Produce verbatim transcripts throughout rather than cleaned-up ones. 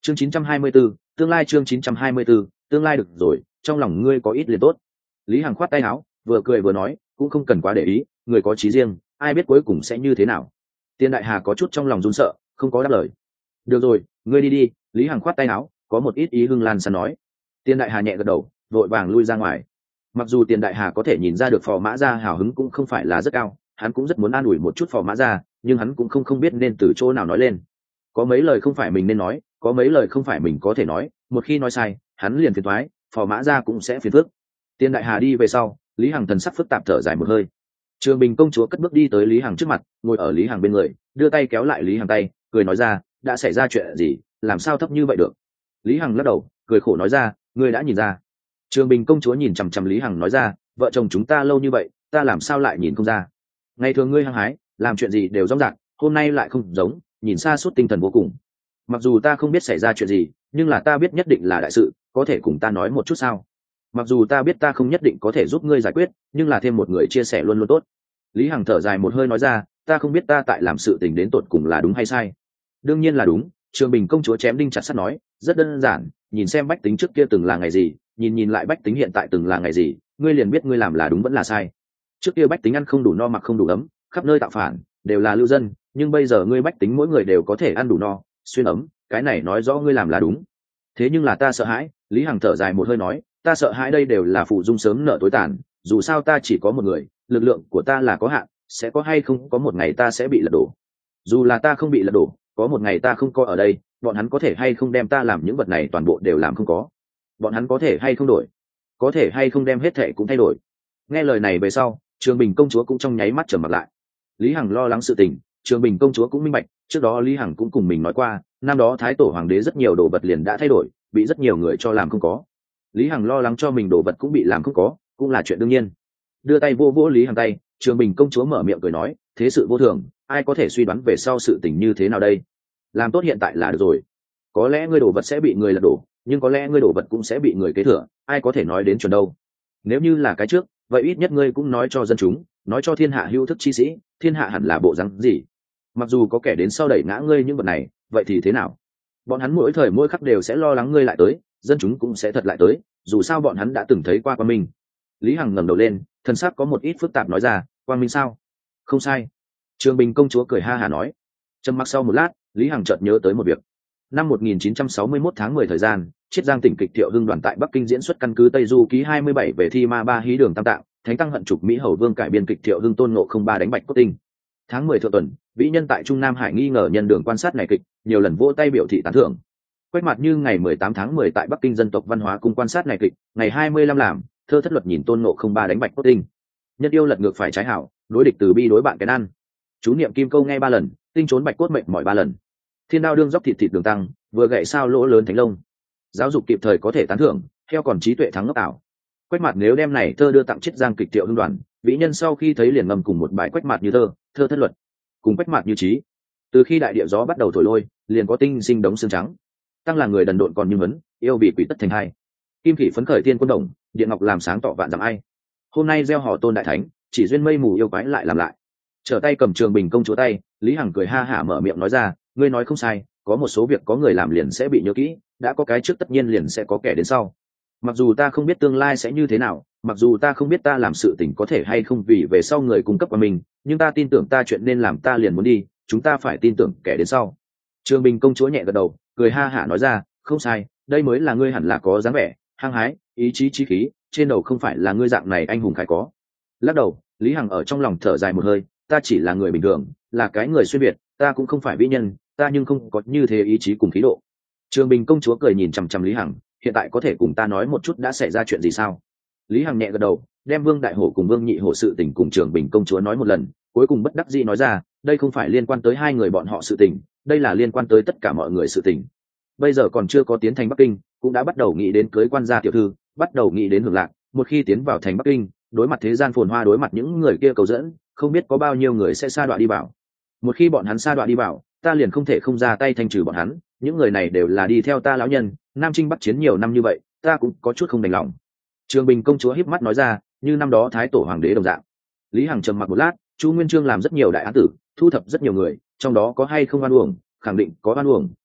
chương chín trăm hai mươi 924, tương lai chương chín trăm hai mươi 924, tương lai được rồi, trong lòng ngươi có ít liền tốt. Lý Hằng khoát tay áo, vừa cười vừa nói, cũng không cần quá để ý, người có chí riêng, ai biết cuối cùng sẽ như thế nào. Tiên Đại Hà có chút trong lòng run sợ, không có đáp lời. Được rồi, ngươi đi đi. Lý Hằng khoát tay áo, có một ít ý hưng lan san nói. Tiên Đại Hà nhẹ gật đầu, vội vàng lui ra ngoài. Mặc dù Tiền Đại Hà có thể nhìn ra được Phò Mã Gia hào hứng cũng không phải là rất cao, hắn cũng rất muốn an ủi một chút Phò Mã Gia, nhưng hắn cũng không không biết nên từ chỗ nào nói lên. Có mấy lời không phải mình nên nói, có mấy lời không phải mình có thể nói, một khi nói sai, hắn liền phiền toái, Phò Mã Gia cũng sẽ phiền phức. Tiền Đại Hà đi về sau, Lý Hằng thần sắc phức tạp thở dài một hơi. Trường Bình công chúa cất bước đi tới Lý Hằng trước mặt, ngồi ở Lý Hằng bên người, đưa tay kéo lại Lý Hằng tay, cười nói ra, đã xảy ra chuyện gì, làm sao thấp như vậy được? Lý Hằng lắc đầu, cười khổ nói ra, ngươi đã nhìn ra. Trường Bình công chúa nhìn chằm chằm Lý Hằng nói ra, vợ chồng chúng ta lâu như vậy, ta làm sao lại nhìn không ra? Ngày thường ngươi hăng hái, làm chuyện gì đều rõ ràng, hôm nay lại không giống, nhìn xa suốt tinh thần vô cùng. Mặc dù ta không biết xảy ra chuyện gì, nhưng là ta biết nhất định là đại sự, có thể cùng ta nói một chút sao? Mặc dù ta biết ta không nhất định có thể giúp ngươi giải quyết, nhưng là thêm một người chia sẻ luôn luôn tốt. Lý Hằng thở dài một hơi nói ra, ta không biết ta tại làm sự tình đến tột cùng là đúng hay sai. Đương nhiên là đúng. Trường Bình công chúa chém đinh chặt sắt nói, rất đơn giản, nhìn xem bách tính trước kia từng là ngày gì, nhìn nhìn lại bách tính hiện tại từng là ngày gì, ngươi liền biết ngươi làm là đúng vẫn là sai. Trước kia bách tính ăn không đủ no mặc không đủ ấm, khắp nơi tạo phản, đều là lưu dân, nhưng bây giờ ngươi bách tính mỗi người đều có thể ăn đủ no, xuyên ấm, cái này nói rõ ngươi làm là đúng. Thế nhưng là ta sợ hãi. Lý Hằng thở dài một hơi nói, ta sợ hãi đây đều là phụ dung sớm nợ tối tàn, dù sao ta chỉ có một người, lực lượng của ta là có hạn, sẽ có hay không có một ngày ta sẽ bị lật đổ. Dù là ta không bị lật đổ, có một ngày ta không có ở đây, bọn hắn có thể hay không đem ta làm những vật này toàn bộ đều làm không có. Bọn hắn có thể hay không đổi, có thể hay không đem hết thệ cũng thay đổi. Nghe lời này về sau, Trường Bình công chúa cũng trong nháy mắt trầm mặt lại. Lý Hằng lo lắng sự tình, Trường Bình công chúa cũng minh bạch, trước đó Lý Hằng cũng cùng mình nói qua, năm đó thái tổ hoàng đế rất nhiều đồ vật liền đã thay đổi, bị rất nhiều người cho làm không có. Lý Hằng lo lắng cho mình đồ vật cũng bị làm không có, cũng là chuyện đương nhiên. Đưa tay vô vỗ Lý Hằng tay, Trường Bình công chúa mở miệng cười nói, thế sự vô thường, ai có thể suy đoán về sau sự tình như thế nào đây? Làm tốt hiện tại là được rồi. Có lẽ ngươi đồ vật sẽ bị người lật đổ, nhưng có lẽ ngươi đồ vật cũng sẽ bị người kế thừa, ai có thể nói đến chuẩn đâu. Nếu như là cái trước, vậy ít nhất ngươi cũng nói cho dân chúng, nói cho thiên hạ hữu thức chi sĩ, thiên hạ hẳn là bộ rắn gì. Mặc dù có kẻ đến sau đẩy ngã ngươi những vật này, vậy thì thế nào? Bọn hắn mỗi thời mỗi khắc đều sẽ lo lắng ngươi lại tới, dân chúng cũng sẽ thật lại tới, dù sao bọn hắn đã từng thấy qua Quang Minh. Lý Hằng ngẩng đầu lên, thân xác có một ít phức tạp nói ra, Quang Minh sao? Không sai. Trường Bình công chúa cười ha hà nói. Trầm mặc sau một lát, Lý Hằng chợt nhớ tới một việc. Năm một nghìn chín trăm sáu mươi mốt tháng mười thời gian, Chiết Giang tỉnh kịch Thiệu Hưng đoàn tại Bắc Kinh diễn xuất căn cứ Tây Du ký hai mươi bảy về thi ma ba hí đường tam tạng, thánh tăng hận trục Mỹ hầu vương cải biên kịch Thiệu Hưng tôn ngộ không ba đánh bạch cốt tinh. Tháng mười thượng tuần, vĩ nhân tại Trung Nam Hải nghi ngờ nhân đường quan sát này kịch, nhiều lần vỗ tay biểu thị tán thưởng. Quách Mạt Như ngày mười tám tháng mười tại Bắc Kinh dân tộc văn hóa cung quan sát này kịch, ngày hai mươi lăm làm, thơ thất luật nhìn tôn ngộ không ba đánh bạch cốt tinh. Nhân yêu lật ngược phải trái hảo, đối địch từ bi đối bạn cái ăn. Chú niệm kim câu nghe ba lần, tinh trốn bạch cốt mệnh mỏi ba lần. Thiên đao đương dốc thịt thịt đường tăng, vừa gậy sao lỗ lớn thánh lông. Giáo dục kịp thời có thể tán thưởng, theo còn trí tuệ thắng ngốc ảo. Quách Mạt nếu đem này thơ đưa tặng Chiết Giang kịch Thiệu Hưng đoàn, vĩ nhân sau khi thấy liền ngầm cùng một bài Quách Mạt Như thơ, thơ thất luật, cùng Quách Mạt Như trí. Từ khi đại địa gió bắt đầu thổi lôi, liền có tinh sinh đống xương trắng. Tăng là người đần độn còn như vấn, yêu bị quỷ tất thành hai. Kim khỉ phấn khởi tiên quân đồng, điện ngọc làm sáng tỏ vạn dặm ai. Hôm nay gieo họ tôn đại thánh, chỉ duyên mây mù yêu quái lại làm lại. Trở tay cầm Trường Bình công chúa tay, Lý Hằng cười ha hả mở miệng nói ra, ngươi nói không sai, có một số việc có người làm liền sẽ bị nhớ kỹ, đã có cái trước tất nhiên liền sẽ có kẻ đến sau. Mặc dù ta không biết tương lai sẽ như thế nào, mặc dù ta không biết ta làm sự tình có thể hay không vì về sau người cung cấp qua mình, nhưng ta tin tưởng ta chuyện nên làm ta liền muốn đi, chúng ta phải tin tưởng kẻ đến sau. Trường Bình công chúa nhẹ gật đầu, cười ha hả nói ra, không sai, đây mới là ngươi hẳn là có dáng vẻ, hăng hái, ý chí chí khí, trên đầu không phải là ngươi dạng này anh hùng khải có. Lắc đầu, Lý Hằng ở trong lòng thở dài một hơi, ta chỉ là người bình thường, là cái người xuyên việt, ta cũng không phải vĩ nhân, ta nhưng không có như thế ý chí cùng khí độ. Trường Bình công chúa cười nhìn chằm chằm Lý Hằng, hiện tại có thể cùng ta nói một chút đã xảy ra chuyện gì sao? Lý Hằng nhẹ gật đầu, đem Vương Đại Hổ cùng Vương Nhị Hổ sự tình cùng Trường Bình công chúa nói một lần, cuối cùng bất đắc dĩ nói ra, đây không phải liên quan tới hai người bọn họ sự tình, đây là liên quan tới tất cả mọi người sự tình. Bây giờ còn chưa có tiến thành Bắc Kinh, cũng đã bắt đầu nghĩ đến cưới quan gia tiểu thư, bắt đầu nghĩ đến hưởng lạc, một khi tiến vào thành Bắc Kinh, đối mặt thế gian phồn hoa, đối mặt những người kia cầu dẫn, không biết có bao nhiêu người sẽ sa đọa đi vào. Một khi bọn hắn sa đọa đi vào, ta liền không thể không ra tay thanh trừ bọn hắn, những người này đều là đi theo ta lão nhân, Nam Chinh Bắc chiến nhiều năm như vậy, ta cũng có chút không đành lòng. Trường Bình công chúa híp mắt nói ra, như năm đó thái tổ hoàng đế đồng dạng. Lý Hằng trầm mặc một lát, Chu Nguyên Chương làm rất nhiều đại án tử, thu thập rất nhiều người, trong đó có hay không oan uổng, khẳng định có oan uổng,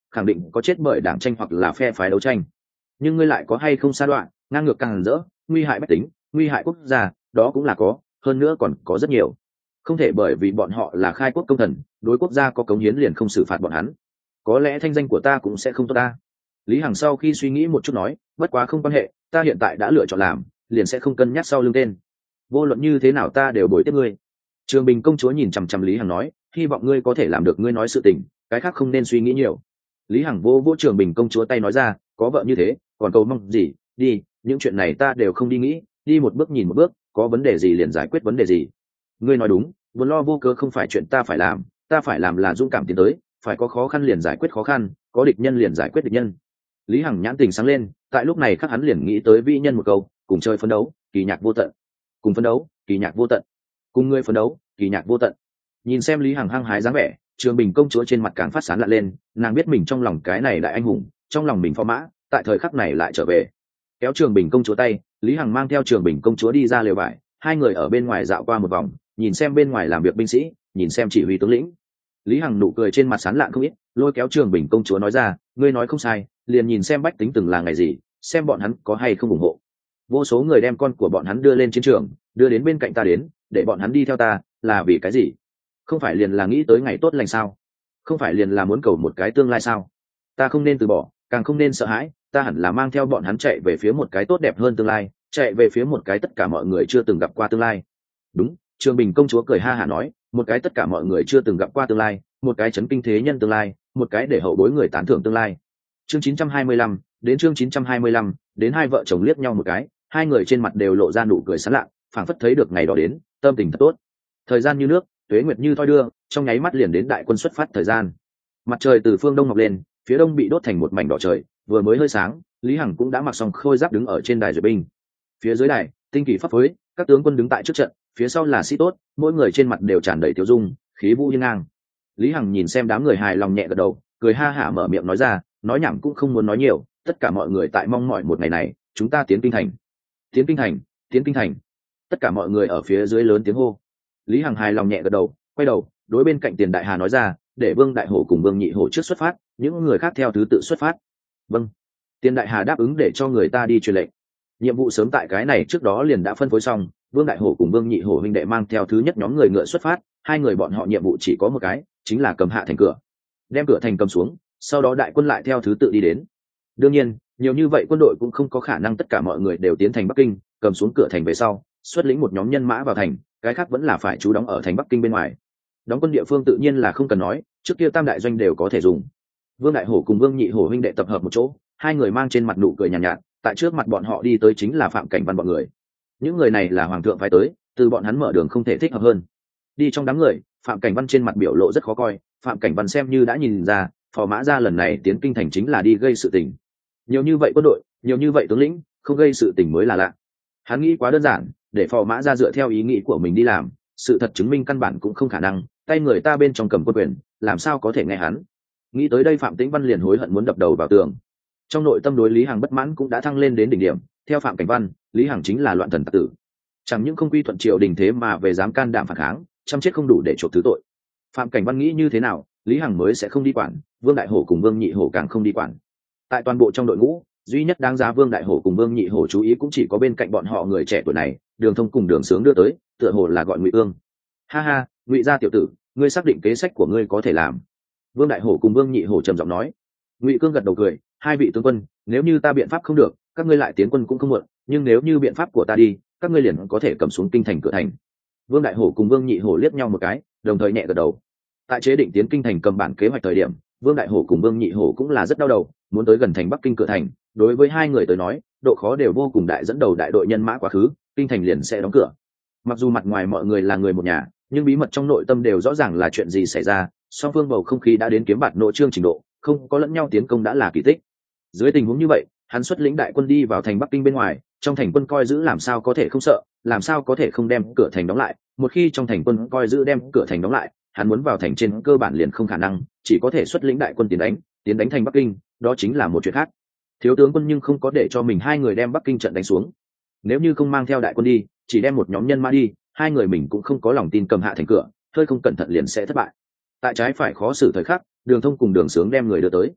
khẳng định có chết bởi đảng tranh hoặc là phe phái đấu tranh, nhưng ngươi lại có hay không sa đoạn ngang ngược càng rỡ, nguy hại bách tính, nguy hại quốc gia, đó cũng là có, hơn nữa còn có rất nhiều. Không thể bởi vì bọn họ là khai quốc công thần, đối quốc gia có cống hiến liền không xử phạt bọn hắn. Có lẽ thanh danh của ta cũng sẽ không tốt ta. Lý Hằng sau khi suy nghĩ một chút nói, bất quá không quan hệ, ta hiện tại đã lựa chọn làm, liền sẽ không cân nhắc sau lưng tên. Vô luận như thế nào ta đều bồi tiếp ngươi. Trường Bình công chúa nhìn chằm chằm Lý Hằng nói, hy vọng ngươi có thể làm được ngươi nói sự tình, cái khác không nên suy nghĩ nhiều. Lý Hằng vô vô Trường Bình công chúa tay nói ra, có vợ như thế, còn cầu mong gì, đi, những chuyện này ta đều không đi nghĩ, đi một bước nhìn một bước, có vấn đề gì liền giải quyết vấn đề gì. Ngươi nói đúng, buồn lo vô cớ không phải chuyện ta phải làm, ta phải làm là dũng cảm tiến tới, phải có khó khăn liền giải quyết khó khăn, có địch nhân liền giải quyết địch nhân. Lý Hằng nhãn tình sáng lên, tại lúc này khắc hắn liền nghĩ tới vĩ nhân một câu, cùng chơi phấn đấu, kỳ nhạc vô tận. Cùng phấn đấu, kỳ nhạc vô tận. Cùng ngươi phấn đấu, kỳ nhạc vô tận. Nhìn xem Lý Hằng hăng hái dáng vẻ, Trường Bình công chúa trên mặt càng phát sáng lạ lên, nàng biết mình trong lòng cái này đại anh hùng, trong lòng mình phò mã, tại thời khắc này lại trở về. Kéo Trường Bình công chúa tay, Lý Hằng mang theo Trường Bình công chúa đi ra lều vải, hai người ở bên ngoài dạo qua một vòng, nhìn xem bên ngoài làm việc binh sĩ, nhìn xem chỉ huy tướng lĩnh. Lý Hằng nụ cười trên mặt sán lạn không ít, lôi kéo Trường Bình công chúa nói ra, ngươi nói không sai, liền nhìn xem bách tính từng là ngày gì, xem bọn hắn có hay không ủng hộ. Vô số người đem con của bọn hắn đưa lên chiến trường, đưa đến bên cạnh ta đến, để bọn hắn đi theo ta, là vì cái gì? Không phải liền là nghĩ tới ngày tốt lành sao? Không phải liền là muốn cầu một cái tương lai sao? Ta không nên từ bỏ, càng không nên sợ hãi, ta hẳn là mang theo bọn hắn chạy về phía một cái tốt đẹp hơn tương lai, chạy về phía một cái tất cả mọi người chưa từng gặp qua tương lai. Đúng, Trường Bình công chúa cười ha hả nói, một cái tất cả mọi người chưa từng gặp qua tương lai, một cái chấn kinh thế nhân tương lai, một cái để hậu bối người tán thưởng tương lai. Chương chín trăm hai mươi lăm, đến chương chín trăm hai mươi lăm, đến hai vợ chồng liếc nhau một cái, hai người trên mặt đều lộ ra nụ cười sán lạ, phảng phất thấy được ngày đó đến, tâm tình thật tốt. Thời gian như nước, tuế nguyệt như thoi đưa, trong nháy mắt liền đến đại quân xuất phát thời gian. Mặt trời từ phương đông mọc lên, phía đông bị đốt thành một mảnh đỏ trời, vừa mới hơi sáng, Lý Hằng cũng đã mặc xong khôi giáp đứng ở trên đài duyệt binh. Phía dưới đài, tinh kỳ pháp phối, các tướng quân đứng tại trước trận, phía sau là sĩ tốt, mỗi người trên mặt đều tràn đầy tiêu dung, khí vũ hiên ngang. Lý Hằng nhìn xem đám người hài lòng nhẹ gật đầu, cười ha hả mở miệng nói ra, nói nhảm cũng không muốn nói nhiều, tất cả mọi người tại mong mỏi một ngày này, chúng ta tiến kinh thành. Tiến kinh thành, tiến kinh thành. Tất cả mọi người ở phía dưới lớn tiếng hô. Lý Hằng hài lòng nhẹ gật đầu, quay đầu, đối bên cạnh Tiền Đại Hà nói ra, để Vương Đại Hổ cùng Vương Nhị Hổ trước xuất phát, những người khác theo thứ tự xuất phát. Vâng. Tiền Đại Hà đáp ứng để cho người ta đi truyền lệnh. Nhiệm vụ sớm tại cái này trước đó liền đã phân phối xong, Vương Đại Hổ cùng Vương Nhị Hổ huynh đệ mang theo thứ nhất nhóm người ngựa xuất phát, hai người bọn họ nhiệm vụ chỉ có một cái, chính là cầm hạ thành cửa, đem cửa thành cầm xuống, sau đó đại quân lại theo thứ tự đi đến. Đương nhiên, nhiều như vậy quân đội cũng không có khả năng tất cả mọi người đều tiến thành Bắc Kinh, cầm xuống cửa thành về sau, xuất lĩnh một nhóm nhân mã vào thành, cái khác vẫn là phải trú đóng ở thành Bắc Kinh bên ngoài. Đóng quân địa phương tự nhiên là không cần nói, trước kia tam đại doanh đều có thể dùng. Vương Đại Hổ cùng Vương Nhị Hổ huynh đệ tập hợp một chỗ, hai người mang trên mặt nụ cười nhàn nhạt, nhạt, tại trước mặt bọn họ đi tới chính là Phạm Cảnh Văn bọn người. Những người này là hoàng thượng phái tới, từ bọn hắn mở đường không thể thích hợp hơn. Đi trong đám người, Phạm Cảnh Văn trên mặt biểu lộ rất khó coi, Phạm Cảnh Văn xem như đã nhìn ra, Phò Mã Gia lần này tiến kinh thành chính là đi gây sự tình. Nhiều như vậy quân đội, nhiều như vậy tướng lĩnh, không gây sự tình mới là lạ. Hắn nghĩ quá đơn giản, để Phò Mã Gia dựa theo ý nghĩ của mình đi làm, sự thật chứng minh căn bản cũng không khả năng, tay người ta bên trong cầm quân quyền, làm sao có thể nghe hắn. Nghĩ tới đây Phạm Tĩnh Văn liền hối hận muốn đập đầu vào tường. Trong nội tâm đối Lý Hằng bất mãn cũng đã thăng lên đến đỉnh điểm, theo Phạm Cảnh Văn, Lý Hằng chính là loạn thần tặc tử. Chẳng những không quy thuận triều đình thế mà về dám can đảm phản kháng, chăm chết không đủ để chuộc thứ tội. Phạm Cảnh Văn nghĩ như thế nào, Lý Hằng mới sẽ không đi quản, Vương Đại Hổ cùng Vương Nhị Hổ càng không đi quản. Tại toàn bộ trong đội ngũ, duy nhất đáng giá Vương Đại Hổ cùng Vương Nhị Hổ chú ý cũng chỉ có bên cạnh bọn họ người trẻ tuổi này, Đường Thông cùng Đường Sướng đưa tới, tựa hồ là gọi Ngụy Ương. Ha ha, Ngụy gia tiểu tử, ngươi xác định kế sách của ngươi có thể làm. Vương Đại Hổ cùng Vương Nhị Hổ trầm giọng nói. Ngụy Cương gật đầu cười, hai vị tướng quân, nếu như ta biện pháp không được, các ngươi lại tiến quân cũng không muộn, nhưng nếu như biện pháp của ta đi, các ngươi liền có thể cầm xuống kinh thành cửa thành. Vương Đại Hổ cùng Vương Nhị Hổ liếc nhau một cái, đồng thời nhẹ gật đầu. Tại chế định tiến kinh thành cầm bản kế hoạch thời điểm, Vương Đại Hổ cùng Vương Nhị Hổ cũng là rất đau đầu, muốn tới gần thành Bắc Kinh cửa thành, đối với hai người tới nói, độ khó đều vô cùng đại, dẫn đầu đại đội nhân mã quá khứ, kinh thành liền sẽ đóng cửa. Mặc dù mặt ngoài mọi người là người một nhà, nhưng bí mật trong nội tâm đều rõ ràng là chuyện gì xảy ra, song phương bầu không khí đã đến kiếm bạt nội trương trình độ, không có lẫn nhau tiến công đã là kỳ tích. Dưới tình huống như vậy, hắn xuất lĩnh đại quân đi vào thành Bắc Kinh bên ngoài, trong thành quân coi giữ làm sao có thể không sợ, làm sao có thể không đem cửa thành đóng lại, một khi trong thành quân coi giữ đem cửa thành đóng lại, hắn muốn vào thành trên cơ bản liền không khả năng, chỉ có thể xuất lĩnh đại quân tiến đánh, tiến đánh thành Bắc Kinh, đó chính là một chuyện khác. Thiếu tướng quân nhưng không có để cho mình hai người đem Bắc Kinh trận đánh xuống. Nếu như không mang theo đại quân đi, chỉ đem một nhóm nhân mã đi, hai người mình cũng không có lòng tin cầm hạ thành cửa, hơi không cẩn thận liền sẽ thất bại. Tại trái phải khó xử thời khắc, Đường Thông cùng Đường Sướng đem người đưa tới.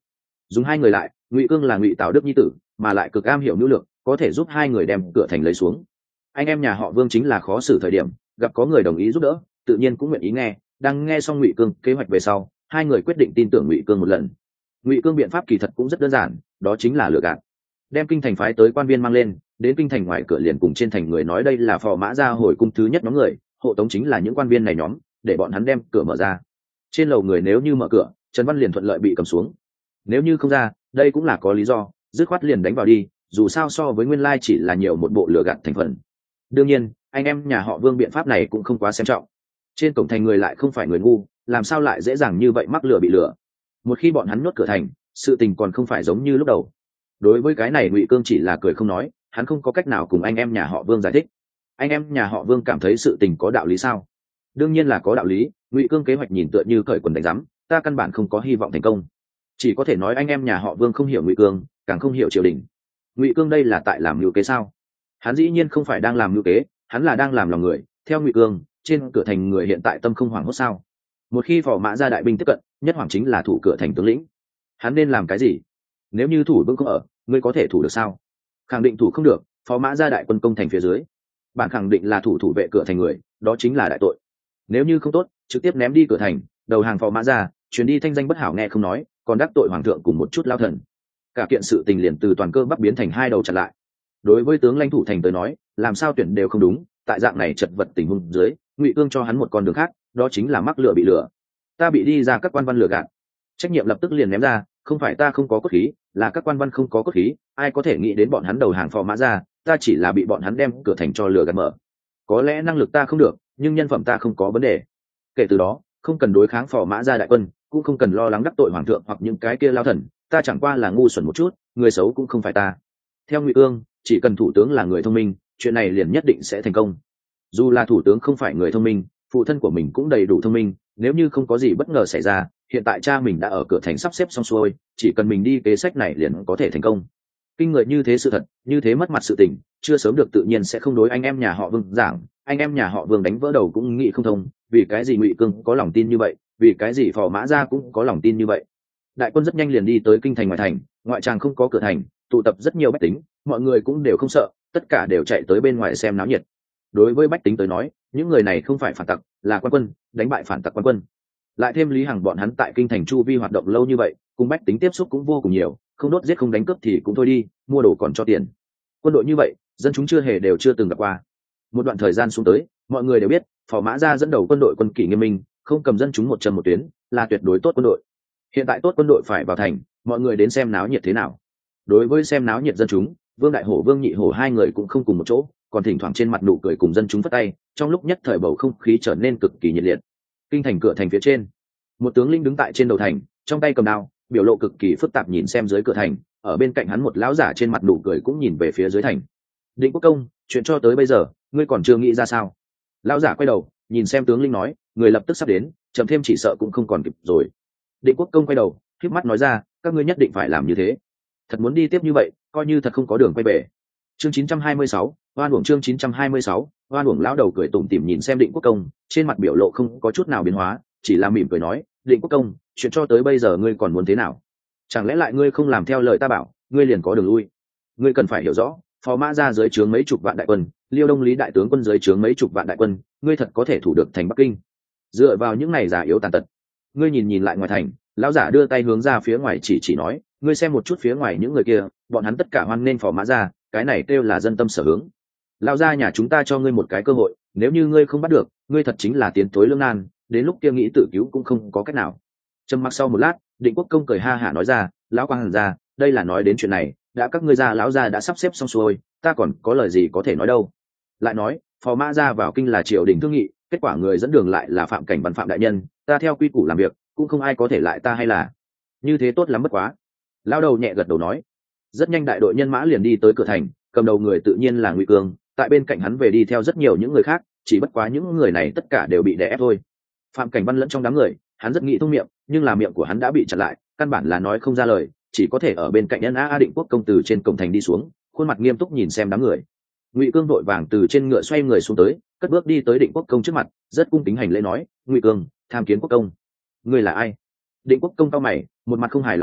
dùng hai người lại, Ngụy Cương là Ngụy Tào Đức nhi tử, mà lại cực am hiểu nữ lược, có thể giúp hai người đem cửa thành lấy xuống. Anh em nhà họ Vương chính là khó xử thời điểm, gặp có người đồng ý giúp đỡ, tự nhiên cũng nguyện ý nghe. Đang nghe xong Ngụy Cương kế hoạch về sau, hai người quyết định tin tưởng Ngụy Cương một lần. Ngụy Cương biện pháp kỳ thật cũng rất đơn giản, đó chính là lừa gạt. Đem kinh thành phái tới quan viên mang lên, đến kinh thành ngoài cửa liền cùng trên thành người nói đây là phò mã gia hồi cung thứ nhất nhóm người, hộ tống chính là những quan viên này nhóm, để bọn hắn đem cửa mở ra. Trên lầu người nếu như mở cửa, Trần Văn liền thuận lợi bị cầm xuống. Nếu như không ra, đây cũng là có lý do, dứt khoát liền đánh vào đi, dù sao so với nguyên lai chỉ là nhiều một bộ lừa gạt thành phần. Đương nhiên, anh em nhà họ Vương biện pháp này cũng không quá xem trọng. Trên cổng thành người lại không phải người ngu, làm sao lại dễ dàng như vậy mắc lừa bị lừa. Một khi bọn hắn nhốt cửa thành, sự tình còn không phải giống như lúc đầu. Đối với cái này Ngụy Cương chỉ là cười không nói, hắn không có cách nào cùng anh em nhà họ Vương giải thích. Anh em nhà họ Vương cảm thấy sự tình có đạo lý sao? Đương nhiên là có đạo lý. Ngụy Cương kế hoạch nhìn tựa như cởi quần đánh rắm, ta căn bản không có hy vọng thành công. Chỉ có thể nói anh em nhà họ Vương không hiểu Ngụy Cương, càng không hiểu triều đình. Ngụy Cương đây là tại làm mưu kế sao? Hắn dĩ nhiên không phải đang làm mưu kế, hắn là đang làm lòng người. Theo Ngụy Cương, trên cửa thành người hiện tại tâm không hoảng hốt sao? Một khi phò mã gia đại binh tiếp cận, nhất hoảng chính là thủ cửa thành tướng lĩnh. Hắn nên làm cái gì? Nếu như thủ vững không ở, ngươi có thể thủ được sao? Khẳng định thủ không được. Phò mã gia đại quân công thành phía dưới, bạn khẳng định là thủ thủ vệ cửa thành người, đó chính là đại tội. Nếu như không tốt, trực tiếp ném đi cửa thành, đầu hàng phò mã gia, chuyến đi thanh danh bất hảo nghe không nói, còn đắc tội hoàng thượng cùng một chút lao thần. Cả kiện sự tình liền từ toàn cơ bắc biến thành hai đầu chặt lại. Đối với tướng lãnh thủ thành tới nói, làm sao tuyển đều không đúng, tại dạng này chật vật tình huống dưới, Ngụy Cương cho hắn một con đường khác, đó chính là mắc lừa bị lừa. Ta bị đi ra các quan văn lừa gạt, trách nhiệm lập tức liền ném ra, không phải ta không có cốt khí, là các quan văn không có cốt khí, ai có thể nghĩ đến bọn hắn đầu hàng phò mã gia, ta chỉ là bị bọn hắn đem cửa thành cho lừa gạt mở. Có lẽ năng lực ta không được, nhưng nhân phẩm ta không có vấn đề. Kể từ đó, không cần đối kháng phò mã gia đại quân, cũng không cần lo lắng đắc tội hoàng thượng hoặc những cái kia lao thần, ta chẳng qua là ngu xuẩn một chút, người xấu cũng không phải ta. Theo Ngụy Cương, chỉ cần thủ tướng là người thông minh, chuyện này liền nhất định sẽ thành công. Dù là thủ tướng không phải người thông minh, phụ thân của mình cũng đầy đủ thông minh, nếu như không có gì bất ngờ xảy ra, hiện tại cha mình đã ở cửa thành sắp xếp xong xuôi, chỉ cần mình đi kế sách này liền có thể thành công. Kinh người như thế sự thật, như thế mất mặt sự tình, chưa sớm được tự nhiên sẽ không đối anh em nhà họ Vương giảng, anh em nhà họ Vương đánh vỡ đầu cũng nghĩ không thông, vì cái gì Ngụy Cương có lòng tin như vậy, vì cái gì phò mã gia cũng có lòng tin như vậy. Đại quân rất nhanh liền đi tới kinh thành ngoài thành, ngoại tràng không có cửa thành, tụ tập rất nhiều bách tính, mọi người cũng đều không sợ, tất cả đều chạy tới bên ngoài xem náo nhiệt. Đối với bách tính tới nói, những người này không phải phản tặc, là quan quân, đánh bại phản tặc quan quân. Lại thêm Lý Hằng bọn hắn tại kinh thành chu vi hoạt động lâu như vậy, cùng bách tính tiếp xúc cũng vô cùng nhiều, không đốt giết không đánh cướp thì cũng thôi đi, mua đồ còn cho tiền. Quân đội như vậy, dân chúng chưa hề đều chưa từng gặp qua. Một đoạn thời gian xuống tới, mọi người đều biết, phò mã gia dẫn đầu quân đội quân kỷ nghiêm minh, không cầm dân chúng một chân một tuyến, là tuyệt đối tốt quân đội. Hiện tại tốt quân đội phải vào thành, mọi người đến xem náo nhiệt thế nào. Đối với xem náo nhiệt dân chúng, Vương Đại Hổ Vương Nhị Hổ hai người cũng không cùng một chỗ, còn thỉnh thoảng trên mặt nụ cười cùng dân chúng phất tay, trong lúc nhất thời bầu không khí trở nên cực kỳ nhiệt liệt. Kinh thành cửa thành phía trên, một tướng lĩnh đứng tại trên đầu thành, trong tay cầm đao, biểu lộ cực kỳ phức tạp nhìn xem dưới cửa thành, ở bên cạnh hắn một lão giả trên mặt nụ cười cũng nhìn về phía dưới thành. Định Quốc công, chuyện cho tới bây giờ, ngươi còn chưa nghĩ ra sao? Lão giả quay đầu, nhìn xem tướng lĩnh nói, người lập tức sắp đến, chậm thêm chỉ sợ cũng không còn kịp rồi. Định Quốc công quay đầu, khép mắt nói ra, các ngươi nhất định phải làm như thế. Thật muốn đi tiếp như vậy, coi như thật không có đường quay về. Chương chín trăm hai mươi sáu, oan uổng chương chín trăm hai mươi sáu, oan uổng lão đầu cười tủm tỉm nhìn xem Định Quốc công, trên mặt biểu lộ không có chút nào biến hóa, chỉ là mỉm cười nói, Định Quốc công, chuyện cho tới bây giờ ngươi còn muốn thế nào? Chẳng lẽ lại ngươi không làm theo lời ta bảo, ngươi liền có đường lui? Ngươi cần phải hiểu rõ, phò mã gia dưới trướng mấy chục vạn đại quân, Liêu Đông Lý đại tướng quân dưới trướng mấy chục vạn đại quân, ngươi thật có thể thủ được thành Bắc Kinh? Dựa vào những này giả yếu tàn tật, ngươi nhìn nhìn lại ngoài thành, lão giả đưa tay hướng ra phía ngoài chỉ chỉ nói, ngươi xem một chút phía ngoài những người kia, bọn hắn tất cả hoan nên phò mã gia, cái này kêu là dân tâm sở hướng. Lão gia nhà chúng ta cho ngươi một cái cơ hội, nếu như ngươi không bắt được, ngươi thật chính là tiến tối lưỡng nan, đến lúc kia nghĩ tự cứu cũng không có cách nào. Trầm mặc sau một lát, Định Quốc công cười ha hả nói ra, lão quang hàn gia, đây là nói đến chuyện này, đã các ngươi gia lão gia đã sắp xếp xong xuôi, ta còn có lời gì có thể nói đâu. Lại nói, phò mã gia vào kinh là triều đình thương nghị, kết quả người dẫn đường lại là Phạm Cảnh Văn Phạm đại nhân, ta theo quy củ làm việc, cũng không ai có thể lại ta hay là. Như thế tốt lắm bất quá. Lão đầu nhẹ gật đầu nói. Rất nhanh đại đội nhân mã liền đi tới cửa thành, cầm đầu người tự nhiên là Ngụy Cương, tại bên cạnh hắn về đi theo rất nhiều những người khác, chỉ bất quá những người này tất cả đều bị đè ép thôi. Phạm Cảnh Văn lẫn trong đám người, hắn rất nghĩ thông miệng, nhưng là miệng của hắn đã bị chặn lại, căn bản là nói không ra lời, chỉ có thể ở bên cạnh nhân a a Định Quốc công từ trên cổng thành đi xuống, khuôn mặt nghiêm túc nhìn xem đám người. Ngụy Cương vội vàng từ trên ngựa xoay người xuống tới, cất bước đi tới Định Quốc công trước mặt, rất cung kính hành lễ nói, Ngụy Cương, tham kiến quốc công. Ngươi là ai? Định Quốc công cao mày, một mặt không hài lòng nói,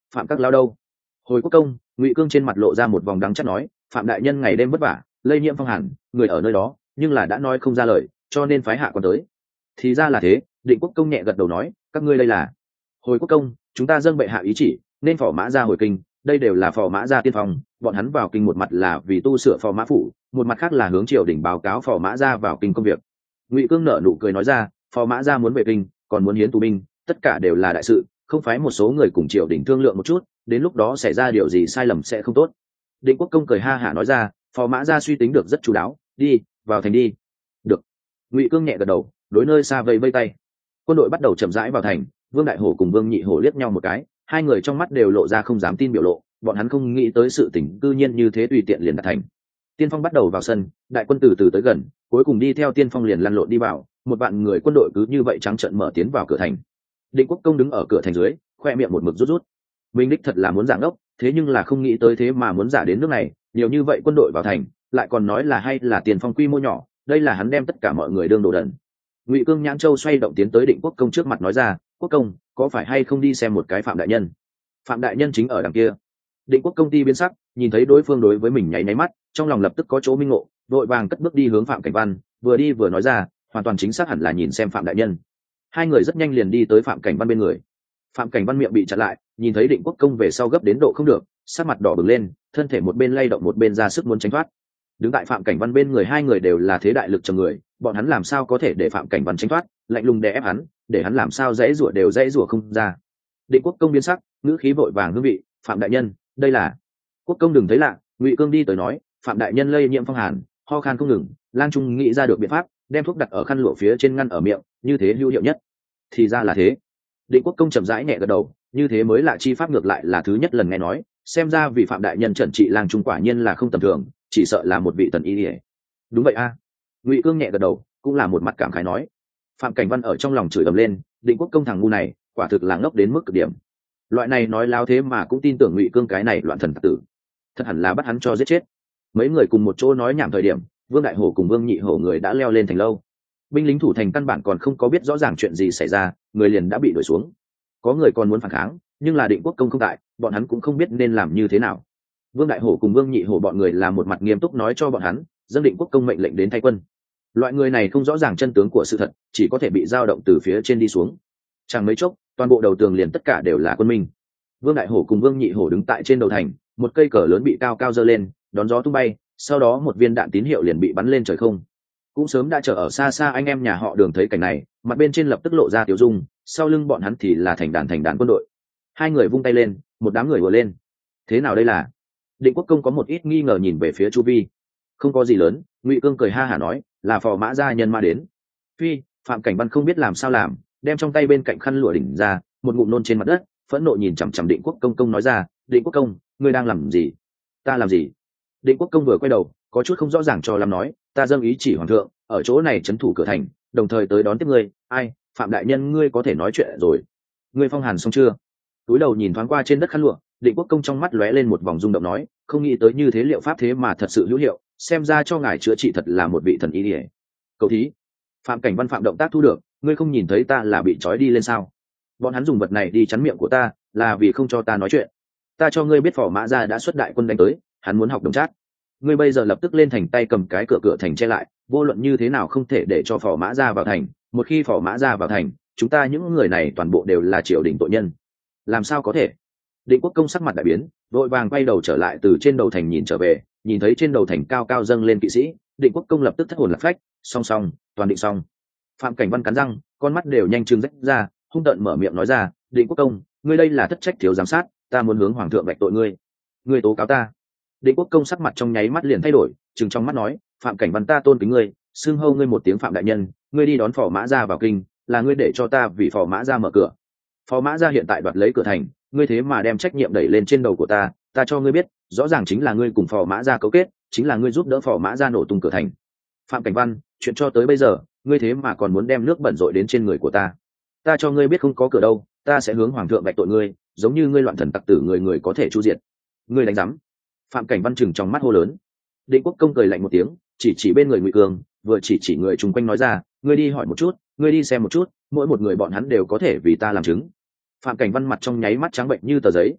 Phạm các lao đâu? Hồi quốc công, Ngụy Cương trên mặt lộ ra một vòng đắng chát nói, Phạm đại nhân ngày đêm vất vả, lây nhiễm phong hàn, người ở nơi đó, nhưng là đã nói không ra lời, cho nên phái hạ còn tới. Thì ra là thế. Định quốc công nhẹ gật đầu nói, các ngươi đây là? Hồi quốc công, chúng ta dâng bệ hạ ý chỉ, nên phò mã ra hồi kinh, đây đều là phò mã ra tiên phong, bọn hắn vào kinh một mặt là vì tu sửa phò mã phủ, một mặt khác là hướng triều đình báo cáo phò mã ra vào kinh công việc. Ngụy Cương nở nụ cười nói ra, phò mã ra muốn về kinh, còn muốn hiến tù binh, tất cả đều là đại sự, không phải một số người cùng triều đình thương lượng một chút, đến lúc đó xảy ra điều gì sai lầm sẽ không tốt. Định quốc công cười ha hả nói ra, phò mã ra suy tính được rất chú đáo, đi vào thành đi. Được. Ngụy Cương nhẹ gật đầu, đối nơi xa vây vây tay. Quân đội bắt đầu chậm rãi vào thành. Vương Đại Hổ cùng Vương Nhị Hổ liếc nhau một cái, hai người trong mắt đều lộ ra không dám tin biểu lộ, bọn hắn không nghĩ tới sự tình cư nhiên như thế tùy tiện liền đạt thành. Tiên phong bắt đầu vào sân, đại quân từ từ tới gần, cuối cùng đi theo tiên phong liền lăn lộn đi vào, một vạn người quân đội cứ như vậy trắng trợn mở tiến vào cửa thành. Định quốc công đứng ở cửa thành dưới, khoe miệng một mực rút rút. Minh đích thật là muốn giả ngốc, thế nhưng là không nghĩ tới thế mà muốn giả đến nước này, nhiều như vậy quân đội vào thành, lại còn nói là hay là tiền phong quy mô nhỏ, đây là hắn đem tất cả mọi người đương đồ đần. Ngụy Cương nhãn châu xoay động tiến tới Định quốc công trước mặt nói ra, quốc công, có phải hay không đi xem một cái Phạm đại nhân? Phạm đại nhân chính ở đằng kia. Định quốc công ty biến sắc, nhìn thấy đối phương đối với mình nháy nháy mắt, trong lòng lập tức có chỗ minh ngộ, vội vàng cất bước đi hướng Phạm Cảnh Văn, vừa đi vừa nói ra, hoàn toàn chính xác hẳn là nhìn xem Phạm đại nhân. Hai người rất nhanh liền đi tới Phạm Cảnh Văn bên người. Phạm Cảnh Văn miệng bị chặn lại, nhìn thấy Định quốc công về sau gấp đến độ không được, sắc mặt đỏ bừng lên, thân thể một bên lay động một bên ra sức muốn tránh thoát. Đứng tại Phạm Cảnh Văn bên người hai người đều là thế đại lực trầm người, bọn hắn làm sao có thể để Phạm Cảnh Văn tránh thoát, lạnh lùng đè ép hắn, để hắn làm sao dãy rủa đều dãy rủa không ra. Định quốc công biến sắc, ngữ khí vội vàng hương vị, Phạm đại nhân, đây là. Quốc công đừng thấy lạ. Ngụy Cương đi tới nói, Phạm đại nhân lây nhiễm phong hàn, ho khan không ngừng, Lang Trung nghĩ ra được biện pháp, đem thuốc đặt ở khăn lụa phía trên ngăn ở miệng, như thế hữu hiệu nhất. Thì ra là thế. Định quốc công chậm rãi nhẹ gật đầu, như thế mới lạ chi pháp, ngược lại là thứ nhất lần nghe nói, xem ra vị Phạm đại nhân trần trị Lang Trung quả nhiên là không tầm thường, chỉ sợ là một vị tần y ỉa. Đúng vậy a. Ngụy Cương nhẹ gật đầu, cũng là một mặt cảm khái nói. Phạm Cảnh Văn ở trong lòng chửi ầm lên, Định quốc công thằng ngu này quả thực là ngốc đến mức cực điểm. Loại này nói láo thế mà cũng tin tưởng Ngụy Cương cái này loạn thần tặc tử, thật hẳn là bắt hắn cho giết chết. Mấy người cùng một chỗ nói nhảm thời điểm, Vương Đại Hổ cùng Vương Nhị Hổ người đã leo lên thành lâu. Binh lính thủ thành căn bản còn không có biết rõ ràng chuyện gì xảy ra, người liền đã bị đuổi xuống. Có người còn muốn phản kháng, nhưng là Định quốc công không tại, bọn hắn cũng không biết nên làm như thế nào. Vương Đại Hổ cùng Vương Nhị Hổ bọn người làm một mặt nghiêm túc nói cho bọn hắn, dâng Định quốc công mệnh lệnh đến thay quân. Loại người này không rõ ràng chân tướng của sự thật, chỉ có thể bị dao động từ phía trên đi xuống. Chẳng mấy chốc, toàn bộ đầu tường liền tất cả đều là quân minh. Vương Đại Hổ cùng Vương Nhị Hổ đứng tại trên đầu thành, một cây cờ lớn bị cao cao giơ lên, đón gió tung bay, sau đó một viên đạn tín hiệu liền bị bắn lên trời không. Cũng sớm đã chờ ở xa xa anh em nhà họ Đường thấy cảnh này, mặt bên trên lập tức lộ ra tiểu dung, sau lưng bọn hắn thì là thành đàn thành đàn quân đội. Hai người vung tay lên, một đám người ùa lên. Thế nào đây là? Định quốc công có một ít nghi ngờ nhìn về phía chu vi. Không có gì lớn. Ngụy Cương cười ha hả nói, là phò mã gia nhân ma đến. Phi, Phạm Cảnh Văn không biết làm sao làm, đem trong tay bên cạnh khăn lụa đỉnh ra, một ngụm nôn trên mặt đất, phẫn nộ nhìn chằm chằm Định quốc công công nói ra, Định quốc công, ngươi đang làm gì? Ta làm gì? Định quốc công vừa quay đầu, có chút không rõ ràng cho lắm nói, ta dâng ý chỉ hoàng thượng, ở chỗ này trấn thủ cửa thành, đồng thời tới đón tiếp ngươi. Ai, Phạm đại nhân ngươi có thể nói chuyện rồi. Ngươi phong hàn xong chưa? Túi đầu nhìn thoáng qua trên đất khăn lụa, Định quốc công trong mắt lóe lên một vòng rung động nói, không nghĩ tới như thế liệu pháp thế mà thật sự hữu hiệu, xem ra cho ngài chữa trị thật là một vị thần y ỉa. Cầu thí. Phạm Cảnh Văn phạm động tác thu được, ngươi không nhìn thấy ta là bị trói đi lên sao? Bọn hắn dùng vật này đi chắn miệng của ta, là vì không cho ta nói chuyện. Ta cho ngươi biết phò mã gia đã xuất đại quân đánh tới, hắn muốn học đồng trác. Ngươi bây giờ lập tức lên thành tay cầm cái cửa cửa thành che lại, vô luận như thế nào không thể để cho phò mã gia vào thành. Một khi phò mã gia vào thành, chúng ta những người này toàn bộ đều là triều đình tội nhân. Làm sao có thể? Định quốc công sắc mặt đại biến, vội vàng quay đầu trở lại từ trên đầu thành nhìn trở về, nhìn thấy trên đầu thành cao cao dâng lên kỵ sĩ, Định quốc công lập tức thất hồn lạc phách, song song, toàn định xong. Phạm Cảnh Văn cắn răng, con mắt đều nhanh trừng rách ra, hung tợn mở miệng nói ra, Định quốc công, ngươi đây là thất trách thiếu giám sát, ta muốn hướng hoàng thượng vạch tội ngươi. Ngươi tố cáo ta. Định quốc công sắc mặt trong nháy mắt liền thay đổi, trừng trong mắt nói, Phạm Cảnh Văn ta tôn kính ngươi, xưng hô ngươi một tiếng Phạm đại nhân, ngươi đi đón phò mã gia vào kinh, là ngươi để cho ta vì phò mã gia mở cửa. Phò mã gia hiện tại đoạt lấy cửa thành, ngươi thế mà đem trách nhiệm đẩy lên trên đầu của ta, ta cho ngươi biết, rõ ràng chính là ngươi cùng phò mã gia cấu kết, chính là ngươi giúp đỡ phò mã gia nổ tung cửa thành. Phạm Cảnh Văn, chuyện cho tới bây giờ, ngươi thế mà còn muốn đem nước bẩn rội đến trên người của ta. Ta cho ngươi biết không có cửa đâu, ta sẽ hướng hoàng thượng vạch tội ngươi, giống như ngươi loạn thần tặc tử người người có thể chu diệt. Ngươi đánh rắm. Phạm Cảnh Văn chừng trong mắt hô lớn. Định quốc công cười lạnh một tiếng, chỉ chỉ bên người Ngụy Cương, vừa chỉ chỉ người chung quanh nói ra, ngươi đi hỏi một chút, ngươi đi xem một chút, mỗi một người bọn hắn đều có thể vì ta làm chứng. Phạm Cảnh Văn mặt trong nháy mắt trắng bệnh như tờ giấy.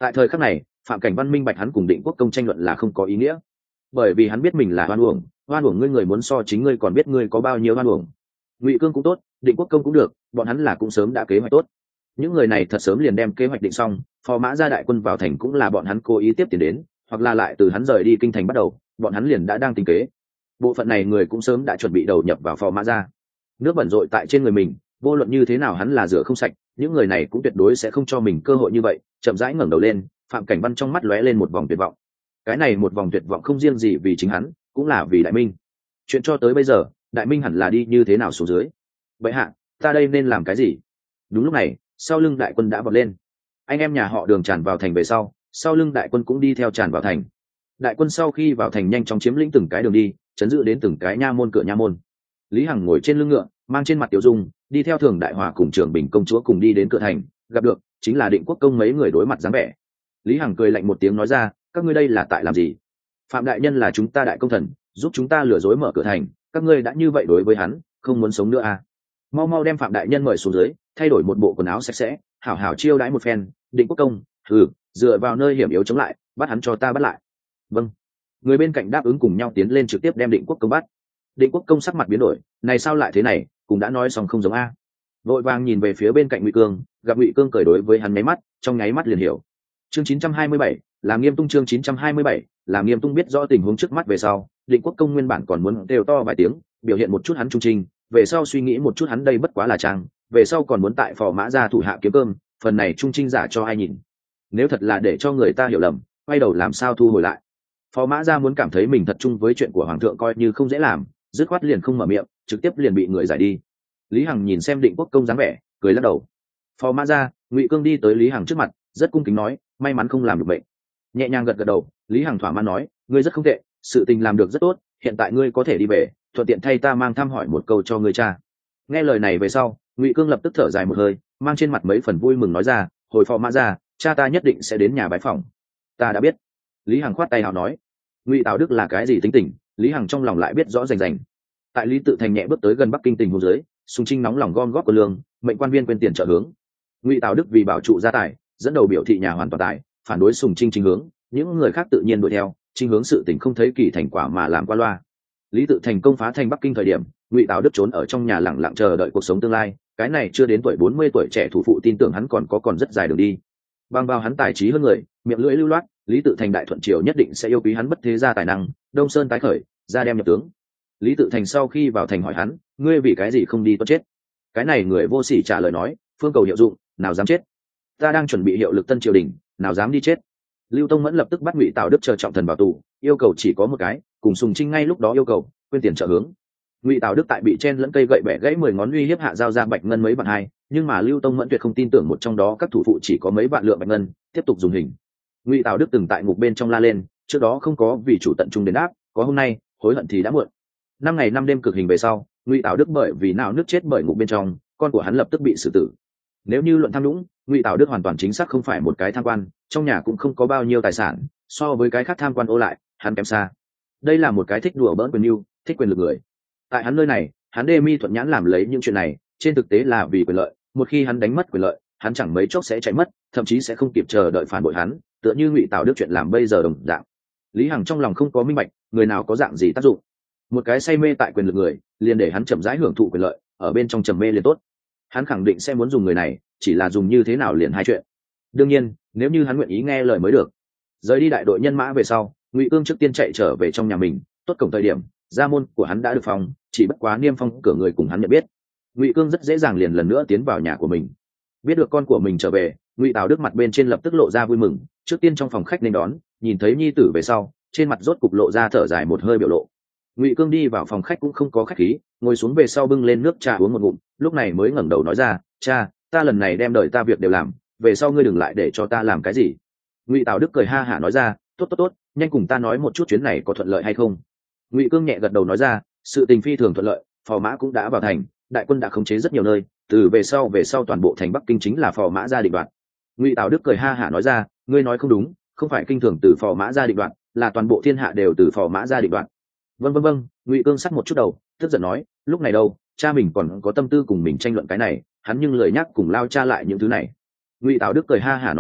Tại thời khắc này, Phạm Cảnh Văn minh bạch hắn cùng Định Quốc Công tranh luận là không có ý nghĩa, bởi vì hắn biết mình là oan uổng, oan uổng ngươi người muốn so chính ngươi còn biết ngươi có bao nhiêu oan uổng. Ngụy Cương cũng tốt, Định Quốc Công cũng được, bọn hắn là cũng sớm đã kế hoạch tốt. Những người này thật sớm liền đem kế hoạch định xong, phò mã gia đại quân vào thành cũng là bọn hắn cố ý tiếp tiền đến, hoặc là lại từ hắn rời đi kinh thành bắt đầu, bọn hắn liền đã đang tính kế. Bộ phận này người cũng sớm đã chuẩn bị đầu nhập vào phò mã gia. Nước bẩn rội tại trên người mình, vô luận như thế nào hắn là rửa không sạch, những người này cũng tuyệt đối sẽ không cho mình cơ hội như vậy. Chậm rãi ngẩng đầu lên, Phạm Cảnh Văn trong mắt lóe lên một vòng tuyệt vọng. Cái này một vòng tuyệt vọng không riêng gì vì chính hắn, cũng là vì Đại Minh. Chuyện cho tới bây giờ, Đại Minh hẳn là đi như thế nào xuống dưới? Vậy hạ, ta đây nên làm cái gì? Đúng lúc này, sau lưng đại quân đã vọt lên. Anh em nhà họ Đường tràn vào thành về sau, sau lưng đại quân cũng đi theo tràn vào thành. Đại quân sau khi vào thành nhanh chóng chiếm lĩnh từng cái đường đi, chấn giữ đến từng cái nha môn cửa nha môn. Lý Hằng ngồi trên lưng ngựa, mang trên mặt tiểu dung, đi theo Thường Đại Hòa cùng Trường Bình công chúa cùng đi đến cửa thành, gặp được chính là Định Quốc Công mấy người đối mặt dáng vẻ. Lý Hằng cười lạnh một tiếng nói ra, các ngươi đây là tại làm gì? Phạm đại nhân là chúng ta đại công thần, giúp chúng ta lừa dối mở cửa thành, các ngươi đã như vậy đối với hắn, không muốn sống nữa à? Mau mau đem Phạm đại nhân mời xuống dưới, thay đổi một bộ quần áo sạch sẽ, hảo hảo chiêu đãi một phen. Định Quốc Công, ừ, dựa vào nơi hiểm yếu chống lại, bắt hắn cho ta bắt lại. Vâng. Người bên cạnh đáp ứng cùng nhau tiến lên trực tiếp đem Định Quốc Công bắt. Định Quốc Công sắc mặt biến đổi, này sao lại thế này, cũng đã nói xong không giống a. Vội vàng nhìn về phía bên cạnh Ngụy Cương, gặp Ngụy Cương cười đối với hắn nháy mắt, trong nháy mắt liền hiểu. Chương chín trăm hai mươi bảy, làm Nghiêm Tung chương chín trăm hai mươi bảy, làm Nghiêm Tung biết rõ tình huống trước mắt về sau, Định Quốc Công nguyên bản còn muốn đều to vài tiếng, biểu hiện một chút hắn trung trình, về sau suy nghĩ một chút hắn đây bất quá là trang, về sau còn muốn tại phò mã gia thủ hạ kiếm cơm, phần này trung trinh giả cho ai nhìn. Nếu thật là để cho người ta hiểu lầm, quay đầu làm sao thu hồi lại. Phò mã gia muốn cảm thấy mình thật chung với chuyện của hoàng thượng coi như không dễ làm, dứt khoát liền không mở miệng, trực tiếp liền bị người giải đi. Lý Hằng nhìn xem Định Quốc Công dáng vẻ, cười lắc đầu. Phò mã gia, Ngụy Cương đi tới Lý Hằng trước mặt, rất cung kính nói, may mắn không làm được bệnh. Nhẹ nhàng gật gật đầu, Lý Hằng thỏa mãn nói, ngươi rất không tệ, sự tình làm được rất tốt, hiện tại ngươi có thể đi về, thuận tiện thay ta mang thăm hỏi một câu cho ngươi cha. Nghe lời này về sau, Ngụy Cương lập tức thở dài một hơi, mang trên mặt mấy phần vui mừng nói ra, hồi phò mã gia, cha ta nhất định sẽ đến nhà bái phỏng. Ta đã biết. Lý Hằng khoát tay hào nói. Ngụy Tào Đức là cái gì tính tình, Lý Hằng trong lòng lại biết rõ rành rành. Tại Lý Tự Thành nhẹ bước tới gần Bắc Kinh tình huống dưới, Sùng Trinh nóng lòng gom góp của lương, mệnh quan viên quên tiền trợ hướng. Ngụy Tào Đức vì bảo trụ gia tài, dẫn đầu biểu thị nhà hoàn toàn tài, phản đối Sùng Trinh chính hướng, những người khác tự nhiên đuổi theo, chính hướng sự tình không thấy kỳ thành quả mà làm qua loa. Lý Tự Thành công phá thành Bắc Kinh thời điểm, Ngụy Tào Đức trốn ở trong nhà lặng lặng chờ đợi cuộc sống tương lai, cái này chưa đến tuổi bốn mươi tuổi trẻ thủ phụ tin tưởng hắn còn có còn rất dài đường đi. Bằng vào hắn tài trí hơn người, miệng lưỡi lưu loát, Lý Tự Thành đại thuận triều nhất định sẽ yêu quý hắn bất thế gia tài năng, Đông Sơn tái khởi, ra đem nhập tướng. Lý Tự Thành sau khi vào thành hỏi hắn, ngươi vì cái gì không đi tuất chết? Cái này người vô sỉ trả lời nói, phương cầu hiệu dụng, nào dám chết? Ta đang chuẩn bị hiệu lực tân triều đình, nào dám đi chết? Lưu Tông Mẫn lập tức bắt Ngụy Tào Đức chờ trọng thần vào tù, yêu cầu chỉ có một cái, cùng Sùng Trinh ngay lúc đó yêu cầu quên tiền trợ hướng. Ngụy Tào Đức tại bị chen lẫn cây gậy bẻ gãy mười ngón uy hiếp hạ giao ra bạch ngân mấy vạn hai, nhưng mà Lưu Tông Mẫn tuyệt không tin tưởng một trong đó các thủ phụ chỉ có mấy vạn lượng bạch ngân, tiếp tục dùng hình. Ngụy Tào Đức từng tại ngục bên trong la lên, trước đó không có vì chủ tận trung đến đáp, có hôm nay, hối hận thì đã muộn. Năm ngày năm đêm cực hình về sau, Ngụy Tào Đức bởi vì nào nước chết bởi ngục bên trong, con của hắn lập tức bị xử tử. Nếu như luận tham nhũng, Ngụy Tào Đức hoàn toàn chính xác không phải một cái tham quan, trong nhà cũng không có bao nhiêu tài sản, so với cái khác tham quan ô lại, hắn kém xa. Đây là một cái thích đùa bỡn quyền mưu, thích quyền lực người. Tại hắn nơi này, hắn đê mi thuận nhãn làm lấy những chuyện này, trên thực tế là vì quyền lợi, một khi hắn đánh mất quyền lợi, hắn chẳng mấy chốc sẽ chạy mất, thậm chí sẽ không kịp chờ đợi phản bội hắn, tựa như Ngụy Tào Đức chuyện làm bây giờ đồng dạng. Lý Hằng trong lòng không có minh bạch, người nào có dạng gì tác dụng. Một cái say mê tại quyền lực người, liền để hắn chậm rãi hưởng thụ quyền lợi, ở bên trong trầm mê liền tốt. Hắn khẳng định sẽ muốn dùng người này, chỉ là dùng như thế nào liền hai chuyện. Đương nhiên, nếu như hắn nguyện ý nghe lời mới được. Rời đi đại đội nhân mã về sau, Ngụy Cương trước tiên chạy trở về trong nhà mình, tốt cổng thời điểm, gia môn của hắn đã được phòng, chỉ bất quá niêm phong cửa người cùng hắn nhận biết. Ngụy Cương rất dễ dàng liền lần nữa tiến vào nhà của mình. Biết được con của mình trở về, Ngụy Tào Đức mặt bên trên lập tức lộ ra vui mừng, trước tiên trong phòng khách nên đón, nhìn thấy nhi tử về sau, trên mặt rốt cục lộ ra thở dài một hơi biểu lộ. Ngụy Cương đi vào phòng khách cũng không có khách khí, ngồi xuống về sau bưng lên nước trà uống một ngụm, lúc này mới ngẩng đầu nói ra, cha, ta lần này đem đợi ta việc đều làm, về sau ngươi đừng lại để cho ta làm cái gì. Ngụy Tào Đức cười ha hả nói ra, tốt tốt tốt, nhanh cùng ta nói một chút chuyến này có thuận lợi hay không. Ngụy Cương nhẹ gật đầu nói ra, sự tình phi thường thuận lợi, phò mã cũng đã vào thành, đại quân đã khống chế rất nhiều nơi, từ về sau về sau toàn bộ thành Bắc Kinh chính là phò mã gia định đoạt. Ngụy Tào Đức cười ha hả nói ra, ngươi nói không đúng, không phải kinh thường từ phò mã gia định đoạt, là toàn bộ thiên hạ đều từ phò mã gia định đoạt. Vâng vâng vâng, Ngụy Cương sắt một chút đầu, tức giận nói, lúc này đâu, cha mình còn có tâm tư cùng mình tranh luận cái này, hắn nhưng lời nhắc cùng lao cha lại những thứ này. Ngụy Tào Đức cười ha hả nói ra,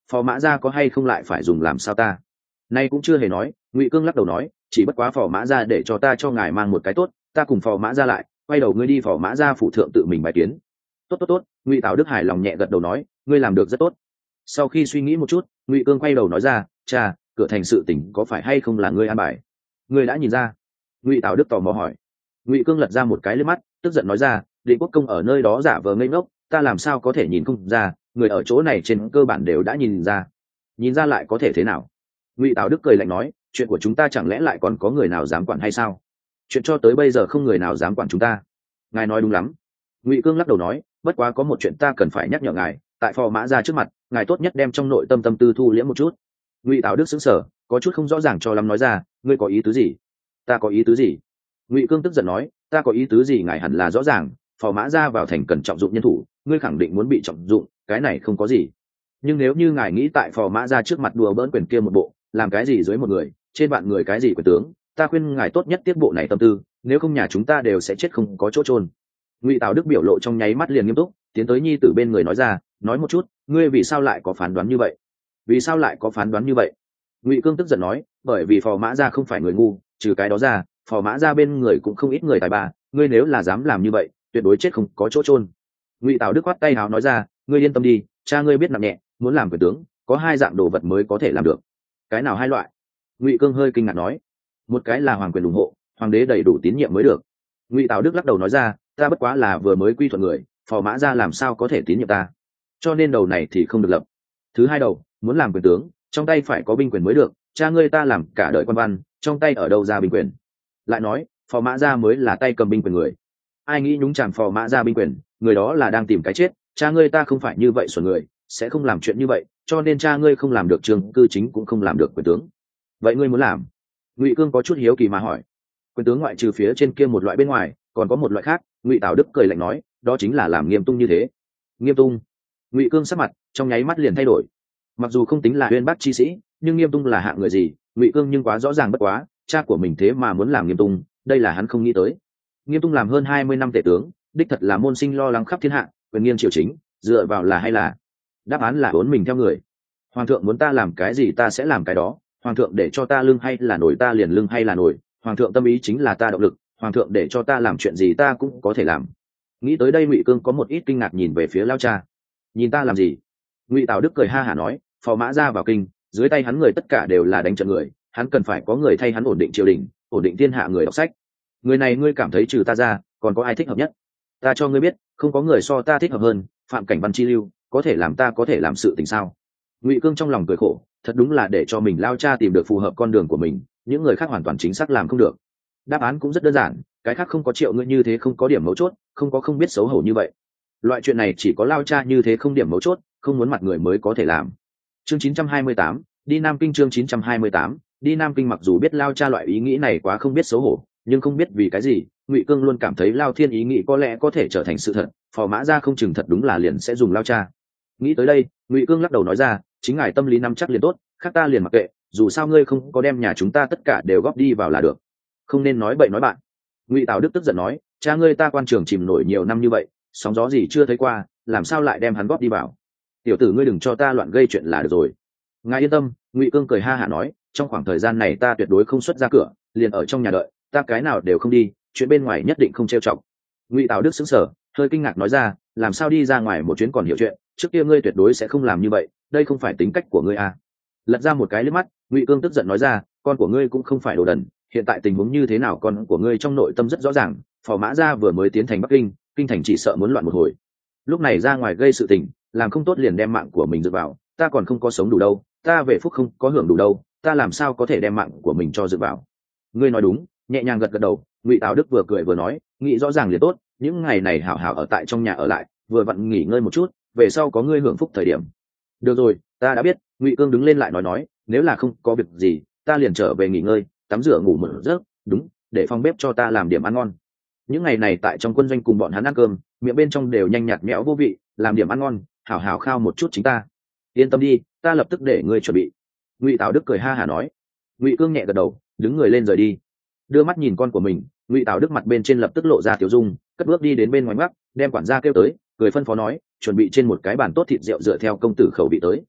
phò mã gia có hay không lại phải dùng làm sao ta? Nay cũng chưa hề nói. Ngụy Cương lắc đầu nói, chỉ bất quá phò mã gia để cho ta cho ngài mang một cái tốt, ta cùng phò mã gia lại, quay đầu ngươi đi phò mã gia phụ thượng tự mình bài kiến. Tốt tốt tốt. Ngụy Tào Đức hài lòng nhẹ gật đầu nói, ngươi làm được rất tốt. Sau khi suy nghĩ một chút, Ngụy Cương quay đầu nói ra, cha, cửa thành sự tình có phải hay không là ngươi an bài? Ngươi đã nhìn ra? Ngụy Tào Đức tò mò hỏi. Ngụy Cương lật ra một cái liếc mắt, tức giận nói ra, Định Quốc công ở nơi đó giả vờ ngây ngốc, ta làm sao có thể nhìn không ra? Người ở chỗ này trên cơ bản đều đã nhìn ra. Nhìn ra lại có thể thế nào? Ngụy Tào Đức cười lạnh nói, chuyện của chúng ta chẳng lẽ lại còn có người nào dám quản hay sao? Chuyện cho tới bây giờ không người nào dám quản chúng ta. Ngài nói đúng lắm. Ngụy Cương lắc đầu nói, bất quá có một chuyện ta cần phải nhắc nhở ngài, tại phò mã gia trước mặt, ngài tốt nhất đem trong nội tâm tâm tư thu liễm một chút. Ngụy Tào Đức sững sờ, có chút không rõ ràng cho lắm nói ra, ngươi có ý tứ gì? Ta có ý tứ gì? Ngụy Cương tức giận nói, ta có ý tứ gì ngài hẳn là rõ ràng, phò mã gia vào thành cần trọng dụng nhân thủ, ngươi khẳng định muốn bị trọng dụng, cái này không có gì. Nhưng nếu như ngài nghĩ tại phò mã gia trước mặt đùa bỡn quyền kia một bộ, làm cái gì dưới một người, trên vạn người cái gì quyền tướng, ta khuyên ngài tốt nhất tiết bộ này tâm tư, nếu không nhà chúng ta đều sẽ chết không có chỗ chôn. Ngụy Tào Đức biểu lộ trong nháy mắt liền nghiêm túc, tiến tới nhi tử bên người nói ra, nói một chút, ngươi vì sao lại có phán đoán như vậy? Vì sao lại có phán đoán như vậy? Ngụy Cương tức giận nói, bởi vì phò mã gia không phải người ngu, trừ cái đó ra, phò mã gia bên người cũng không ít người tài ba, ngươi nếu là dám làm như vậy, tuyệt đối chết không có chỗ chôn. Ngụy Tào Đức quát tay hào nói ra, ngươi yên tâm đi, cha ngươi biết nặng nhẹ, muốn làm quyền tướng, có hai dạng đồ vật mới có thể làm được. Cái nào hai loại? Ngụy Cương hơi kinh ngạc nói, một cái là hoàng quyền ủng hộ, hoàng đế đầy đủ tín nhiệm mới được. Ngụy Tào Đức lắc đầu nói ra, ta bất quá là vừa mới quy thuận người, phò mã gia làm sao có thể tín nhiệm ta, cho nên đầu này thì không được lập. Thứ hai đầu, muốn làm quyền tướng, trong tay phải có binh quyền mới được, cha ngươi ta làm cả đời quan văn, trong tay ở đâu ra binh quyền? Lại nói, phò mã gia mới là tay cầm binh quyền người, ai nghĩ nhúng chàm phò mã gia binh quyền, người đó là đang tìm cái chết, cha ngươi ta không phải như vậy xuẩn người, sẽ không làm chuyện như vậy, cho nên cha ngươi không làm được trường cư chính cũng không làm được quyền tướng. Vậy ngươi muốn làm? Ngụy Cương có chút hiếu kỳ mà hỏi. Quyền tướng ngoại trừ phía trên kia một loại bên ngoài, còn có một loại khác. Ngụy Tào Đức cười lạnh nói, đó chính là làm nghiêm tung như thế. Nghiêm tung? Ngụy Cương sắc mặt trong nháy mắt liền thay đổi. Mặc dù không tính là uyên bác chi sĩ, nhưng nghiêm tung là hạng người gì, Ngụy Cương nhưng quá rõ ràng bất quá, cha của mình thế mà muốn làm nghiêm tung, đây là hắn không nghĩ tới. Nghiêm tung làm hơn hai mươi năm tể tướng, đích thật là môn sinh lo lắng khắp thiên hạ, quyền nghiêng triều chính, dựa vào là hay là? Đáp án là uốn mình theo người. Hoàng thượng muốn ta làm cái gì ta sẽ làm cái đó, hoàng thượng để cho ta lưng hay là nổi ta liền lưng hay là nổi, hoàng thượng tâm ý chính là ta động lực, hoàng thượng để cho ta làm chuyện gì ta cũng có thể làm. Nghĩ tới đây Ngụy Cương có một ít kinh ngạc nhìn về phía lao cha. Nhìn ta làm gì? Ngụy Tào Đức cười ha hả nói, phò mã ra vào kinh, dưới tay hắn người tất cả đều là đánh trận người, hắn cần phải có người thay hắn ổn định triều đình, ổn định thiên hạ người đọc sách. Người này ngươi cảm thấy trừ ta ra còn có ai thích hợp nhất? Ta cho ngươi biết, không có người so ta thích hợp hơn. Phạm Cảnh Văn chi lưu có thể làm ta có thể làm sự tình sao? Ngụy Cương trong lòng cười khổ, thật đúng là để cho mình lao cha tìm được phù hợp con đường của mình, những người khác hoàn toàn chính xác làm không được. Đáp án cũng rất đơn giản, cái khác không có triệu ngươi như thế không có điểm mấu chốt, không có không biết xấu hổ như vậy. Loại chuyện này chỉ có lao cha như thế không điểm mấu chốt, không muốn mặt người mới có thể làm. Chương chín trăm hai mươi tám, đi Nam Kinh. Chương chín trăm hai mươi tám, đi Nam Kinh. Mặc dù biết lao cha loại ý nghĩ này quá không biết xấu hổ, nhưng không biết vì cái gì, Ngụy Cương luôn cảm thấy lao thiên ý nghĩ có lẽ có thể trở thành sự thật, phò mã ra không chừng thật đúng là liền sẽ dùng lao cha. Nghĩ tới đây, Ngụy Cương lắc đầu nói ra, chính ngài tâm lý nắm chắc liền tốt, khác ta liền mặc kệ, dù sao ngươi không có đem nhà chúng ta tất cả đều góp đi vào là được. Không nên nói bậy nói bạn. Ngụy Tào Đức tức giận nói, cha ngươi ta quan trường chìm nổi nhiều năm như vậy, sóng gió gì chưa thấy qua, làm sao lại đem hắn góp đi vào? Tiểu tử ngươi đừng cho ta loạn gây chuyện là được rồi. Ngài yên tâm. Ngụy Cương cười ha hả nói, trong khoảng thời gian này ta tuyệt đối không xuất ra cửa, liền ở trong nhà đợi, ta cái nào đều không đi, chuyện bên ngoài nhất định không trêu chọc. Ngụy Tào Đức sững sờ, hơi kinh ngạc nói ra, làm sao đi ra ngoài một chuyến còn hiểu chuyện, trước kia ngươi tuyệt đối sẽ không làm như vậy, đây không phải tính cách của ngươi à? Lật ra một cái liếc mắt, Ngụy Cương tức giận nói ra, con của ngươi cũng không phải đồ đần, hiện tại tình huống như thế nào con của ngươi trong nội tâm rất rõ ràng, phò mã gia vừa mới tiến thành Bắc Kinh, kinh thành chỉ sợ muốn loạn một hồi, lúc này ra ngoài gây sự tình, làm không tốt liền đem mạng của mình dựa vào, ta còn không có sống đủ đâu, ta về phúc không có hưởng đủ đâu, ta làm sao có thể đem mạng của mình cho dựa vào? Ngươi nói đúng. Nhẹ nhàng gật gật đầu, Ngụy Tào Đức vừa cười vừa nói, nghĩ rõ ràng liền tốt, những ngày này hảo hảo ở tại trong nhà ở lại, vừa vặn nghỉ ngơi một chút, về sau có ngươi hưởng phúc thời điểm. Được rồi, ta đã biết. Ngụy Cương đứng lên lại nói nói, nếu là không có việc gì, ta liền trở về nghỉ ngơi, tắm rửa ngủ một giấc, đúng, để phòng bếp cho ta làm điểm ăn ngon. Những ngày này tại trong quân doanh cùng bọn hắn ăn cơm, miệng bên trong đều nhanh nhạt nhẽo vô vị, làm điểm ăn ngon, hảo hảo khao một chút chính ta. Yên tâm đi, ta lập tức để ngươi chuẩn bị. Ngụy Tào Đức cười ha hả nói. Ngụy Cương nhẹ gật đầu, đứng người lên rời đi. Đưa mắt nhìn con của mình, Ngụy Tào Đức mặt bên trên lập tức lộ ra tiểu dung, cất bước đi đến bên ngoài mắt, đem quản gia kêu tới, cười phân phó nói, chuẩn bị trên một cái bàn tốt thịt rượu dựa theo công tử khẩu vị tới.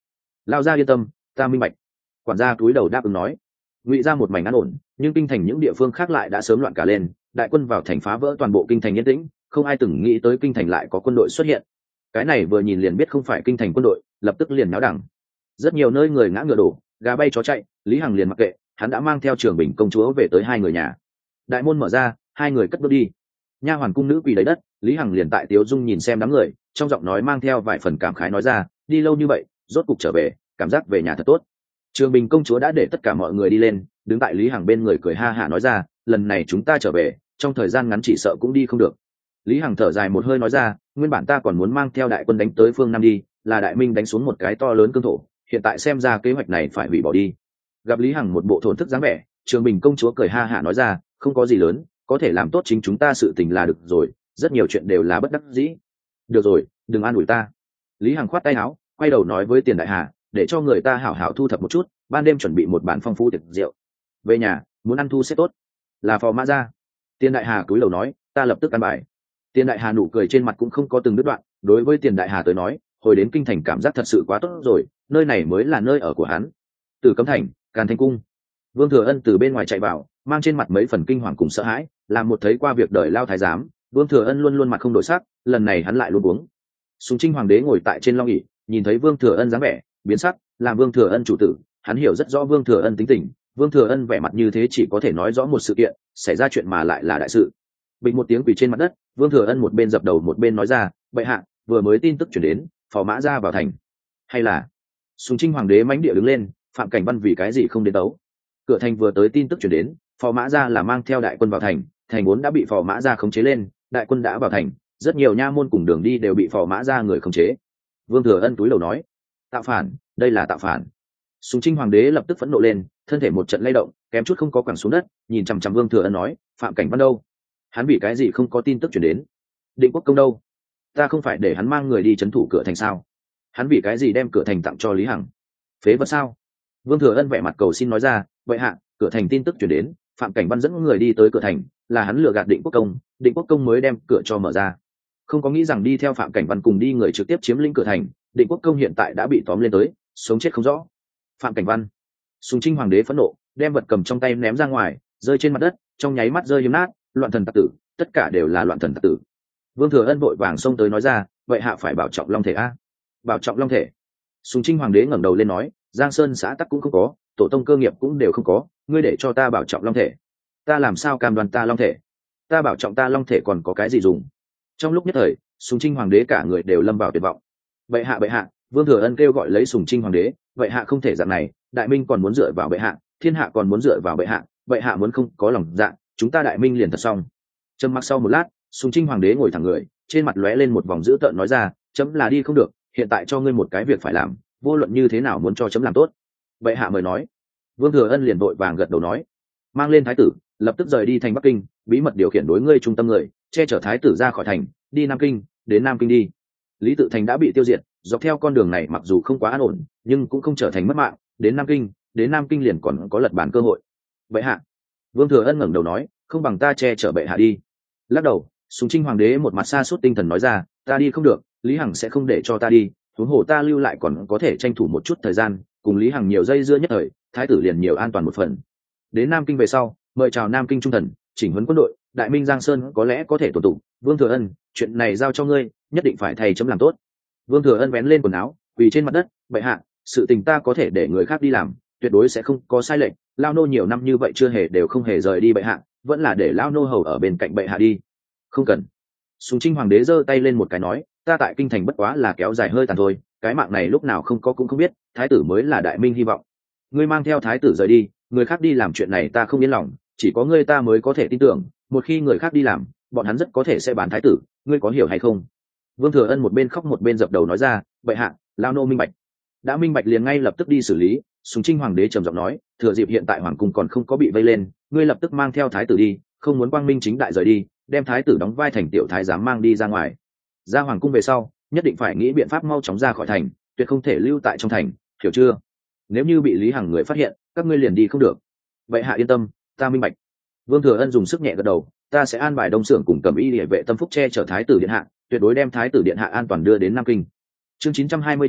Lao gia yên tâm, ta minh bạch. Quản gia túi đầu đáp ứng nói. Ngụy ra một mảnh an ổn, nhưng kinh thành những địa phương khác lại đã sớm loạn cả lên, đại quân vào thành phá vỡ toàn bộ kinh thành yên tĩnh, không ai từng nghĩ tới kinh thành lại có quân đội xuất hiện. Cái này vừa nhìn liền biết không phải kinh thành quân đội, lập tức liền náo đẳng. Rất nhiều nơi người ngã ngựa đổ, gà bay chó chạy, Lý Hằng liền mặc kệ, hắn đã mang theo Trường Bình công chúa về tới hai người nhà. Đại môn mở ra, hai người cất bước đi. Nha hoàn cung nữ quỳ đầy đất, Lý Hằng liền tại Tiếu Dung nhìn xem đám người, trong giọng nói mang theo vài phần cảm khái nói ra, đi lâu như vậy, rốt cục trở về, cảm giác về nhà thật tốt. Trường Bình công chúa đã để tất cả mọi người đi lên, đứng tại Lý Hằng bên người cười ha hả nói ra, lần này chúng ta trở về, trong thời gian ngắn chỉ sợ cũng đi không được. Lý Hằng thở dài một hơi nói ra, nguyên bản ta còn muốn mang theo đại quân đánh tới phương Nam đi, là Đại Minh đánh xuống một cái to lớn cương thổ, hiện tại xem ra kế hoạch này phải hủy bỏ đi. Gặp Lý Hằng một bộ thổn thức dáng vẻ, Trường Bình công chúa cười ha hả nói ra, không có gì lớn, có thể làm tốt chính chúng ta sự tình là được rồi, rất nhiều chuyện đều là bất đắc dĩ. Được rồi, đừng an ủi ta. Lý Hằng khoát tay áo, quay đầu nói với Tiền Đại Hà, để cho người ta hảo hảo thu thập một chút, ban đêm chuẩn bị một bản phong phú tiệc rượu. Về nhà, muốn ăn thu xếp tốt. Là Phò Mã Gia. Tiền Đại Hà cúi đầu nói, ta lập tức ăn bài. Tiền Đại Hà nụ cười trên mặt cũng không có từng đứt đoạn, đối với Tiền Đại Hà tới nói, hồi đến kinh thành cảm giác thật sự quá tốt rồi, nơi này mới là nơi ở của hắn. Từ Cấm Thành, Càn Thanh Cung. Vương Thừa Ân từ bên ngoài chạy vào, mang trên mặt mấy phần kinh hoàng cùng sợ hãi, làm một thấy qua việc đời lao thái giám, Vương Thừa Ân luôn luôn mặt không đổi sắc, lần này hắn lại luôn uống. Sùng Trinh hoàng đế ngồi tại trên long ỷ, nhìn thấy Vương Thừa Ân dáng vẻ, biến sắc, làm Vương Thừa Ân chủ tử, hắn hiểu rất rõ Vương Thừa Ân tính tình, Vương Thừa Ân vẻ mặt như thế chỉ có thể nói rõ một sự kiện, xảy ra chuyện mà lại là đại sự. Bình một tiếng quỳ trên mặt đất, Vương Thừa Ân một bên dập đầu một bên nói ra, bệ hạ, vừa mới tin tức chuyển đến, Phò Mã Gia vào thành. Hay là Sùng Trinh hoàng đế mãnh địa đứng lên, Phạm Cảnh Văn vì cái gì không đến đấu? Cửa thành vừa tới tin tức chuyển đến, Phò Mã Gia là mang theo đại quân vào thành, thành vốn đã bị Phò Mã Gia khống chế lên, đại quân đã vào thành, rất nhiều nha môn cùng đường đi đều bị Phò Mã Gia người khống chế. Vương Thừa Ân túi đầu nói, tạo phản, đây là tạo phản. Sùng Trinh hoàng đế lập tức phẫn nộ lên, thân thể một trận lay động, kém chút không có quẳng xuống đất, nhìn chằm chằm Vương Thừa Ân nói, Phạm Cảnh Văn đâu? Hắn vì cái gì không có tin tức chuyển đến? Định Quốc công đâu? Ta không phải để hắn mang người đi trấn thủ cửa thành sao? Hắn vì cái gì đem cửa thành tặng cho Lý Hằng? Phế vật sao? Vương Thừa Ân vẻ mặt cầu xin nói ra, vậy hạ, cửa thành tin tức chuyển đến, Phạm Cảnh Văn dẫn người đi tới cửa thành, là hắn lừa gạt Định Quốc công, Định Quốc công mới đem cửa cho mở ra. Không có nghĩ rằng đi theo Phạm Cảnh Văn cùng đi người trực tiếp chiếm lĩnh cửa thành, Định Quốc công hiện tại đã bị tóm lên tới, sống chết không rõ. Phạm Cảnh Văn. Sùng Trinh hoàng đế phẫn nộ, đem vật cầm trong tay ném ra ngoài, rơi trên mặt đất, trong nháy mắt rơi hiếm nát, loạn thần tặc tử, tất cả đều là loạn thần tặc tử. Vương Thừa Ân vội vàng xông tới nói ra, vậy hạ phải bảo trọng long thể a. Bảo trọng long thể. Sùng Trinh hoàng đế ngẩng đầu lên nói, Giang Sơn xã tắc cũng không có, tổ tông cơ nghiệp cũng đều không có, ngươi để cho ta bảo trọng long thể, ta làm sao cam đoan ta long thể? Ta bảo trọng ta long thể còn có cái gì dùng? Trong lúc nhất thời, Sùng Trinh hoàng đế cả người đều lâm vào tuyệt vọng. Bệ hạ bệ hạ, Vương Thừa Ân kêu gọi lấy Sùng Trinh hoàng đế, bệ hạ không thể dạng này, Đại Minh còn muốn dựa vào bệ hạ, thiên hạ còn muốn dựa vào bệ hạ, bệ hạ muốn không có lòng dạ, chúng ta Đại Minh liền thật xong. Trầm mặc sau một lát, Sùng Trinh hoàng đế ngồi thẳng người, trên mặt lóe lên một vòng dữ tợn nói ra, chấm là đi không được, hiện tại cho ngươi một cái việc phải làm, vô luận như thế nào muốn cho chấm làm tốt. Bệ hạ mời nói. Vương Thừa Ân liền vội vàng gật đầu nói, mang lên thái tử, lập tức rời đi thành Bắc Kinh, bí mật điều khiển đối ngươi trung tâm người, che chở thái tử ra khỏi thành, đi Nam Kinh, đến Nam Kinh đi. Lý Tự Thành đã bị tiêu diệt, dọc theo con đường này mặc dù không quá an ổn, nhưng cũng không trở thành mất mạng, đến Nam Kinh, đến Nam Kinh liền còn có lật bàn cơ hội. Bệ hạ. Vương Thừa Ân ngẩng đầu nói, không bằng ta che chở bệ hạ đi. Lắc đầu, Sùng Trinh hoàng đế một mặt sa sút tinh thần nói ra, ta đi không được, Lý Hằng sẽ không để cho ta đi, huống hồ ta lưu lại còn có thể tranh thủ một chút thời gian, cùng Lý Hằng nhiều dây dưa nhất thời, thái tử liền nhiều an toàn một phần. Đến Nam Kinh về sau, mời chào Nam Kinh trung thần, chỉnh huấn quân đội, Đại Minh Giang Sơn có lẽ có thể tổ tụ. Vương Thừa Ân, chuyện này giao cho ngươi, nhất định phải thầy chấm làm tốt. Vương Thừa Ân vén lên quần áo, quỳ trên mặt đất, bệ hạ, sự tình ta có thể để người khác đi làm, tuyệt đối sẽ không có sai lệch. Lao nô nhiều năm như vậy chưa hề đều không hề rời đi bệ hạ, vẫn là để Lao nô hầu ở bên cạnh bệ hạ đi. Không cần. Sùng Trinh hoàng đế giơ tay lên một cái nói, ta tại kinh thành bất quá là kéo dài hơi tàn thôi, cái mạng này lúc nào không có cũng không biết, thái tử mới là Đại Minh hy vọng. Ngươi mang theo thái tử rời đi, người khác đi làm chuyện này ta không yên lòng, chỉ có ngươi ta mới có thể tin tưởng, một khi người khác đi làm, bọn hắn rất có thể sẽ bán thái tử, ngươi có hiểu hay không? Vương Thừa Ân một bên khóc một bên dập đầu nói ra, bệ hạ, lao nô minh bạch. Đã minh bạch liền ngay lập tức đi xử lý. Sùng Trinh hoàng đế trầm giọng nói, thừa dịp hiện tại hoàng cung còn không có bị vây lên, ngươi lập tức mang theo thái tử đi, không muốn quang minh chính đại rời đi, đem thái tử đóng vai thành tiểu thái giám mang đi ra ngoài. Ra hoàng cung về sau, nhất định phải nghĩ biện pháp mau chóng ra khỏi thành, tuyệt không thể lưu tại trong thành, hiểu chưa? Nếu như bị Lý Hằng người phát hiện, các ngươi liền đi không được. Vậy hạ yên tâm, ta minh bạch. Vương Thừa Ân dùng sức nhẹ gật đầu, ta sẽ an bài đông xưởng cùng cầm y địa vệ tâm phúc che chở thái tử điện hạ, tuyệt đối đem thái tử điện hạ an toàn đưa đến Nam Kinh. Chương chín trăm hai mươi chín,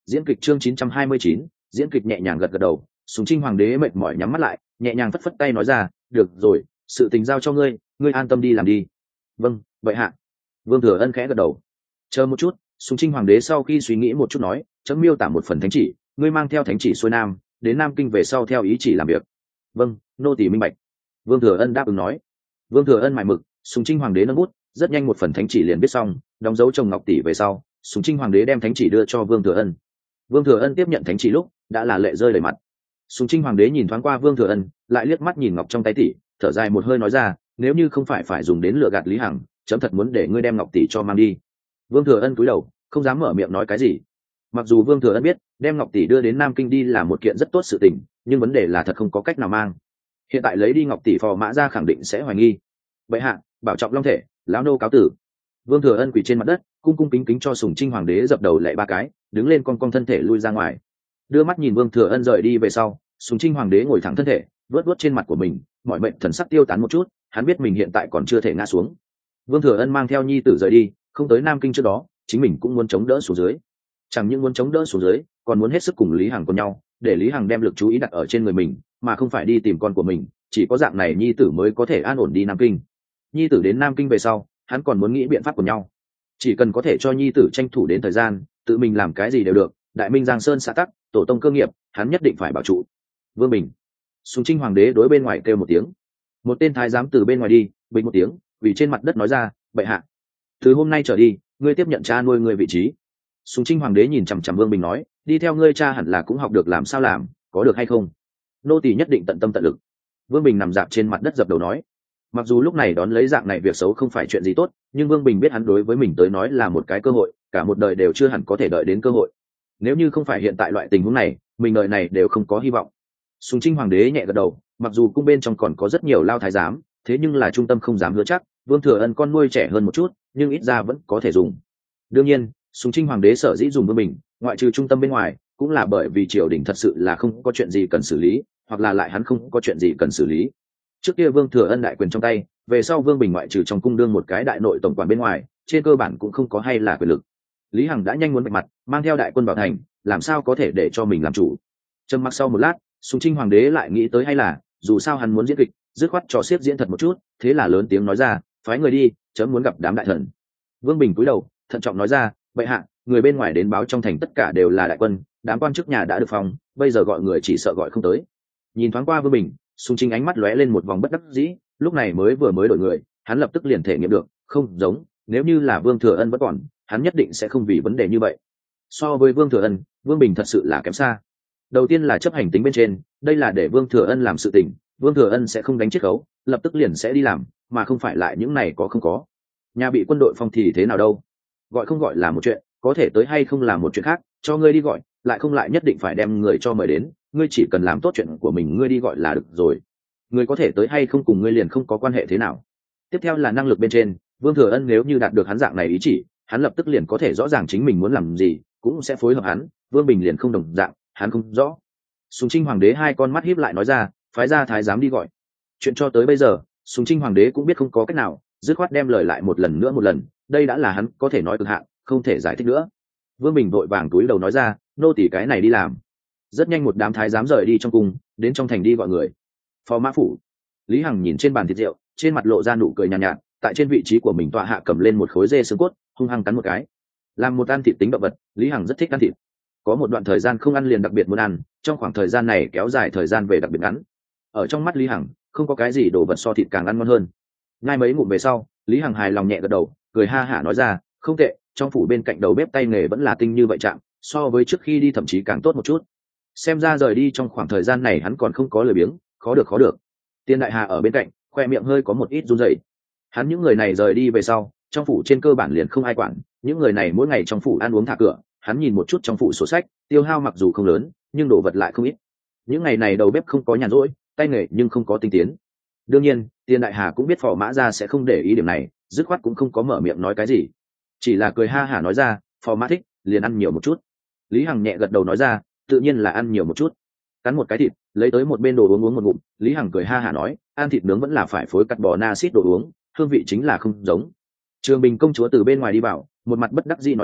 diễn kịch chương chín trăm hai mươi chín, diễn kịch nhẹ nhàng gật gật đầu. Sùng Trinh hoàng đế mệt mỏi nhắm mắt lại, nhẹ nhàng phất phất tay nói ra, được rồi, sự tình giao cho ngươi, ngươi an tâm đi làm đi. Vâng, vậy hạ. Vương Thừa Ân khẽ gật đầu. Chờ một chút, Sùng Trinh hoàng đế sau khi suy nghĩ một chút nói, chấm miêu tả một phần thánh chỉ, ngươi mang theo thánh chỉ xuôi nam, đến Nam Kinh về sau theo ý chỉ làm việc. Vâng, nô tỳ minh bạch. Vương Thừa Ân đáp ứng nói. Vương Thừa Ân mải mực, Sùng Trinh hoàng đế nâng bút, rất nhanh một phần thánh chỉ liền viết xong, đóng dấu chồng ngọc tỷ về sau, Sùng Trinh hoàng đế đem thánh chỉ đưa cho Vương Thừa Ân. Vương Thừa Ân tiếp nhận thánh chỉ lúc đã là lệ rơi đầy mặt. Sùng Trinh hoàng đế nhìn thoáng qua Vương Thừa Ân, lại liếc mắt nhìn ngọc trong tay tỷ, thở dài một hơi nói ra, nếu như không phải phải dùng đến lừa gạt Lý Hằng, chấm thật muốn để ngươi đem ngọc tỷ cho mang đi. Vương Thừa Ân cúi đầu, không dám mở miệng nói cái gì. Mặc dù Vương Thừa Ân biết đem ngọc tỷ đưa đến Nam Kinh đi là một kiện rất tốt sự tình, nhưng vấn đề là thật không có cách nào mang. Hiện tại lấy đi ngọc tỷ phò mã ra khẳng định sẽ hoài nghi. Bệ hạ, bảo trọng long thể, lão nô cáo tử. Vương Thừa Ân quỳ trên mặt đất, cung cung kính kính cho Sùng Trinh hoàng đế dập đầu lạy ba cái, đứng lên con con thân thể lui ra ngoài. Đưa mắt nhìn Vương Thừa Ân rời đi về sau, Sùng Trinh hoàng đế ngồi thẳng thân thể, vớt vớt trên mặt của mình, mọi mệnh thần sắc tiêu tán một chút, hắn biết mình hiện tại còn chưa thể ngã xuống. Vương Thừa Ân mang theo nhi tử rời đi, không tới Nam Kinh trước đó, chính mình cũng muốn chống đỡ xuống dưới. Chẳng những muốn chống đỡ xuống dưới, còn muốn hết sức cùng Lý Hằng cùng nhau, để Lý Hằng đem lực chú ý đặt ở trên người mình, mà không phải đi tìm con của mình, chỉ có dạng này nhi tử mới có thể an ổn đi Nam Kinh. Nhi tử đến Nam Kinh về sau, hắn còn muốn nghĩ biện pháp của nhau. Chỉ cần có thể cho nhi tử tranh thủ đến thời gian, tự mình làm cái gì đều được, đại minh Giang Sơn xã tắc, tổ tông cơ nghiệp, hắn nhất định phải bảo trụ. Vương Bình. Sùng Trinh hoàng đế đối bên ngoài kêu một tiếng. Một tên thái giám từ bên ngoài đi, bình một tiếng, vì trên mặt đất nói ra, bệ hạ, từ hôm nay trở đi, ngươi tiếp nhận cha nuôi ngươi vị trí. Sùng Trinh hoàng đế nhìn chằm chằm Vương Bình nói, đi theo ngươi cha hẳn là cũng học được làm sao làm, có được hay không? Nô tỳ nhất định tận tâm tận lực. Vương Bình nằm dạp trên mặt đất dập đầu nói. Mặc dù lúc này đón lấy dạng này việc xấu không phải chuyện gì tốt, nhưng Vương Bình biết hắn đối với mình tới nói là một cái cơ hội, cả một đời đều chưa hẳn có thể đợi đến cơ hội. Nếu như không phải hiện tại loại tình huống này, mình đời này đều không có hy vọng. Sùng Trinh hoàng đế nhẹ gật đầu, mặc dù cung bên trong còn có rất nhiều lao thái giám, thế nhưng là trung tâm không dám hứa chắc, Vương Thừa Ân con nuôi trẻ hơn một chút, nhưng ít ra vẫn có thể dùng. Đương nhiên, Sùng Trinh hoàng đế sở dĩ dùng Vương Bình, ngoại trừ trung tâm bên ngoài, cũng là bởi vì triều đình thật sự là không có chuyện gì cần xử lý, hoặc là lại hắn không có chuyện gì cần xử lý. Trước kia Vương Thừa Ân đại quyền trong tay, về sau Vương Bình ngoại trừ trong cung đương một cái đại nội tổng quản bên ngoài, trên cơ bản cũng không có hay là quyền lực. Lý Hằng đã nhanh muốn bạch mặt, mang theo đại quân vào thành, làm sao có thể để cho mình làm chủ. Trầm mặc sau một lát, Sùng Trinh hoàng đế lại nghĩ tới hay là, dù sao hắn muốn diễn kịch, dứt khoát trò xiết diễn thật một chút, thế là lớn tiếng nói ra, phái người đi, chấm muốn gặp đám đại thần. Vương Bình cúi đầu, thận trọng nói ra, bệ hạ, người bên ngoài đến báo trong thành tất cả đều là đại quân, đám quan chức nhà đã được phòng, bây giờ gọi người chỉ sợ gọi không tới. Nhìn thoáng qua Vương Bình, Sùng Trinh ánh mắt lóe lên một vòng bất đắc dĩ, lúc này mới vừa mới đổi người, hắn lập tức liền thể nghiệm được, không giống, nếu như là Vương Thừa Ân vẫn còn, hắn nhất định sẽ không vì vấn đề như vậy. So với Vương Thừa Ân, Vương Bình thật sự là kém xa. Đầu tiên là chấp hành tính bên trên, đây là để Vương Thừa Ân làm sự tình, Vương Thừa Ân sẽ không đánh chiết khấu, lập tức liền sẽ đi làm, mà không phải lại những này có không có. Nhà bị quân đội phong thì thế nào đâu? Gọi không gọi là một chuyện, có thể tới hay không là một chuyện khác, cho ngươi đi gọi, lại không lại nhất định phải đem người cho mời đến, ngươi chỉ cần làm tốt chuyện của mình, ngươi đi gọi là được rồi. Người có thể tới hay không cùng ngươi liền không có quan hệ thế nào. Tiếp theo là năng lực bên trên, Vương Thừa Ân nếu như đạt được hắn dạng này ý chỉ, hắn lập tức liền có thể rõ ràng chính mình muốn làm gì, cũng sẽ phối hợp hắn. Vương Bình liền không đồng dạng, hắn không rõ. Sùng Trinh hoàng đế hai con mắt híp lại nói ra, phái ra thái giám đi gọi. Chuyện cho tới bây giờ, Sùng Trinh hoàng đế cũng biết không có cách nào, dứt khoát đem lời lại một lần nữa một lần, đây đã là hắn có thể nói cực hạn, không thể giải thích nữa. Vương Bình vội vàng túi đầu nói ra, nô tỳ cái này đi làm. Rất nhanh một đám thái giám rời đi trong cung, đến trong thành đi gọi người. Phó mã phủ. Lý Hằng nhìn trên bàn thịt rượu, trên mặt lộ ra nụ cười nhàn nhạt, nhạt, tại trên vị trí của mình tọa hạ cầm lên một khối dê xương cốt, hung hăng cắn một cái. Làm một ăn thịt tính động vật, Lý Hằng rất thích ăn thịt. Có một đoạn thời gian không ăn liền đặc biệt muốn ăn, trong khoảng thời gian này kéo dài thời gian về đặc biệt ngắn. Ở trong mắt Lý Hằng, không có cái gì đồ vật so thịt càng ăn ngon hơn. Ngay mấy ngụm về sau, Lý Hằng hài lòng nhẹ gật đầu, cười ha hả nói ra, không tệ, trong phủ bên cạnh đầu bếp tay nghề vẫn là tinh như vậy chạm, so với trước khi đi thậm chí càng tốt một chút. Xem ra rời đi trong khoảng thời gian này hắn còn không có lười biếng, khó được khó được. Tiên đại hà ở bên cạnh, khoe miệng hơi có một ít run rẩy. Hắn những người này rời đi về sau, trong phủ trên cơ bản liền không ai quản, những người này mỗi ngày trong phủ ăn uống thả cửa, hắn nhìn một chút trong phủ sổ sách, tiêu hao mặc dù không lớn, nhưng đồ vật lại không ít. Những ngày này đầu bếp không có nhàn rỗi, tay nghề nhưng không có tinh tiến. Đương nhiên, Tiên đại hà cũng biết Phò Mã Gia sẽ không để ý điểm này, dứt khoát cũng không có mở miệng nói cái gì, chỉ là cười ha hả nói ra, Phò Mã thích, liền ăn nhiều một chút. Lý Hằng nhẹ gật đầu nói ra, tự nhiên là ăn nhiều một chút. Cắn một cái thịt, lấy tới một bên đồ uống uống một ngụm, Lý Hằng cười ha hả nói, ăn thịt nướng vẫn là phải phối cắt bò na xít đồ uống, hương vị chính là không giống. Trường Bình công chúa từ bên ngoài đi vào, một mặt bất đắc dĩ nói ra,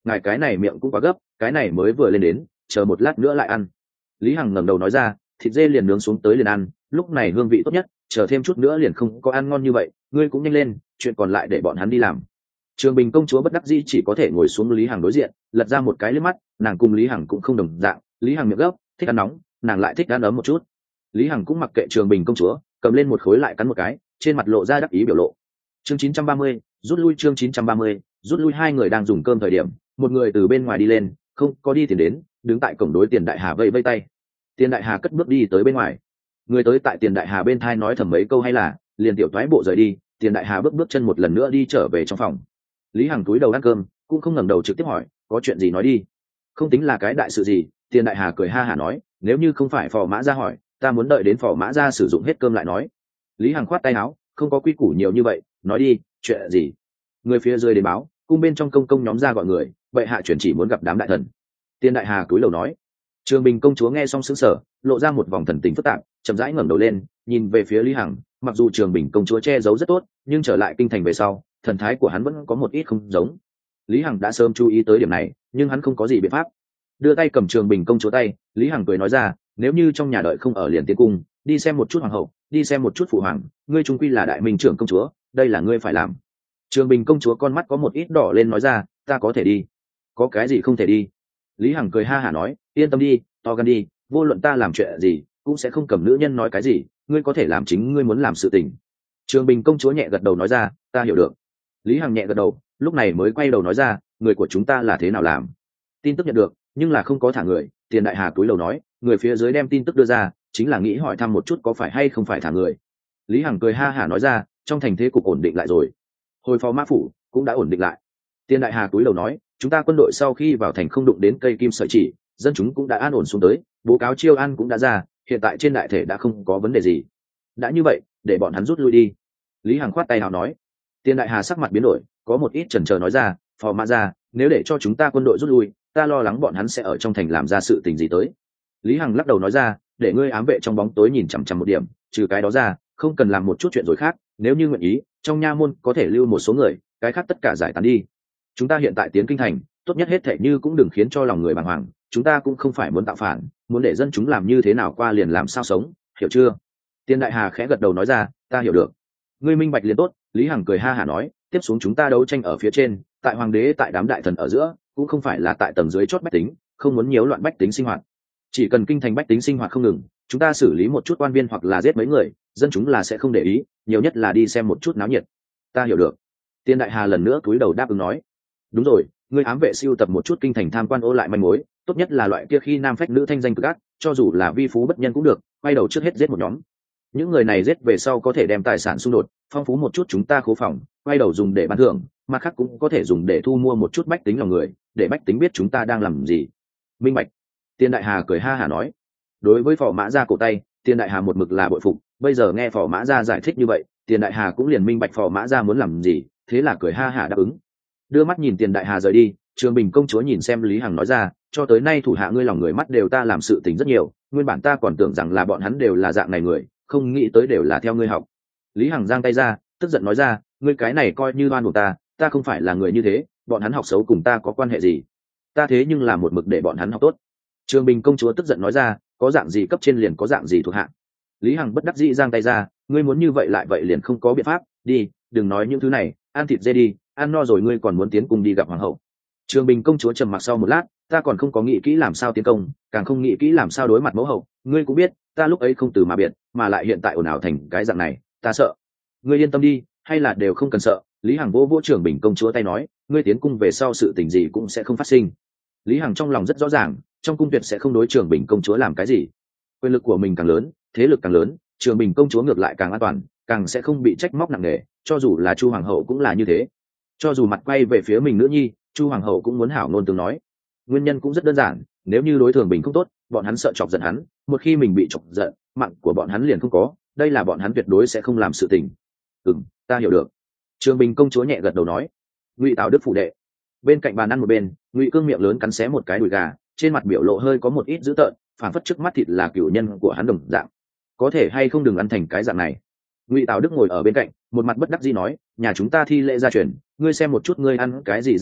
ngài cái này miệng cũng quá gấp, cái này mới vừa lên đến, chờ một lát nữa lại ăn. Lý Hằng ngẩng đầu nói ra, thịt dê liền nướng xuống tới liền ăn, lúc này hương vị tốt nhất, chờ thêm chút nữa liền không có ăn ngon như vậy, ngươi cũng nhanh lên, chuyện còn lại để bọn hắn đi làm. Trường Bình công chúa bất đắc dĩ chỉ có thể ngồi xuống Lý Hằng đối diện, lật ra một cái liếc mắt, nàng cùng Lý Hằng cũng không đồng dạng, Lý Hằng miệng gấp, thích ăn nóng, nàng lại thích ăn ấm một chút. Lý Hằng cũng mặc kệ Trường Bình công chúa, cầm lên một khối lại cắn một cái, trên mặt lộ ra đắc ý biểu lộ. Chương chín trăm ba mươi, rút lui chương chín trăm ba mươi, rút lui hai người đang dùng cơm thời điểm, một người từ bên ngoài đi lên, không có đi tiền đến, đứng tại cổng đối Tiền Đại Hà vẫy vẫy tay. Tiền Đại Hà cất bước đi tới bên ngoài. Người tới tại Tiền Đại Hà bên thai nói thầm mấy câu hay là, liền tiểu toái bộ rời đi, Tiền Đại Hà bước bước chân một lần nữa đi trở về trong phòng. Lý Hằng túi đầu ăn cơm, cũng không ngẩng đầu trực tiếp hỏi, có chuyện gì nói đi. Không tính là cái đại sự gì, Tiền Đại Hà cười ha hả nói, nếu như không phải Phò Mã Gia hỏi, ta muốn đợi đến Phò Mã Gia sử dụng hết cơm lại nói. Lý Hằng khoát tay áo, không có quy củ nhiều như vậy, nói đi, chuyện gì. Người phía dưới đến báo, cung bên trong công công nhóm ra gọi người, bệ hạ chuyển chỉ muốn gặp đám đại thần. Tiền Đại Hà cúi đầu nói. Trường Bình công chúa nghe xong sững sờ, lộ ra một vòng thần tình phức tạp, chậm rãi ngẩng đầu lên, nhìn về phía Lý Hằng, mặc dù Trường Bình công chúa che giấu rất tốt, nhưng trở lại kinh thành về sau, thần thái của hắn vẫn có một ít không giống. Lý Hằng đã sớm chú ý tới điểm này, nhưng hắn không có gì biện pháp. Đưa tay cầm Trường Bình công chúa tay, Lý Hằng cười nói ra, nếu như trong nhà đợi không ở liền tiến cung, đi xem một chút hoàng hậu, đi xem một chút phụ hoàng, ngươi trung quy là đại minh trưởng công chúa, đây là ngươi phải làm. Trường Bình công chúa con mắt có một ít đỏ lên nói ra, ta có thể đi. Có cái gì không thể đi? Lý Hằng cười ha hả nói, yên tâm đi, to gan đi, vô luận ta làm chuyện gì cũng sẽ không cầm nữ nhân nói cái gì, ngươi có thể làm chính ngươi muốn làm sự tình. Trường Bình công chúa nhẹ gật đầu nói ra, ta hiểu được. Lý Hằng nhẹ gật đầu, lúc này mới quay đầu nói ra, người của chúng ta là thế nào làm? Tin tức nhận được, nhưng là không có thả người. Tiền Đại Hà cúi đầu nói, người phía dưới đem tin tức đưa ra, chính là nghĩ hỏi thăm một chút có phải hay không phải thả người. Lý Hằng cười ha hả nói ra, trong thành thế cục ổn định lại rồi, hồi phó mã phủ cũng đã ổn định lại. Tiền Đại Hà cúi đầu nói, chúng ta quân đội sau khi vào thành không đụng đến cây kim sợi chỉ, dân chúng cũng đã an ổn xuống tới, bố cáo chiêu an cũng đã ra, hiện tại trên đại thể đã không có vấn đề gì. Đã như vậy, để bọn hắn rút lui đi. Lý Hằng khoát tay nào nói. Tiền Đại Hà sắc mặt biến đổi, có một ít chần chờ nói ra, phò mã ra, nếu để cho chúng ta quân đội rút lui, ta lo lắng bọn hắn sẽ ở trong thành làm ra sự tình gì tới. Lý Hằng lắc đầu nói ra, để ngươi ám vệ trong bóng tối nhìn chằm chằm một điểm, trừ cái đó ra, không cần làm một chút chuyện rồi khác. Nếu như nguyện ý, trong nha môn có thể lưu một số người, cái khác tất cả giải tán đi. Chúng ta hiện tại tiến kinh thành, tốt nhất hết thệ như cũng đừng khiến cho lòng người bàng hoàng. Chúng ta cũng không phải muốn tạo phản, muốn để dân chúng làm như thế nào qua liền làm sao sống, hiểu chưa? Tiền Đại Hà khẽ gật đầu nói ra, ta hiểu được. Ngươi minh bạch liền tốt. Lý Hằng cười ha hả nói, tiếp xuống chúng ta đấu tranh ở phía trên, tại hoàng đế tại đám đại thần ở giữa, cũng không phải là tại tầng dưới chót bách tính, không muốn nhiễu loạn bách tính sinh hoạt. Chỉ cần kinh thành bách tính sinh hoạt không ngừng, chúng ta xử lý một chút quan viên hoặc là giết mấy người, dân chúng là sẽ không để ý, nhiều nhất là đi xem một chút náo nhiệt. Ta hiểu được. Tiền Đại Hà lần nữa cúi đầu đáp ứng nói, đúng rồi, ngươi ám vệ siêu tập một chút kinh thành tham quan ô lại manh mối, tốt nhất là loại kia khi nam phách nữ thanh danh cực ác, cho dù là vi phú bất nhân cũng được, quay đầu trước hết giết một nhóm. Những người này giết về sau có thể đem tài sản xung đột, phong phú một chút chúng ta khố phòng, quay đầu dùng để bán thưởng, mặt khác cũng có thể dùng để thu mua một chút bách tính lòng người, để bách tính biết chúng ta đang làm gì. Minh bạch. Tiền Đại Hà cười ha hả nói. Đối với Phò Mã Gia cổ tay, Tiền Đại Hà một mực là bội phục, bây giờ nghe Phò Mã Gia giải thích như vậy, Tiền Đại Hà cũng liền minh bạch Phò Mã Gia muốn làm gì, thế là cười ha hả đáp ứng. Đưa mắt nhìn Tiền Đại Hà rời đi, Trường Bình công chúa nhìn xem Lý Hằng nói ra, cho tới nay thủ hạ ngươi lòng người mắt đều ta làm sự tình rất nhiều, nguyên bản ta còn tưởng rằng là bọn hắn đều là dạng này người, không nghĩ tới đều là theo ngươi học. Lý Hằng giang tay ra, tức giận nói ra, ngươi cái này coi như oan của ta, ta không phải là người như thế, bọn hắn học xấu cùng ta có quan hệ gì? Ta thế nhưng là một mực để bọn hắn học tốt. Trường Bình công chúa tức giận nói ra, có dạng gì cấp trên liền có dạng gì thuộc hạ. Lý Hằng bất đắc dĩ giang tay ra, ngươi muốn như vậy lại vậy liền không có biện pháp, đi, đừng nói những thứ này, ăn thịt dê đi, ăn no rồi ngươi còn muốn tiến cùng đi gặp hoàng hậu. Trường Bình công chúa trầm mặc sau một lát, ta còn không có nghĩ kỹ làm sao tiến công, càng không nghĩ kỹ làm sao đối mặt mẫu hậu, ngươi cũng biết, ta lúc ấy không từ mà biệt, mà lại hiện tại ồn ào thành cái dạng này, ta sợ. Ngươi yên tâm đi, hay là đều không cần sợ. Lý Hằng vỗ vỗ Trường Bình công chúa tay nói, ngươi tiến cung về sau sự tình gì cũng sẽ không phát sinh. Lý Hằng trong lòng rất rõ ràng, trong cung tuyệt sẽ không đối Trường Bình công chúa làm cái gì. Quyền lực của mình càng lớn, thế lực càng lớn, Trường Bình công chúa ngược lại càng an toàn, càng sẽ không bị trách móc nặng nề, cho dù là Chu hoàng hậu cũng là như thế. Cho dù mặt quay về phía mình nữ nhi, Chu hoàng hậu cũng muốn hảo ngôn tương nói. Nguyên nhân cũng rất đơn giản, nếu như đối Thường Bình không tốt, bọn hắn sợ chọc giận hắn, một khi mình bị chọc giận, mạng của bọn hắn liền không có, đây là bọn hắn tuyệt đối sẽ không làm sự tình. Ừm, ta hiểu được. Trường Bình công chúa nhẹ gật đầu nói. Ngụy Tào Đức phủ đệ. Bên cạnh bàn ăn một bên, Ngụy Cương miệng lớn cắn xé một cái đùi gà, trên mặt biểu lộ hơi có một ít dữ tợn, phản phất trước mắt thịt là cửu nhân của hắn đồng dạng. Có thể hay không đừng ăn thành cái dạng này. Ngụy Tào Đức ngồi ở bên cạnh, một mặt bất đắc dĩ nói, nhà chúng ta thi lễ gia truyền, ngươi xem một chút ngươi ăn cái gì dáng vẻ,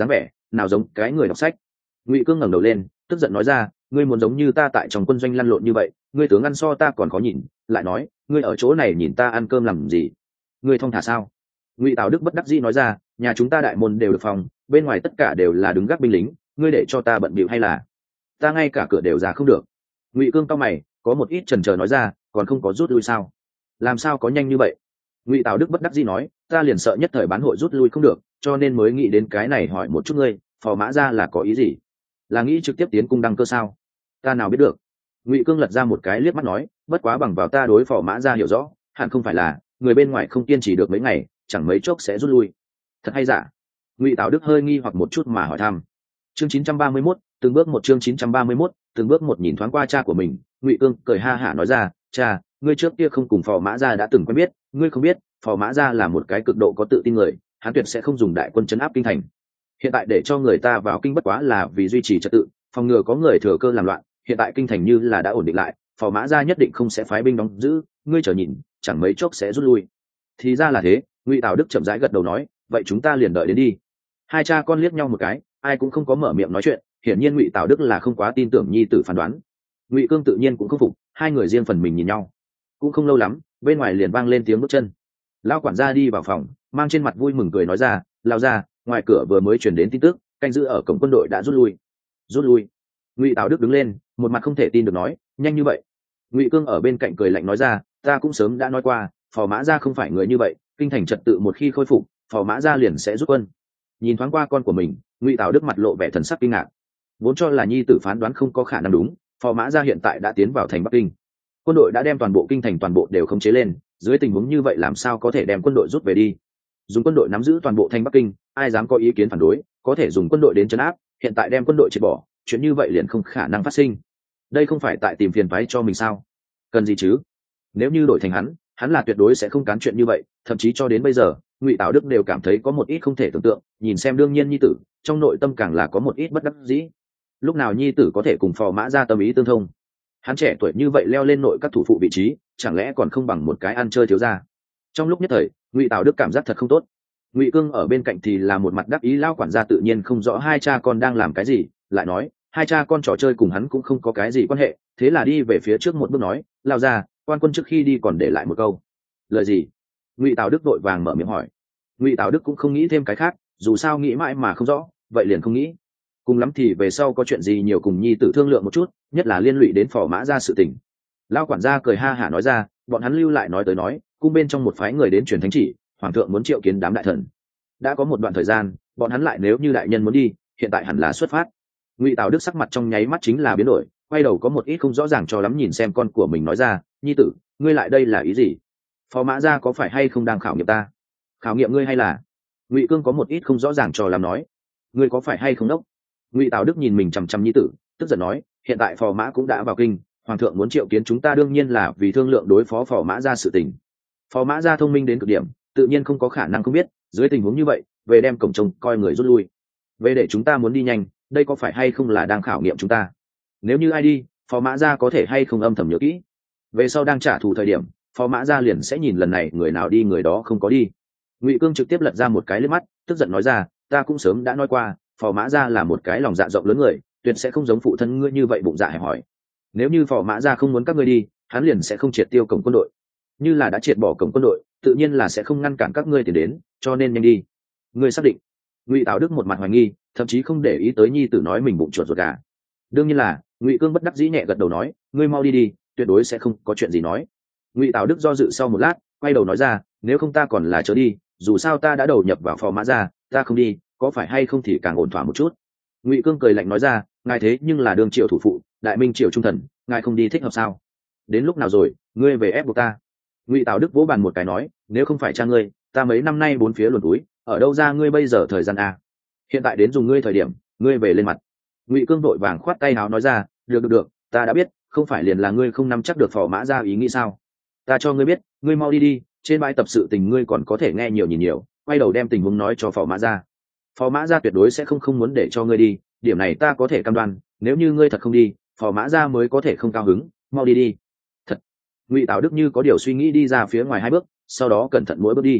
nào giống cái người đọc sách. Ngụy Cương ngẩng đầu lên, tức giận nói ra, ngươi muốn giống như ta tại trong quân doanh lăn lộn như vậy, ngươi tướng ăn so ta còn khó nhìn, lại nói ngươi ở chỗ này nhìn ta ăn cơm làm gì? Ngươi thong thả sao? Ngụy Tào Đức bất đắc dĩ nói ra, nhà chúng ta đại môn đều được phòng, bên ngoài tất cả đều là đứng gác binh lính, ngươi để cho ta bận bịu hay là ta ngay cả cửa đều ra không được? Ngụy Cương cau mày, có một ít chần chờ nói ra, còn không có rút lui sao? Làm sao có nhanh như vậy? Ngụy Tào Đức bất đắc dĩ nói, ta liền sợ nhất thời bán hội rút lui không được, cho nên mới nghĩ đến cái này hỏi một chút ngươi, Phò Mã Gia là có ý gì? Là nghĩ trực tiếp tiến cung đăng cơ sao? Ta nào biết được? Ngụy Cương lật ra một cái liếc mắt nói, bất quá bằng vào ta đối Phò Mã Gia hiểu rõ, hẳn không phải là người bên ngoài không kiên trì được mấy ngày, chẳng mấy chốc sẽ rút lui. Thật hay giả? Ngụy Tào Đức hơi nghi hoặc một chút mà hỏi thăm. Chương chín trăm ba mươi mốt, từng bước một chương chín trăm ba mươi mốt, từng bước một nhìn thoáng qua cha của mình, Ngụy Cương cười ha hả nói ra, cha, ngươi trước kia không cùng Phò Mã Gia đã từng quen biết, ngươi không biết, Phò Mã Gia là một cái cực độ có tự tin người, hắn tuyệt sẽ không dùng đại quân trấn áp kinh thành. Hiện tại để cho người ta vào kinh bất quá là vì duy trì trật tự, phòng ngừa có người thừa cơ làm loạn, hiện tại kinh thành như là đã ổn định lại, Phò Mã Gia nhất định không sẽ phái binh đóng giữ, ngươi chờ nhìn, chẳng mấy chốc sẽ rút lui. Thì ra là thế, Ngụy Tào Đức chậm rãi gật đầu nói, vậy chúng ta liền đợi đến đi. Hai cha con liếc nhau một cái, ai cũng không có mở miệng nói chuyện, hiển nhiên Ngụy Tào Đức là không quá tin tưởng nhi tử phán đoán. Ngụy Cương tự nhiên cũng không phục, hai người riêng phần mình nhìn nhau. Cũng không lâu lắm, bên ngoài liền vang lên tiếng bước chân. Lão quản gia đi vào phòng, mang trên mặt vui mừng cười nói ra, lao ra, ngoài cửa vừa mới truyền đến tin tức, canh giữ ở cổng quân đội đã rút lui. Rút lui? Ngụy Tào Đức đứng lên, một mặt không thể tin được nói, nhanh như vậy? Ngụy Cương ở bên cạnh cười lạnh nói ra, ta cũng sớm đã nói qua, Phò Mã Gia không phải người như vậy, kinh thành trật tự một khi khôi phục, Phò Mã Gia liền sẽ rút quân. Nhìn thoáng qua con của mình, Ngụy Tào Đức mặt lộ vẻ thần sắc kinh ngạc. Vốn cho là nhi tử phán đoán không có khả năng đúng, Phò Mã Gia hiện tại đã tiến vào thành Bắc Kinh, quân đội đã đem toàn bộ kinh thành toàn bộ đều khống chế lên, dưới tình huống như vậy làm sao có thể đem quân đội rút về đi? Dùng quân đội nắm giữ toàn bộ thành Bắc Kinh, ai dám có ý kiến phản đối, có thể dùng quân đội đến trấn áp, hiện tại đem quân đội triệt bỏ, chuyện như vậy liền không khả năng phát sinh. Đây không phải tại tìm phiền toái cho mình sao? Cần gì chứ? Nếu như đổi thành hắn, hắn là tuyệt đối sẽ không cán chuyện như vậy, thậm chí cho đến bây giờ, Ngụy Tào Đức đều cảm thấy có một ít không thể tưởng tượng, nhìn xem đương nhiên nhi tử, trong nội tâm càng là có một ít bất đắc dĩ. Lúc nào nhi tử có thể cùng Phò Mã Gia tâm ý tương thông? Hắn trẻ tuổi như vậy leo lên nội các thủ phụ vị trí, chẳng lẽ còn không bằng một cái ăn chơi thiếu gia? Trong lúc nhất thời, Ngụy Tào Đức cảm giác thật không tốt. Ngụy Cương ở bên cạnh thì là một mặt đắc ý, lao quản gia tự nhiên không rõ hai cha con đang làm cái gì, lại nói hai cha con trò chơi cùng hắn cũng không có cái gì quan hệ, thế là đi về phía trước một bước nói, lao ra, quan quân trước khi đi còn để lại một câu. Lời gì? Ngụy Tào Đức vội vàng mở miệng hỏi. Ngụy Tào Đức cũng không nghĩ thêm cái khác, dù sao nghĩ mãi mà không rõ, vậy liền không nghĩ. Cùng lắm thì về sau có chuyện gì nhiều cùng nhi tử thương lượng một chút, nhất là liên lụy đến Phò Mã Gia sự tình. Lao quản gia cười ha hả nói ra, bọn hắn lưu lại nói tới nói, cung bên trong một phái người đến truyền thánh chỉ, hoàng thượng muốn triệu kiến đám đại thần. Đã có một đoạn thời gian, bọn hắn lại nếu như đại nhân muốn đi, hiện tại hẳn là xuất phát. Ngụy Tào Đức sắc mặt trong nháy mắt chính là biến đổi, quay đầu có một ít không rõ ràng cho lắm nhìn xem con của mình nói ra, nhi tử, ngươi lại đây là ý gì? Phò Mã Gia có phải hay không đang khảo nghiệm ta? Khảo nghiệm ngươi hay là? Ngụy Cương có một ít không rõ ràng cho lắm nói, ngươi có phải hay không đốc? Ngụy Tào Đức nhìn mình chằm chằm nhi tử, tức giận nói, hiện tại Phò Mã cũng đã vào kinh, hoàng thượng muốn triệu kiến chúng ta đương nhiên là vì thương lượng đối phó Phò Mã Gia sự tình. Phò Mã Gia thông minh đến cực điểm, tự nhiên không có khả năng không biết, dưới tình huống như vậy, về đem cổng trông coi người rút lui, về để chúng ta muốn đi nhanh, đây có phải hay không là đang khảo nghiệm chúng ta? Nếu như ai đi, Phò Mã Gia có thể hay không âm thầm nhớ kỹ, về sau đang trả thù thời điểm, Phò Mã Gia liền sẽ nhìn lần này người nào đi người đó không có đi. Ngụy Cương trực tiếp lật ra một cái liếc mắt, tức giận nói ra, ta cũng sớm đã nói qua, Phò Mã Gia là một cái lòng dạ rộng lớn người, tuyệt sẽ không giống phụ thân ngươi như vậy bụng dạ hẹp hòi. Nếu như Phò Mã Gia không muốn các ngươi đi, hắn liền sẽ không triệt tiêu cổng quân đội. Như là đã triệt bỏ cổng quân đội, tự nhiên là sẽ không ngăn cản các ngươi tiền đến, cho nên nhanh đi. Ngươi xác định? Ngụy Tào Đức một mặt hoài nghi, thậm chí không để ý tới nhi tử nói mình bụng chuột ruột gà. Đương nhiên là, Ngụy Cương bất đắc dĩ nhẹ gật đầu nói, ngươi mau đi đi, tuyệt đối sẽ không có chuyện gì nói. Ngụy Tào Đức do dự sau một lát, quay đầu nói ra, nếu không ta còn là chớ đi, dù sao ta đã đầu nhập vào Phò Mã Gia, ta không đi, có phải hay không thì càng ổn thỏa một chút. Ngụy Cương cười lạnh nói ra, ngài thế nhưng là đương triệu thủ phụ, đại minh triều trung thần, ngài không đi thích hợp sao? Đến lúc nào rồi, ngươi về ép buộc ta? Ngụy Tào Đức vỗ bàn một cái nói, nếu không phải cha ngươi, ta mấy năm nay bốn phía luồn túi, ở đâu ra ngươi bây giờ thời gian a? Hiện tại đến dùng ngươi thời điểm, ngươi về lên mặt. Ngụy Cương vội vàng khoát tay áo nói ra, được được được, ta đã biết, không phải liền là ngươi không nắm chắc được Phò Mã Gia ý nghĩ sao? Ta cho ngươi biết, ngươi mau đi đi, trên bãi tập sự tình ngươi còn có thể nghe nhiều nhìn nhiều, quay đầu đem tình huống nói cho Phò Mã Gia. Phò Mã Gia tuyệt đối sẽ không không muốn để cho ngươi đi, điểm này ta có thể cam đoan, nếu như ngươi thật không đi, Phò Mã Gia mới có thể không cao hứng, mau đi đi. Thật. Ngụy Tào Đức như có điều suy nghĩ đi ra phía ngoài hai bước, sau đó cẩn thận mỗi bước đi.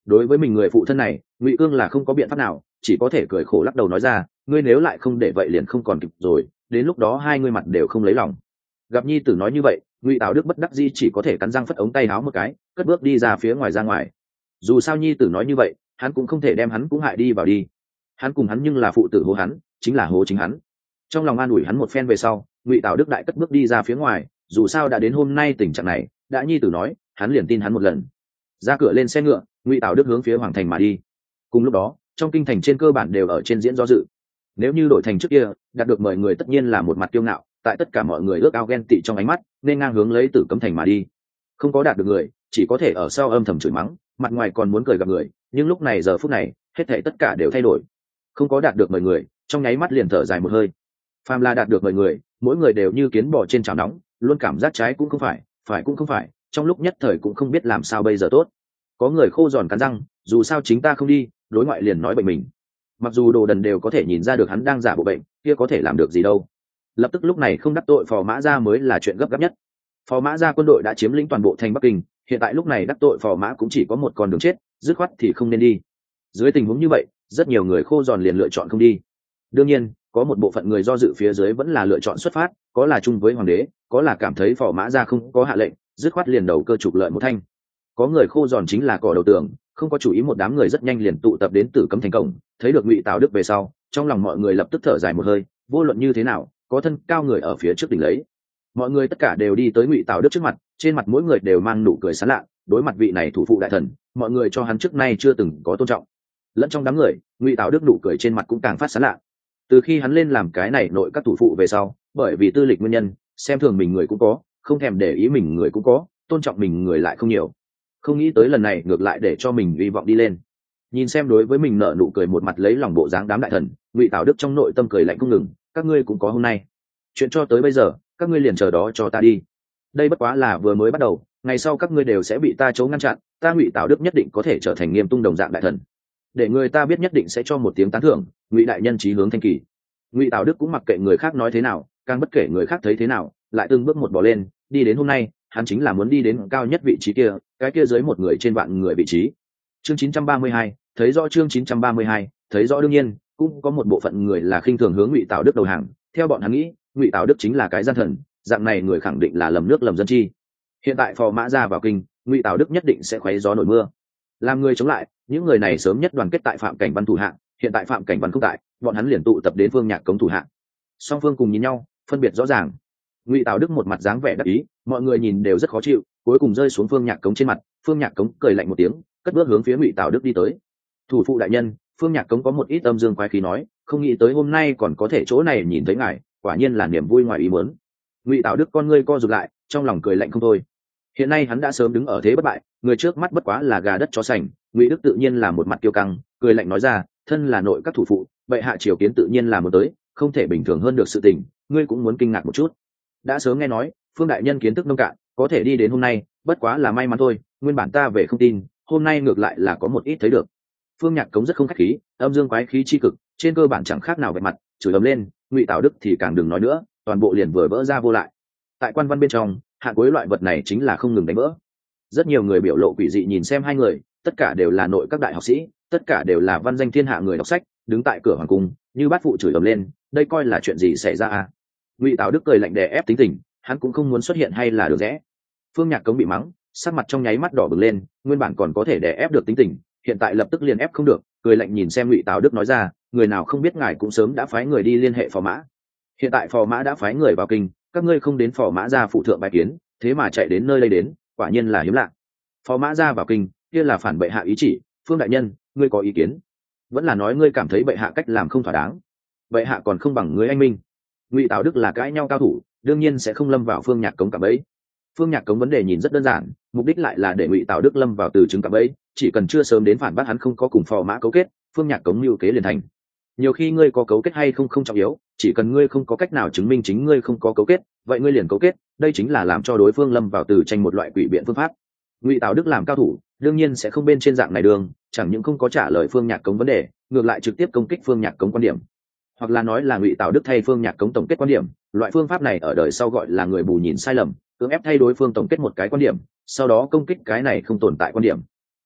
Đối với mình người phụ thân này, Ngụy Cương là không có biện pháp nào, chỉ có thể cười khổ lắc đầu nói ra, ngươi nếu lại không để vậy liền không còn kịp rồi, đến lúc đó hai ngươi mặt đều không lấy lòng. Gặp nhi tử nói như vậy, Ngụy Tào Đức bất đắc dĩ chỉ có thể cắn răng phất ống tay áo một cái, cất bước đi ra phía ngoài ra ngoài. Dù sao nhi tử nói như vậy, hắn cũng không thể đem hắn cũng hại đi vào đi. Hắn cùng hắn nhưng là phụ tử hố hắn, chính là hố chính hắn. Trong lòng an ủi hắn một phen về sau, Ngụy Tào Đức đại cất bước đi ra phía ngoài, dù sao đã đến hôm nay tình trạng này, đã nhi tử nói, hắn liền tin hắn một lần. Ra cửa lên xe ngựa, Ngụy Tào Đức hướng phía hoàng thành mà đi. Cùng lúc đó, trong kinh thành trên cơ bản đều ở trên diễn do dự. Nếu như đổi thành trước kia, đạt được mời người tất nhiên là một mặt kiêu ngạo, tại tất cả mọi người ước ao ghen tị trong ánh mắt, nên ngang hướng lấy Tử Cấm thành mà đi. Không có đạt được người, chỉ có thể ở sau âm thầm chửi mắng, mặt ngoài còn muốn cười gặp người, nhưng lúc này giờ phút này, hết thảy tất cả đều thay đổi. Không có đạt được mời người, trong nháy mắt liền thở dài một hơi. Phàm là đạt được mời người, mỗi người đều như kiến bò trên chảo nóng, luôn cảm giác trái cũng không phải, phải cũng không phải, trong lúc nhất thời cũng không biết làm sao bây giờ tốt. Có người khô giòn cắn răng, dù sao chính ta không đi, đối ngoại liền nói bệnh mình. Mặc dù đồ đần đều có thể nhìn ra được hắn đang giả bộ bệnh, kia có thể làm được gì đâu. Lập tức lúc này không đắc tội Phò Mã Gia mới là chuyện gấp gáp nhất. Phò Mã Gia quân đội đã chiếm lĩnh toàn bộ thành Bắc Kinh, hiện tại lúc này đắc tội Phò Mã cũng chỉ có một con đường chết, dứt khoát thì không nên đi. Dưới tình huống như vậy, rất nhiều người khô giòn liền lựa chọn không đi. Đương nhiên, có một bộ phận người do dự phía dưới vẫn là lựa chọn xuất phát, có là chung với hoàng đế, có là cảm thấy Phò Mã Gia không có hạ lệnh, dứt khoát liền đầu cơ trục lợi một thanh. Có người khô giòn chính là cỏ đầu tường, không có chủ ý, một đám người rất nhanh liền tụ tập đến Tử Cấm thành cổng, thấy được Ngụy Tào Đức về sau, trong lòng mọi người lập tức thở dài một hơi, vô luận như thế nào, có thân cao người ở phía trước đỉnh lấy. Mọi người tất cả đều đi tới Ngụy Tào Đức trước mặt, trên mặt mỗi người đều mang nụ cười sán lạ, đối mặt vị này thủ phụ đại thần, mọi người cho hắn trước nay chưa từng có tôn trọng. Lẫn trong đám người, Ngụy Tào Đức nụ cười trên mặt cũng càng phát sán lạ. Từ khi hắn lên làm cái này nội các thủ phụ về sau, bởi vì tư lịch nguyên nhân, xem thường mình người cũng có, không thèm để ý mình người cũng có, tôn trọng mình người lại không nhiều. Không nghĩ tới lần này ngược lại để cho mình hy vọng đi lên. Nhìn xem đối với mình nở nụ cười một mặt lấy lòng bộ dáng đám đại thần, Ngụy Tào Đức trong nội tâm cười lạnh không ngừng, các ngươi cũng có hôm nay. Chuyện cho tới bây giờ, các ngươi liền chờ đó cho ta đi. Đây bất quá là vừa mới bắt đầu, ngày sau các ngươi đều sẽ bị ta chấu ngăn chặn, ta Ngụy Tào Đức nhất định có thể trở thành Nghiêm Tung đồng dạng đại thần. Để người ta biết nhất định sẽ cho một tiếng tán thưởng, Ngụy đại nhân chí hướng thanh kỳ. Ngụy Tào Đức cũng mặc kệ người khác nói thế nào, càng bất kể người khác thấy thế nào, lại từng bước một bỏ lên, đi đến hôm nay, hắn chính là muốn đi đến cao nhất vị trí kia, cái kia dưới một người trên vạn người vị trí. Chương chín trăm ba mươi hai, thấy rõ chương chín trăm ba mươi hai, thấy rõ đương nhiên, cũng có một bộ phận người là khinh thường hướng Ngụy Tào Đức đầu hàng, theo bọn hắn nghĩ, Ngụy Tào Đức chính là cái gian thần, dạng này người khẳng định là lầm nước lầm dân chi. Hiện tại Phò Mã Gia vào kinh, Ngụy Tào Đức nhất định sẽ khoé gió nổi mưa. Làm người chống lại, những người này sớm nhất đoàn kết tại Phạm Cảnh Văn thủ hạ, hiện tại Phạm Cảnh Văn không tại, bọn hắn liền tụ tập đến Phương Nhạc Cống thủ hạ. Song phương cùng nhìn nhau, phân biệt rõ ràng. Ngụy Tào Đức một mặt dáng vẻ đắc ý, mọi người nhìn đều rất khó chịu, cuối cùng rơi xuống Phương Nhạc Cống trên mặt. Phương Nhạc Cống cười lạnh một tiếng, cất bước hướng phía Ngụy Tào Đức đi tới. Thủ phụ đại nhân, Phương Nhạc Cống có một ít âm dương quái khí nói, không nghĩ tới hôm nay còn có thể chỗ này nhìn thấy ngài, quả nhiên là niềm vui ngoài ý muốn. Ngụy Tào Đức con ngươi co rụt lại, trong lòng cười lạnh không thôi. Hiện nay hắn đã sớm đứng ở thế bất bại, người trước mắt bất quá là gà đất chó sành. Ngụy Đức tự nhiên là một mặt kiêu căng, cười lạnh nói ra, thân là nội các thủ phụ, bệ hạ triều kiến tự nhiên là muốn tới, không thể bình thường hơn được sự tình, ngươi cũng muốn kinh ngạc một chút. Đã sớm nghe nói Phương đại nhân kiến thức nông cạn, có thể đi đến hôm nay bất quá là may mắn thôi, nguyên bản ta về không tin, hôm nay ngược lại là có một ít thấy được. Phương Nhạc Cống rất không khách khí, âm dương quái khí chi cực, trên cơ bản chẳng khác nào về mặt, chửi ầm lên. Ngụy Tào Đức thì càng đừng nói nữa, toàn bộ liền vừa vỡ ra vô lại. Tại quan văn bên trong, hạ cuối loại vật này chính là không ngừng đánh vỡ. Rất nhiều người biểu lộ quỷ dị nhìn xem hai người, tất cả đều là nội các đại học sĩ, tất cả đều là văn danh thiên hạ người đọc sách, đứng tại cửa hoàng cung như bát phụ chửi ầm lên, đây coi là chuyện gì xảy ra à? Ngụy Tào Đức cười lạnh đè ép tính tình, hắn cũng không muốn xuất hiện hay là được rẽ. Phương Nhạc Cống bị mắng, sắc mặt trong nháy mắt đỏ bừng lên, nguyên bản còn có thể đè ép được tính tình, hiện tại lập tức liền ép không được, cười lạnh nhìn xem Ngụy Tào Đức nói ra, người nào không biết ngài cũng sớm đã phái người đi liên hệ Phò Mã. Hiện tại Phò Mã đã phái người vào kinh, các ngươi không đến Phò Mã Gia phụ thượng bài kiến, thế mà chạy đến nơi đây đến, quả nhiên là hiếm lạ. Phò Mã Gia vào kinh, kia là phản bệ hạ ý chỉ, Phương đại nhân, ngươi có ý kiến? Vẫn là nói ngươi cảm thấy bệ hạ cách làm không thỏa đáng? Bệ hạ còn không bằng ngươi anh minh. Ngụy Tào Đức là cãi nhau cao thủ, đương nhiên sẽ không lâm vào Phương Nhạc Cống cạm bẫy. Phương Nhạc Cống vấn đề nhìn rất đơn giản, mục đích lại là để Ngụy Tào Đức lâm vào từ chứng cạm bẫy, chỉ cần chưa sớm đến phản bác hắn không có cùng Phò Mã cấu kết, Phương Nhạc Cống mưu kế liền thành. Nhiều khi ngươi có cấu kết hay không không trọng yếu, chỉ cần ngươi không có cách nào chứng minh chính ngươi không có cấu kết, vậy ngươi liền cấu kết, đây chính là làm cho đối phương lâm vào từ tranh một loại quỷ biện phương pháp. Ngụy Tào Đức làm cao thủ, đương nhiên sẽ không bên trên dạng này đường, chẳng những không có trả lời Phương Nhạc Cống vấn đề, ngược lại trực tiếp công kích Phương Nhạc Cống quan điểm, hoặc là nói là Ngụy Tào Đức thay Phương Nhạc Cống tổng kết quan điểm. Loại phương pháp này ở đời sau gọi là người bù nhìn sai lầm, cưỡng ép thay đối phương tổng kết một cái quan điểm, sau đó công kích cái này không tồn tại quan điểm.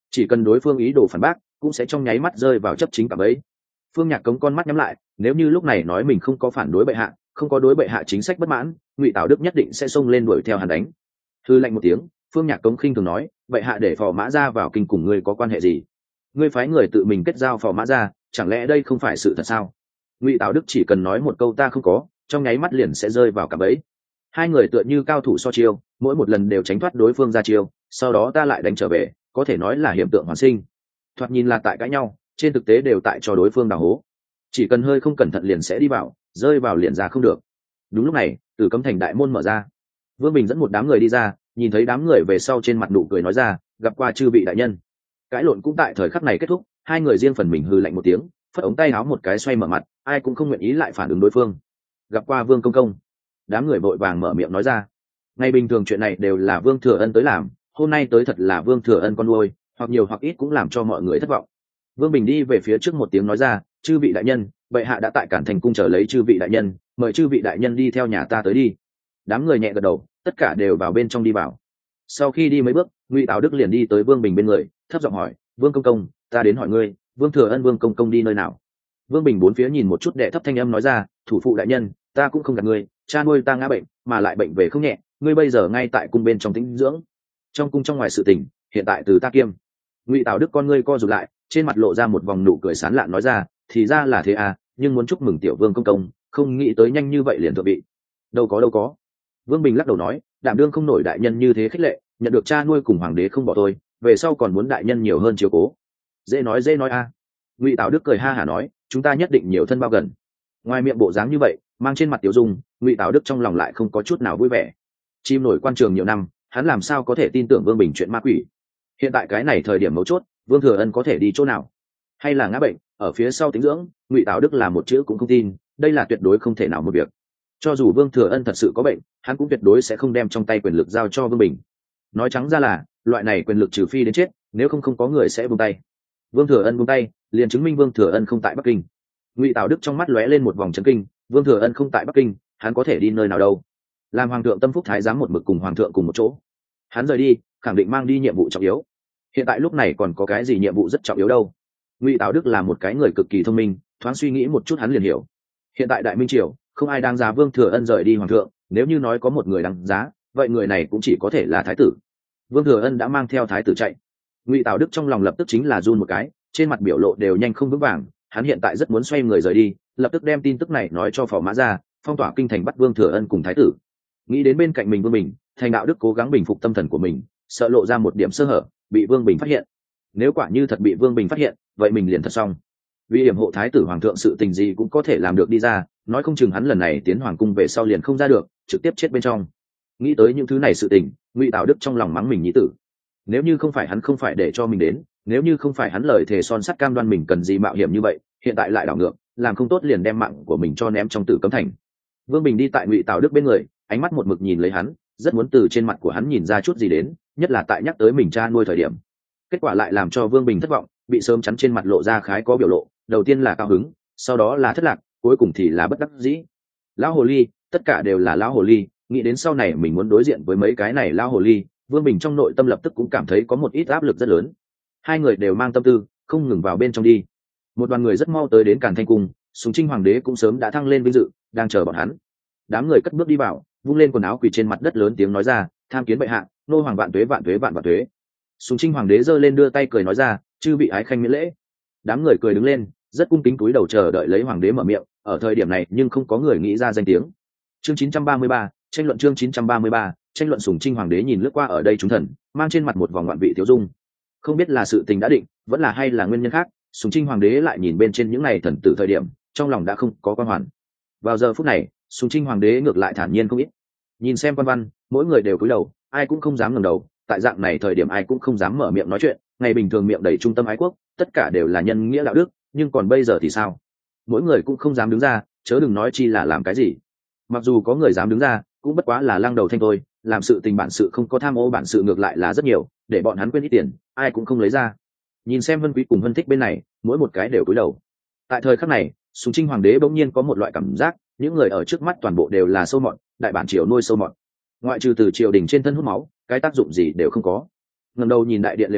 chỉ cần đối phương ý đồ phản bác cũng sẽ trong nháy mắt rơi vào chấp chính cả bấy. Phương Nhạc Cống con mắt nhắm lại, nếu như lúc này nói mình không có phản đối bệ hạ, không có đối bệ hạ chính sách bất mãn, Ngụy Tào Đức nhất định sẽ xông lên đuổi theo hắn đánh. Hư lạnh một tiếng, Phương Nhạc Cống khinh thường nói, bệ hạ để phò mã ra vào kinh cùng ngươi có quan hệ gì? Ngươi phái người tự mình kết giao phò mã ra, chẳng lẽ đây không phải sự thật sao? Ngụy Tào Đức chỉ cần nói một câu ta không có, trong nháy mắt liền sẽ rơi vào cạm bẫy. Hai người tựa như cao thủ so chiêu, mỗi một lần đều tránh thoát đối phương ra chiêu, sau đó ta lại đánh trở về, có thể nói là hiện tượng hoàn sinh. Thoạt nhìn là tại cãi nhau, trên thực tế đều tại cho đối phương đào hố. Chỉ cần hơi không cẩn thận liền sẽ đi vào, rơi vào liền ra không được. Đúng lúc này, Tử Cấm Thành đại môn mở ra, Vương Bình dẫn một đám người đi ra, nhìn thấy đám người về sau trên mặt nụ cười nói ra, gặp qua chư vị đại nhân. Cãi lộn cũng tại thời khắc này kết thúc, hai người riêng phần mình hừ lạnh một tiếng, phất ống tay áo một cái xoay mở mặt, ai cũng không nguyện ý lại phản ứng đối phương. Gặp qua Vương công công. Đám người vội vàng mở miệng nói ra. Ngày bình thường chuyện này đều là Vương Thừa Ân tới làm, hôm nay tới thật là Vương Thừa Ân con nuôi, hoặc nhiều hoặc ít cũng làm cho mọi người thất vọng. Vương Bình đi về phía trước một tiếng nói ra, chư vị đại nhân, bệ hạ đã tại Cản Thành cung chờ lấy chư vị đại nhân, mời chư vị đại nhân đi theo nhà ta tới đi. Đám người nhẹ gật đầu, tất cả đều vào bên trong đi vào. Sau khi đi mấy bước, Ngụy Tào Đức liền đi tới Vương Bình bên người, thấp giọng hỏi, Vương công công, ta đến hỏi ngươi, Vương Thừa Ân Vương công công đi nơi nào? Vương Bình bốn phía nhìn một chút, đệ thấp thanh âm nói ra, thủ phụ đại nhân, ta cũng không gạt ngươi, cha nuôi ta ngã bệnh, mà lại bệnh về không nhẹ, ngươi bây giờ ngay tại cung bên trong tĩnh dưỡng. Trong cung trong ngoài sự tình, hiện tại từ ta kiêm. Ngụy Tào Đức con ngươi co rụt lại, trên mặt lộ ra một vòng nụ cười sán lạn nói ra, thì ra là thế à, nhưng muốn chúc mừng tiểu Vương công công, không nghĩ tới nhanh như vậy liền thượng vị. Đâu có đâu có. Vương Bình lắc đầu nói, đảm đương không nổi đại nhân như thế khích lệ, nhận được cha nuôi cùng hoàng đế không bỏ tôi, về sau còn muốn đại nhân nhiều hơn chiếu cố. Dễ nói dễ nói a. À. Ngụy Tào Đức cười ha hả nói, chúng ta nhất định nhiều thân bao gần. Ngoài miệng bộ dáng như vậy, mang trên mặt tiểu dung, Ngụy Tào Đức trong lòng lại không có chút nào vui vẻ. Chim nổi quan trường nhiều năm, hắn làm sao có thể tin tưởng Vương Bình chuyện ma quỷ? Hiện tại cái này thời điểm mấu chốt, Vương Thừa Ân có thể đi chỗ nào? Hay là ngã bệnh, ở phía sau tĩnh dưỡng? Ngụy Tào Đức là một chữ cũng không tin, đây là tuyệt đối không thể nào một việc. Cho dù Vương Thừa Ân thật sự có bệnh, hắn cũng tuyệt đối sẽ không đem trong tay quyền lực giao cho Vương Bình. Nói trắng ra là, loại này quyền lực trừ phi đến chết, nếu không không có người sẽ buông tay. Vương Thừa Ân buông tay, liền chứng minh Vương Thừa Ân không tại Bắc Kinh. Ngụy Tào Đức trong mắt lóe lên một vòng chấn kinh, Vương Thừa Ân không tại Bắc Kinh, hắn có thể đi nơi nào đâu? Làm hoàng thượng tâm phúc thái giám một mực cùng hoàng thượng cùng một chỗ, hắn rời đi, khẳng định mang đi nhiệm vụ trọng yếu. Hiện tại lúc này còn có cái gì nhiệm vụ rất trọng yếu đâu? Ngụy Tào Đức là một cái người cực kỳ thông minh, thoáng suy nghĩ một chút hắn liền hiểu. Hiện tại Đại Minh triều, không ai đáng giá Vương Thừa Ân rời đi hoàng thượng, nếu như nói có một người đáng giá, vậy người này cũng chỉ có thể là thái tử. Vương Thừa Ân đã mang theo thái tử chạy. Ngụy Tào Đức trong lòng lập tức chính là run một cái, trên mặt biểu lộ đều nhanh không vững vàng, hắn hiện tại rất muốn xoay người rời đi, lập tức đem tin tức này nói cho phò mã ra, phong tỏa kinh thành bắt Vương Thừa Ân cùng thái tử. Nghĩ đến bên cạnh mình Vương Bình, Thành Đạo Đức cố gắng bình phục tâm thần của mình, sợ lộ ra một điểm sơ hở, bị Vương Bình phát hiện. Nếu quả như thật bị Vương Bình phát hiện, vậy mình liền thật xong. Vì hiểm hộ thái tử hoàng thượng sự tình gì cũng có thể làm được đi ra, nói không chừng hắn lần này tiến hoàng cung về sau liền không ra được, trực tiếp chết bên trong. Nghĩ tới những thứ này sự tình, Ngụy Tào Đức trong lòng mắng mình nhí tử. Nếu như không phải hắn không phải để cho mình đến, nếu như không phải hắn lời thề son sắt cam đoan mình cần gì mạo hiểm như vậy, hiện tại lại đảo ngược, làm không tốt liền đem mạng của mình cho ném trong Tử Cấm Thành. Vương Bình đi tại Ngụy Tào Đức bên người, ánh mắt một mực nhìn lấy hắn, rất muốn từ trên mặt của hắn nhìn ra chút gì đến, nhất là tại nhắc tới mình cha nuôi thời điểm. Kết quả lại làm cho Vương Bình thất vọng, bị sớm chắn trên mặt lộ ra khái có biểu lộ, đầu tiên là cao hứng, sau đó là thất lạc, cuối cùng thì là bất đắc dĩ. Lão hồ ly, tất cả đều là lão hồ ly, nghĩ đến sau này mình muốn đối diện với mấy cái này lão hồ ly, Vương Bình trong nội tâm lập tức cũng cảm thấy có một ít áp lực rất lớn. Hai người đều mang tâm tư, không ngừng vào bên trong đi. Một đoàn người rất mau tới đến Càn Thanh cung, Sùng Trinh hoàng đế cũng sớm đã thăng lên vinh dự, đang chờ bọn hắn. Đám người cất bước đi vào, vung lên quần áo quỳ trên mặt đất lớn tiếng nói ra, tham kiến bệ hạ, nô hoàng vạn tuế vạn tuế vạn vạn tuế. Sùng Trinh hoàng đế giơ lên đưa tay cười nói ra, chư bị ái khanh miễn lễ. Đám người cười đứng lên, rất cung kính cúi đầu chờ đợi lấy hoàng đế mở miệng. Ở thời điểm này nhưng không có người nghĩ ra danh tiếng. Chương chín trăm ba mươi ba, tranh luận chương chín trăm ba mươi ba, tranh luận. Sùng Trinh hoàng đế nhìn lướt qua ở đây chúng thần, mang trên mặt một vòng ngoạn vị tiêu dung. Không biết là sự tình đã định, vẫn là hay là nguyên nhân khác, Sùng Trinh hoàng đế lại nhìn bên trên những này thần tử thời điểm, trong lòng đã không có quan hoàn. Vào giờ phút này, Sùng Trinh hoàng đế ngược lại thản nhiên không ít. Nhìn xem quan văn, mỗi người đều cúi đầu, ai cũng không dám ngẩng đầu, tại dạng này thời điểm ai cũng không dám mở miệng nói chuyện, ngày bình thường miệng đầy trung tâm ái quốc, tất cả đều là nhân nghĩa đạo đức, nhưng còn bây giờ thì sao? Mỗi người cũng không dám đứng ra, chớ đừng nói chi là làm cái gì. Mặc dù có người dám đứng ra, cũng bất quá là lăng đầu thanh thôi, làm sự tình bản sự không có tham ô bản sự ngược lại là rất nhiều, để bọn hắn quên ít tiền, ai cũng không lấy ra. Nhìn xem Vân Quý cùng Vân Thích bên này, mỗi một cái đều cúi đầu. Tại thời khắc này, Sùng Trinh hoàng đế bỗng nhiên có một loại cảm giác, những người ở trước mắt toàn bộ đều là sâu mọt, đại bản triều nuôi sâu mọt. Ngoại trừ từ triều đình trên thân hút máu, cái tác dụng gì đều không có. Ngẩng đầu nhìn đại điện Liêu đình,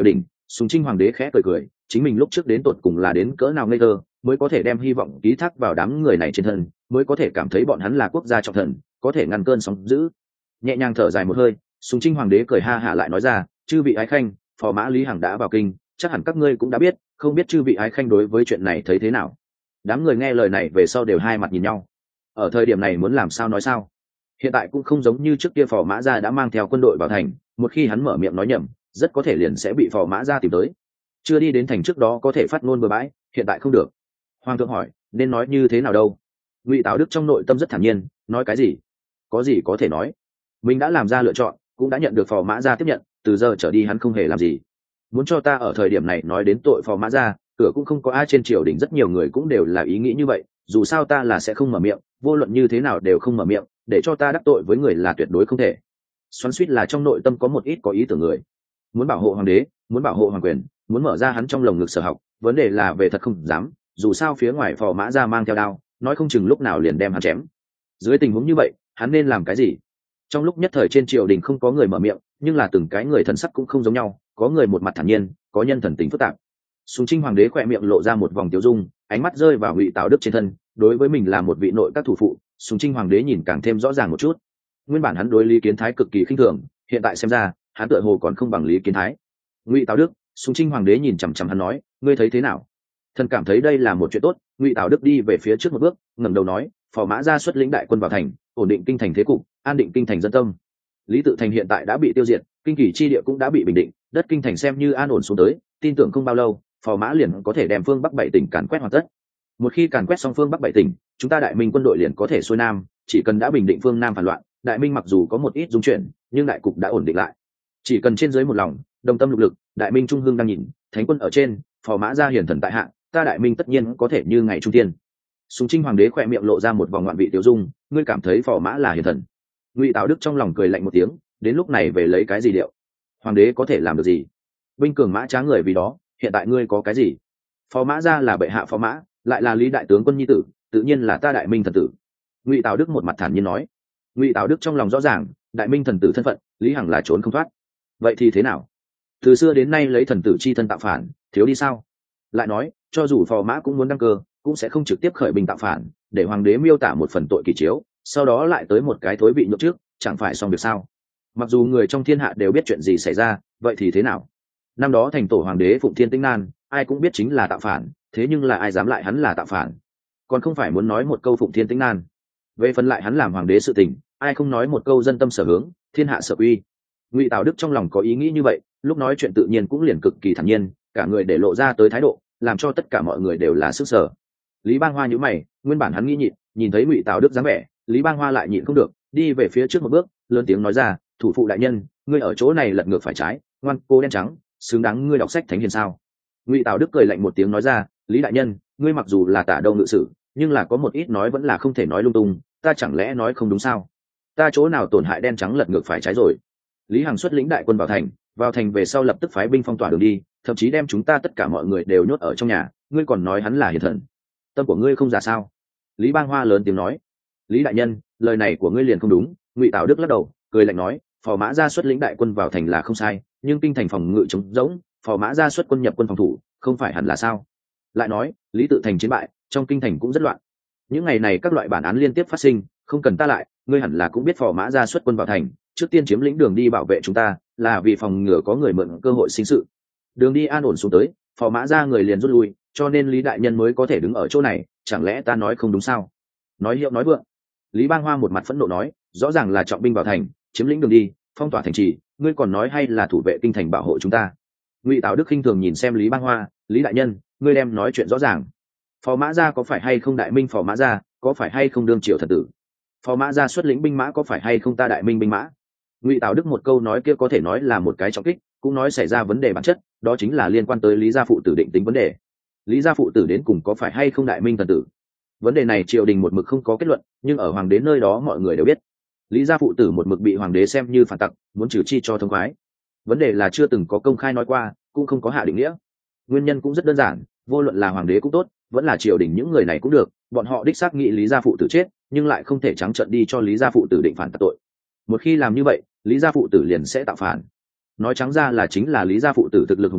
Sùng Trinh hoàng đế khẽ cười cười, chính mình lúc trước đến tột cùng là đến cỡ nào ngây thơ, mới có thể đem hy vọng ký thác vào đám người này trên thân, mới có thể cảm thấy bọn hắn là quốc gia trọng thần, có thể ngăn cơn sóng dữ. Nhẹ nhàng thở dài một hơi, Sùng Trinh hoàng đế cười ha hả lại nói ra, chư vị ái khanh, phò mã Lý Hằng đã vào kinh, chắc hẳn các ngươi cũng đã biết, không biết chư vị ái khanh đối với chuyện này thấy thế nào. Đám người nghe lời này về sau đều hai mặt nhìn nhau. Ở thời điểm này muốn làm sao nói sao, hiện tại cũng không giống như trước kia phò mã gia đã mang theo quân đội vào thành, một khi hắn mở miệng nói nhầm, rất có thể liền sẽ bị phò mã gia tìm tới. Chưa đi đến thành trước đó có thể phát ngôn bừa bãi, hiện tại không được. Hoàng thượng hỏi, nên nói như thế nào đâu? Ngụy Tào Đức trong nội tâm rất thản nhiên, nói cái gì? Có gì có thể nói? Mình đã làm ra lựa chọn, cũng đã nhận được phò mã gia tiếp nhận, từ giờ trở đi hắn không hề làm gì. Muốn cho ta ở thời điểm này nói đến tội phò mã gia, cửa cũng không có ai trên triều đình, rất nhiều người cũng đều là ý nghĩ như vậy, dù sao ta là sẽ không mở miệng, vô luận như thế nào đều không mở miệng, để cho ta đắc tội với người là tuyệt đối không thể. Xoắn xuýt là trong nội tâm có một ít có ý tưởng người, muốn bảo hộ hoàng đế, muốn bảo hộ hoàng quyền, muốn mở ra hắn trong lồng ngực sở học, vấn đề là về thật không dám, dù sao phía ngoài phò mã gia mang theo đao, nói không chừng lúc nào liền đem hắn chém. Dưới tình huống như vậy, hắn nên làm cái gì? Trong lúc nhất thời trên triều đình không có người mở miệng, nhưng là từng cái người thần sắc cũng không giống nhau, có người một mặt thản nhiên, có nhân thần tính phức tạp. Sùng Trinh hoàng đế khỏe miệng lộ ra một vòng tiêu dung, ánh mắt rơi vào Ngụy Tào Đức trên thân, đối với mình là một vị nội các thủ phụ, Sùng Trinh hoàng đế nhìn càng thêm rõ ràng một chút. Nguyên bản hắn đối Lý Kiến Thái cực kỳ khinh thường, hiện tại xem ra, hắn tựa hồ còn không bằng Lý Kiến Thái. Ngụy Tào Đức, Sùng Trinh hoàng đế nhìn chằm chằm hắn nói, ngươi thấy thế nào? Thần cảm thấy đây là một chuyện tốt. Ngụy Tào Đức đi về phía trước một bước, ngẩng đầu nói, phò mã gia xuất lĩnh đại quân vào thành, ổn định kinh thành thế cục, an định kinh thành dân tâm. Lý Tự Thành hiện tại đã bị tiêu diệt, kinh kỳ chi địa cũng đã bị bình định, đất kinh thành xem như an ổn xuống tới, tin tưởng không bao lâu, phò mã liền có thể đem phương bắc bảy tỉnh càn quét hoàn tất. Một khi càn quét xong phương bắc bảy tỉnh, chúng ta đại minh quân đội liền có thể xuôi nam, chỉ cần đã bình định phương nam phản loạn, đại minh mặc dù có một ít dung chuyển, nhưng đại cục đã ổn định lại. Chỉ cần trên dưới một lòng, đồng tâm lục lực, đại minh trung hương đang nhìn, thánh quân ở trên, phò mã gia hiển thần tại hạ, ta đại minh tất nhiên có thể như ngày trung tiên. Sùng Trinh hoàng đế khỏe miệng lộ ra một vòng ngoạn vị tiêu dung, ngươi cảm thấy phò mã là hiển thần? Ngụy Tào Đức trong lòng cười lạnh một tiếng, đến lúc này về lấy cái gì điệu? Hoàng đế có thể làm được gì? Binh cường mã trá người vì đó, hiện tại ngươi có cái gì? Phò mã gia là bệ hạ phò mã, lại là Lý đại tướng quân nhi tử, tự nhiên là ta đại minh thần tử. Ngụy Tào Đức một mặt thản nhiên nói. Ngụy Tào Đức trong lòng rõ ràng, đại minh thần tử thân phận, Lý Hằng là trốn không thoát. Vậy thì thế nào? Từ xưa đến nay lấy thần tử chi thân tạo phản, thiếu đi sao? Lại nói, cho dù phò mã cũng muốn đăng cơ, cũng sẽ không trực tiếp khởi binh tạo phản, để hoàng đế miêu tả một phần tội kỳ chiếu, sau đó lại tới một cái thối vị nhượng trước, chẳng phải xong việc sao? Mặc dù người trong thiên hạ đều biết chuyện gì xảy ra, vậy thì thế nào? Năm đó thành tổ hoàng đế Phụng Thiên Tĩnh Nan, ai cũng biết chính là tạo phản, thế nhưng là ai dám lại hắn là tạo phản? Còn không phải muốn nói một câu Phụng Thiên Tĩnh Nan. Về phần lại hắn làm hoàng đế sự tình, ai không nói một câu dân tâm sở hướng, thiên hạ sở uy. Ngụy Tào Đức trong lòng có ý nghĩ như vậy, lúc nói chuyện tự nhiên cũng liền cực kỳ thản nhiên, cả người để lộ ra tới thái độ, làm cho tất cả mọi người đều là sức sở. Lý Bang Hoa nhíu mày, nguyên bản hắn nghĩ nhịn, nhìn thấy Ngụy Tào Đức dáng vẻ, Lý Bang Hoa lại nhịn không được, đi về phía trước một bước, lớn tiếng nói ra, thủ phụ đại nhân, ngươi ở chỗ này lật ngược phải trái, ngoan cô đen trắng, xứng đáng ngươi đọc sách thánh hiền sao? Ngụy Tào Đức cười lạnh một tiếng nói ra, Lý đại nhân, ngươi mặc dù là tả đâu ngự sử, nhưng là có một ít nói vẫn là không thể nói lung tung, ta chẳng lẽ nói không đúng sao? Ta chỗ nào tổn hại đen trắng lật ngược phải trái rồi? Lý Hằng xuất lĩnh đại quân vào thành, vào thành về sau lập tức phái binh phong tỏa đường đi, thậm chí đem chúng ta tất cả mọi người đều nhốt ở trong nhà, ngươi còn nói hắn là hiền thần, tâm của ngươi không giả sao? Lý Bang Hoa lớn tiếng nói. Lý đại nhân, lời này của ngươi liền không đúng. Ngụy Tào Đức lắc đầu, cười lạnh nói, phò mã gia xuất lĩnh đại quân vào thành là không sai, nhưng kinh thành phòng ngự trống rỗng, phò mã gia xuất quân nhập quân phòng thủ, không phải hẳn là sao? Lại nói, Lý Tự Thành chiến bại, trong kinh thành cũng rất loạn. Những ngày này các loại bản án liên tiếp phát sinh, không cần ta lại, ngươi hẳn là cũng biết phò mã gia xuất quân vào thành, trước tiên chiếm lĩnh đường đi bảo vệ chúng ta, là vì phòng ngừa có người mượn cơ hội sinh sự. Đường đi an ổn xuống tới, phò mã gia người liền rút lui, cho nên Lý đại nhân mới có thể đứng ở chỗ này, chẳng lẽ ta nói không đúng sao? Nói hiệu nói vượng. Lý Bang Hoa một mặt phẫn nộ nói, rõ ràng là trọng binh vào thành, chiếm lĩnh đường đi, phong tỏa thành trì, ngươi còn nói hay là thủ vệ kinh thành bảo hộ chúng ta? Ngụy Tào Đức khinh thường nhìn xem Lý Bang Hoa, Lý đại nhân, ngươi đem nói chuyện rõ ràng. Phò mã gia có phải hay không đại minh phò mã gia, có phải hay không đương triều thần tử? Phò mã gia xuất lĩnh binh mã có phải hay không ta đại minh binh mã? Ngụy Tào Đức một câu nói kia có thể nói là một cái trọng kích, cũng nói xảy ra vấn đề bản chất, đó chính là liên quan tới Lý gia phụ tử định tính vấn đề. Lý gia phụ tử đến cùng có phải hay không đại minh thần tử? Vấn đề này triều đình một mực không có kết luận, nhưng ở hoàng đế nơi đó mọi người đều biết, Lý gia phụ tử một mực bị hoàng đế xem như phản tặc, muốn trừ chi cho thông khoái. Vấn đề là chưa từng có công khai nói qua, cũng không có hạ định nghĩa. Nguyên nhân cũng rất đơn giản, vô luận là hoàng đế cũng tốt, vẫn là triều đình những người này cũng được, bọn họ đích xác nghĩ Lý gia phụ tử chết, nhưng lại không thể trắng trợn đi cho Lý gia phụ tử định phản tặc tội. Một khi làm như vậy, Lý gia phụ tử liền sẽ tạo phản. Nói trắng ra là chính là Lý gia phụ tử thực lực hùng hậu,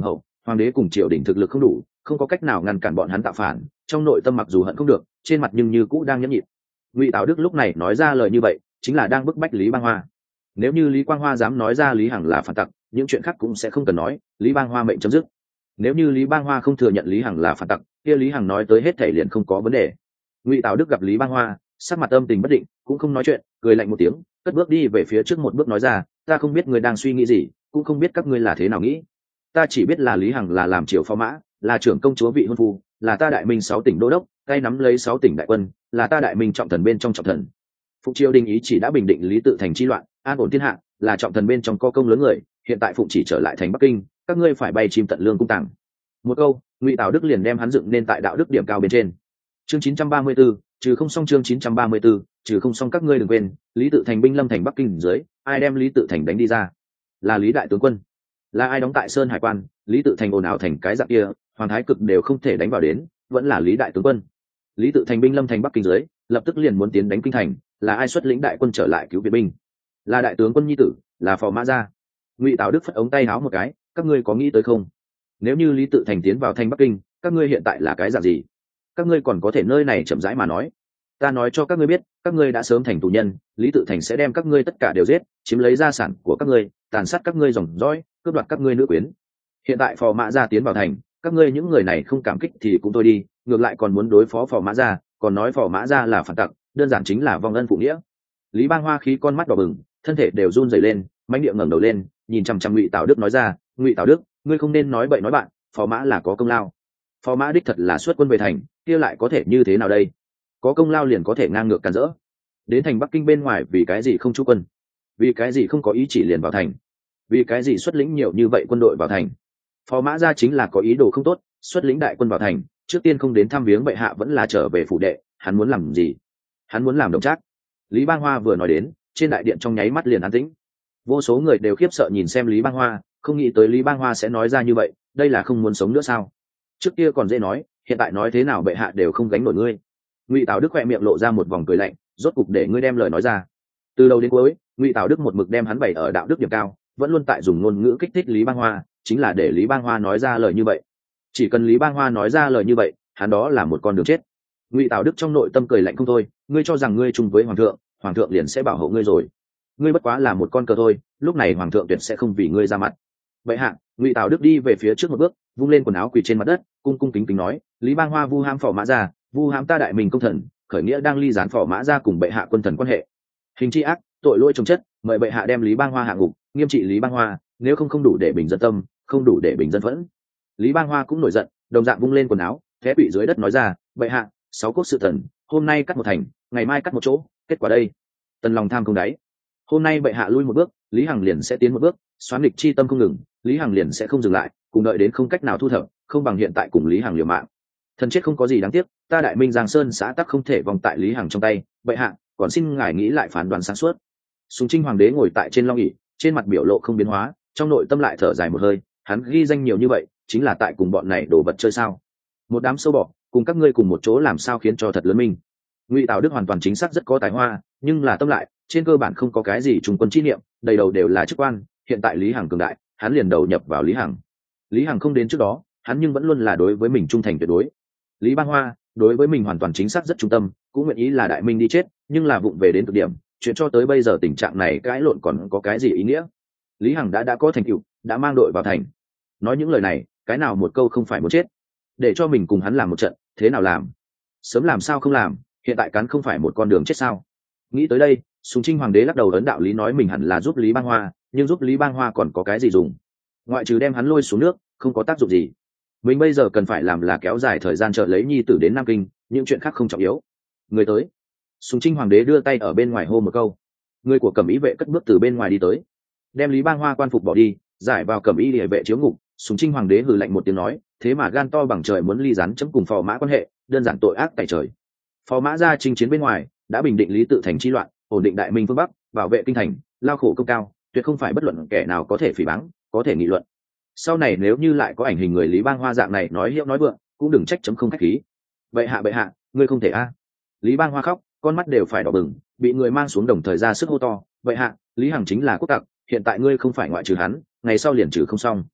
hoàng đế cùng triều đình thực lực không đủ, không có cách nào ngăn cản bọn hắn tạo phản, trong nội tâm mặc dù hận không được, trên mặt nhưng như cũ đang nhẫn nhịn. Ngụy Tào Đức lúc này nói ra lời như vậy chính là đang bức bách Lý Bang Hoa. Nếu như Lý Quang Hoa dám nói ra Lý Hằng là phản tặc, những chuyện khác cũng sẽ không cần nói, Lý Bang Hoa mệnh chấm dứt. Nếu như Lý Bang Hoa không thừa nhận Lý Hằng là phản tặc, kia Lý Hằng nói tới hết thể liền không có vấn đề. Ngụy Tào Đức gặp Lý Bang Hoa sắc mặt âm tình bất định, cũng không nói chuyện, cười lạnh một tiếng, cất bước đi về phía trước một bước nói ra, ta không biết người đang suy nghĩ gì, cũng không biết các ngươi là thế nào nghĩ. Ta chỉ biết là Lý Hằng là làm triều phó mã, là trưởng công chúa vị hôn phu, là ta đại minh sáu tỉnh đô đốc, tay nắm lấy sáu tỉnh đại quân, là ta đại minh trọng thần bên trong trọng thần. Phụng triều đình ý chỉ đã bình định Lý Tự Thành chi loạn, an ổn thiên hạ, là trọng thần bên trong có công lớn người, hiện tại Phụng chỉ trở lại thành Bắc Kinh, các ngươi phải bay chim tận lương cung tàng. Một câu, Ngụy Tào Đức liền đem hắn dựng nên tại đạo đức điểm cao bên trên. Chương chín trăm ba mươi 4, trừ không xong chương chín trăm ba mươi 4, trừ không xong các ngươi đừng quên, Lý Tự Thành binh lâm thành Bắc Kinh dưới, ai đem Lý Tự Thành đánh đi ra? Là Lý đại tướng quân. Là ai đóng tại Sơn Hải quan, Lý Tự Thành ồn ào thành cái dạng kia, hoàng thái cực đều không thể đánh vào đến, vẫn là Lý đại tướng quân. Lý Tự Thành binh lâm thành Bắc Kinh dưới, lập tức liền muốn tiến đánh kinh thành, là ai xuất lĩnh đại quân trở lại cứu viện binh? Là đại tướng quân nhi tử, là Phò Mã Gia. Ngụy Tào Đức phất ống tay áo một cái, các ngươi có nghĩ tới không? Nếu như Lý Tự Thành tiến vào thành Bắc Kinh, các ngươi hiện tại là cái dạng gì? Các ngươi còn có thể nơi này chậm rãi mà nói. Ta nói cho các ngươi biết, các ngươi đã sớm thành tù nhân, Lý Tự Thành sẽ đem các ngươi tất cả đều giết, chiếm lấy gia sản của các ngươi, tàn sát các ngươi dòng dõi, cướp đoạt các ngươi nữ quyến. Hiện tại Phò Mã Gia tiến vào thành, các ngươi những người này không cảm kích thì cũng thôi đi, ngược lại còn muốn đối phó Phò Mã Gia, còn nói Phò Mã Gia là phản tặc, đơn giản chính là vong ân phụ nghĩa. Lý Bang Hoa khí con mắt đỏ bừng, thân thể đều run rẩy lên, mãnh địa ngẩng đầu lên, nhìn chằm chằm Ngụy Tào Đức nói ra, Ngụy Tào Đức, ngươi không nên nói bậy nói bạn, Phò Mã là có công lao. Phò Mã đích thật là xuất quân về thành, kia lại có thể như thế nào đây? Có công lao liền có thể ngang ngược càn rỡ. Đến thành Bắc Kinh bên ngoài vì cái gì không trú quân? Vì cái gì không có ý chỉ liền vào thành? Vì cái gì xuất lĩnh nhiều như vậy quân đội vào thành? Phò Mã Gia chính là có ý đồ không tốt, xuất lĩnh đại quân vào thành, trước tiên không đến thăm viếng bệ hạ vẫn là trở về phủ đệ, hắn muốn làm gì? Hắn muốn làm động trác. Lý Bang Hoa vừa nói đến, trên đại điện trong nháy mắt liền an tĩnh. Vô số người đều khiếp sợ nhìn xem Lý Bang Hoa, không nghĩ tới Lý Bang Hoa sẽ nói ra như vậy, đây là không muốn sống nữa sao? Trước kia còn dễ nói, hiện tại nói thế nào bệ hạ đều không gánh nổi ngươi. Ngụy Tào Đức khẽ miệng lộ ra một vòng cười lạnh, rốt cục để ngươi đem lời nói ra. Từ đầu đến cuối, Ngụy Tào Đức một mực đem hắn bày ở đạo đức điểm cao, vẫn luôn tại dùng ngôn ngữ kích thích Lý Bang Hoa, chính là để Lý Bang Hoa nói ra lời như vậy. Chỉ cần Lý Bang Hoa nói ra lời như vậy, hắn đó là một con đường chết. Ngụy Tào Đức trong nội tâm cười lạnh không thôi, ngươi cho rằng ngươi chung với hoàng thượng, hoàng thượng liền sẽ bảo hộ ngươi rồi? Ngươi bất quá là một con cờ thôi, lúc này hoàng thượng tuyệt sẽ không vì ngươi ra mặt. Vậy hạ, Ngụy Tào Đức đi về phía trước một bước, vung lên quần áo quỳ trên mặt đất, cung cung kính kính nói, Lý Bang Hoa vu ham Phò Mã Gia, vu hãm ta đại minh công thần, khởi nghĩa đang ly gián Phò Mã Gia cùng bệ hạ quân thần quan hệ, hình chi ác, tội lỗi trồng chất, mời bệ hạ đem Lý Bang Hoa hạ ngục, nghiêm trị Lý Bang Hoa, nếu không không đủ để bình dân tâm, không đủ để bình dân phẫn. Lý Bang Hoa cũng nổi giận, đồng dạng vung lên quần áo, thế quỵ dưới đất nói ra, bệ hạ, sáu cốt sự thần, hôm nay cắt một thành, ngày mai cắt một chỗ, kết quả đây, tần lòng tham không đáy. Hôm nay bệ hạ lui một bước, Lý Hằng liền sẽ tiến một bước, xoán nghịch chi tâm không ngừng, Lý Hằng liền sẽ không dừng lại, cùng đợi đến không cách nào thu thập, không bằng hiện tại cùng Lý Hằng liều mạng. Thần chết không có gì đáng tiếc, ta đại minh Giang Sơn xã tắc không thể vòng tại Lý Hằng trong tay, bệ hạ, còn xin ngài nghĩ lại phán đoán sáng suốt. Sùng Trinh hoàng đế ngồi tại trên long ỷ, trên mặt biểu lộ không biến hóa, trong nội tâm lại thở dài một hơi, hắn ghi danh nhiều như vậy, chính là tại cùng bọn này đổ vật chơi sao? Một đám sâu bọ, cùng các ngươi cùng một chỗ làm sao khiến cho thật lớn minh. Ngụy Tào Đức hoàn toàn chính xác rất có tài hoa, nhưng là tâm lại, trên cơ bản không có cái gì trùng quân chi niệm, đầy đầu đều là chức quan, hiện tại Lý Hằng cường đại, hắn liền đầu nhập vào Lý Hằng. Lý Hằng không đến trước đó, hắn nhưng vẫn luôn là đối với mình trung thành tuyệt đối. Lý Bang Hoa đối với mình hoàn toàn chính xác rất trung tâm, cũng nguyện ý là đại minh đi chết, nhưng là vụng về đến cực điểm, chuyện cho tới bây giờ tình trạng này cãi lộn còn có cái gì ý nghĩa? Lý Hằng đã đã có thành tựu, đã mang đội vào thành. Nói những lời này, cái nào một câu không phải muốn chết? Để cho mình cùng hắn làm một trận, thế nào làm? Sớm làm sao không làm, hiện tại cắn không phải một con đường chết sao? Nghĩ tới đây, Sùng Trinh hoàng đế lắc đầu ấn đạo lý nói mình hẳn là giúp Lý Bang Hoa, nhưng giúp Lý Bang Hoa còn có cái gì dùng? Ngoại trừ đem hắn lôi xuống nước, không có tác dụng gì. Mình bây giờ cần phải làm là kéo dài thời gian chờ lấy nhi tử đến Nam Kinh, những chuyện khác không trọng yếu. Người tới. Sùng Trinh hoàng đế đưa tay ở bên ngoài hô một câu. Người của Cẩm Ý vệ cất bước từ bên ngoài đi tới, đem Lý Bang Hoa quan phục bỏ đi, giải vào Cẩm Ý địa vệ chiếu ngục. Sùng Trinh hoàng đế hừ lạnh một tiếng nói, thế mà gan to bằng trời muốn ly gián chấm cùng Phò Mã quan hệ, đơn giản tội ác tại trời. Phò Mã ra chinh chiến bên ngoài, đã bình định Lý Tự Thành chi loạn, ổn định đại minh phương Bắc, bảo vệ kinh thành, lao khổ công cao, tuyệt không phải bất luận kẻ nào có thể phỉ báng, có thể nghị luận. Sau này nếu như lại có ảnh hình người Lý Bang Hoa dạng này nói hiệu nói vượng, cũng đừng trách chấm không khách khí. Bệ hạ bệ hạ, ngươi không thể a. Lý Bang Hoa khóc, con mắt đều phải đỏ bừng, bị người mang xuống đồng thời ra sức hô to, bệ hạ, Lý Hằng chính là quốc tặc, hiện tại ngươi không phải ngoại trừ hắn, ngày sau liền trừ không xong.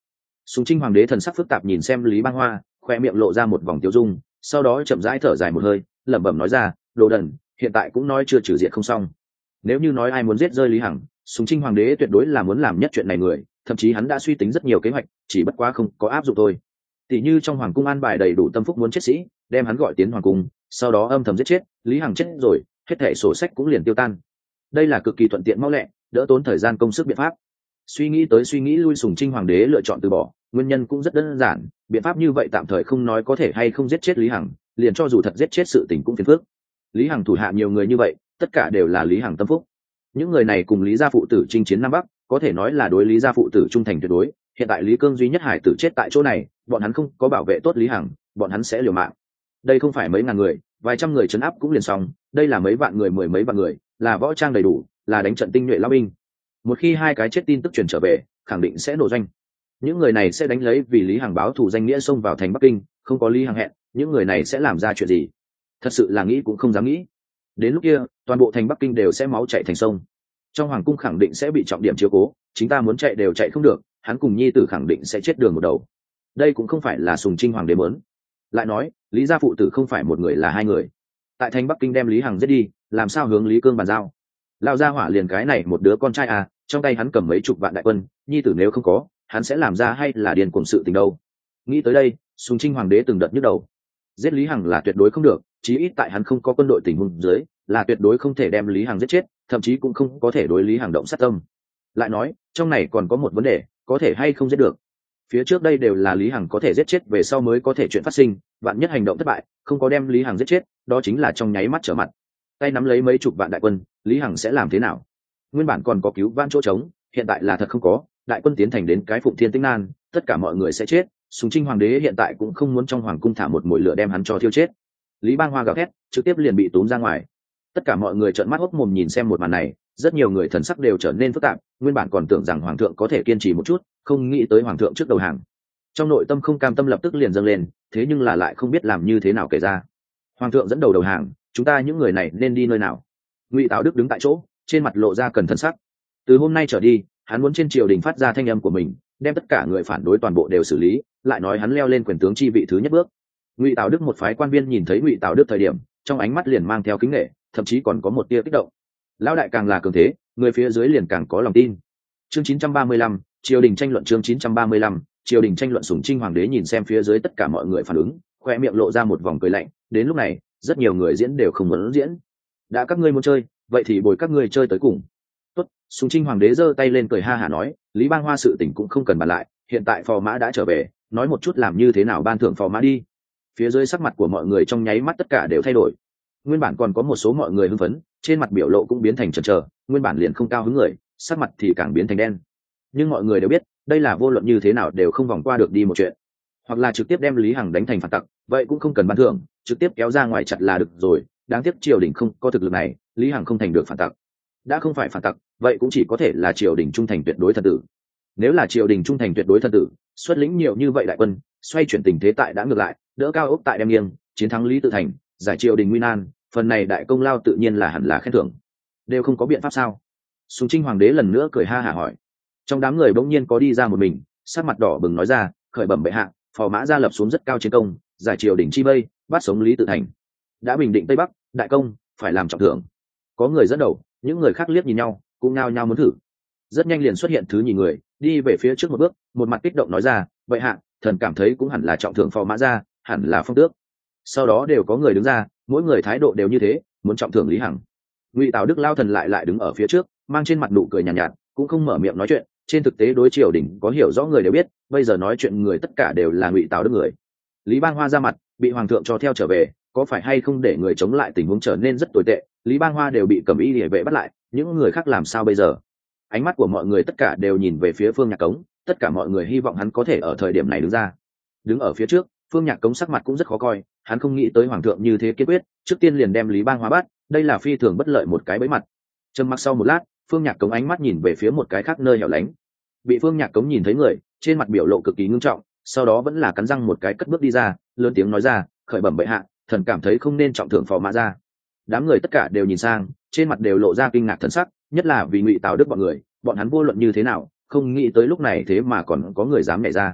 Sùng Trinh hoàng đế thần sắc phức tạp nhìn xem Lý Bang Hoa, khoe miệng lộ ra một vòng tiêu dung, sau đó chậm rãi thở dài một hơi, lẩm bẩm nói ra, đồ đần, hiện tại cũng nói chưa trừ diệt không xong. Nếu như nói ai muốn giết rơi Lý Hằng, Sùng Trinh hoàng đế tuyệt đối là muốn làm nhất chuyện này người, thậm chí hắn đã suy tính rất nhiều kế hoạch, chỉ bất quá không có áp dụng thôi. Tỷ như trong hoàng cung an bài đầy đủ tâm phúc muốn chết sĩ, đem hắn gọi tiến hoàng cung, sau đó âm thầm giết chết, Lý Hằng chết rồi, hết thảy sổ sách cũng liền tiêu tan. Đây là cực kỳ thuận tiện mau lẹ, đỡ tốn thời gian công sức biện pháp. Suy nghĩ tới suy nghĩ lui, Sùng Trinh hoàng đế lựa chọn từ bỏ, nguyên nhân cũng rất đơn giản, biện pháp như vậy tạm thời không nói có thể hay không giết chết Lý Hằng, liền cho dù thật giết chết sự tình cũng phiền phức. Lý Hằng thủ hạ nhiều người như vậy, tất cả đều là Lý Hằng tâm phúc. Những người này cùng Lý gia phụ tử chinh chiến Nam Bắc, có thể nói là đối Lý gia phụ tử trung thành tuyệt đối. Hiện tại Lý Cương duy nhất hải tử chết tại chỗ này, bọn hắn không có bảo vệ tốt Lý Hằng, bọn hắn sẽ liều mạng. Đây không phải mấy ngàn người, vài trăm người trấn áp cũng liền xong, đây là mấy vạn người, mười mấy vạn người, là võ trang đầy đủ, là đánh trận tinh nhuệ lao binh. Một khi hai cái chết tin tức truyền trở về, khẳng định sẽ nổ doanh. Những người này sẽ đánh lấy vì Lý Hằng báo thù danh nghĩa xông vào thành Bắc Kinh, không có Lý Hằng hẹn, những người này sẽ làm ra chuyện gì? Thật sự là nghĩ cũng không dám nghĩ. Đến lúc kia, toàn bộ thành Bắc Kinh đều sẽ máu chảy thành sông. Trong hoàng cung khẳng định sẽ bị trọng điểm chiếu cố, chính ta muốn chạy đều chạy không được, hắn cùng nhi tử khẳng định sẽ chết đường một đầu. Đây cũng không phải là Sùng Trinh hoàng đế muốn. Lại nói, Lý gia phụ tử không phải một người là hai người. Tại thành Bắc Kinh đem Lý Hằng giết đi, làm sao hướng Lý Cương bàn giao? Lao gia hỏa liền cái này một đứa con trai à, trong tay hắn cầm mấy chục vạn đại quân, nhi tử nếu không có, hắn sẽ làm ra hay là điên cuồng sự tình đâu? Nghĩ tới đây, Sùng Trinh hoàng đế từng đợt nhức đầu. Giết Lý Hằng là tuyệt đối không được, chí ít tại hắn không có quân đội tình huống dưới, là tuyệt đối không thể đem Lý Hằng giết chết, thậm chí cũng không có thể đối Lý Hằng động sát tâm. Lại nói, trong này còn có một vấn đề, có thể hay không giết được. Phía trước đây đều là Lý Hằng có thể giết chết, về sau mới có thể chuyện phát sinh, vạn nhất hành động thất bại, không có đem Lý Hằng giết chết, đó chính là trong nháy mắt trở mặt. Tay nắm lấy mấy chục vạn đại quân, Lý Hằng sẽ làm thế nào? Nguyên bản còn có cứu vãn chỗ trống, hiện tại là thật không có, đại quân tiến thành đến cái Phụng Thiên Tinh Nan, tất cả mọi người sẽ chết. Sùng Trinh hoàng đế hiện tại cũng không muốn trong hoàng cung thả một mồi lửa đem hắn cho thiêu chết. Lý Bang Hoa gào thét, trực tiếp liền bị túm ra ngoài. Tất cả mọi người trợn mắt hốc mồm nhìn xem một màn này, rất nhiều người thần sắc đều trở nên phức tạp, nguyên bản còn tưởng rằng hoàng thượng có thể kiên trì một chút, không nghĩ tới hoàng thượng trước đầu hàng. Trong nội tâm không cam tâm lập tức liền dâng lên, thế nhưng là lại không biết làm như thế nào kể ra. Hoàng thượng dẫn đầu đầu hàng, chúng ta những người này nên đi nơi nào? Ngụy Tào Đức đứng tại chỗ, trên mặt lộ ra cẩn thận sắc. Từ hôm nay trở đi, hắn muốn trên triều đình phát ra thanh âm của mình, đem tất cả người phản đối toàn bộ đều xử lý, lại nói hắn leo lên quyền tướng chi vị thứ nhất bước. Ngụy Tào Đức một phái quan viên nhìn thấy Ngụy Tào Đức thời điểm, trong ánh mắt liền mang theo kính nể, thậm chí còn có một tia kích động. Lão đại càng là cường thế, người phía dưới liền càng có lòng tin. Chương chín trăm ba mươi lăm, triều đình tranh luận. Chương chín trăm ba mươi lăm, triều đình tranh luận. Sùng Trinh hoàng đế nhìn xem phía dưới tất cả mọi người phản ứng, khoe miệng lộ ra một vòng cười lạnh. Đến lúc này, rất nhiều người diễn đều không muốn diễn. Đã các ngươi muốn chơi, vậy thì bồi các ngươi chơi tới cùng. Tốt. Sùng Trinh hoàng đế giơ tay lên cười ha hả nói, Lý Bang Hoa sự tình cũng không cần bàn lại, hiện tại phò mã đã trở về, nói một chút làm như thế nào ban thưởng phò mã đi. Phía dưới sắc mặt của mọi người trong nháy mắt tất cả đều thay đổi. Nguyên bản còn có một số mọi người hưng phấn, trên mặt biểu lộ cũng biến thành chần chờ, nguyên bản liền không cao hứng người, sắc mặt thì càng biến thành đen. Nhưng mọi người đều biết, đây là vô luận như thế nào đều không vòng qua được đi một chuyện. Hoặc là trực tiếp đem Lý Hằng đánh thành phản tặc, vậy cũng không cần ban thưởng, trực tiếp kéo ra ngoài chặt là được rồi. Đáng tiếc triều đình không có thực lực này, Lý Hằng không thành được phản tặc. Đã không phải phản tặc, vậy cũng chỉ có thể là triều đình trung thành tuyệt đối thần tử. Nếu là triều đình trung thành tuyệt đối thần tử, xuất lĩnh nhiều như vậy đại quân, xoay chuyển tình thế tại đã ngược lại, đỡ Cao Ốc tại đem nghiêng, chiến thắng Lý Tự Thành, giải triều đình nguy nan, phần này đại công lao tự nhiên là hẳn là khen thưởng. Đều không có biện pháp sao? Sùng Trinh hoàng đế lần nữa cười ha hả hỏi. Trong đám người bỗng nhiên có đi ra một mình, sắc mặt đỏ bừng nói ra, khởi bẩm bệ hạ, phò mã gia lập xuống rất cao chiến công, giải triều đình chi vây, bắt sống Lý Tự Thành, đã bình định Tây Bắc, đại công, phải làm trọng thưởng. Có người dẫn đầu, những người khác liếc nhìn nhau, cũng nao nhao muốn thử. Rất nhanh liền xuất hiện thứ nhì người, đi về phía trước một bước, một mặt kích động nói ra, bệ hạ, thần cảm thấy cũng hẳn là trọng thưởng phò mã gia, hẳn là phong tước. Sau đó đều có người đứng ra, mỗi người thái độ đều như thế, muốn trọng thưởng Lý Hằng. Ngụy Tào Đức lao thần lại lại đứng ở phía trước, mang trên mặt nụ cười nhàn nhạt, nhạt, cũng không mở miệng nói chuyện. Trên thực tế đối triều đình có hiểu rõ người đều biết, bây giờ nói chuyện người tất cả đều là Ngụy Tào Đức người. Lý Bang Hoa ra mặt, bị hoàng thượng cho theo trở về, có phải hay không để người chống lại tình huống trở nên rất tồi tệ. Lý Bang Hoa đều bị Cẩm Y Liề vệ bắt lại, những người khác làm sao bây giờ? Ánh mắt của mọi người tất cả đều nhìn về phía Phương Nhạc Cống, tất cả mọi người hy vọng hắn có thể ở thời điểm này đứng ra. Đứng ở phía trước, Phương Nhạc Cống sắc mặt cũng rất khó coi, hắn không nghĩ tới hoàng thượng như thế kiên quyết, trước tiên liền đem Lý Bang Hoa bắt, đây là phi thường bất lợi một cái bẫy mặt. Trầm mặc sau một lát, Phương Nhạc Cống ánh mắt nhìn về phía một cái khác nơi hẻo lánh. Bị Phương Nhạc Cống nhìn thấy người, trên mặt biểu lộ cực kỳ ngưng trọng, sau đó vẫn là cắn răng một cái cất bước đi ra, lớn tiếng nói ra, khởi bẩm bệ hạ, thần cảm thấy không nên trọng thưởng phò mã gia. Đám người tất cả đều nhìn sang, trên mặt đều lộ ra kinh ngạc thần sắc, nhất là vì Ngụy Tào Đức bọn người, bọn hắn vô luận như thế nào, không nghĩ tới lúc này thế mà còn có người dám nhảy ra.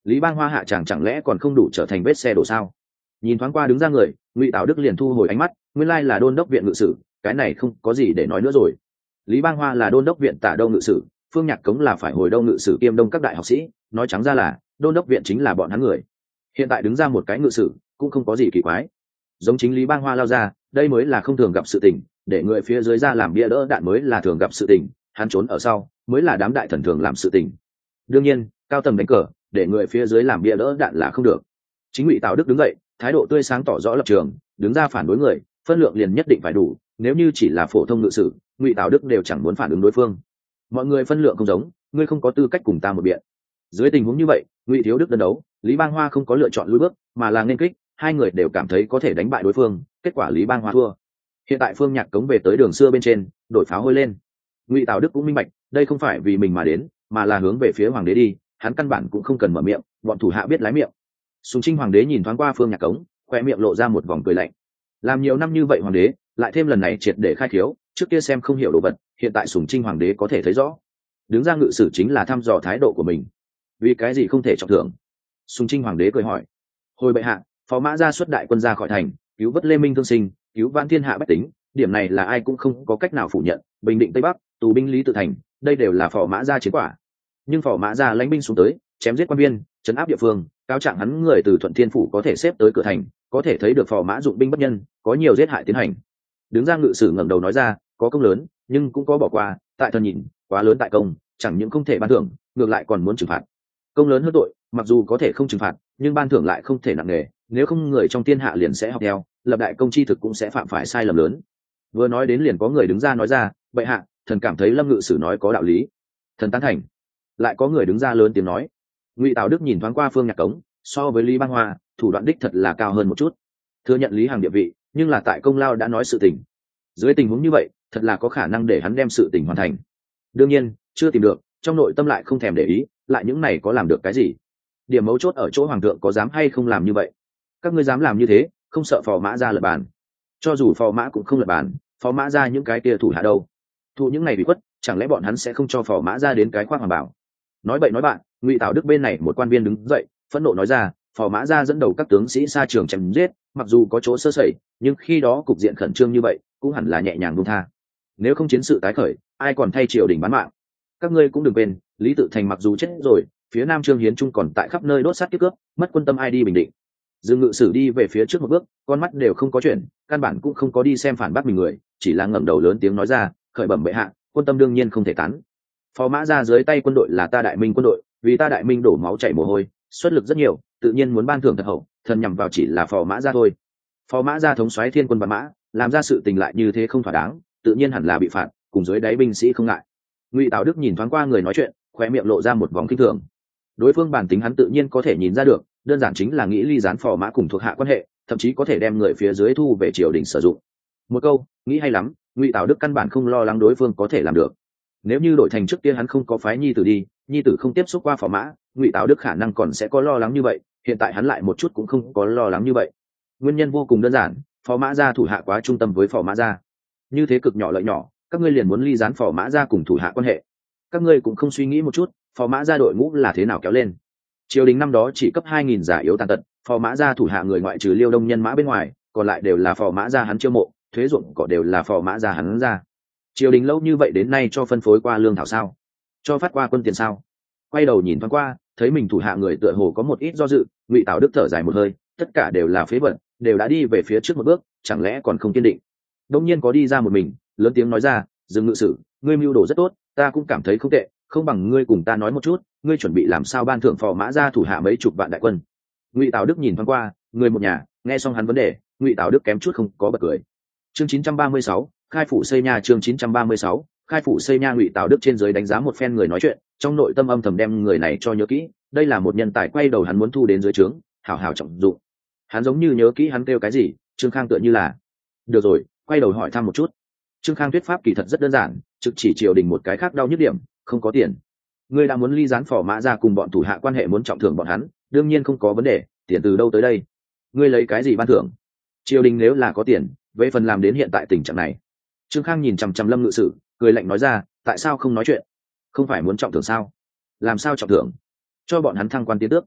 Lý Bang Hoa hạ chàng chẳng lẽ còn không đủ trở thành vết xe đổ sao? Nhìn thoáng qua đứng ra người, Ngụy Tào Đức liền thu hồi ánh mắt, nguyên lai là đôn đốc viện ngự sử, cái này không có gì để nói nữa rồi. Lý Bang Hoa là đôn đốc viện Tả Đâu ngự sử, Phương Nhạc Cống là phải hồi Đâu ngự sử kiêm đông các đại học sĩ, nói trắng ra là đôn đốc viện chính là bọn hắn người. Hiện tại đứng ra một cái ngự sử, cũng không có gì kỳ quái. Giống chính Lý Bang Hoa lao ra, đây mới là không thường gặp sự tình, để người phía dưới ra làm bia đỡ đạn mới là thường gặp sự tình, hắn trốn ở sau, mới là đám đại thần thường làm sự tình. Đương nhiên, cao tầng đánh cờ, để người phía dưới làm bia đỡ đạn là không được. Chính Ngụy Tào Đức đứng dậy, thái độ tươi sáng tỏ rõ lập trường, đứng ra phản đối người, phân lượng liền nhất định phải đủ, nếu như chỉ là phổ thông ngự sử, Ngụy Tào Đức đều chẳng muốn phản ứng đối phương. Mọi người phân lượng không giống, ngươi không có tư cách cùng ta một biện. Dưới tình huống như vậy, Ngụy Thiếu Đức đơn đấu, Lý Bang Hoa không có lựa chọn lùi bước, mà là nên kích, hai người đều cảm thấy có thể đánh bại đối phương, kết quả Lý Bang Hoa thua. Hiện tại Phương Nhạc Cống về tới đường xưa bên trên, đổi pháo hôi lên. Ngụy Tào Đức cũng minh bạch, đây không phải vì mình mà đến, mà là hướng về phía hoàng đế đi, hắn căn bản cũng không cần mở miệng, bọn thủ hạ biết lái miệng. Sùng Trinh hoàng đế nhìn thoáng qua Phương Nhạc Cống, khoe miệng lộ ra một vòng cười lạnh. Làm nhiều năm như vậy hoàng đế, lại thêm lần này triệt để khai thiếu, trước kia xem không hiểu đồ vật, hiện tại Sùng Trinh hoàng đế có thể thấy rõ. Đứng ra ngự sử chính là thăm dò thái độ của mình. Vì cái gì không thể trọng thưởng? Sùng Trinh hoàng đế cười hỏi. Hồi bệ hạ, phó mã ra xuất đại quân ra khỏi thành, cứu vớt Lê Minh thương sinh, cứu vãn thiên hạ bách tính, điểm này là ai cũng không có cách nào phủ nhận. Bình định Tây Bắc, tù binh Lý Tự Thành, đây đều là phò mã ra chiến quả. Nhưng phò mã ra lãnh binh xuống tới, chém giết quan viên, trấn áp địa phương, cáo trạng hắn người từ Thuận Thiên phủ có thể xếp tới cửa thành, có thể thấy được phò mã dụng binh bất nhân, có nhiều giết hại tiến hành. Đứng ra ngự sử ngẩng đầu nói ra, có công lớn, nhưng cũng có bỏ qua, tại thần nhìn, quá lớn tại công, chẳng những không thể ban thưởng, ngược lại còn muốn trừng phạt. Công lớn hơn tội, mặc dù có thể không trừng phạt, nhưng ban thưởng lại không thể nặng nề, nếu không người trong thiên hạ liền sẽ học theo, lập đại công chi thực cũng sẽ phạm phải sai lầm lớn. Vừa nói đến liền có người đứng ra nói ra, bệ hạ, thần cảm thấy Lâm ngự sử nói có đạo lý. Thần tán thành. Lại có người đứng ra lớn tiếng nói. Ngụy Tào Đức nhìn thoáng qua Phương Nhạc Cống, so với Lý Bang Hoa, thủ đoạn đích thật là cao hơn một chút. Thừa nhận Lý Hằng địa vị, nhưng là tại công lao đã nói sự tình. Dưới tình huống như vậy, thật là có khả năng để hắn đem sự tình hoàn thành. Đương nhiên, chưa tìm được, trong nội tâm lại không thèm để ý, lại những này có làm được cái gì? Điểm mấu chốt ở chỗ hoàng thượng có dám hay không làm như vậy. Các ngươi dám làm như thế, không sợ phò mã ra lật bàn. Cho dù phò mã cũng không lật bàn, phò mã ra những cái kia thủ hạ đâu? Thủ những này bị quất, chẳng lẽ bọn hắn sẽ không cho phò mã ra đến cái khoác hoàng bảo? Nói bậy nói bạn, Ngụy Tào Đức bên này một quan viên đứng dậy, phẫn nộ nói ra, phò mã ra dẫn đầu các tướng sĩ xa trường chém giết, mặc dù có chỗ sơ sẩy, nhưng khi đó cục diện khẩn trương như vậy, cũng hẳn là nhẹ nhàng buông tha. Nếu không chiến sự tái khởi, ai còn thay triều đình bán mạng? Các ngươi cũng đừng quên, Lý Tự Thành mặc dù chết rồi, phía Nam Trương Hiến Trung còn tại khắp nơi đốt sát kiếp cướp, mất quân tâm ai đi bình định. Dương Ngự Sử đi về phía trước một bước, con mắt đều không có chuyển, căn bản cũng không có đi xem phản bác mình người, chỉ là ngẩng đầu lớn tiếng nói ra, khởi bẩm bệ hạ, quân tâm đương nhiên không thể tán. Phò mã ra dưới tay quân đội là ta Đại Minh quân đội, vì ta Đại Minh đổ máu chảy mồ hôi, xuất lực rất nhiều, tự nhiên muốn ban thưởng thật hậu, thần nhằm vào chỉ là phò mã ra thôi. Phò mã ra thống soái thiên quân văn mã, làm ra sự tình lại như thế không thỏa đáng, tự nhiên hẳn là bị phạt, cùng dưới đáy binh sĩ không ngại. Ngụy Tào Đức nhìn thoáng qua người nói chuyện, khóe miệng lộ ra một vòng kinh thường. Đối phương bản tính hắn tự nhiên có thể nhìn ra được, đơn giản chính là nghĩ ly gián phò mã cùng thuộc hạ quan hệ, thậm chí có thể đem người phía dưới thu về triều đình sử dụng. Một câu, nghĩ hay lắm, Ngụy Tào Đức căn bản không lo lắng đối phương có thể làm được. Nếu như đổi thành trước kia hắn không có phái nhi tử đi, nhi tử không tiếp xúc qua phò mã, Ngụy Tào Đức khả năng còn sẽ có lo lắng như vậy, hiện tại hắn lại một chút cũng không có lo lắng như vậy. Nguyên nhân vô cùng đơn giản, phò mã gia thủ hạ quá trung tâm với phò mã gia, như thế cực nhỏ lợi nhỏ, các ngươi liền muốn ly gián phò mã gia cùng thủ hạ quan hệ. Các ngươi cũng không suy nghĩ một chút, phò mã gia đội ngũ là thế nào kéo lên. Triều đình năm đó chỉ cấp hai nghìn giả yếu tàn tật, phò mã gia thủ hạ người ngoại trừ Liêu Đông nhân mã bên ngoài, còn lại đều là phò mã gia hắn chiêu mộ, thuế ruộng cỏ đều là phò mã gia hắn ra. Triều đình lâu như vậy đến nay cho phân phối qua lương thảo sao? Cho phát qua quân tiền sao? Quay đầu nhìn thoáng qua, thấy mình thủ hạ người tựa hồ có một ít do dự, Ngụy Tào Đức thở dài một hơi, tất cả đều là phế vật, đều đã đi về phía trước một bước, chẳng lẽ còn không kiên định? Đông nhiên có đi ra một mình, lớn tiếng nói ra, Dương Ngự Sử, ngươi mưu đồ rất tốt, ta cũng cảm thấy không tệ, không bằng ngươi cùng ta nói một chút, ngươi chuẩn bị làm sao ban thưởng phò mã gia thủ hạ mấy chục vạn đại quân. Ngụy Tào Đức nhìn thoáng qua, người một nhà, nghe xong hắn vấn đề, Ngụy Tào Đức kém chút không có bật cười. Chương chín trăm ba mươi sáu, khai phủ xây nhà. Chương chín trăm ba mươi sáu, khai phủ xây nhà. Ngụy Tào Đức trên dưới đánh giá một phen người nói chuyện, trong nội tâm âm thầm đem người này cho nhớ kỹ, đây là một nhân tài quay đầu hắn muốn thu đến dưới trướng, hảo hảo trọng dụng. Hắn giống như nhớ kỹ hắn kêu cái gì, Trương Khang tựa như là. Được rồi, quay đầu hỏi thăm một chút. Trương Khang thuyết pháp kỳ thật rất đơn giản, trực chỉ triều đình một cái khác đau nhức điểm, không có tiền. Ngươi đã muốn ly gián phò mã ra cùng bọn thủ hạ quan hệ, muốn trọng thưởng bọn hắn, đương nhiên không có vấn đề, tiền từ đâu tới đây? Ngươi lấy cái gì ban thưởng? Triều đình nếu là có tiền, về phần làm đến hiện tại tình trạng này. Trương Khang nhìn chằm chằm Lâm Ngự Sử, cười lạnh nói ra, tại sao không nói chuyện? Không phải muốn trọng thưởng sao? Làm sao trọng thưởng? Cho bọn hắn thăng quan tiến tước.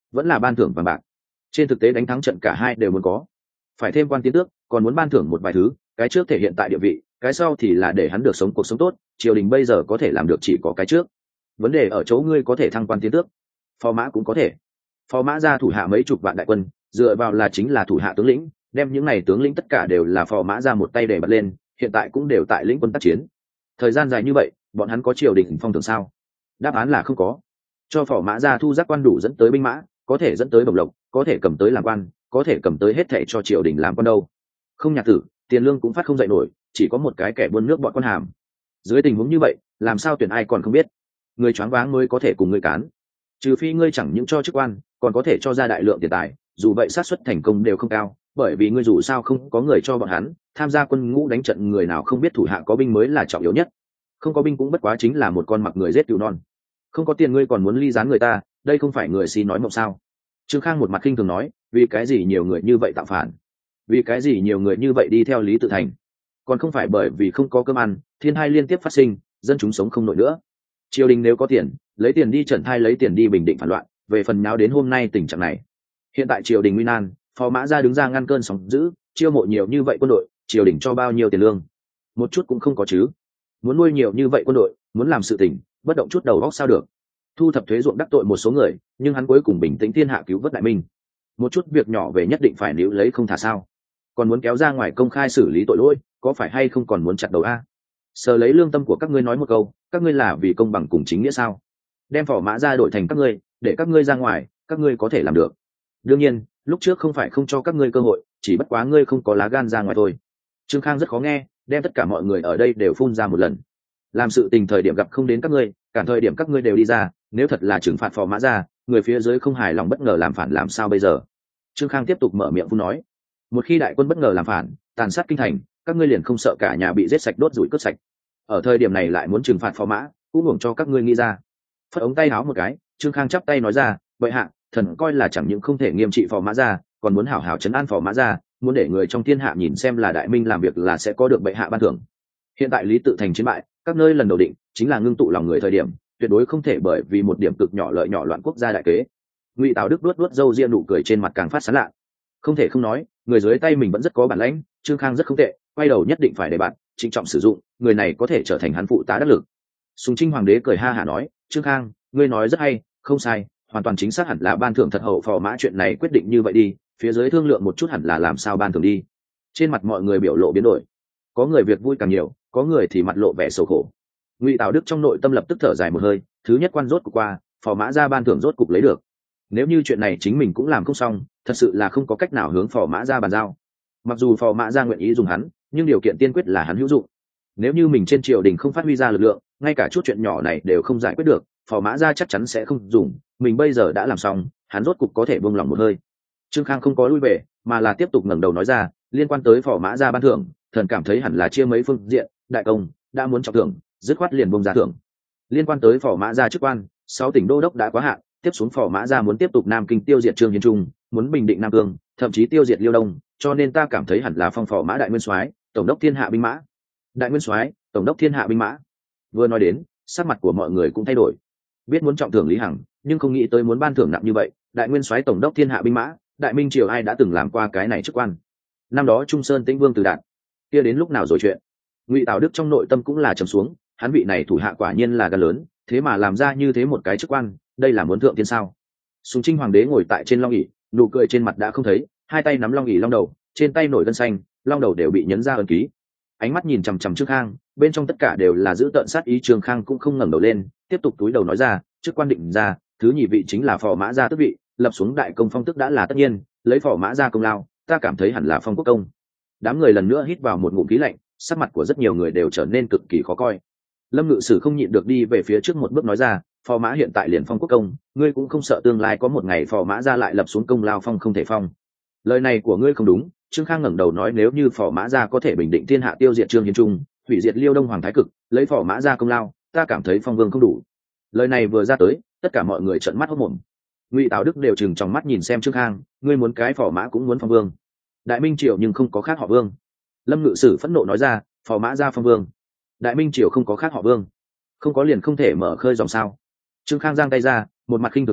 vẫn là ban thưởng vàng bạc? Trên thực tế đánh thắng trận cả hai đều muốn có, phải thêm quan tiến tước, còn muốn ban thưởng một vài thứ, cái trước thể hiện tại địa vị, cái sau thì là để hắn được sống cuộc sống tốt. Triều đình bây giờ có thể làm được chỉ có cái trước, vấn đề ở chỗ ngươi có thể thăng quan tiến tước, phò mã cũng có thể. Phò mã ra thủ hạ mấy chục vạn đại quân, dựa vào là chính là thủ hạ tướng lĩnh, đem những này tướng lĩnh tất cả đều là phò mã ra một tay để bật lên, hiện tại cũng đều tại lĩnh quân tác chiến. Thời gian dài như vậy, bọn hắn có triều đình phong thưởng sao? Đáp án là không có. Cho phò mã ra thu giác quan đủ dẫn tới binh mã, có thể dẫn tới bổng lộc, có thể cầm tới làm quan, có thể cầm tới hết thệ cho triều đình làm quan đâu. Không nhạc tử, tiền lương cũng phát không dậy nổi, chỉ có một cái kẻ buôn nước bọn con hàm. Dưới tình huống như vậy, làm sao tuyển ai còn không biết. Người choáng váng mới có thể cùng ngươi cán, trừ phi ngươi chẳng những cho chức quan, còn có thể cho ra đại lượng tiền tài, dù vậy xác suất thành công đều không cao, bởi vì ngươi dù sao không có người cho bọn hắn tham gia quân ngũ đánh trận, người nào không biết thủ hạ có binh mới là trọng yếu nhất, không có binh cũng bất quá chính là một con mặc người giết cừu non. Không có tiền ngươi còn muốn ly gián người ta, đây không phải người si nói mộng sao? Trương Khang một mặt khinh thường nói, vì cái gì nhiều người như vậy tạo phản, vì cái gì nhiều người như vậy đi theo Lý Tự Thành, còn không phải bởi vì không có cơm ăn, thiên hai liên tiếp phát sinh, dân chúng sống không nổi nữa. Triều đình nếu có tiền, lấy tiền đi trần thai, lấy tiền đi bình định phản loạn, về phần nháo đến hôm nay tình trạng này. Hiện tại triều đình nguy nan, phò mã ra đứng ra ngăn cơn sóng dữ, chiêu mộ nhiều như vậy quân đội, triều đình cho bao nhiêu tiền lương? Một chút cũng không có chứ. Muốn nuôi nhiều như vậy quân đội, muốn làm sự tình, bất động chút đầu óc sao được? Thu thập thuế ruộng đắc tội một số người, nhưng hắn cuối cùng bình tĩnh thiên hạ cứu vớt đại minh. Một chút việc nhỏ về nhất định phải níu lấy không thả sao? Còn muốn kéo ra ngoài công khai xử lý tội lỗi, có phải hay không còn muốn chặt đầu a? Sờ lấy lương tâm của các ngươi nói một câu, các ngươi là vì công bằng cùng chính nghĩa sao? Đem phò mã ra đổi thành các ngươi, để các ngươi ra ngoài, các ngươi có thể làm được. Đương nhiên, lúc trước không phải không cho các ngươi cơ hội, chỉ bất quá ngươi không có lá gan ra ngoài thôi. Trương Khang rất khó nghe, đem tất cả mọi người ở đây đều phun ra một lần. Làm sự tình thời điểm gặp không đến các ngươi, cả thời điểm các ngươi đều đi ra, nếu thật là trừng phạt phò mã ra, người phía dưới không hài lòng bất ngờ làm phản làm sao bây giờ? Trương Khang tiếp tục mở miệng phun nói, một khi đại quân bất ngờ làm phản, tàn sát kinh thành, các ngươi liền không sợ cả nhà bị giết sạch đốt rủi cướp sạch. Ở thời điểm này lại muốn trừng phạt phò mã, cũng uổng cho các ngươi nghĩ ra. Phất ống tay áo một cái, Trương Khang chắp tay nói ra, vậy hạ, thần coi là chẳng những không thể nghiêm trị phò mã ra, còn muốn hảo hảo trấn an phò mã ra, muốn để người trong thiên hạ nhìn xem là đại minh làm việc là sẽ có được bệ hạ ban thưởng. Hiện tại Lý Tự Thành chiến bại, các nơi lần đầu định chính là ngưng tụ lòng người thời điểm, tuyệt đối không thể bởi vì một điểm cực nhỏ lợi nhỏ loạn quốc gia đại kế. Ngụy Tào Đức đuốt đuốt râu ria, nụ cười trên mặt càng phát sán lạ. Không thể không nói, người dưới tay mình vẫn rất có bản lãnh, Trương Khang rất không tệ, quay đầu nhất định phải để bạn trịnh trọng sử dụng, người này có thể trở thành hắn phụ tá đắc lực. Sùng Trinh Hoàng đế cười ha hả nói, Trương Khang, ngươi nói rất hay, không sai, hoàn toàn chính xác, hẳn là ban thưởng thật hậu phò mã, chuyện này quyết định như vậy đi, phía dưới thương lượng một chút hẳn là làm sao ban thưởng đi. Trên mặt mọi người biểu lộ biến đổi, có người việc vui càng nhiều, có người thì mặt lộ vẻ sầu khổ. Ngụy Tào Đức trong nội tâm lập tức thở dài một hơi, thứ nhất quan rốt cục qua, phò mã ra ban thưởng rốt cục lấy được. Nếu như chuyện này chính mình cũng làm không xong, thật sự là không có cách nào hướng phò mã ra bàn giao. Mặc dù phò mã ra nguyện ý dùng hắn, nhưng điều kiện tiên quyết là hắn hữu dụng. Nếu như mình trên triều đình không phát huy ra lực lượng, ngay cả chút chuyện nhỏ này đều không giải quyết được, phò mã ra chắc chắn sẽ không dùng. Mình bây giờ đã làm xong, hắn rốt cục có thể buông lòng một hơi. Trương Khang không có lui về, mà là tiếp tục ngẩng đầu nói ra, liên quan tới phò mã ra ban thưởng, thần cảm thấy hẳn là chia mấy phương diện, đại công đã muốn trọng thưởng, dứt khoát liền buông ra thưởng. Liên quan tới phò mã ra chức quan, sáu tỉnh đô đốc đã quá hạn, tiếp xuống phò mã ra muốn tiếp tục Nam Kinh tiêu diệt Trương Hiến Trung, muốn bình định Nam Cương, thậm chí tiêu diệt Liêu Đông, cho nên ta cảm thấy hẳn là phong phò mã đại nguyên soái, tổng đốc thiên hạ binh mã. Đại nguyên soái, tổng đốc thiên hạ binh mã. Vừa nói đến, sắc mặt của mọi người cũng thay đổi. Biết muốn trọng thưởng Lý Hằng, nhưng không nghĩ tới muốn ban thưởng nặng như vậy, đại nguyên soái tổng đốc thiên hạ binh mã, đại minh triều ai đã từng làm qua cái này chức quan? Năm đó Trung Sơn Tĩnh Vương Từ Đạt, kia đến lúc nào rồi chuyện? Ngụy Tào Đức trong nội tâm cũng là trầm xuống, hắn vị này thủ hạ quả nhiên là gan lớn, thế mà làm ra như thế một cái chức quan, đây là muốn thượng thiên sao? Sùng Trinh Hoàng đế ngồi tại trên long ỷ, nụ cười trên mặt đã không thấy, hai tay nắm long ỷ long đầu, trên tay nổi gân xanh, long đầu đều bị nhấn ra ấn ký. Ánh mắt nhìn chằm chằm Trương Khang, bên trong tất cả đều là giữ tợn sát ý. Trương Khang cũng không ngẩng đầu lên, tiếp tục túi đầu nói ra, chức quan định ra, thứ nhị vị chính là phò mã gia tước vị, lập xuống đại công phong tức đã là tất nhiên, lấy phò mã gia công lao, ta cảm thấy hẳn là phong quốc công. Đám người lần nữa hít vào một ngụm khí lạnh, sắc mặt của rất nhiều người đều trở nên cực kỳ khó coi. Lâm Ngự Sử không nhịn được đi về phía trước một bước nói ra, phò mã hiện tại liền phong quốc công, ngươi cũng không sợ tương lai có một ngày phò mã gia lại lập xuống công lao phong không thể phong? Lời này của ngươi không đúng. Trương Khang ngẩng đầu nói, nếu như phò mã gia có thể bình định thiên hạ, tiêu diệt Trương Hiến Trung, hủy diệt Liêu Đông Hoàng Thái Cực, lấy phò mã gia công lao, ta cảm thấy phong vương không đủ. Lời này vừa ra tới, tất cả mọi người trợn mắt hốt mồm. Ngụy Tào Đức đều chừng trong mắt nhìn xem Trương Khang, ngươi muốn cái phò mã cũng muốn phong vương? Đại minh triều nhưng không có khác họ vương. Lâm Ngự Sử phẫn nộ nói ra, phò mã gia phong vương, đại minh triều không có khác họ vương, không có liền không thể mở khơi dòng sao? Trương Khang giang tay ra, một mặt khinh thường nói,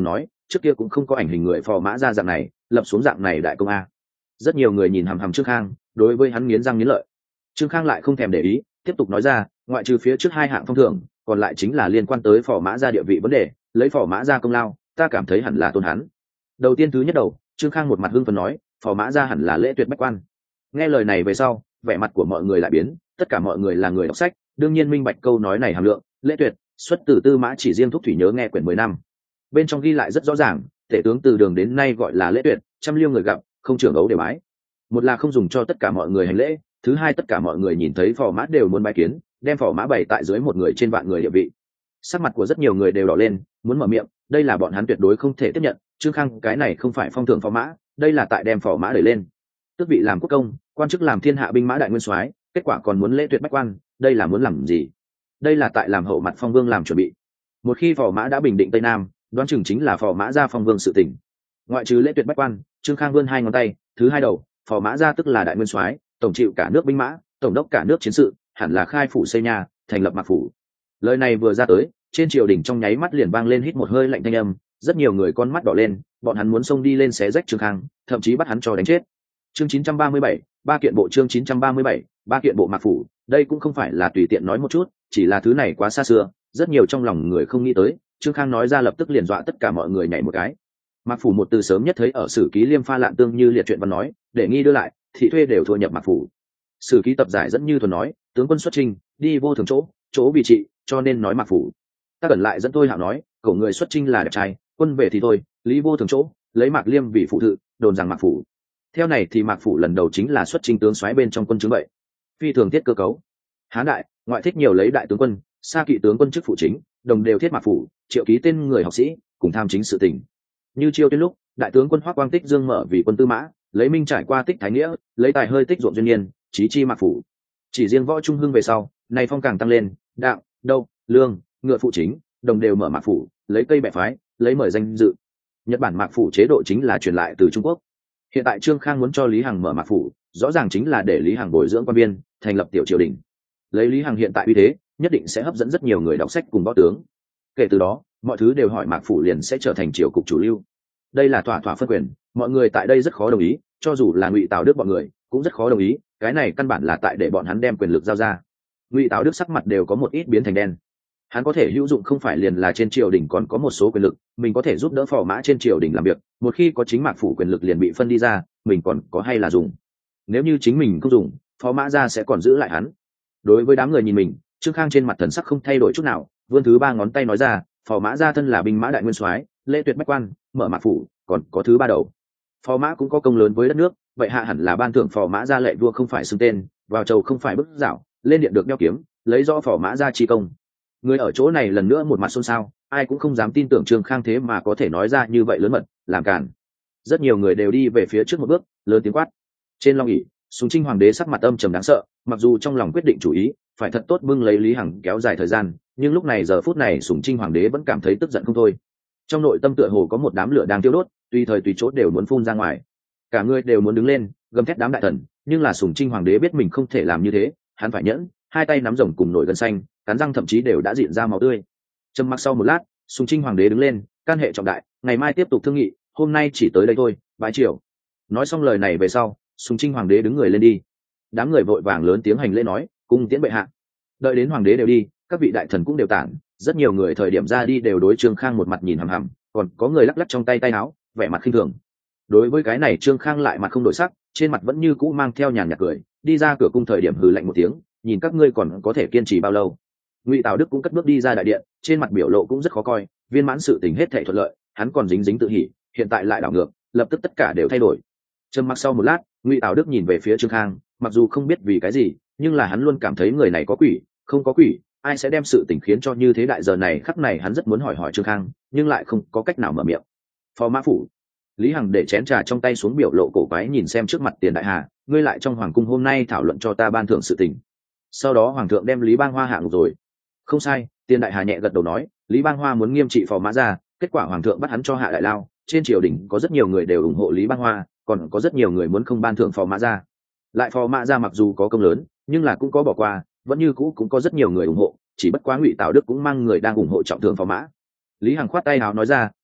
trước kia cũng không có ảnh hình người phò mã ra dạng này lập xuống dạng này đại công a. Rất nhiều người nhìn hằm hằm Trương Khang, đối với hắn nghiến răng nghiến lợi. Trương Khang lại không thèm để ý, tiếp tục nói ra, ngoại trừ phía trước hai hạng phong thưởng, còn lại chính là liên quan tới phò mã ra địa vị vấn đề, lấy phò mã ra công lao, ta cảm thấy hẳn là tôn hắn. Đầu tiên thứ nhất đầu, Trương Khang một mặt hưng phấn nói, phò mã ra hẳn là lễ tuyệt bách quan. Nghe lời này về sau, vẻ mặt của mọi người lại biến, tất cả mọi người là người đọc sách, đương nhiên minh bạch câu nói này hàm lượng. Lễ tuyệt xuất từ Tư Mã Chỉ Riêng thúc thủy nhớ nghe quyển mười năm, bên trong ghi lại rất rõ ràng, tể tướng từ đường đến nay gọi là lễ tuyệt, trăm liêu người gặp, không trưởng ấu đều bái. Một là không dùng cho tất cả mọi người hành lễ, thứ hai tất cả mọi người nhìn thấy phò mã đều muốn bái kiến, đem phò mã bày tại dưới một người trên vạn người địa vị. Sắc mặt của rất nhiều người đều đỏ lên, muốn mở miệng, đây là bọn hắn tuyệt đối không thể tiếp nhận. Trương Khang cái này không phải phong thưởng phò mã, đây là tại đem phò mã đẩy lên, tước vị làm quốc công, quan chức làm thiên hạ binh mã đại nguyên soái, kết quả còn muốn lễ tuyệt bách quan, đây là muốn làm gì? Đây là tại làm hậu mặt phong vương làm chuẩn bị. Một khi phò mã đã bình định tây nam, đoán chừng chính là phò mã ra phong vương sự tình. Ngoại trừ lễ tuyệt bách quan, Trương Khang vươn hai ngón tay, thứ hai đầu, phò mã ra tức là đại nguyên soái, tổng chịu cả nước binh mã, tổng đốc cả nước chiến sự, hẳn là khai phủ xây nhà, thành lập mạc phủ. Lời này vừa ra tới, trên triều đình trong nháy mắt liền vang lên hít một hơi lạnh thanh âm, rất nhiều người con mắt đỏ lên, bọn hắn muốn xông đi lên xé rách Trương Khang, thậm chí bắt hắn cho đánh chết. Chương chín trăm ba mươi bảy, ba kiện bộ chương chín trăm ba mươi bảy, ba kiện bộ mạc phủ, đây cũng không phải là tùy tiện nói một chút, chỉ là thứ này quá xa xưa, rất nhiều trong lòng người không nghĩ tới, Trương Khang nói ra lập tức liền dọa tất cả mọi người nhảy một cái. Mạc phủ một từ sớm nhất thấy ở sử ký Liêm Pha Lạn Tương như liệt truyện văn nói, để nghi đưa lại, thị thuê đều thua nhập Mạc phủ. Sử ký tập giải dẫn như thuần nói, tướng quân xuất chinh, đi vô thường chỗ, chỗ vì trị, cho nên nói Mạc phủ. Ta cần lại dẫn tôi hạo nói, cổ người xuất chinh là đẹp trai, quân về thì thôi, lý vô thường chỗ, lấy Mạc Liêm vì phụ thự, đồn rằng Mạc phủ. Theo này thì Mạc phủ lần đầu chính là xuất chinh tướng soái bên trong quân chứng vậy. Phi thường thiết cơ cấu. Hán đại, ngoại thích nhiều lấy đại tướng quân, xa kỵ tướng quân chức phụ chính, đồng đều thiết Mạc phủ, triệu ký tên người học sĩ, cùng tham chính sự tình. Như chiêu tuyên lúc, đại tướng quân Hoắc Quang Tích dương mở vì quân tư mã, lấy minh trải qua tích thái nghĩa, lấy tài hơi tích ruộng duyên niên, chí chi Mạc phủ. Chỉ riêng võ trung hưng về sau, này phong càng tăng lên, đặng, đâu, lương, ngựa phụ chính, đồng đều mở Mạc phủ, lấy cây bẻ phái, lấy mời danh dự. Nhật Bản Mạc phủ chế độ chính là truyền lại từ Trung Quốc. Hiện tại Trương Khang muốn cho Lý Hằng mở Mạc phủ, rõ ràng chính là để Lý Hằng bồi dưỡng quan viên, thành lập tiểu triều đình. Lấy Lý Hằng hiện tại uy thế, nhất định sẽ hấp dẫn rất nhiều người đọc sách cùng võ tướng. Kể từ đó, mọi thứ đều hỏi Mạc phủ liền sẽ trở thành triều cục chủ lưu. Đây là thỏa thỏa phân quyền, mọi người tại đây rất khó đồng ý, cho dù là Ngụy Tào Đức bọn người cũng rất khó đồng ý, cái này căn bản là tại để bọn hắn đem quyền lực giao ra. Ngụy Tào Đức sắc mặt đều có một ít biến thành đen. Hắn có thể hữu dụng không phải liền là trên triều đình còn có một số quyền lực, mình có thể giúp đỡ phò mã trên triều đình làm việc, một khi có chính Mạc phủ quyền lực liền bị phân đi ra, mình còn có hay là dùng. Nếu như chính mình không dùng, phó mã ra sẽ còn giữ lại hắn. Đối với đám người nhìn mình, Trương Khang trên mặt thần sắc không thay đổi chút nào, vươn thứ ba ngón tay nói ra, phò mã ra thân là binh mã đại nguyên soái, lễ tuyệt bách quan, mở Mạc phủ, còn có thứ ba đầu. Phò mã cũng có công lớn với đất nước, vậy hạ hẳn là ban thưởng phò mã ra lệ vua không phải xưng tên, vào chầu không phải bức dạo, lên điện được đeo kiếm, lấy rõ phò mã ra chi công. Người ở chỗ này lần nữa một mặt xôn xao, ai cũng không dám tin tưởng Trương Khang thế mà có thể nói ra như vậy lớn mật, làm cản. Rất nhiều người đều đi về phía trước một bước, lớn tiếng quát. Trên long ỷ, Sùng Trinh hoàng đế sắc mặt âm trầm đáng sợ, mặc dù trong lòng quyết định chủ ý, phải thật tốt bưng lấy Lý Hằng kéo dài thời gian, nhưng lúc này giờ phút này Sùng Trinh hoàng đế vẫn cảm thấy tức giận không thôi. Trong nội tâm tựa hồ có một đám lửa đang tiêu đốt, tùy thời tùy chỗ đều muốn phun ra ngoài. Cả người đều muốn đứng lên, gầm thét đám đại thần, nhưng là Sùng Trinh hoàng đế biết mình không thể làm như thế, hắn phải nhẫn, hai tay nắm rồng cùng nổi gân xanh, cắn răng thậm chí đều đã diện ra máu tươi. Trầm mặc sau một lát, Sùng Trinh hoàng đế đứng lên, can hệ trọng đại, ngày mai tiếp tục thương nghị, hôm nay chỉ tới đây thôi, bái triều. Nói xong lời này về sau, Sùng Trinh hoàng đế đứng người lên đi. Đám người vội vàng lớn tiếng hành lễ nói, cung tiễn bệ hạ. Đợi đến hoàng đế đều đi, các vị đại thần cũng đều tản, rất nhiều người thời điểm ra đi đều đối Trương Khang một mặt nhìn hằm hằm, còn có người lắc lắc trong tay tay áo, vẻ mặt khinh thường. Đối với cái này Trương Khang lại mặt không đổi sắc, trên mặt vẫn như cũ mang theo nhàn nhạt cười, đi ra cửa cung thời điểm hừ lạnh một tiếng, nhìn các ngươi còn có thể kiên trì bao lâu. Ngụy Tào Đức cũng cất bước đi ra đại điện, trên mặt biểu lộ cũng rất khó coi, viên mãn sự tình hết thảy thuận lợi, hắn còn dính dính tự hỉ, hiện tại lại đảo ngược, lập tức tất cả đều thay đổi. Trầm mặc sau một lát, Ngụy Tào Đức nhìn về phía Trương Khang, mặc dù không biết vì cái gì, nhưng là hắn luôn cảm thấy người này có quỷ, không có quỷ, ai sẽ đem sự tình khiến cho như thế. Đại giờ này khắc này hắn rất muốn hỏi hỏi Trương Khang, nhưng lại không có cách nào mở miệng. Phó mã phủ. Lý Hằng để chén trà trong tay xuống, biểu lộ cổ quái nhìn xem trước mặt Tiền đại hà, ngươi lại trong hoàng cung hôm nay thảo luận cho ta ban thưởng sự tình. Sau đó hoàng thượng đem Lý Bang Hoa hạng rồi. Không sai, Tiền đại hà nhẹ gật đầu nói, Lý Bang Hoa muốn nghiêm trị phò mã ra, kết quả hoàng thượng bắt hắn cho hạ đại lao, trên triều đình có rất nhiều người đều ủng hộ Lý Bang Hoa, còn có rất nhiều người muốn không ban thưởng phò mã ra. Lại phò mã ra mặc dù có công lớn, nhưng là cũng có bỏ qua, vẫn như cũ cũng có rất nhiều người ủng hộ, chỉ bất quá Ngụy Tào Đức cũng mang người đang ủng hộ trọng thưởng phò mã. Lý Hằng khoát tay áo nói ra,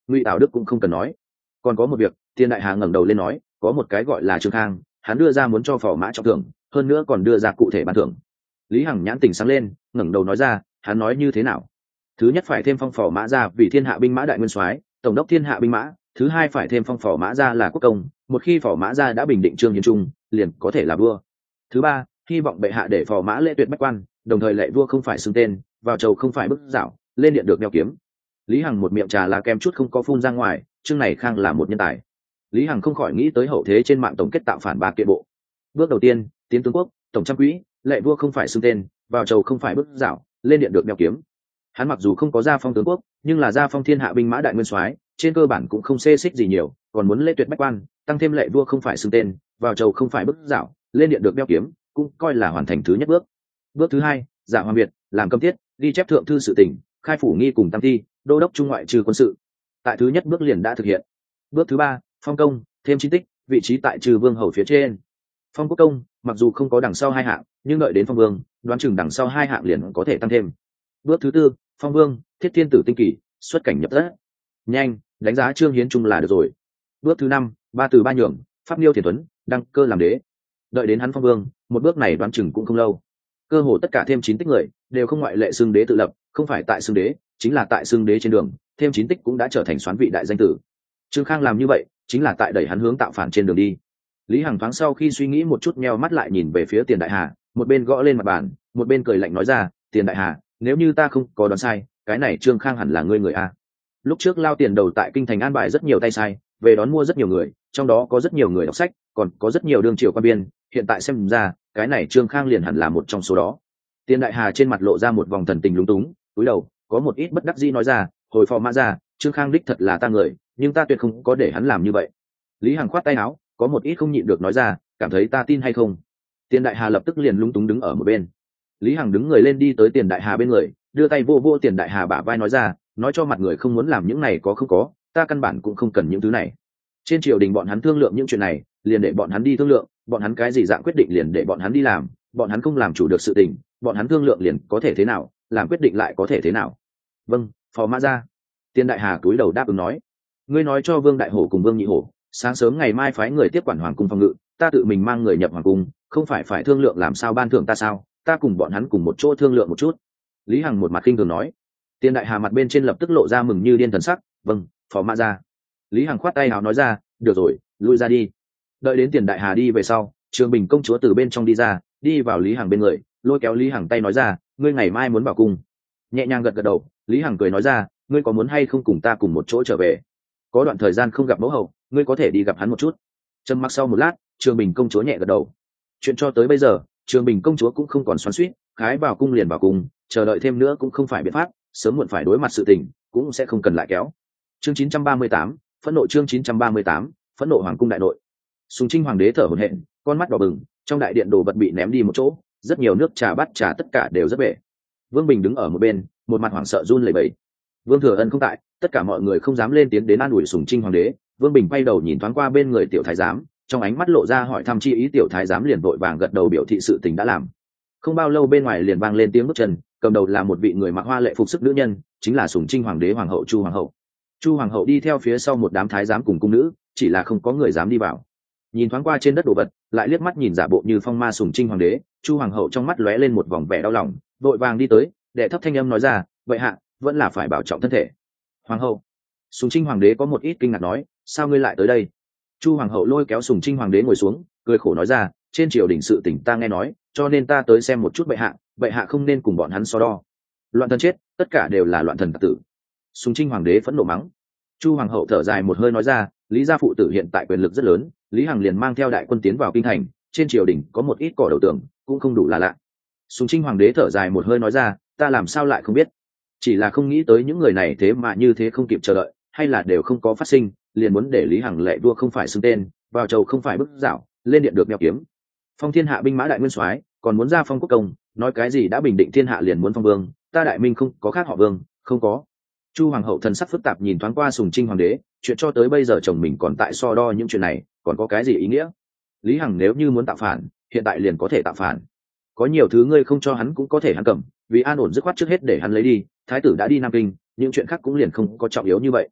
Ngụy Tào Đức cũng không cần nói. Còn có một việc, Tiền Đại Hà ngẩng đầu lên nói, có một cái gọi là Trương Khang, hắn đưa ra muốn cho phò mã trọng thưởng, hơn nữa còn đưa ra cụ thể ban thưởng. Lý Hằng nhãn tỉnh sáng lên, ngẩng đầu nói ra, hắn nói như thế nào? Thứ nhất phải thêm phong phò mã ra vì thiên hạ binh mã đại nguyên soái, tổng đốc thiên hạ binh mã. Thứ hai phải thêm phong phò mã ra là quốc công, một khi phò mã ra đã bình định Trương Hiến Trung, liền có thể là vua. Thứ ba, hy vọng bệ hạ để phò mã lễ tuyệt bách quan, đồng thời lệ vua không phải xưng tên, vào chầu không phải bức dạo, lên điện được đeo kiếm. Lý Hằng một miệng trà là kem chút không có phun ra ngoài, Trương này Khang là một nhân tài. Lý Hằng không khỏi nghĩ tới hậu thế trên mạng tổng kết tạo phản ba kiện bộ. Bước đầu tiên, tiến tướng quốc, tổng trăm quỹ, lệ vua không phải xưng tên, vào chầu không phải bức dạo, lên điện được đeo kiếm. Hắn mặc dù không có gia phong tướng quốc, nhưng là gia phong thiên hạ binh mã đại nguyên soái, trên cơ bản cũng không xê xích gì nhiều, còn muốn lễ tuyệt bách quan, tăng thêm lệ vua không phải xưng tên, vào chầu không phải bức dạo, lên điện được đeo kiếm, cũng coi là hoàn thành thứ nhất bước. Bước thứ hai, giả hoàng việt, làm cấm tiết, ghi chép thượng thư sự tỉnh, khai phủ nghi cùng tăng thi, đô đốc trung ngoại trừ quân sự. Tại thứ nhất bước liền đã thực hiện. Bước thứ ba, phong công, thêm chính tích, vị trí tại trừ vương hầu phía trên. Phong quốc công, mặc dù không có đằng sau hai hạng, nhưng đợi đến phong vương, đoán chừng đằng sau hai hạng liền có thể tăng thêm. Bước thứ tư, phong vương, thiết thiên tử tinh kỳ, xuất cảnh nhập đất. Nhanh, đánh giá Trương Hiến Trung là được rồi. Bước thứ năm, ba từ ba nhường, pháp liêu thiền tuấn, đăng cơ làm đế. Đợi đến hắn phong vương, một bước này đoán chừng cũng không lâu. Cơ hồ tất cả thêm chín tích người đều không ngoại lệ xưng đế tự lập, không phải tại xưng đế, chính là tại xưng đế trên đường, thêm chín tích cũng đã trở thành soán vị đại danh tử. Trương Khang làm như vậy, chính là tại đẩy hắn hướng tạo phản trên đường đi. Lý Hằng thoáng sau khi suy nghĩ một chút, meo mắt lại nhìn về phía Tiền Đại Hà, một bên gõ lên mặt bàn, một bên cười lạnh nói ra, Tiền Đại Hà, nếu như ta không có đoán sai, cái này Trương Khang hẳn là ngươi người a. Lúc trước lao tiền đầu tại kinh thành an bài rất nhiều tay sai, về đón mua rất nhiều người, trong đó có rất nhiều người đọc sách, còn có rất nhiều đương triều quan biên, hiện tại xem ra, cái này Trương Khang liền hẳn là một trong số đó. Tiền Đại Hà trên mặt lộ ra một vòng thần tình lúng túng, cúi đầu, có một ít bất đắc dĩ nói ra, hồi phò mã ra, Trương Khang đích thật là ta người, nhưng ta tuyệt không có để hắn làm như vậy. Lý Hằng khoát tay áo, có một ít không nhịn được nói ra, cảm thấy ta tin hay không? Tiền Đại Hà lập tức liền lúng túng đứng ở một bên. Lý Hằng đứng người lên đi tới Tiền Đại Hà bên người, đưa tay vô vô Tiền Đại Hà bả vai nói ra, nói cho mặt người không muốn làm những này có không có, ta căn bản cũng không cần những thứ này. Trên triều đình bọn hắn thương lượng những chuyện này, liền để bọn hắn đi thương lượng, bọn hắn cái gì dạng quyết định liền để bọn hắn đi làm, bọn hắn không làm chủ được sự tình, bọn hắn thương lượng liền có thể thế nào, làm quyết định lại có thể thế nào. Vâng, phò mã ra. Tiền Đại Hà cúi đầu đáp ứng nói, ngươi nói cho Vương Đại Hổ cùng Vương Nhị Hổ, sáng sớm ngày mai phái người tiếp quản hoàng cung phòng ngự, ta tự mình mang người nhập hoàng cung, không phải phải thương lượng làm sao ban thưởng ta sao, ta cùng bọn hắn cùng một chỗ thương lượng một chút. Lý Hằng một mặt khinh thường nói. Tiền Đại Hà mặt bên trên lập tức lộ ra mừng như điên thần sắc, vâng, phò mã ra. Lý Hằng khoát tay áo nói ra, được rồi, lui ra đi. Đợi đến Tiền Đại Hà đi về sau, Trường Bình công chúa từ bên trong đi ra, đi vào Lý Hằng bên người, lôi kéo Lý Hằng tay nói ra, ngươi ngày mai muốn vào cung. Nhẹ nhàng gật gật đầu, Lý Hằng cười nói ra, ngươi có muốn hay không cùng ta cùng một chỗ trở về? Có đoạn thời gian không gặp mẫu hậu, ngươi có thể đi gặp hắn một chút. Trầm mặc sau một lát, Trường Bình công chúa nhẹ gật đầu. Chuyện cho tới bây giờ, Trường Bình công chúa cũng không còn xoắn xuýt, khái vào cung liền vào cung, chờ đợi thêm nữa cũng không phải biện pháp, sớm muộn phải đối mặt sự tình, cũng sẽ không cần lại kéo. Chương chín trăm ba mươi tám, phẫn nộ chương chín trăm ba mươi tám, phẫn nộ hoàng cung đại nội. Sùng Trinh hoàng đế thở hổn hển, con mắt đỏ bừng, trong đại điện đồ vật bị ném đi một chỗ, rất nhiều nước trà bát trà tất cả đều rất bể. Vương Bình đứng ở một bên, một mặt hoảng sợ run lẩy bẩy. Vương Thừa Ân không tại, tất cả mọi người không dám lên tiến đến an ủi Sùng Trinh hoàng đế. Vương Bình quay đầu nhìn thoáng qua bên người tiểu thái giám, trong ánh mắt lộ ra hỏi thăm chi ý. Tiểu thái giám liền vội vàng gật đầu biểu thị sự tình đã làm. Không bao lâu bên ngoài liền vang lên tiếng bước chân, cầm đầu là một vị người mặc hoa lệ phục sức nữ nhân, chính là Sùng Trinh hoàng đế hoàng hậu Chu hoàng hậu. Chu hoàng hậu đi theo phía sau một đám thái giám cùng cung nữ, chỉ là không có người dám đi vào. Nhìn thoáng qua trên đất đồ vật, lại liếc mắt nhìn giả bộ như phong ma Sùng Trinh hoàng đế, Chu hoàng hậu trong mắt lóe lên một vòng vẻ đau lòng, vội vàng đi tới, đệ thấp thanh âm nói ra, vậy hạ vẫn là phải bảo trọng thân thể. Hoàng hậu. Sùng Trinh hoàng đế có một ít kinh ngạc nói, sao ngươi lại tới đây? Chu hoàng hậu lôi kéo Sùng Trinh hoàng đế ngồi xuống, cười khổ nói ra, trên triều đình sự tình ta nghe nói, cho nên ta tới xem một chút bệ hạ, bệ hạ không nên cùng bọn hắn so đo. Loạn thần chết, tất cả đều là loạn thần tặc tử. Sùng Trinh hoàng đế phẫn nộ mắng. Chu hoàng hậu thở dài một hơi nói ra, Lý gia phụ tử hiện tại quyền lực rất lớn, Lý Hằng liền mang theo đại quân tiến vào kinh thành, trên triều đình có một ít cỏ đầu tường, cũng không đủ là lạ. Sùng Trinh hoàng đế thở dài một hơi nói ra, ta làm sao lại không biết, chỉ là không nghĩ tới những người này thế mà như thế không kịp chờ đợi, hay là đều không có phát sinh, liền muốn để Lý Hằng lệ vua không phải xưng tên, vào chầu không phải bức dạo, lên điện được đeo kiếm. Phong thiên hạ binh mã đại nguyên soái, còn muốn ra phong quốc công, nói cái gì đã bình định thiên hạ liền muốn phong vương, ta đại minh không có khác họ vương, không có. Chu hoàng hậu thần sắc phức tạp nhìn thoáng qua Sùng Trinh hoàng đế, chuyện cho tới bây giờ chồng mình còn tại so đo những chuyện này, còn có cái gì ý nghĩa? Lý Hằng nếu như muốn tạo phản, hiện tại liền có thể tạo phản. Có nhiều thứ ngươi không cho hắn cũng có thể hắn cầm, vì an ổn dứt khoát trước hết để hắn lấy đi, thái tử đã đi Nam Kinh, những chuyện khác cũng liền không có trọng yếu như vậy.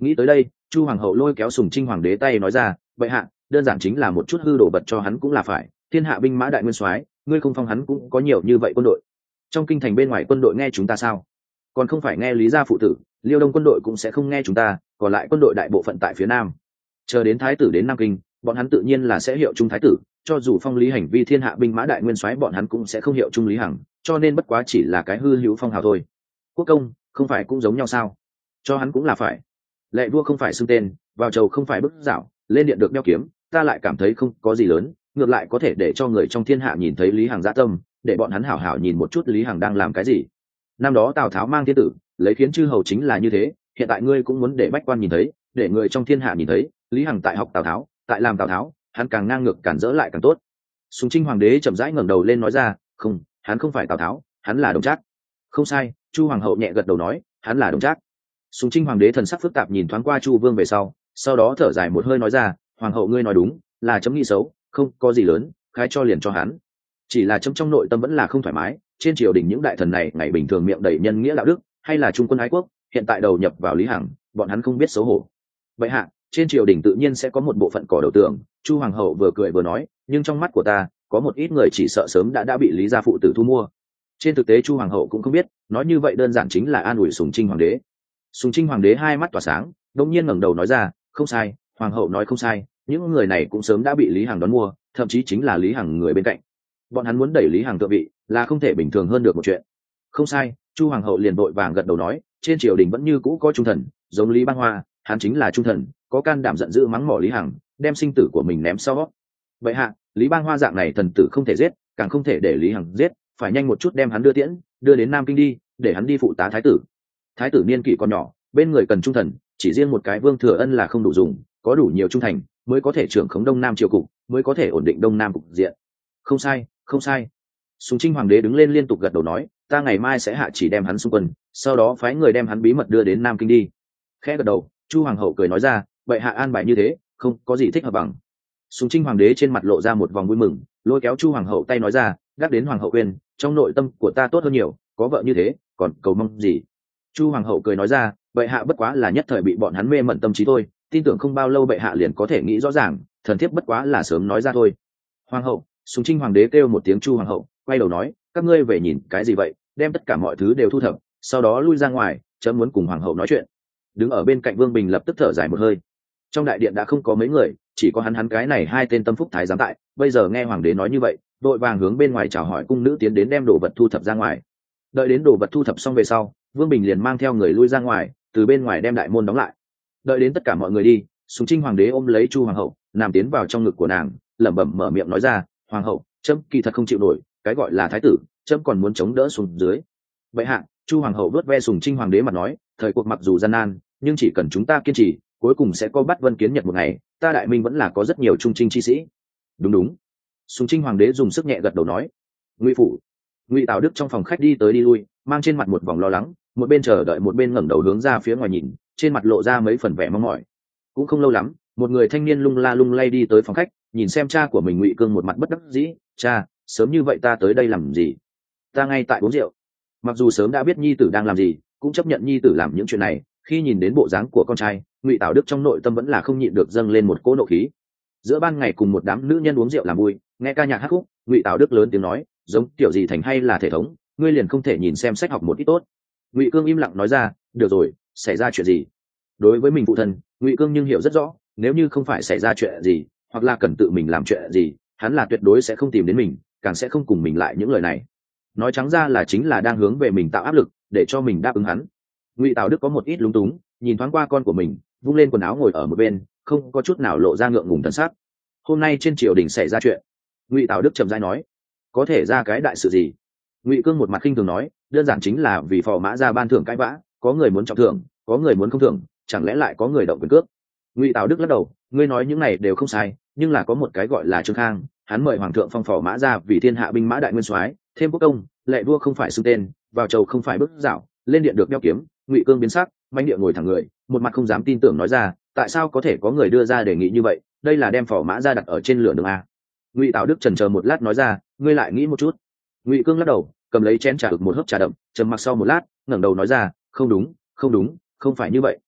Nghĩ tới đây, chu hoàng hậu lôi kéo Sùng Trinh hoàng đế tay nói ra, vậy hạ đơn giản chính là một chút hư đồ vật cho hắn cũng là phải, thiên hạ binh mã đại nguyên soái, ngươi không phong hắn cũng có nhiều như vậy quân đội. Trong kinh thành bên ngoài quân đội nghe chúng ta sao? Còn không phải nghe Lý gia phụ tử, Liêu Đông quân đội cũng sẽ không nghe chúng ta, còn lại quân đội đại bộ phận tại phía nam. Chờ đến thái tử đến Nam Kinh, bọn hắn tự nhiên là sẽ hiệu trung thái tử, cho dù phong lý hành vi thiên hạ binh mã đại nguyên soái bọn hắn cũng sẽ không hiệu trung lý hằng, cho nên bất quá chỉ là cái hư hữu phong hào thôi. Quốc công không phải cũng giống nhau sao? Cho hắn cũng là phải. Lệ vua không phải xưng tên, vào chầu không phải bức dạo, lên điện được đeo kiếm, ta lại cảm thấy không có gì lớn, ngược lại có thể để cho người trong thiên hạ nhìn thấy Lý Hằng dã tâm, để bọn hắn hảo hảo nhìn một chút Lý Hằng đang làm cái gì. Năm đó Tào Tháo mang thiên tử, lấy khiến chư hầu chính là như thế, hiện tại ngươi cũng muốn để bách quan nhìn thấy, để người trong thiên hạ nhìn thấy, Lý Hằng tại học Tào Tháo, tại làm Tào Tháo, hắn càng ngang ngược cản dỡ lại càng tốt. Sùng Trinh hoàng đế chậm rãi ngẩng đầu lên nói ra, không, hắn không phải Tào Tháo, hắn là Đồng Trác. Không sai, Chu hoàng hậu nhẹ gật đầu nói, hắn là Đồng Trác. Sùng Trinh hoàng đế thần sắc phức tạp nhìn thoáng qua Chu vương về sau, sau đó thở dài một hơi nói ra, hoàng hậu ngươi nói đúng, là chấm nghĩ xấu, không có gì lớn, khai cho liền cho hắn. Chỉ là chấm trong nội tâm vẫn là không thoải mái, trên triều đình những đại thần này ngày bình thường miệng đầy nhân nghĩa đạo đức, hay là trung quân ái quốc, hiện tại đầu nhập vào Lý Hằng, bọn hắn không biết xấu hổ. Vậy hạ, trên triều đình tự nhiên sẽ có một bộ phận cỏ đầu tường. Chu hoàng hậu vừa cười vừa nói, nhưng trong mắt của ta, có một ít người chỉ sợ sớm đã đã bị Lý gia phụ tử thu mua. Trên thực tế Chu hoàng hậu cũng không biết, nói như vậy đơn giản chính là an ủi Sùng Trinh hoàng đế. Sùng Trinh hoàng đế hai mắt tỏa sáng, đột nhiên ngẩng đầu nói ra, không sai, hoàng hậu nói không sai, những người này cũng sớm đã bị Lý Hằng đón mua, thậm chí chính là Lý Hằng người bên cạnh. Bọn hắn muốn đẩy Lý Hằng thượng vị, là không thể bình thường hơn được một chuyện. Không sai, Chu hoàng hậu liền vội vàng gật đầu nói, trên triều đình vẫn như cũ có trung thần, giống Lý Bang Hoa, hắn chính là trung thần, có can đảm giận dữ mắng mỏ Lý Hằng, đem sinh tử của mình ném sau. Vậy hạ, Lý Bang Hoa dạng này thần tử không thể giết, càng không thể để Lý Hằng giết, phải nhanh một chút đem hắn đưa tiễn, đưa đến Nam Kinh đi, để hắn đi phụ tá thái tử. Thái tử niên kỷ còn nhỏ, bên người cần trung thần, chỉ riêng một cái Vương Thừa Ân là không đủ dùng, có đủ nhiều trung thành, mới có thể trưởng khống Đông Nam triều cục, mới có thể ổn định Đông Nam cục diện. Không sai, không sai. Sùng Trinh hoàng đế đứng lên liên tục gật đầu nói, ta ngày mai sẽ hạ chỉ đem hắn xung quân, sau đó phái người đem hắn bí mật đưa đến Nam Kinh đi. Khẽ gật đầu, Chu hoàng hậu cười nói ra, vậy hạ an bài như thế, không có gì thích hợp bằng. Sùng Trinh hoàng đế trên mặt lộ ra một vòng vui mừng, lôi kéo Chu hoàng hậu tay nói ra, gác đến hoàng hậu quên, trong nội tâm của ta tốt hơn nhiều, có vợ như thế, còn cầu mong gì. Chu hoàng hậu cười nói ra, vậy hạ bất quá là nhất thời bị bọn hắn mê mẩn tâm trí thôi, tin tưởng không bao lâu bệ hạ liền có thể nghĩ rõ ràng, thần thiếp bất quá là sớm nói ra thôi. Hoàng hậu, Sùng Trinh hoàng đế kêu một tiếng Chu hoàng hậu, quay đầu nói, các ngươi về nhìn cái gì vậy, đem tất cả mọi thứ đều thu thập, sau đó lui ra ngoài, chấm muốn cùng hoàng hậu nói chuyện. Đứng ở bên cạnh Vương Bình lập tức thở dài một hơi. Trong đại điện đã không có mấy người, chỉ có hắn hắn cái này hai tên tâm phúc thái giám tại, bây giờ nghe hoàng đế nói như vậy, đội vàng hướng bên ngoài chào hỏi cung nữ tiến đến đem đồ vật thu thập ra ngoài. Đợi đến đồ vật thu thập xong về sau, Vương Bình liền mang theo người lui ra ngoài, từ bên ngoài đem đại môn đóng lại. Đợi đến tất cả mọi người đi, Sùng Trinh hoàng đế ôm lấy Chu hoàng hậu, nằm tiến vào trong ngực của nàng, lẩm bẩm mở miệng nói ra, hoàng hậu, chấm kỳ thật không chịu nổi, cái gọi là thái tử, chấm còn muốn chống đỡ xuống dưới. Vậy hạ, Chu hoàng hậu vớt ve Sùng Trinh hoàng đế mặt nói, thời cuộc mặc dù gian nan, nhưng chỉ cần chúng ta kiên trì, cuối cùng sẽ có bắt Vân Kiến Nhật một ngày, ta Đại Minh vẫn là có rất nhiều trung trinh chi sĩ. Đúng đúng. Sùng Trinh hoàng đế dùng sức nhẹ gật đầu nói. Ngụy phủ. Ngụy Tào Đức trong phòng khách đi tới đi lui, mang trên mặt một vòng lo lắng, một bên chờ đợi một bên ngẩng đầu hướng ra phía ngoài nhìn, trên mặt lộ ra mấy phần vẻ mong mỏi. Cũng không lâu lắm, một người thanh niên lung la lung lay đi tới phòng khách, nhìn xem cha của mình Ngụy Cương một mặt bất đắc dĩ, cha, sớm như vậy ta tới đây làm gì? Ta ngay tại uống rượu. Mặc dù sớm đã biết nhi tử đang làm gì, cũng chấp nhận nhi tử làm những chuyện này, khi nhìn đến bộ dáng của con trai, Ngụy Tào Đức trong nội tâm vẫn là không nhịn được dâng lên một cỗ nộ khí. Giữa ban ngày cùng một đám nữ nhân uống rượu làm vui, nghe ca nhạc hát khúc, Ngụy Tào Đức lớn tiếng nói, giống kiểu gì thành hay là thể thống, ngươi liền không thể nhìn xem sách học một ít tốt. Ngụy Cương im lặng nói ra, được rồi, xảy ra chuyện gì? Đối với mình phụ thân, Ngụy Cương nhưng hiểu rất rõ, nếu như không phải xảy ra chuyện gì, hoặc là cần tự mình làm chuyện gì, hắn là tuyệt đối sẽ không tìm đến mình, càng sẽ không cùng mình lại những lời này. Nói trắng ra là chính là đang hướng về mình tạo áp lực, để cho mình đáp ứng hắn. Ngụy Tào Đức có một ít lúng túng, nhìn thoáng qua con của mình, vung lên quần áo ngồi ở một bên, không có chút nào lộ ra ngượng ngùng thần sắc. Hôm nay trên triều đình xảy ra chuyện. Ngụy Tào Đức trầm rãi nói, có thể ra cái đại sự gì? Ngụy Cương một mặt khinh thường nói, đơn giản chính là vì Phò Mã Gia ban thưởng cãi vã, có người muốn trọng thưởng, có người muốn không thưởng, chẳng lẽ lại có người động quyền cước? Ngụy Tào Đức lắc đầu, ngươi nói những này đều không sai, nhưng là có một cái gọi là Trương Khang, hắn mời hoàng thượng phong Phò Mã Gia vì thiên hạ binh mã đại nguyên soái, thêm quốc công, lệ vua không phải xưng tên, vào chầu không phải bước dạo, lên điện được đeo kiếm. Ngụy Cương biến sắc, manh địa ngồi thẳng người, một mặt không dám tin tưởng nói ra, tại sao có thể có người đưa ra đề nghị như vậy, đây là đem Phò Mã Gia đặt ở trên lửa đường a? Ngụy Tào Đức chần chờ một lát nói ra, ngươi lại nghĩ một chút. Ngụy Cương lắc đầu, cầm lấy chén trà ực một hớp trà đậm, trầm mặc sau một lát, ngẩng đầu nói ra, không đúng, không đúng, không phải như vậy.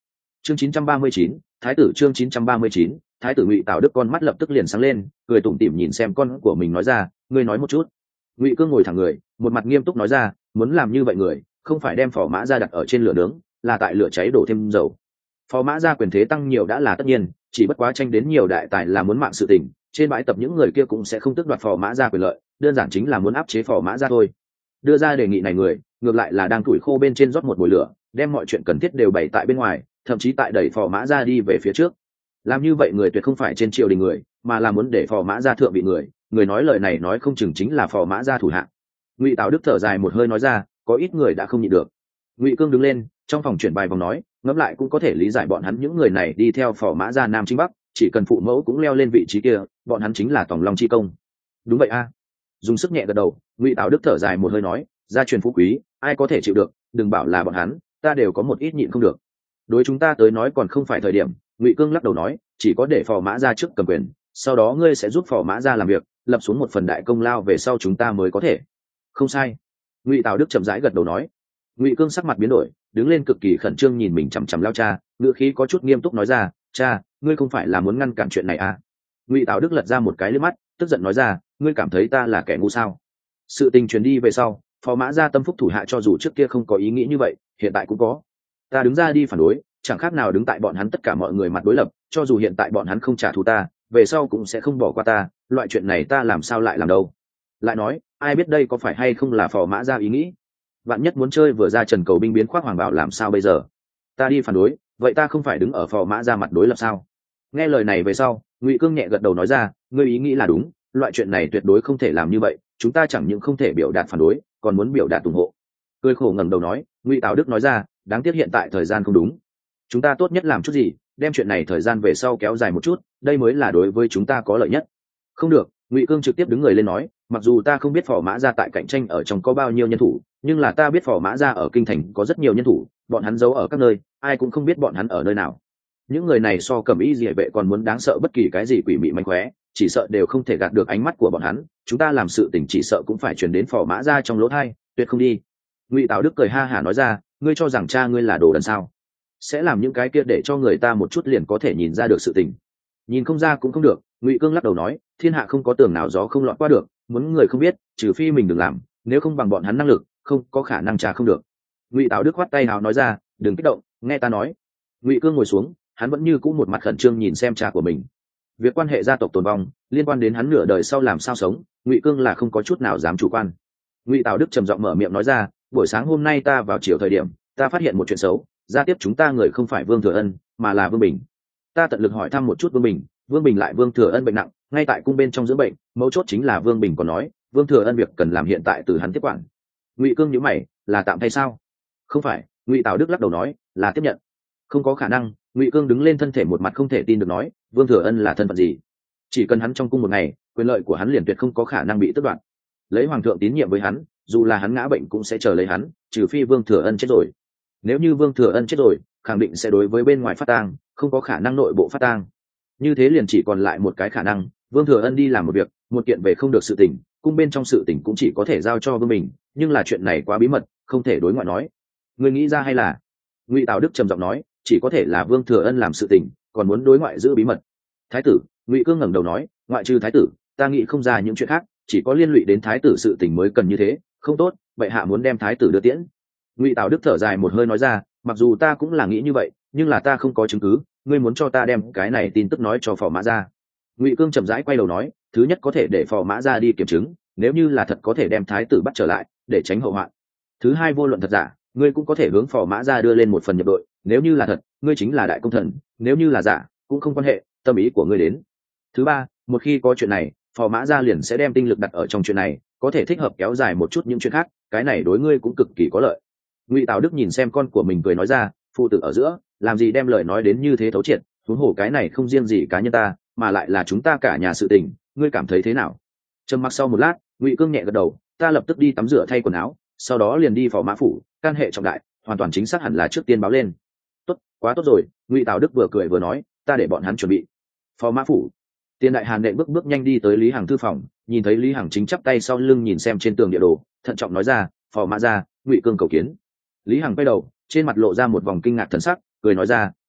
chương chín trăm ba mươi chín, thái tử chương chín trăm ba mươi chín, thái tử Ngụy Tào Đức con mắt lập tức liền sáng lên, cười tủm tỉm nhìn xem con của mình nói ra, ngươi nói một chút. Ngụy Cương ngồi thẳng người, một mặt nghiêm túc nói ra, muốn làm như vậy người, không phải đem phò mã ra đặt ở trên lửa nướng, là tại lửa cháy đổ thêm dầu. Phò mã ra quyền thế tăng nhiều đã là tất nhiên, chỉ bất quá tranh đến nhiều đại tài là muốn mạng sự tình, trên bãi tập những người kia cũng sẽ không tước đoạt phò mã ra quyền lợi, đơn giản chính là muốn áp chế phò mã ra thôi. Đưa ra đề nghị này người, ngược lại là đang tuổi khô bên trên rót một bồi lửa, đem mọi chuyện cần thiết đều bày tại bên ngoài, thậm chí tại đẩy phò mã ra đi về phía trước. Làm như vậy người tuyệt không phải trên triều đình người, mà là muốn để phò mã ra thượng vị người, người nói lời này nói không chừng chính là phò mã ra thủ hạ. Ngụy Tào Đức thở dài một hơi nói ra, có ít người đã không nhịn được. Ngụy Cương đứng lên, trong phòng chuyển bài vòng nói, ngẫm lại cũng có thể lý giải bọn hắn những người này đi theo phò mã ra nam chính bắc, chỉ cần phụ mẫu cũng leo lên vị trí kia, bọn hắn chính là tòng long chi công. Đúng vậy a. Dùng sức nhẹ gật đầu, Ngụy Tào Đức thở dài một hơi nói, gia truyền phú quý, ai có thể chịu được, đừng bảo là bọn hắn, ta đều có một ít nhịn không được. Đối chúng ta tới nói còn không phải thời điểm. Ngụy Cương lắc đầu nói, chỉ có để phò mã ra trước cầm quyền, sau đó ngươi sẽ giúp phò mã ra làm việc, lập xuống một phần đại công lao về sau chúng ta mới có thể. Không sai. Ngụy Tào Đức chậm rãi gật đầu nói. Ngụy Cương sắc mặt biến đổi, đứng lên cực kỳ khẩn trương nhìn mình chằm chằm lao cha, ngữ khí có chút nghiêm túc nói ra, cha, ngươi không phải là muốn ngăn cản chuyện này à? Ngụy Tào Đức lật ra một cái liếc mắt, tức giận nói ra, ngươi cảm thấy ta là kẻ ngu sao? Sự tình truyền đi về sau, phò mã ra tâm phúc thủ hạ cho dù trước kia không có ý nghĩ như vậy, hiện tại cũng có. Ta đứng ra đi phản đối, chẳng khác nào đứng tại bọn hắn tất cả mọi người mặt đối lập, cho dù hiện tại bọn hắn không trả thù ta, về sau cũng sẽ không bỏ qua ta, loại chuyện này ta làm sao lại làm đâu. Lại nói, ai biết đây có phải hay không là phò mã ra ý nghĩ. Vạn nhất muốn chơi vừa ra trần cầu binh biến khoác hoàng bảo làm sao bây giờ? Ta đi phản đối, vậy ta không phải đứng ở phò mã ra mặt đối lập sao? Nghe lời này về sau, Ngụy Cương nhẹ gật đầu nói ra, ngươi ý nghĩ là đúng, loại chuyện này tuyệt đối không thể làm như vậy, chúng ta chẳng những không thể biểu đạt phản đối, còn muốn biểu đạt ủng hộ. Cười khổ ngẩng đầu nói, Ngụy Tào Đức nói ra, đáng tiếc hiện tại thời gian không đúng. Chúng ta tốt nhất làm chút gì, đem chuyện này thời gian về sau kéo dài một chút, đây mới là đối với chúng ta có lợi nhất. Không được. Ngụy Cương trực tiếp đứng người lên nói, mặc dù ta không biết phò mã ra tại cạnh tranh ở trong có bao nhiêu nhân thủ, nhưng là ta biết phò mã ra ở kinh thành có rất nhiều nhân thủ, bọn hắn giấu ở các nơi, ai cũng không biết bọn hắn ở nơi nào. Những người này so Cẩm Y Liễu vệ còn muốn đáng sợ bất kỳ cái gì quỷ mị mánh khóe, chỉ sợ đều không thể gạt được ánh mắt của bọn hắn, chúng ta làm sự tình chỉ sợ cũng phải truyền đến phò mã ra trong lỗ tai, tuyệt không đi. Ngụy Tào Đức cười ha hả nói ra, ngươi cho rằng cha ngươi là đồ đần sao? Sẽ làm những cái kia để cho người ta một chút liền có thể nhìn ra được sự tình. Nhìn không ra cũng không được. Ngụy Cương lắc đầu nói, thiên hạ không có tường nào gió không lọt qua được, muốn người không biết, trừ phi mình đừng làm, nếu không bằng bọn hắn năng lực, không có khả năng trà không được. Ngụy Tào Đức khoát tay hào nói ra, đừng kích động, nghe ta nói. Ngụy Cương ngồi xuống, hắn vẫn như cũ một mặt khẩn trương nhìn xem cha của mình. Việc quan hệ gia tộc tồn vong, liên quan đến hắn nửa đời sau làm sao sống, Ngụy Cương là không có chút nào dám chủ quan. Ngụy Tào Đức trầm giọng mở miệng nói ra, buổi sáng hôm nay ta vào chiều thời điểm, ta phát hiện một chuyện xấu, gia tiếp chúng ta người không phải Vương Thừa Ân, mà là Vương Bình. Ta tận lực hỏi thăm một chút Vương Bình, Vương Bình lại Vương Thừa Ân bệnh nặng, ngay tại cung bên trong dưỡng bệnh, mấu chốt chính là Vương Bình còn nói, Vương Thừa Ân việc cần làm hiện tại từ hắn tiếp quản. Ngụy Cương nhíu mày, là tạm thay sao? Không phải. Ngụy Tào Đức lắc đầu nói, là tiếp nhận. Không có khả năng. Ngụy Cương đứng lên thân thể một mặt không thể tin được nói, Vương Thừa Ân là thân phận gì? Chỉ cần hắn trong cung một ngày, quyền lợi của hắn liền tuyệt không có khả năng bị tước đoạt. Lấy hoàng thượng tín nhiệm với hắn, dù là hắn ngã bệnh cũng sẽ chờ lấy hắn, trừ phi Vương Thừa Ân chết rồi. Nếu như Vương Thừa Ân chết rồi, khẳng định sẽ đối với bên ngoài phát tang, không có khả năng nội bộ phát tang. Như thế liền chỉ còn lại một cái khả năng, Vương Thừa Ân đi làm một việc, một kiện về không được sự tình, cung bên trong sự tình cũng chỉ có thể giao cho Vương Bình, nhưng là chuyện này quá bí mật, không thể đối ngoại nói. Người nghĩ ra hay là? Ngụy Tào Đức trầm giọng nói, chỉ có thể là Vương Thừa Ân làm sự tình, còn muốn đối ngoại giữ bí mật. Thái tử. Ngụy Cương ngẩng đầu nói, ngoại trừ thái tử, ta nghĩ không ra những chuyện khác, chỉ có liên lụy đến thái tử sự tình mới cần như thế, không tốt, vậy hạ muốn đem thái tử đưa tiễn. Ngụy Tào Đức thở dài một hơi nói ra, mặc dù ta cũng là nghĩ như vậy, nhưng là ta không có chứng cứ, ngươi muốn cho ta đem cái này tin tức nói cho phò mã ra. Ngụy Cương chậm rãi quay đầu nói, thứ nhất có thể để phò mã ra đi kiểm chứng, nếu như là thật có thể đem thái tử bắt trở lại, để tránh hậu hoạn. Thứ hai vô luận thật giả, ngươi cũng có thể hướng phò mã ra đưa lên một phần nhập đội, nếu như là thật, ngươi chính là đại công thần, nếu như là giả, cũng không quan hệ, tâm ý của ngươi đến. Thứ ba, một khi có chuyện này, phò mã ra liền sẽ đem tinh lực đặt ở trong chuyện này, có thể thích hợp kéo dài một chút những chuyện khác, cái này đối ngươi cũng cực kỳ có lợi. Ngụy Tào Đức nhìn xem con của mình cười nói ra, phụ tử ở giữa, làm gì đem lời nói đến như thế thấu triệt, huống hồ cái này không riêng gì cá nhân ta, mà lại là chúng ta cả nhà sự tình, ngươi cảm thấy thế nào? Trầm mặc sau một lát, Ngụy Cương nhẹ gật đầu, ta lập tức đi tắm rửa thay quần áo, sau đó liền đi phò mã phủ, can hệ trọng đại, hoàn toàn chính xác hẳn là trước tiên báo lên. Tốt, quá tốt rồi. Ngụy Tào Đức vừa cười vừa nói, ta để bọn hắn chuẩn bị. Phò mã phủ. Tiền đại hàn đệ bước bước nhanh đi tới Lý Hằng thư phòng, nhìn thấy Lý Hằng chính chắp tay sau lưng nhìn xem trên tường địa đồ, thận trọng nói ra, phò mã ra, Ngụy Cương cầu kiến. Lý Hằng quay đầu, trên mặt lộ ra một vòng kinh ngạc thần sắc, cười nói ra,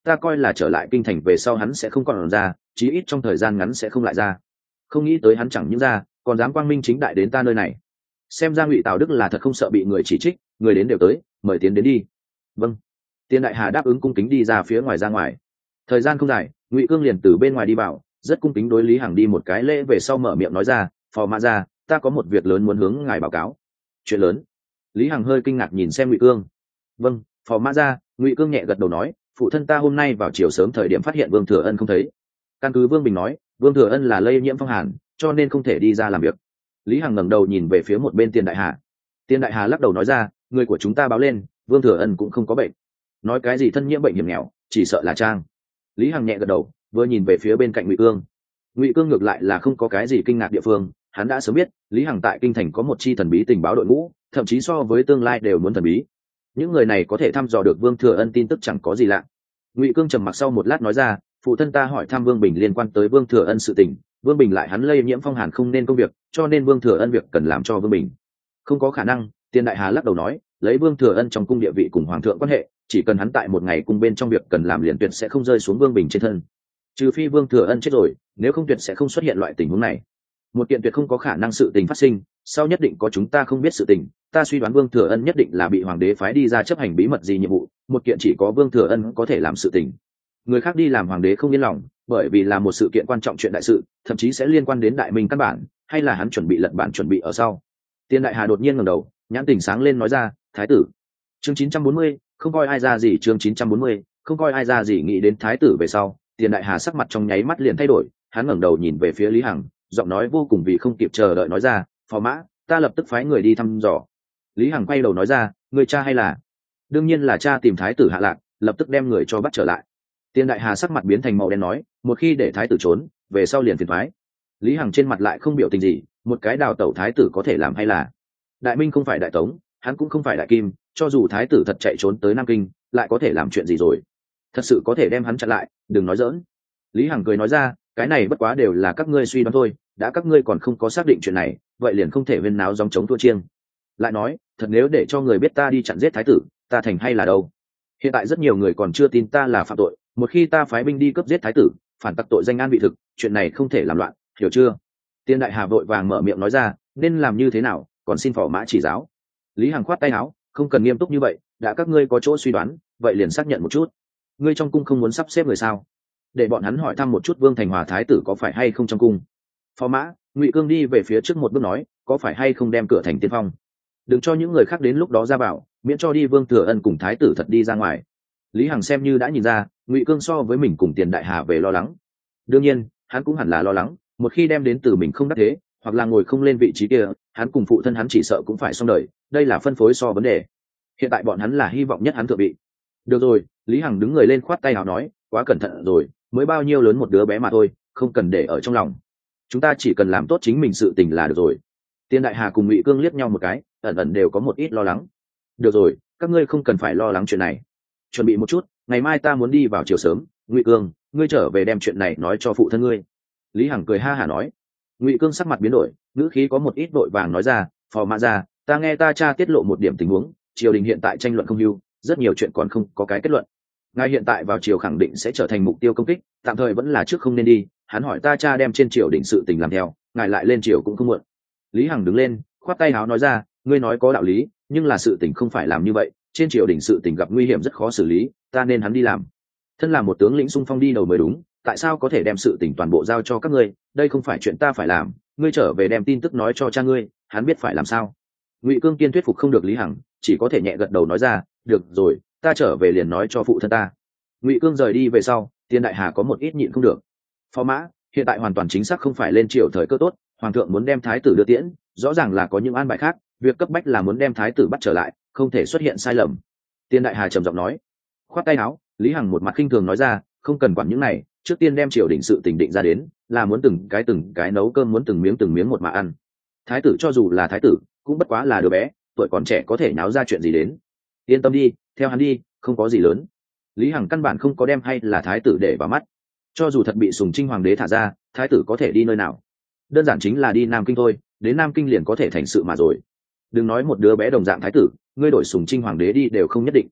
ta coi là trở lại kinh thành về sau hắn sẽ không còn ra, chí ít trong thời gian ngắn sẽ không lại ra. Không nghĩ tới hắn chẳng những ra, còn dám quang minh chính đại đến ta nơi này. Xem ra Ngụy Tào Đức là thật không sợ bị người chỉ trích, người đến đều tới, mời tiến đến đi. Vâng. Tiền Đại Hà đáp ứng cung kính đi ra phía ngoài ra ngoài. Thời gian không dài, Ngụy Cương liền từ bên ngoài đi vào, rất cung kính đối Lý Hằng đi một cái lễ về sau mở miệng nói ra, phò mã ra, ta có một việc lớn muốn hướng ngài báo cáo. Chuyện lớn? Lý Hằng hơi kinh ngạc nhìn xem Ngụy Cương. Vâng, phò mã ra. Ngụy Cương nhẹ gật đầu nói, phụ thân ta hôm nay vào chiều sớm thời điểm phát hiện Vương Thừa Ân không thấy. Căn cứ Vương Bình nói, Vương Thừa Ân là lây nhiễm phong hàn, cho nên không thể đi ra làm việc. Lý Hằng ngẩng đầu nhìn về phía một bên Tiền Đại Hà. Tiền Đại Hà lắc đầu nói ra, người của chúng ta báo lên, Vương Thừa Ân cũng không có bệnh. Nói cái gì thân nhiễm bệnh hiểm nghèo, chỉ sợ là trang. Lý Hằng nhẹ gật đầu, vừa nhìn về phía bên cạnh Ngụy Cương. Ngụy Cương ngược lại là không có cái gì kinh ngạc địa phương, hắn đã sớm biết Lý Hằng tại kinh thành có một chi thần bí tình báo đội ngũ, thậm chí so với tương lai đều muốn thần bí. Những người này có thể thăm dò được Vương Thừa Ân tin tức chẳng có gì lạ. Ngụy Cương trầm mặc sau một lát nói ra, phụ thân ta hỏi thăm Vương Bình liên quan tới Vương Thừa Ân sự tình, Vương Bình lại hắn lây nhiễm phong hàn không nên công việc, cho nên Vương Thừa Ân việc cần làm cho Vương Bình. Không có khả năng. Tiền Đại Hà lắc đầu nói, lấy Vương Thừa Ân trong cung địa vị cùng hoàng thượng quan hệ, chỉ cần hắn tại một ngày cung bên trong việc cần làm liền tuyệt sẽ không rơi xuống Vương Bình trên thân. Trừ phi Vương Thừa Ân chết rồi, nếu không tuyệt sẽ không xuất hiện loại tình huống này. Một kiện tuyệt không có khả năng sự tình phát sinh, sau nhất định có chúng ta không biết sự tình, ta suy đoán Vương Thừa Ân nhất định là bị hoàng đế phái đi ra chấp hành bí mật gì nhiệm vụ, một kiện chỉ có Vương Thừa Ân có thể làm sự tình. Người khác đi làm hoàng đế không yên lòng, bởi vì là một sự kiện quan trọng chuyện đại sự, thậm chí sẽ liên quan đến đại minh căn bản, hay là hắn chuẩn bị lật bản chuẩn bị ở sau. Tiền Đại Hà đột nhiên ngẩng đầu, nhãn tỉnh sáng lên nói ra, thái tử. Chương chín trăm bốn mươi, không coi ai ra gì. Chương chín trăm bốn mươi, không coi ai ra gì. Nghĩ đến thái tử về sau, Tiền Đại Hà sắc mặt trong nháy mắt liền thay đổi, hắn ngẩng đầu nhìn về phía Lý Hằng, giọng nói vô cùng vì không kịp chờ đợi nói ra, phò mã, ta lập tức phái người đi thăm dò. Lý Hằng quay đầu nói ra, người cha hay là? Đương nhiên là cha tìm thái tử hạ lạc, lập tức đem người cho bắt trở lại. Tiền Đại Hà sắc mặt biến thành màu đen nói, một khi để thái tử trốn, về sau liền phiền thoái. Lý Hằng trên mặt lại không biểu tình gì, một cái đào tẩu thái tử có thể làm hay là? Đại Minh không phải Đại Tống, hắn cũng không phải Đại Kim, cho dù thái tử thật chạy trốn tới Nam Kinh, lại có thể làm chuyện gì rồi? Thật sự có thể đem hắn chặn lại, đừng nói giỡn. Lý Hằng cười nói ra, cái này bất quá đều là các ngươi suy đoán thôi, đã các ngươi còn không có xác định chuyện này, vậy liền không thể huyên náo gióng chống thua chiêng. Lại nói, thật nếu để cho người biết ta đi chặn giết thái tử, ta thành hay là đâu? Hiện tại rất nhiều người còn chưa tin ta là phạm tội, một khi ta phái binh đi cướp giết thái tử, phản tặc tội danh an vị thực, chuyện này không thể làm loạn, hiểu chưa? Tiên Đại Hà vội vàng mở miệng nói ra, nên làm như thế nào, còn xin phò mã chỉ giáo. Lý Hằng khoát tay áo, không cần nghiêm túc như vậy, đã các ngươi có chỗ suy đoán, vậy liền xác nhận một chút. Ngươi trong cung không muốn sắp xếp người sao? Để bọn hắn hỏi thăm một chút Vương Thành Hòa thái tử có phải hay không trong cung. Phò mã. Ngụy Cương đi về phía trước một bước nói, có phải hay không đem cửa thành tiên phong, đừng cho những người khác đến lúc đó ra bảo, miễn cho đi Vương Thừa Ân cùng thái tử thật đi ra ngoài. Lý Hằng xem như đã nhìn ra, Ngụy Cương so với mình cùng Tiền Đại Hà về lo lắng. Đương nhiên, hắn cũng hẳn là lo lắng, một khi đem đến từ mình không đắc thế, hoặc là ngồi không lên vị trí kia, hắn cùng phụ thân hắn chỉ sợ cũng phải xong đời, đây là phân phối so vấn đề. Hiện tại bọn hắn là hy vọng nhất hắn thượng vị. Được rồi, Lý Hằng đứng người lên khoát tay nào nói, quá cẩn thận rồi, mới bao nhiêu lớn một đứa bé mà thôi, không cần để ở trong lòng. Chúng ta chỉ cần làm tốt chính mình sự tình là được rồi. Tiền Đại Hà cùng Ngụy Cương liếc nhau một cái, ẩn ẩn đều có một ít lo lắng. Được rồi, các ngươi không cần phải lo lắng chuyện này. Chuẩn bị một chút, ngày mai ta muốn đi vào chiều sớm. Ngụy Cương, ngươi trở về đem chuyện này nói cho phụ thân ngươi. Lý Hằng cười ha hả nói. Ngụy Cương sắc mặt biến đổi, ngữ khí có một ít vội vàng nói ra, phò mã ra, ta nghe ta cha tiết lộ một điểm tình huống, triều đình hiện tại tranh luận không hưu, rất nhiều chuyện còn không có cái kết luận. Ngài hiện tại vào triều khẳng định sẽ trở thành mục tiêu công kích, tạm thời vẫn là trước không nên đi. Hắn hỏi ta cha đem trên triều đình sự tình làm theo, ngài lại lên triều cũng không muộn. Lý Hằng đứng lên, khoát tay áo nói ra, ngươi nói có đạo lý, nhưng là sự tình không phải làm như vậy, trên triều đình sự tình gặp nguy hiểm rất khó xử lý, ta nên hắn đi làm. Thân là một tướng lĩnh xung phong đi đầu mới đúng, tại sao có thể đem sự tình toàn bộ giao cho các ngươi, đây không phải chuyện ta phải làm, ngươi trở về đem tin tức nói cho cha ngươi, hắn biết phải làm sao. Ngụy Cương kiên thuyết phục không được Lý Hằng, chỉ có thể nhẹ gật đầu nói ra, được rồi, ta trở về liền nói cho phụ thân ta. Ngụy Cương rời đi về sau, Tiền Đại Hà có một ít nhịn không được. Phò mã, hiện tại hoàn toàn chính xác không phải lên triều thời cơ tốt, hoàng thượng muốn đem thái tử đưa tiễn, rõ ràng là có những an bài khác, việc cấp bách là muốn đem thái tử bắt trở lại, không thể xuất hiện sai lầm. Tiền Đại Hà trầm giọng nói. Khoát tay áo, Lý Hằng một mặt khinh thường nói ra, không cần quản những này, trước tiên đem triều đình sự tình định ra đến, là muốn từng cái từng cái nấu cơm, muốn từng miếng từng miếng một mà ăn. Thái tử cho dù là thái tử, cũng bất quá là đứa bé, tuổi còn trẻ có thể nháo ra chuyện gì đến. Yên tâm đi, theo hắn đi, không có gì lớn. Lý Hằng căn bản không có đem hay là thái tử để vào mắt. Cho dù thật bị Sùng Trinh hoàng đế thả ra, thái tử có thể đi nơi nào? Đơn giản chính là đi Nam Kinh thôi, đến Nam Kinh liền có thể thành sự mà rồi. Đừng nói một đứa bé đồng dạng thái tử, ngươi đổi Sùng Trinh hoàng đế đi đều không nhất định.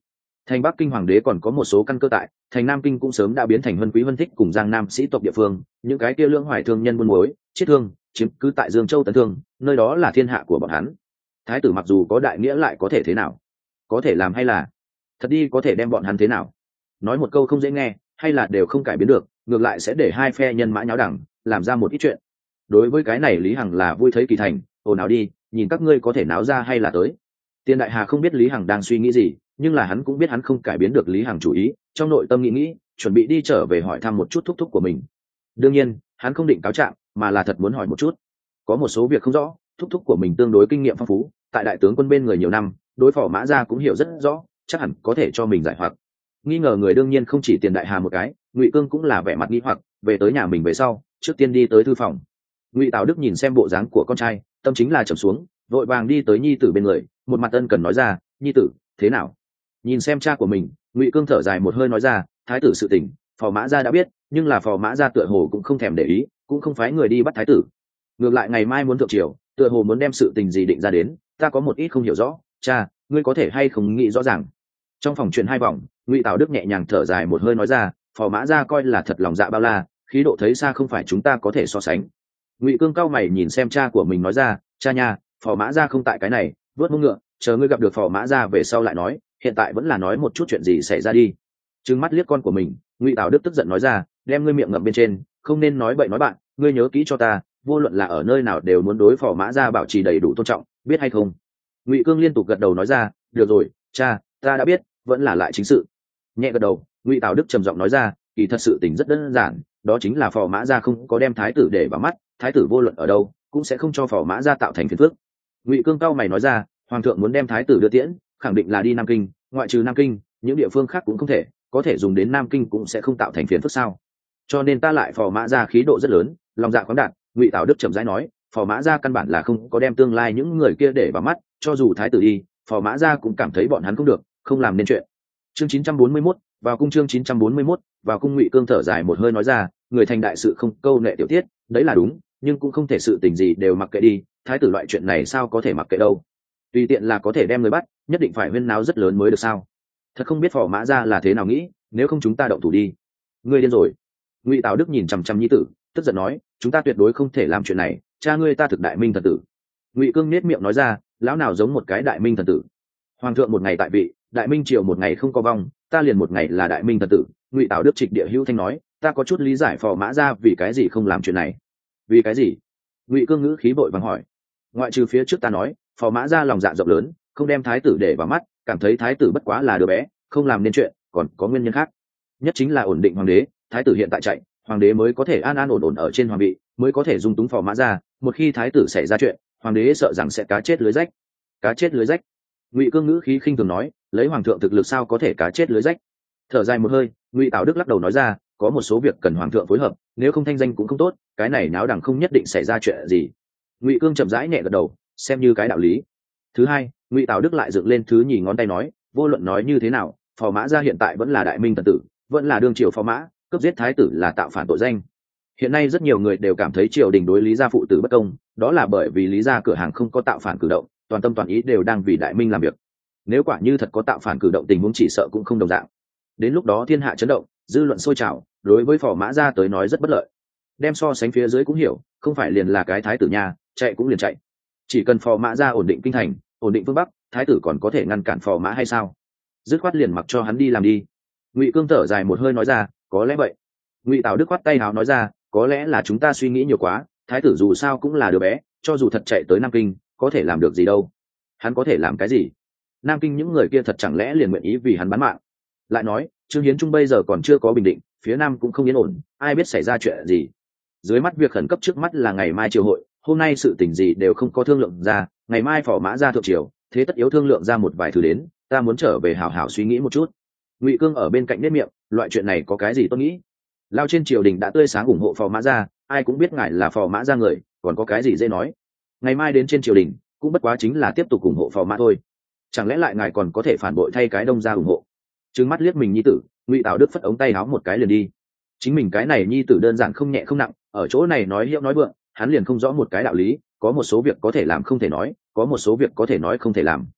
Thành Bắc Kinh hoàng đế còn có một số căn cơ tại, thành Nam Kinh cũng sớm đã biến thành Vân Quý Vân Thích cùng Giang Nam sĩ tộc địa phương, những cái kia lưỡng hoài thương nhân buôn muối, chiết thương, chiếm cứ tại Dương Châu Tấn Thương, nơi đó là thiên hạ của bọn hắn. Thái tử mặc dù có đại nghĩa lại có thể thế nào? Có thể làm hay là thật đi có thể đem bọn hắn thế nào? Nói một câu không dễ nghe, hay là đều không cải biến được, ngược lại sẽ để hai phe nhân mã nháo đẳng, làm ra một ít chuyện. Đối với cái này Lý Hằng là vui thấy kỳ thành, ồn ào đi, nhìn các ngươi có thể náo ra hay là tới. Tiền Đại Hà không biết Lý Hằng đang suy nghĩ gì, nhưng là hắn cũng biết hắn không cải biến được Lý Hằng chủ ý, trong nội tâm nghĩ nghĩ, chuẩn bị đi trở về hỏi thăm một chút thúc thúc của mình. Đương nhiên, hắn không định cáo trạng, mà là thật muốn hỏi một chút. Có một số việc không rõ, thúc thúc của mình tương đối kinh nghiệm phong phú, tại đại tướng quân bên người nhiều năm, đối phó Mã Gia cũng hiểu rất rõ, chắc hẳn có thể cho mình giải hoặc. Nghi ngờ người đương nhiên không chỉ Tiền Đại Hà một cái, Ngụy Cương cũng là vẻ mặt nghi hoặc, về tới nhà mình về sau, trước tiên đi tới thư phòng. Ngụy Tào Đức nhìn xem bộ dáng của con trai, tâm chính là trầm xuống, vội vàng đi tới nhi tử bên người, một mặt ân cần nói ra, nhi tử thế nào? Nhìn xem cha của mình, Ngụy Cương thở dài một hơi nói ra, thái tử sự tình phò Mã Gia đã biết, nhưng là phò Mã Gia tựa hồ cũng không thèm để ý, cũng không phái người đi bắt thái tử. Ngược lại ngày mai muốn thượng triều, tựa hồ muốn đem sự tình gì định ra đến, ta có một ít không hiểu rõ, cha ngươi có thể hay không nghĩ rõ ràng. Trong phòng chuyện hai vòng, Ngụy Tào Đức nhẹ nhàng thở dài một hơi nói ra, phò Mã Gia coi là thật lòng dạ bao la, khí độ thấy xa không phải chúng ta có thể so sánh. Ngụy Cương cao mày nhìn xem cha của mình nói ra, cha nha, phò Mã Gia không tại cái này, vớt mông ngựa, chờ ngươi gặp được phò Mã Gia về sau lại nói, hiện tại vẫn là nói một chút chuyện gì xảy ra đi. Trừng mắt liếc con của mình, Ngụy Tào Đức tức giận nói ra, đem ngươi miệng ngậm bên trên, không nên nói bậy nói bạn, ngươi nhớ kỹ cho ta, vô luận là ở nơi nào đều muốn đối phò Mã Gia bảo trì đầy đủ tôn trọng, biết hay không? Ngụy Cương liên tục gật đầu nói ra, được rồi, cha, ta đã biết, vẫn là lại chính sự. Nhẹ gật đầu, Ngụy Tào Đức trầm giọng nói ra, kỳ thật sự tình rất đơn giản, đó chính là phò Mã Gia không có đem thái tử để vào mắt, thái tử vô luận ở đâu cũng sẽ không cho phò Mã Gia tạo thành phiền phức. Ngụy Cương cao mày nói ra, hoàng thượng muốn đem thái tử đưa tiễn, khẳng định là đi Nam Kinh, ngoại trừ Nam Kinh, những địa phương khác cũng không thể, có thể dùng đến Nam Kinh cũng sẽ không tạo thành phiền phức sao? Cho nên ta lại phò Mã Gia khí độ rất lớn, lòng dạ khoáng đạt. Ngụy Tào Đức chậm rãi nói, phò Mã Gia căn bản là không có đem tương lai những người kia để vào mắt, cho dù thái tử đi, phò Mã Gia cũng cảm thấy bọn hắn không được, không làm nên chuyện. Chương chín trăm bốn mươi mốt, vào cung chương chín trăm bốn mươi mốt, vào cung. Ngụy Cương thở dài một hơi nói ra, người thành đại sự không câu nệ tiểu tiết, đấy là đúng, nhưng cũng không thể sự tình gì đều mặc kệ đi, thái tử loại chuyện này sao có thể mặc kệ đâu. Tùy tiện là có thể đem người bắt, nhất định phải huyên náo rất lớn mới được sao? Thật không biết phò Mã Gia là thế nào nghĩ, nếu không chúng ta động thủ đi. Ngươi điên rồi. Ngụy Tào Đức nhìn chằm chằm nhi tử, tức giận nói, chúng ta tuyệt đối không thể làm chuyện này, cha ngươi ta thực đại minh thần tử. Ngụy Cương nết miệng nói ra, lão nào giống một cái đại minh thần tử. Hoàng thượng một ngày tại vị, đại minh triều một ngày không có vong, ta liền một ngày là đại minh thần tử. Ngụy Tào Đức trịch địa hữu thanh nói, ta có chút lý giải phò Mã Gia vì cái gì không làm chuyện này. Vì cái gì? Ngụy Cương ngữ khí vội vàng hỏi. Ngoại trừ phía trước ta nói, phò Mã Gia lòng dạ rộng lớn, không đem thái tử để vào mắt, cảm thấy thái tử bất quá là đứa bé, không làm nên chuyện, còn có nguyên nhân khác. Nhất chính là ổn định hoàng đế, thái tử hiện tại chạy, hoàng đế mới có thể an an ổn ổn ở trên hoàng vị, mới có thể dung túng phò Mã Gia, một khi thái tử xảy ra chuyện, hoàng đế sợ rằng sẽ cá chết lưới rách. Cá chết lưới rách? Ngụy Cương ngữ khí khinh thường nói, lấy hoàng thượng thực lực sao có thể cá chết lưới rách? Thở dài một hơi, Ngụy Tào Đức lắc đầu nói ra, có một số việc cần hoàng thượng phối hợp, nếu không thanh danh cũng không tốt, cái này náo đẳng không nhất định xảy ra chuyện gì. Ngụy Cương chậm rãi nhẹ gật đầu, xem như cái đạo lý. Thứ hai, Ngụy Tào Đức lại dựng lên thứ nhì ngón tay nói, vô luận nói như thế nào, phò Mã Gia hiện tại vẫn là đại minh thần tử, vẫn là đương triều phò mã, cướp giết thái tử là tạo phản tội danh. Hiện nay rất nhiều người đều cảm thấy triều đình đối Lý gia phụ tử bất công, đó là bởi vì Lý gia cửa hàng không có tạo phản cử động, toàn tâm toàn ý đều đang vì đại minh làm việc. Nếu quả như thật có tạo phản cử động, tình huống chỉ sợ cũng không đồng dạng. Đến lúc đó thiên hạ chấn động, dư luận sôi trào, đối với phò Mã Gia tới nói rất bất lợi. Đem so sánh phía dưới cũng hiểu, không phải liền là cái thái tử nhà, chạy cũng liền chạy. Chỉ cần phò Mã Gia ổn định kinh thành, ổn định phương bắc, thái tử còn có thể ngăn cản phò mã hay sao? Dứt khoát liền mặc cho hắn đi làm đi. Ngụy Cương thở dài một hơi nói ra, có lẽ vậy. Ngụy Tào Đức khoát tay háo nói ra, có lẽ là chúng ta suy nghĩ nhiều quá, thái tử dù sao cũng là đứa bé, cho dù thật chạy tới Nam Kinh, có thể làm được gì đâu. Hắn có thể làm cái gì? Nam Kinh những người kia thật chẳng lẽ liền nguyện ý vì hắn bán mạng? Lại nói, Trương Hiến Trung bây giờ còn chưa có bình định, phía Nam cũng không yên ổn, ai biết xảy ra chuyện gì. Dưới mắt việc khẩn cấp trước mắt là ngày mai triều hội, hôm nay sự tình gì đều không có thương lượng ra, ngày mai phò Mã Gia thượng triều, thế tất yếu thương lượng ra một vài thứ đến, ta muốn trở về hảo hảo suy nghĩ một chút. Ngụy Cương ở bên cạnh nết miệng, loại chuyện này có cái gì tôi nghĩ. Lao trên triều đình đã tươi sáng ủng hộ phò Mã Gia, ai cũng biết ngài là phò Mã Gia người, còn có cái gì dễ nói. Ngày mai đến trên triều đình cũng bất quá chính là tiếp tục ủng hộ phò Mã thôi, chẳng lẽ lại ngài còn có thể phản bội thay cái Đông Gia ủng hộ? Trừng mắt liếc mình nhi tử, Ngụy Tào Đức phất ống tay áo một cái liền đi. Chính mình cái này nhi tử đơn giản không nhẹ không nặng, ở chỗ này nói hiệu nói vượng, hắn liền không rõ một cái đạo lý, có một số việc có thể làm không thể nói, có một số việc có thể nói không thể làm.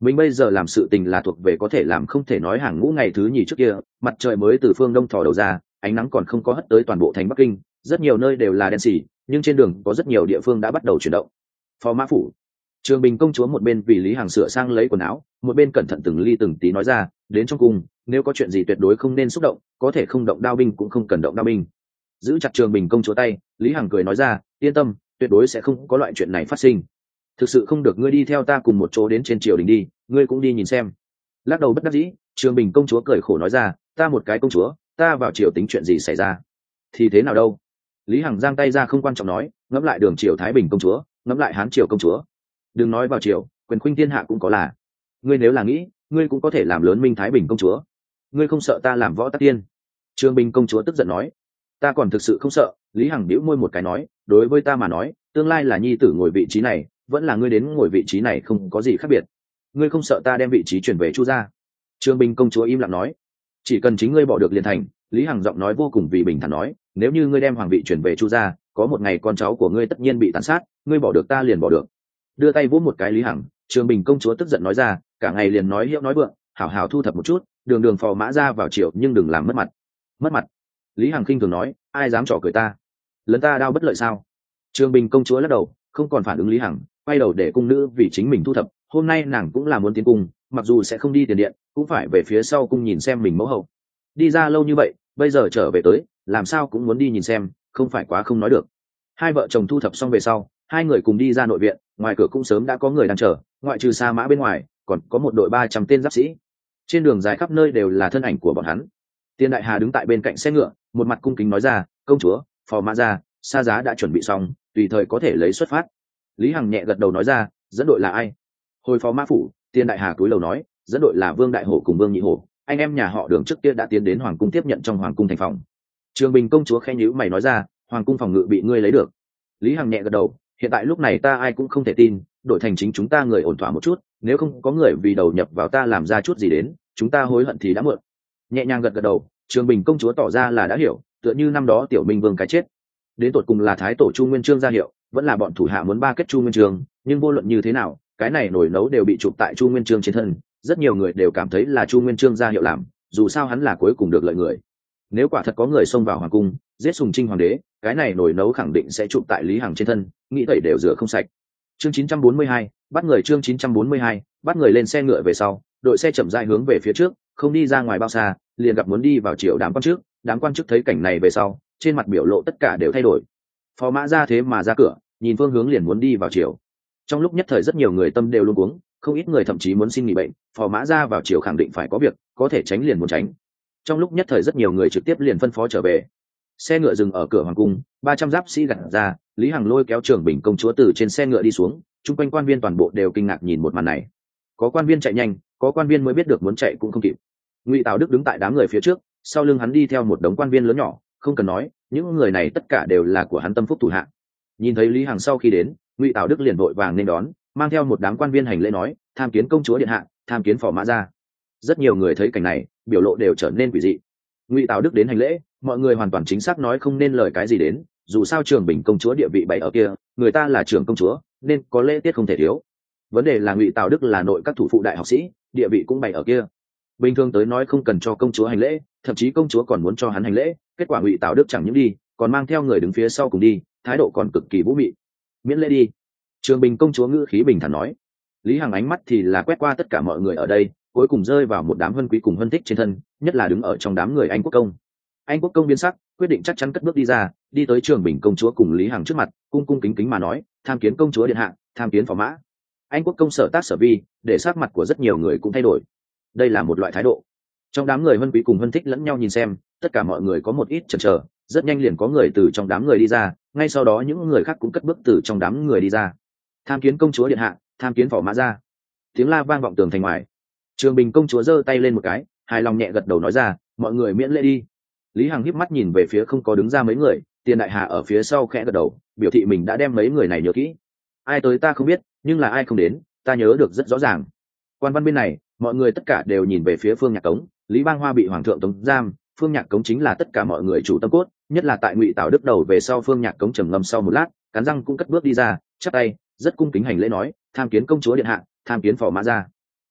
mình bây giờ làm sự tình là thuộc về có thể làm không thể nói hàng ngũ ngày thứ nhì trước kia. Mặt trời mới từ phương đông thò đầu ra, ánh nắng còn không có hất tới toàn bộ thành Bắc Kinh, rất nhiều nơi đều là đen xì, nhưng trên đường có rất nhiều địa phương đã bắt đầu chuyển động. Phò mã phủ. Trường Bình công chúa một bên vì Lý Hằng sửa sang lấy quần áo, một bên cẩn thận từng ly từng tí nói ra, đến trong cung, nếu có chuyện gì tuyệt đối không nên xúc động, có thể không động đao binh cũng không cần động đao binh. Giữ chặt Trường Bình công chúa tay, Lý Hằng cười nói ra, yên tâm, tuyệt đối sẽ không có loại chuyện này phát sinh. Thực sự không được ngươi đi theo ta cùng một chỗ đến trên triều đình đi, ngươi cũng đi nhìn xem. Lắc đầu bất đắc dĩ, Trường Bình công chúa cười khổ nói ra, ta một cái công chúa, ta vào triều tính chuyện gì xảy ra? Thì thế nào đâu? Lý Hằng giang tay ra không quan trọng nói, ngẫm lại đường triều Thái Bình công chúa, ngẫm lại Hán triều công chúa. Đừng nói vào triều, quyền khuynh thiên hạ cũng có là. Ngươi nếu là nghĩ, ngươi cũng có thể làm lớn Minh Thái Bình công chúa. Ngươi không sợ ta làm võ tắc tiên? Trường Bình công chúa tức giận nói, ta còn thực sự không sợ. Lý Hằng bĩu môi một cái nói, đối với ta mà nói, tương lai là nhi tử ngồi vị trí này, vẫn là ngươi đến ngồi vị trí này không có gì khác biệt. Ngươi không sợ ta đem vị trí chuyển về Chu gia? Trường Bình công chúa im lặng nói, chỉ cần chính ngươi bỏ được liền thành. Lý Hằng giọng nói vô cùng vì bình thản nói, nếu như ngươi đem hoàng vị chuyển về Chu gia, có một ngày con cháu của ngươi tất nhiên bị tàn sát, ngươi bỏ được ta liền bỏ được. Đưa tay vỗ một cái Lý Hằng, Trường Bình công chúa tức giận nói ra, cả ngày liền nói hiệu nói vượng, hảo hảo thu thập một chút, đường đường phò mã ra vào triều nhưng đừng làm mất mặt. Mất mặt? Lý Hằng khinh thường nói, ai dám trò cười ta? Lấn ta đao bất lợi sao? Trường Bình công chúa lắc đầu, không còn phản ứng Lý Hằng, quay đầu để cung nữ vì chính mình thu thập. Hôm nay nàng cũng là muốn tiến cung, mặc dù sẽ không đi tiền điện, cũng phải về phía sau cung nhìn xem mình mẫu hậu. Đi ra lâu như vậy, bây giờ trở về tới, làm sao cũng muốn đi nhìn xem, không phải quá không nói được. Hai vợ chồng thu thập xong về sau, hai người cùng đi ra nội viện, ngoài cửa cũng sớm đã có người đang chờ, ngoại trừ Sa Mã bên ngoài, còn có một đội ba trăm tên giáp sĩ. Trên đường dài khắp nơi đều là thân ảnh của bọn hắn. Tiên Đại Hà đứng tại bên cạnh xe ngựa, một mặt cung kính nói ra, công chúa, phò mã ra, Sa giá đã chuẩn bị xong, tùy thời có thể lấy xuất phát. Lý Hằng nhẹ gật đầu nói ra, dẫn đội là ai? Hồi phò mã phủ, Tiên Đại Hà cúi đầu nói, dẫn đội là Vương Đại Hổ cùng Vương Nhị Hổ, anh em nhà họ Đường trước kia đã tiến đến hoàng cung tiếp nhận trong hoàng cung thành phòng. Trường Bình công chúa khẽ nhíu mày nói ra, hoàng cung phòng ngự bị ngươi lấy được. Lý Hằng nhẹ gật đầu, hiện tại lúc này ta ai cũng không thể tin, đổi thành chính chúng ta người ổn thỏa một chút, nếu không có người vì đầu nhập vào ta làm ra chút gì đến, chúng ta hối hận thì đã muộn. Nhẹ nhàng gật gật đầu, Trường Bình công chúa tỏ ra là đã hiểu, tựa như năm đó Tiểu Minh Vương cái chết, đến tột cùng là thái tổ Chu Nguyên Chương ra hiệu, vẫn là bọn thủ hạ muốn ba kết Chu Nguyên Chương, nhưng vô luận như thế nào, cái này nổi nấu đều bị chụp tại Chu Nguyên Chương trên thân, rất nhiều người đều cảm thấy là Chu Nguyên Chương ra hiệu làm, dù sao hắn là cuối cùng được lợi người. Nếu quả thật có người xông vào hoàng cung, giết Sùng Trinh hoàng đế, cái này nổi nấu khẳng định sẽ chụp tại Lý Hằng trên thân, nghĩ tẩy đều rửa không sạch. Chương chín trăm bốn mươi hai, bắt người chương chín trăm bốn mươi hai, bắt người lên xe ngựa về sau, đội xe chậm rãi hướng về phía trước, không đi ra ngoài bao xa, liền gặp muốn đi vào triều đám quan chức, đám quan chức thấy cảnh này về sau, trên mặt biểu lộ tất cả đều thay đổi. Phò mã ra thế mà ra cửa, nhìn phương hướng liền muốn đi vào triều. Trong lúc nhất thời rất nhiều người tâm đều luống cuống, không ít người thậm chí muốn xin nghỉ bệnh, phò mã ra vào triều khẳng định phải có việc, có thể tránh liền muốn tránh. Trong lúc nhất thời rất nhiều người trực tiếp liền phân phó trở về. Xe ngựa dừng ở cửa hoàng cung, ba trăm giáp sĩ gặt ra, Lý Hằng lôi kéo Trường Bình công chúa từ trên xe ngựa đi xuống, chung quanh quan viên toàn bộ đều kinh ngạc nhìn một màn này. Có quan viên chạy nhanh, có quan viên mới biết được muốn chạy cũng không kịp. Ngụy Tào Đức đứng tại đám người phía trước, sau lưng hắn đi theo một đống quan viên lớn nhỏ, không cần nói, những người này tất cả đều là của hắn tâm phúc thủ hạ. Nhìn thấy Lý Hằng sau khi đến, Ngụy Tào Đức liền vội vàng nên đón, mang theo một đám quan viên hành lễ nói, tham kiến công chúa điện hạ, tham kiến phò mã gia. Rất nhiều người thấy cảnh này, biểu lộ đều trở nên quỷ dị. Ngụy Tào Đức đến hành lễ, mọi người hoàn toàn chính xác nói không nên lời cái gì đến, dù sao Trường Bình công chúa địa vị bày ở kia, người ta là trưởng công chúa, nên có lễ tiết không thể thiếu. Vấn đề là Ngụy Tào Đức là nội các thủ phụ đại học sĩ, địa vị cũng bày ở kia. Bình thường tới nói không cần cho công chúa hành lễ, thậm chí công chúa còn muốn cho hắn hành lễ, kết quả Ngụy Tào Đức chẳng những đi, còn mang theo người đứng phía sau cùng đi, thái độ còn cực kỳ vũ mị. Miễn lễ đi. Trường Bình công chúa ngữ khí bình thản nói. Lý Hằng ánh mắt thì là quét qua tất cả mọi người ở đây, cuối cùng rơi vào một đám hân quý cùng hân thích trên thân, nhất là đứng ở trong đám người Anh Quốc công. Anh Quốc công biến sắc, quyết định chắc chắn cất bước đi ra, đi tới Trường Bình công chúa cùng Lý Hằng trước mặt, cung cung kính kính mà nói, tham kiến công chúa điện hạ, tham kiến phò mã. Anh Quốc công sở tác sở vi, để sắc mặt của rất nhiều người cũng thay đổi. Đây là một loại thái độ. Trong đám người hân quý cùng hân thích lẫn nhau nhìn xem, tất cả mọi người có một ít chần chờ, rất nhanh liền có người từ trong đám người đi ra, ngay sau đó những người khác cũng cất bước từ trong đám người đi ra. Tham kiến công chúa điện hạ, tham kiến phò mã gia. Tiếng la vang vọng tường thành ngoài. Trường Bình công chúa giơ tay lên một cái, hài lòng nhẹ gật đầu nói ra, mọi người miễn lễ đi. Lý Hằng híp mắt nhìn về phía không có đứng ra mấy người, Tiền Đại Hà ở phía sau khẽ gật đầu, biểu thị mình đã đem mấy người này nhớ kỹ. Ai tới ta không biết, nhưng là ai không đến, ta nhớ được rất rõ ràng. Quan văn bên này, mọi người tất cả đều nhìn về phía Phương Nhạc Cống, Lý Bang Hoa bị hoàng thượng tống giam, Phương Nhạc Cống chính là tất cả mọi người chủ tâm cốt, nhất là tại Ngụy Tào Đức đầu về sau, Phương Nhạc Cống trầm ngâm sau một lát, cắn răng cũng cất bước đi ra, chắp tay, rất cung kính hành lễ nói, tham kiến công chúa điện hạ, tham kiến phò mã gia.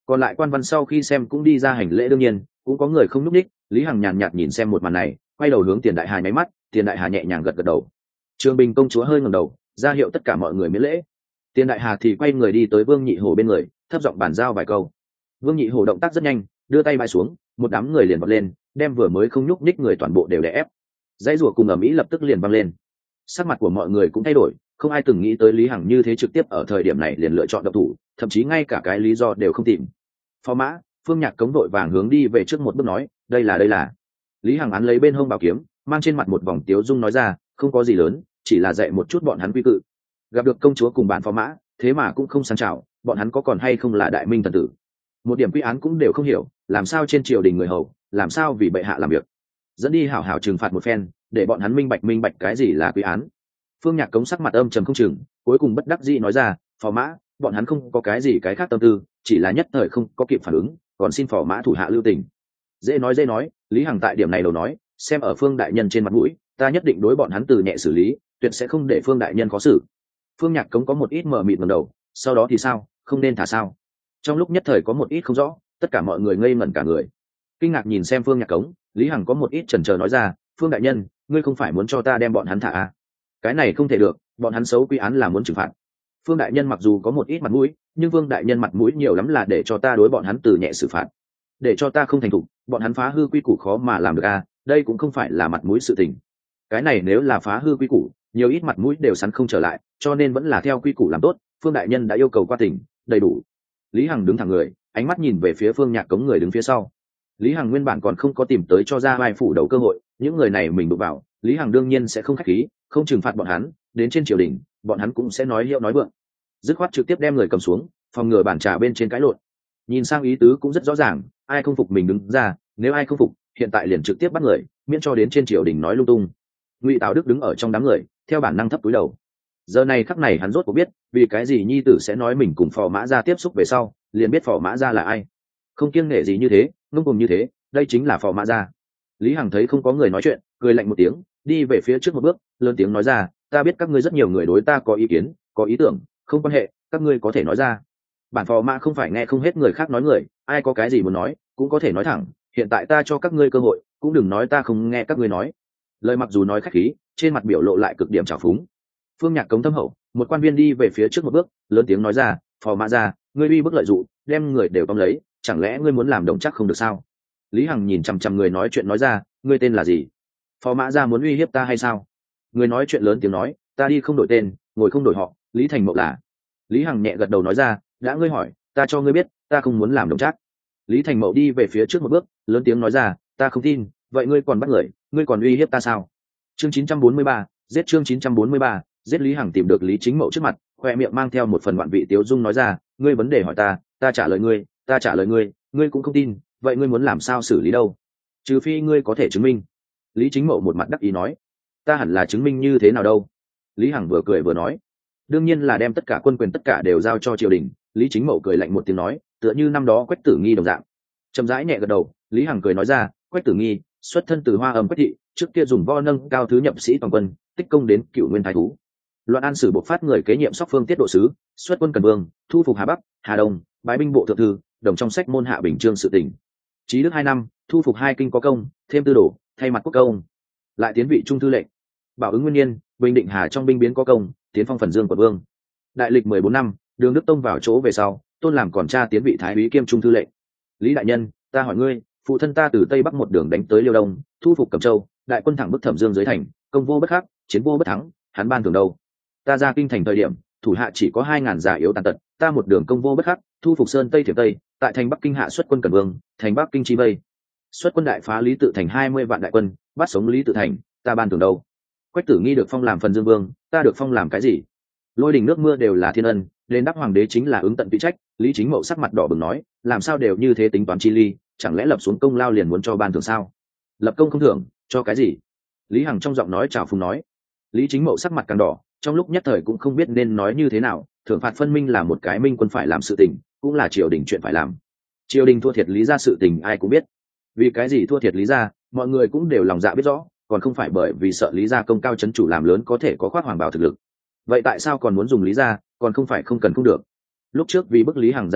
Còn lại quan văn sau khi xem cũng đi ra hành lễ, đương nhiên cũng có người không núp đích. Lý Hằng nhàn nhạt nhìn xem một màn này, quay đầu hướng Tiền Đại Hà nháy mắt. Tiền Đại Hà nhẹ nhàng gật gật đầu. Trường Bình công chúa hơi ngẩng đầu, ra hiệu tất cả mọi người miễn lễ. Tiền Đại Hà thì quay người đi tới Vương Nhị Hổ bên người, thấp giọng bàn giao vài câu. Vương Nhị Hổ động tác rất nhanh, đưa tay bãi xuống, một đám người liền vọt lên, đem vừa mới không nhúc nhích người toàn bộ đều đè ép. Dãy rủa cùng ầm ĩ lập tức liền vang lên. Sắc mặt của mọi người cũng thay đổi, không ai từng nghĩ tới Lý Hằng như thế trực tiếp ở thời điểm này liền lựa chọn độc thủ, thậm chí ngay cả cái lý do đều không tìm. Phó mã, Phương Nhạc Cống đội vàng hướng đi về trước một bước nói, đây là đây là. Lý Hằng án lấy bên hông bảo kiếm, mang trên mặt một vòng tiếu dung nói ra, không có gì lớn, chỉ là dạy một chút bọn hắn quy cự. Gặp được công chúa cùng bản phó mã, thế mà cũng không sang chào, bọn hắn có còn hay không là đại minh thần tử, một điểm quy án cũng đều không hiểu, làm sao trên triều đình người hầu, làm sao vì bệ hạ làm việc, dẫn đi hảo hảo trừng phạt một phen, để bọn hắn minh bạch minh bạch cái gì là quy án. Phương Nhạc Cống sắc mặt âm trầm không chừng, cuối cùng bất đắc dĩ nói ra, phò mã, bọn hắn không có cái gì cái khác tâm tư, chỉ là nhất thời không có kịp phản ứng, còn xin phò mã thủ hạ lưu tình. Dễ nói dễ nói, Lý Hằng tại điểm này đầu nói, xem ở Phương đại nhân trên mặt mũi, ta nhất định đối bọn hắn từ nhẹ xử lý, tuyệt sẽ không để Phương đại nhân khó xử. Phương Nhạc Cống có một ít mờ mịt ngẩng đầu, sau đó thì sao, không nên thả sao? Trong lúc nhất thời có một ít không rõ, tất cả mọi người ngây ngẩn cả người, kinh ngạc nhìn xem Phương Nhạc Cống. Lý Hằng có một ít chần chờ nói ra, Phương đại nhân, ngươi không phải muốn cho ta đem bọn hắn thả à? Cái này không thể được, bọn hắn xấu quy án là muốn trừng phạt. Phương đại nhân mặc dù có một ít mặt mũi, nhưng Phương đại nhân mặt mũi nhiều lắm là để cho ta đối bọn hắn từ nhẹ xử phạt, để cho ta không thành thục, bọn hắn phá hư quy củ khó mà làm được à? Đây cũng không phải là mặt mũi sự tình. Cái này nếu là phá hư quy củ, nhiều ít mặt mũi đều sắn không trở lại, cho nên vẫn là theo quy củ làm tốt. Phương đại nhân đã yêu cầu qua tỉnh, đầy đủ. Lý Hằng đứng thẳng người, ánh mắt nhìn về phía Phương Nhạc Cống người đứng phía sau. Lý Hằng nguyên bản còn không có tìm tới cho ra vai phủ đầu cơ hội, những người này mình đụng vào, Lý Hằng đương nhiên sẽ không khách khí, không trừng phạt bọn hắn, đến trên triều đình, bọn hắn cũng sẽ nói hiệu nói vượng. Dứt khoát trực tiếp đem người cầm xuống, phòng ngừa bản trà bên trên cái lộn. Nhìn sang ý tứ cũng rất rõ ràng, ai không phục mình đứng ra, nếu ai không phục, hiện tại liền trực tiếp bắt người, miễn cho đến trên triều đình nói lung tung. Ngụy Tào Đức đứng ở trong đám người, theo bản năng thấp cúi đầu. Giờ này khắc này hắn rốt cuộc biết, vì cái gì nhi tử sẽ nói mình cùng Phò Mã Gia tiếp xúc về sau, liền biết Phò Mã Gia là ai. Không kiêng nể gì như thế, ngông cuồng như thế, đây chính là Phò Mã Gia. Lý Hằng thấy không có người nói chuyện, cười lạnh một tiếng, đi về phía trước một bước, lớn tiếng nói ra, ta biết các ngươi rất nhiều người đối ta có ý kiến, có ý tưởng, không quan hệ, các ngươi có thể nói ra. Bản Phò Mã không phải nghe không hết người khác nói người, ai có cái gì muốn nói, cũng có thể nói thẳng, hiện tại ta cho các ngươi cơ hội, cũng đừng nói ta không nghe các ngươi nói. Lời mặc dù nói khách khí, trên mặt biểu lộ lại cực điểm trào phúng. Phương Nhạc Cống thâm hậu, một quan viên đi về phía trước một bước, lớn tiếng nói ra, Phò Mã Gia, ngươi uy bức lợi dụng, đem người đều tóm lấy, chẳng lẽ ngươi muốn làm đồng chắc không được sao? Lý Hằng nhìn chằm chằm người nói chuyện nói ra, ngươi tên là gì? Phò Mã Gia muốn uy hiếp ta hay sao? Người nói chuyện lớn tiếng nói, ta đi không đổi tên, ngồi không đổi họ, Lý Thành Mậu là. Lý Hằng nhẹ gật đầu nói ra, đã ngươi hỏi, ta cho ngươi biết, ta không muốn làm đồng chắc. Lý Thành Mậu đi về phía trước một bước, lớn tiếng nói ra, ta không tin, vậy ngươi còn bắt người, ngươi còn uy hiếp ta sao? Chương chín trăm bốn mươi ba, giết chương chín trăm bốn mươi ba, giết. Lý Hằng tìm được Lý Chính Mậu trước mặt, khoe miệng mang theo một phần ngoạn vị tiếu dung nói ra, ngươi vấn đề hỏi ta, ta trả lời ngươi, ta trả lời ngươi, ngươi cũng không tin, vậy ngươi muốn làm sao xử lý đâu? Trừ phi ngươi có thể chứng minh. Lý Chính Mậu một mặt đắc ý nói, ta hẳn là chứng minh như thế nào đâu? Lý Hằng vừa cười vừa nói, đương nhiên là đem tất cả quân quyền tất cả đều giao cho triều đình. Lý Chính Mậu cười lạnh một tiếng nói, tựa như năm đó Quách Tử Nghi đồng dạng. Chậm rãi nhẹ gật đầu, Lý Hằng cười nói ra, Quách Tử Nghi xuất thân từ Hoa Âm Quách thị, trước kia dùng vo nâng cao thứ nhậm sĩ toàn quân, tích công đến cựu nguyên thái thú. Loạn An Sử bộc phát người kế nhiệm Sóc Phương tiết độ sứ, xuất quân Cần Vương, thu phục Hà Bắc, Hà Đông, bái binh bộ thượng thư, đồng trong sách môn hạ bình chương sự tình. Chí đức hai năm, thu phục hai kinh có công, thêm tư đồ, thay mặt quốc công, lại tiến vị trung thư lệnh. Bảo ứng nguyên niên, bình định Hà trong binh biến có công, tiến phong Phần Dương quận vương. Đại lịch mười bốn năm, Đường Đức Tông vào chỗ về sau, tôn làm còn cha tiến vị thái úy kiêm trung thư lệnh. Lý đại nhân, ta hỏi ngươi, phụ thân ta từ tây bắc một đường đánh tới Liêu Đông, thu phục Cẩm Châu, đại quân thẳng bức Thẩm Dương dưới thành, công vô bất khắc, chiến vô bất thắng, hắn ban thưởng đâu? Ta ra kinh thành thời điểm, thủ hạ chỉ có hai ngàn già yếu tàn tật, ta một đường công vô bất khắc, thu phục Sơn Tây Thiểm Tây, tại thành Bắc Kinh hạ xuất quân Cẩn Vương, thành Bắc Kinh chi vây, xuất quân đại phá Lý Tự Thành hai mươi vạn đại quân, bắt sống Lý Tự Thành, ta ban thưởng đâu? Quách Tử Nghi được phong làm Phần Dương Vương, ta được phong làm cái gì? Lôi đình nước mưa đều là thiên ân, lên đáp hoàng đế chính là ứng tận vị trách. Lý Chính Mậu sắc mặt đỏ bừng nói, làm sao đều như thế tính toán chi ly, chẳng lẽ lập xuống công lao liền muốn cho ban thưởng sao? Lập công không thưởng, cho cái gì? Lý Hằng trong giọng nói trào phúng nói. Lý Chính Mậu sắc mặt càng đỏ, trong lúc nhất thời cũng không biết nên nói như thế nào. Thưởng phạt phân minh là một cái minh quân phải làm sự tình, cũng là triều đình chuyện phải làm. Triều đình thua thiệt Lý gia sự tình ai cũng biết, vì cái gì thua thiệt Lý gia, mọi người cũng đều lòng dạ biết rõ, còn không phải bởi vì sợ Lý gia công cao chấn chủ làm lớn có thể có khoác hoàng bào thực lực. Vậy tại sao còn muốn dùng Lý gia, còn không phải không cần không được? Lúc trước vì bức Lý Hằng ra kinh,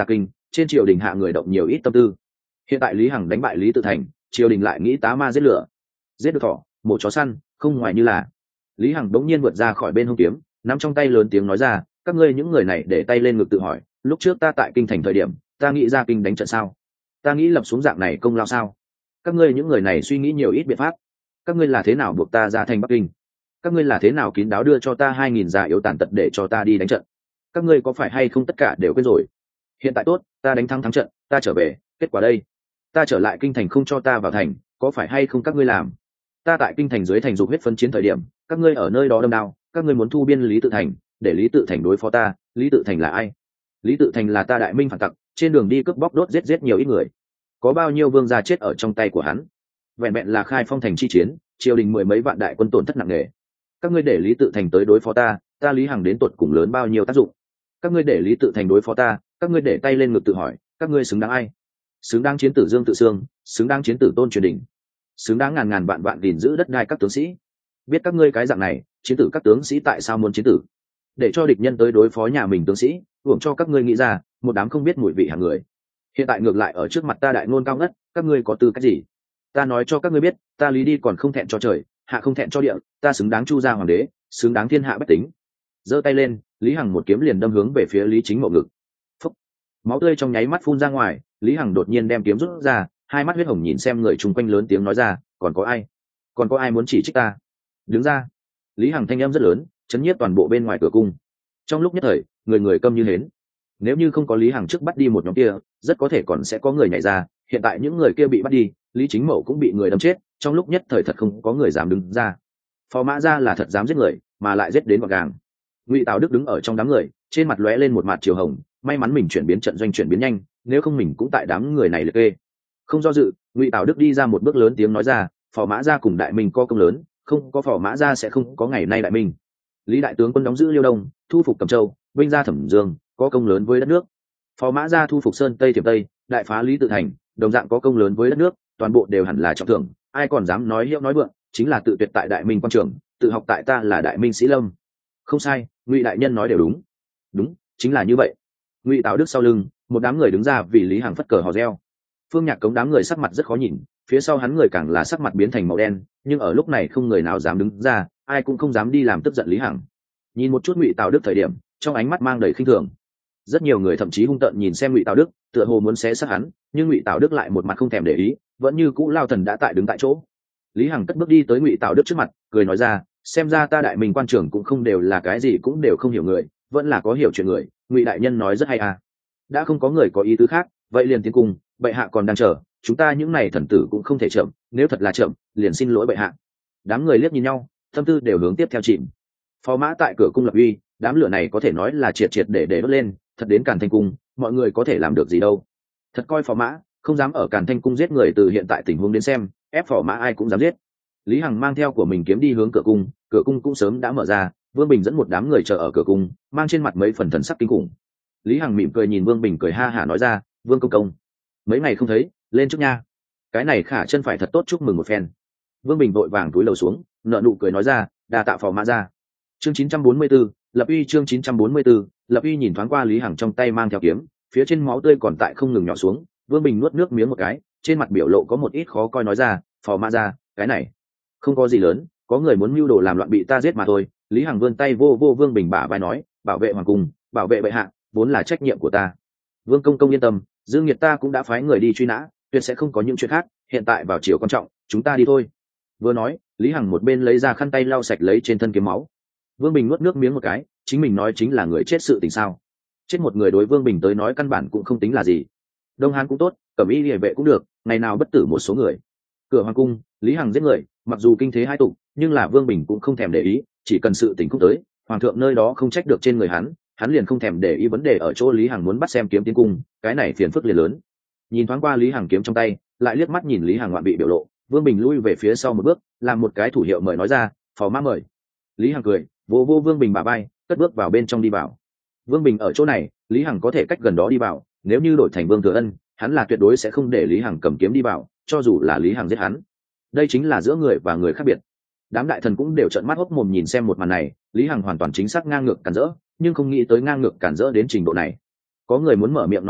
trên triều đình hạ người động nhiều ít tâm tư. Hiện tại Lý Hằng đánh bại Lý Tự Thành, triều đình lại nghĩ tá ma giết lửa, giết được thỏ mổ chó săn, không ngoài như là. Lý Hằng đống nhiên vượt ra khỏi bên hông kiếm, nắm trong tay lớn tiếng nói ra, các ngươi những người này để tay lên ngực tự hỏi, lúc trước ta tại kinh thành thời điểm, ta nghĩ ra kinh đánh trận sao? Ta nghĩ lập xuống dạng này công lao sao? Các ngươi những người này suy nghĩ nhiều ít biện pháp. Các ngươi là thế nào buộc ta ra thành Bắc Kinh? Các ngươi là thế nào kín đáo đưa cho ta hai nghìn già yếu tàn tật để cho ta đi đánh trận? Các ngươi có phải hay không tất cả đều quên rồi? Hiện tại tốt, ta đánh thắng thắng trận, ta trở về, kết quả đây, ta trở lại kinh thành không cho ta vào thành, có phải hay không các ngươi làm? Ta tại kinh thành dưới thành dục huyết phân chiến thời điểm, các ngươi ở nơi đó đâm đao, các ngươi muốn thu biên Lý Tự Thành, để Lý Tự Thành đối phó ta. Lý Tự Thành là ai? Lý Tự Thành là ta Đại Minh phản tặc, trên đường đi cướp bóc đốt giết giết nhiều ít người, có bao nhiêu vương gia chết ở trong tay của hắn. Vẹn vẹn là khai phong thành chi chiến, triều đình mười mấy vạn đại quân tổn thất nặng nề. Các ngươi để Lý Tự Thành tới đối phó ta, ta Lý Hằng đến tột cùng lớn bao nhiêu tác dụng? Các ngươi để Lý Tự Thành đối phó ta, các ngươi để tay lên ngực tự hỏi, các ngươi xứng đáng ai? Xứng đáng chiến tử Dương Tự Sương, xứng đáng chiến tử Tôn Truyền Đình, xứng đáng ngàn ngàn vạn vạn gìn giữ đất đai các tướng sĩ. Biết các ngươi cái dạng này, chiến tử các tướng sĩ tại sao muốn chiến tử? Để cho địch nhân tới đối phó nhà mình tướng sĩ, uổng cho các ngươi nghĩ ra, một đám không biết mùi vị hàng người. Hiện tại ngược lại ở trước mặt ta đại ngôn cao ngất, các ngươi có tư cách gì? Ta nói cho các ngươi biết, ta Lý đi còn không thẹn cho trời, hạ không thẹn cho địa, ta xứng đáng Chu gia hoàng đế, xứng đáng thiên hạ bách tính. Giơ tay lên, Lý Hằng một kiếm liền đâm hướng về phía Lý Chính Mậu ngực. Phúc. Máu tươi trong nháy mắt phun ra ngoài, Lý Hằng đột nhiên đem kiếm rút ra, hai mắt huyết hồng nhìn xem người chung quanh lớn tiếng nói ra, còn có ai? Còn có ai muốn chỉ trích ta? Đứng ra. Lý Hằng thanh âm rất lớn, chấn nhiếp toàn bộ bên ngoài cửa cung. Trong lúc nhất thời, người người câm như hến. Nếu như không có Lý Hằng trước bắt đi một nhóm kia, rất có thể còn sẽ có người nhảy ra. Hiện tại những người kia bị bắt đi, Lý Chính Mậu cũng bị người đâm chết, trong lúc nhất thời thật không có người dám đứng ra. Phò Mã Gia là thật dám giết người, mà lại giết đến gọn gàng. Ngụy Tào Đức đứng ở trong đám người, trên mặt lóe lên một mặt chiều hồng, may mắn mình chuyển biến trận doanh chuyển biến nhanh, nếu không mình cũng tại đám người này liệt kê. Không do dự, Ngụy Tào Đức đi ra một bước lớn tiếng nói ra, Phò Mã Gia cùng Đại Minh có công lớn, không có Phò Mã Gia sẽ không có ngày nay Đại Minh. Lý đại tướng quân đóng giữ Liêu Đông, thu phục Cẩm Châu, vinh ra Thẩm Dương, có công lớn với đất nước. Phò Mã Gia thu phục Sơn Tây Thiểm Tây, đại phá Lý Tự Thành, đồng dạng có công lớn với đất nước, toàn bộ đều hẳn là trọng thưởng, ai còn dám nói hiệu nói vượng, chính là tự tuyệt tại Đại Minh quan trường, tự học tại ta là Đại Minh sĩ lâm. Không sai, Ngụy đại nhân nói đều đúng. Đúng, chính là như vậy. Ngụy Tào Đức sau lưng, một đám người đứng ra vì Lý Hằng phất cờ hò reo. Phương Nhạc Cống đám người sắc mặt rất khó nhìn, phía sau hắn người càng là sắc mặt biến thành màu đen, nhưng ở lúc này không người nào dám đứng ra, ai cũng không dám đi làm tức giận Lý Hằng. Nhìn một chút Ngụy Tào Đức thời điểm, trong ánh mắt mang đầy khinh thường. Rất nhiều người thậm chí hung tợn nhìn xem Ngụy Tào Đức, tựa hồ muốn xé xác hắn, nhưng Ngụy Tào Đức lại một mặt không thèm để ý, vẫn như cũ lao thần đã tại đứng tại chỗ. Lý Hằng cất bước đi tới Ngụy Tào Đức trước mặt, cười nói ra, xem ra ta Đại Minh quan trưởng cũng không đều là cái gì cũng đều không hiểu người, vẫn là có hiểu chuyện người. Ngụy đại nhân nói rất hay à. Đã không có người có ý tứ khác, vậy liền tiến cung, bệ hạ còn đang chờ, chúng ta những này thần tử cũng không thể chậm, nếu thật là chậm, liền xin lỗi bệ hạ. Đám người liếc nhìn nhau, tâm tư đều hướng tiếp theo chìm. Phò Mã tại cửa cung lập uy, đám lửa này có thể nói là triệt triệt để để đốt lên, thật đến Càn Thanh cung, mọi người có thể làm được gì đâu. Thật coi Phò Mã không dám ở Càn Thanh cung giết người, từ hiện tại tình huống đến xem, ép Phò Mã ai cũng dám giết. Lý Hằng mang theo của mình kiếm đi hướng cửa cung, cửa cung cũng sớm đã mở ra, Vương Bình dẫn một đám người chờ ở cửa cung, mang trên mặt mấy phần thần sắc kinh khủng. Lý Hằng mỉm cười nhìn Vương Bình cười ha hả nói ra, Vương công công, mấy ngày không thấy, lên trước nha. Cái này Khả chân phải thật tốt chúc mừng một phen. Vương Bình vội vàng túi lầu xuống, nợ nụ cười nói ra, đa tạ Phò Mã ra. Chương chín trăm bốn mươi 4, lập uy chương chín trăm bốn mươi 4, lập uy nhìn thoáng qua Lý Hằng trong tay mang theo kiếm, phía trên máu tươi còn tại không ngừng nhỏ xuống, Vương Bình nuốt nước miếng một cái, trên mặt biểu lộ có một ít khó coi nói ra, Phò Mã ra, cái này không có gì lớn, có người muốn mưu đồ làm loạn bị ta giết mà thôi. Lý Hằng vươn tay vô vô Vương Bình bả vai nói, bảo vệ hoàng cung, bảo vệ bệ hạ, vốn là trách nhiệm của ta. Vương công công yên tâm, Dương Nghiệt ta cũng đã phái người đi truy nã, tuyệt sẽ không có những chuyện khác, hiện tại vào chiều quan trọng, chúng ta đi thôi. Vừa nói, Lý Hằng một bên lấy ra khăn tay lau sạch lấy trên thân kiếm máu. Vương Bình nuốt nước miếng một cái, chính mình nói chính là người chết sự tình sao? Chết một người đối Vương Bình tới nói căn bản cũng không tính là gì. Đông Hán cũng tốt, Cẩm Y Liề Vệ cũng được, ngày nào bất tử một số người. Cửa hoàng cung, Lý Hằng giết người, mặc dù kinh thế hai tục, nhưng là Vương Bình cũng không thèm để ý, chỉ cần sự tình không tới, hoàng thượng nơi đó không trách được trên người hắn, hắn liền không thèm để ý. Vấn đề ở chỗ Lý Hằng muốn bắt xem kiếm tiến cung, cái này phiền phức liền lớn. Nhìn thoáng qua Lý Hằng kiếm trong tay, lại liếc mắt nhìn Lý Hằng ngoạn bị biểu lộ, Vương Bình lui về phía sau một bước, làm một cái thủ hiệu mời nói ra, Phò Mã mời. Lý Hằng cười, vô vô Vương Bình bả vai, cất bước vào bên trong đi vào. Vương Bình ở chỗ này, Lý Hằng có thể cách gần đó đi vào, nếu như đổi thành Vương Thừa Ân, hắn là tuyệt đối sẽ không để Lý Hằng cầm kiếm đi vào, cho dù là Lý Hằng giết hắn. Đây chính là giữa người và người khác biệt. Đám đại thần cũng đều trợn mắt hốc mồm nhìn xem một màn này, Lý Hằng hoàn toàn chính xác ngang ngược cản rỡ, nhưng không nghĩ tới ngang ngược cản rỡ đến trình độ này. Có người muốn mở miệng nói chuyện,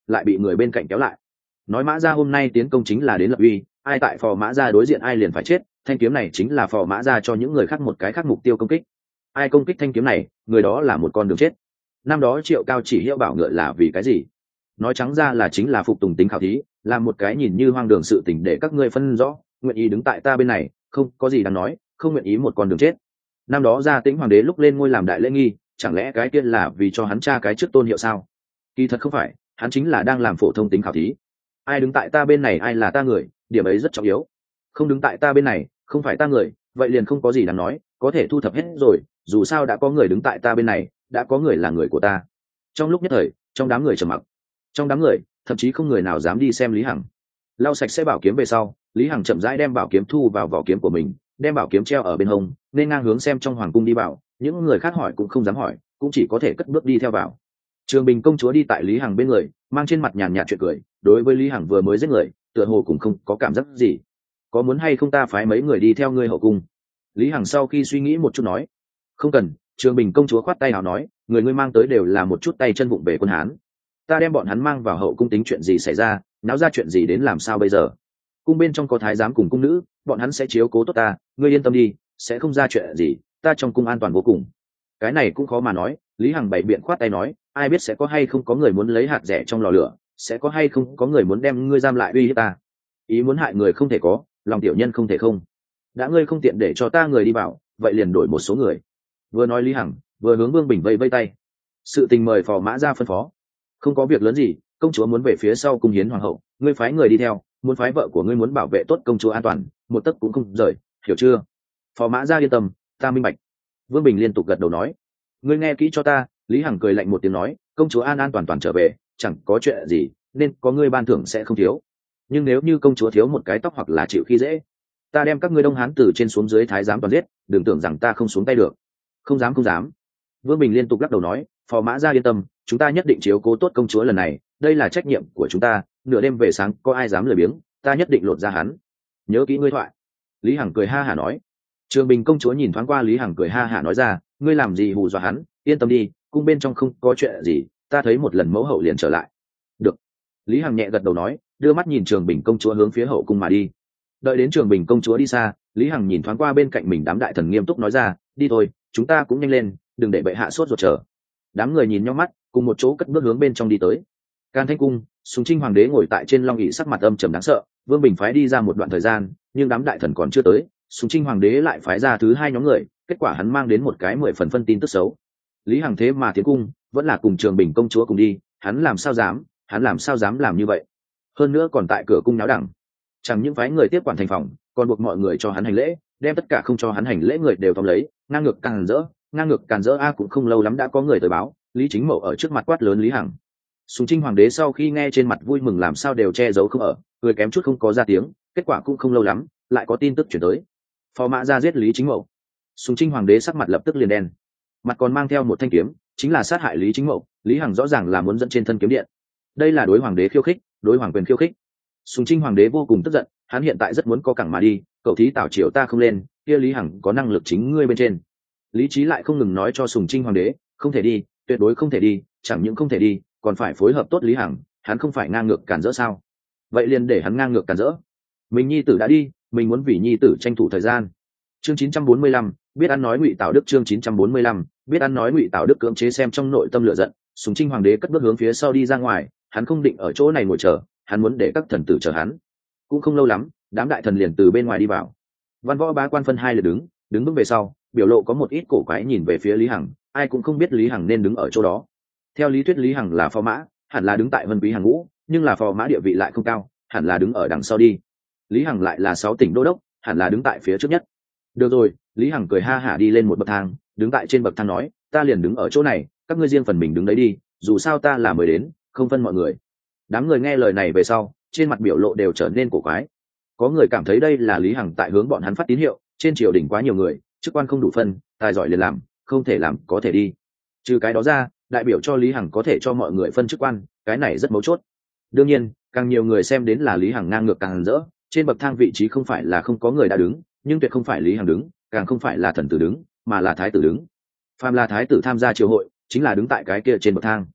lại bị người bên cạnh kéo lại. Nói Mã Gia hôm nay tiến công chính là đến lập uy, ai tại phò Mã Gia đối diện ai liền phải chết, thanh kiếm này chính là phò Mã Gia cho những người khác một cái khác mục tiêu công kích. Ai công kích thanh kiếm này, người đó là một con đường chết. Năm đó Triệu Cao chỉ hiệu bảo ngựa là vì cái gì? Nói trắng ra là chính là phục tùng tính khảo thí, làm một cái nhìn như hoang đường sự tình để các ngươi phân rõ, nguyện ý đứng tại ta bên này, không có gì đáng nói, không nguyện ý một con đường chết. Năm đó Gia Tĩnh hoàng đế lúc lên ngôi làm đại lễ nghi, chẳng lẽ cái kia là vì cho hắn tra cái trước tôn hiệu sao? Kỳ thật không phải, hắn chính là đang làm phổ thông tính khảo thí. Ai đứng tại ta bên này ai là ta người, điểm ấy rất trọng yếu. Không đứng tại ta bên này, không phải ta người, vậy liền không có gì đáng nói, có thể thu thập hết rồi, dù sao đã có người đứng tại ta bên này, đã có người là người của ta. Trong lúc nhất thời, trong đám người trầm mặc. Trong đám người, thậm chí không người nào dám đi xem Lý Hằng. Lau sạch sẽ bảo kiếm về sau, Lý Hằng chậm rãi đem bảo kiếm thu vào vỏ kiếm của mình, đem bảo kiếm treo ở bên hông, nên ngang hướng xem trong hoàng cung đi vào, những người khác hỏi cũng không dám hỏi, cũng chỉ có thể cất bước đi theo vào. Trường Bình công chúa đi tại Lý Hằng bên người, mang trên mặt nhàn nhạt chuyện cười, đối với Lý Hằng vừa mới giết người, tựa hồ cũng không có cảm giác gì. Có muốn hay không ta phái mấy người đi theo ngươi hậu cung? Lý Hằng sau khi suy nghĩ một chút nói, không cần. Trường Bình công chúa khoát tay nào nói, người ngươi mang tới đều là một chút tay chân vụng về quân Hán, ta đem bọn hắn mang vào hậu cung tính chuyện gì xảy ra, náo ra chuyện gì đến làm sao bây giờ? Cung bên trong có thái giám cùng cung nữ, bọn hắn sẽ chiếu cố tốt ta, ngươi yên tâm đi, sẽ không ra chuyện gì, ta trong cung an toàn vô cùng. Cái này cũng khó mà nói. Lý Hằng bày biện khoát tay nói, ai biết sẽ có hay không có người muốn lấy hạt rẻ trong lò lửa, sẽ có hay không có người muốn đem ngươi giam lại uy hiếp ta. Ý muốn hại người không thể có, lòng tiểu nhân không thể không. Đã ngươi không tiện để cho ta người đi vào, vậy liền đổi một số người. Vừa nói Lý Hằng, vừa hướng Vương Bình vây vây tay. Sự tình mời phò Mã ra phân phó. Không có việc lớn gì, công chúa muốn về phía sau cung hiến hoàng hậu, ngươi phái người đi theo, muốn phái vợ của ngươi muốn bảo vệ tốt công chúa an toàn, một tấc cũng không rời, hiểu chưa? Phò Mã ra yên tâm, ta minh bạch. Vương Bình liên tục gật đầu nói, ngươi nghe kỹ cho ta. Lý Hằng cười lạnh một tiếng nói, công chúa an an toàn toàn trở về, chẳng có chuyện gì, nên có ngươi ban thưởng sẽ không thiếu. Nhưng nếu như công chúa thiếu một cái tóc hoặc là chịu khi dễ, ta đem các ngươi Đông Hán từ trên xuống dưới thái giám toàn giết, đừng tưởng rằng ta không xuống tay được. Không dám không dám. Vương Bình liên tục lắc đầu nói, phò Mã ra yên tâm, chúng ta nhất định chiếu cố tốt công chúa lần này, đây là trách nhiệm của chúng ta, nửa đêm về sáng có ai dám lười biếng, ta nhất định lột ra hắn. Nhớ kỹ ngươi thoại. Lý Hằng cười ha hả nói. Trường Bình công chúa nhìn thoáng qua Lý Hằng cười ha hả nói ra, ngươi làm gì hù dọa hắn, yên tâm đi, cung bên trong không có chuyện gì, ta thấy một lần mẫu hậu liền trở lại. Được. Lý Hằng nhẹ gật đầu nói, đưa mắt nhìn Trường Bình công chúa hướng phía hậu cung mà đi. Đợi đến Trường Bình công chúa đi xa, Lý Hằng nhìn thoáng qua bên cạnh mình đám đại thần nghiêm túc nói ra, đi thôi, chúng ta cũng nhanh lên, đừng để bệ hạ sốt ruột chờ. Đám người nhìn nhau mắt, cùng một chỗ cất bước hướng bên trong đi tới. Can Thanh cung, Sùng Trinh hoàng đế ngồi tại trên long ỷ sắc mặt âm trầm đáng sợ. Vương Bình phái đi ra một đoạn thời gian, nhưng đám đại thần còn chưa tới, Sùng Trinh hoàng đế lại phái ra thứ hai nhóm người, kết quả hắn mang đến một cái mười phần phân tin tức xấu. Lý Hằng thế mà tiến cung, vẫn là cùng Trường Bình công chúa cùng đi, hắn làm sao dám, hắn làm sao dám làm như vậy? Hơn nữa còn tại cửa cung náo đẳng, chẳng những phái người tiếp quản thành phòng, còn buộc mọi người cho hắn hành lễ, đem tất cả không cho hắn hành lễ người đều tóm lấy, ngang ngược càn rỡ, ngang ngược càn rỡ a. Cũng không lâu lắm đã có người tới báo, Lý Chính Mậu ở trước mặt quát lớn Lý Hằng. Sùng Trinh hoàng đế sau khi nghe trên mặt vui mừng làm sao đều che giấu không ở, cười kém chút không có ra tiếng. Kết quả cũng không lâu lắm, lại có tin tức chuyển tới, phò Mã ra giết Lý Chính Mậu. Sùng Trinh hoàng đế sắc mặt lập tức liền đen, mặt còn mang theo một thanh kiếm, chính là sát hại Lý Chính Mậu. Lý Hằng rõ ràng là muốn dẫn trên thân kiếm điện, đây là đối hoàng đế khiêu khích, đối hoàng quyền khiêu khích. Sùng Trinh hoàng đế vô cùng tức giận, hắn hiện tại rất muốn co cẳng mà đi, cậu thí tảo triều ta không lên, kia Lý Hằng có năng lực chính ngươi bên trên. Lý trí lại không ngừng nói cho Sùng Trinh hoàng đế, không thể đi, tuyệt đối không thể đi, chẳng những không thể đi, còn phải phối hợp tốt Lý Hằng, hắn không phải ngang ngược cản rỡ sao? Vậy liền để hắn ngang ngược cản rỡ. Mình nhi tử đã đi, mình muốn vì nhi tử tranh thủ thời gian. Chương chín trăm bốn mươi lăm, biết ăn nói Ngụy Tảo Đức. Chương chín trăm bốn mươi lăm, biết ăn nói Ngụy Tảo Đức cưỡng chế xem trong nội tâm lửa giận. Sùng Trinh hoàng đế cất bước hướng phía sau đi ra ngoài, hắn không định ở chỗ này ngồi chờ, hắn muốn để các thần tử chờ hắn. Cũng không lâu lắm, đám đại thần liền từ bên ngoài đi vào. Văn võ bá quan phân hai lượt đứng, đứng bước về sau, biểu lộ có một ít cổ quái nhìn về phía Lý Hằng, ai cũng không biết Lý Hằng nên đứng ở chỗ đó. Theo lý thuyết Lý Hằng là phò mã, hẳn là đứng tại vân quý hàng ngũ, nhưng là phò mã địa vị lại không cao, hẳn là đứng ở đằng sau đi. Lý Hằng lại là sáu tỉnh đô đốc, hẳn là đứng tại phía trước nhất. Được rồi, Lý Hằng cười ha hả đi lên một bậc thang, đứng tại trên bậc thang nói, ta liền đứng ở chỗ này, các ngươi riêng phần mình đứng đấy đi, dù sao ta là mới đến, không phân mọi người. Đám người nghe lời này về sau, trên mặt biểu lộ đều trở nên cổ quái. Có người cảm thấy đây là Lý Hằng tại hướng bọn hắn phát tín hiệu, trên triều đình quá nhiều người, chức quan không đủ phân, tài giỏi liền làm, không thể làm có thể đi. Trừ cái đó ra, đại biểu cho Lý Hằng có thể cho mọi người phân chức quan, cái này rất mấu chốt. Đương nhiên, càng nhiều người xem đến là Lý Hằng ngang ngược càng rỡ, trên bậc thang vị trí không phải là không có người đã đứng, nhưng tuyệt không phải Lý Hằng đứng, càng không phải là thần tử đứng, mà là thái tử đứng. Phàm là thái tử tham gia triều hội, chính là đứng tại cái kia trên bậc thang.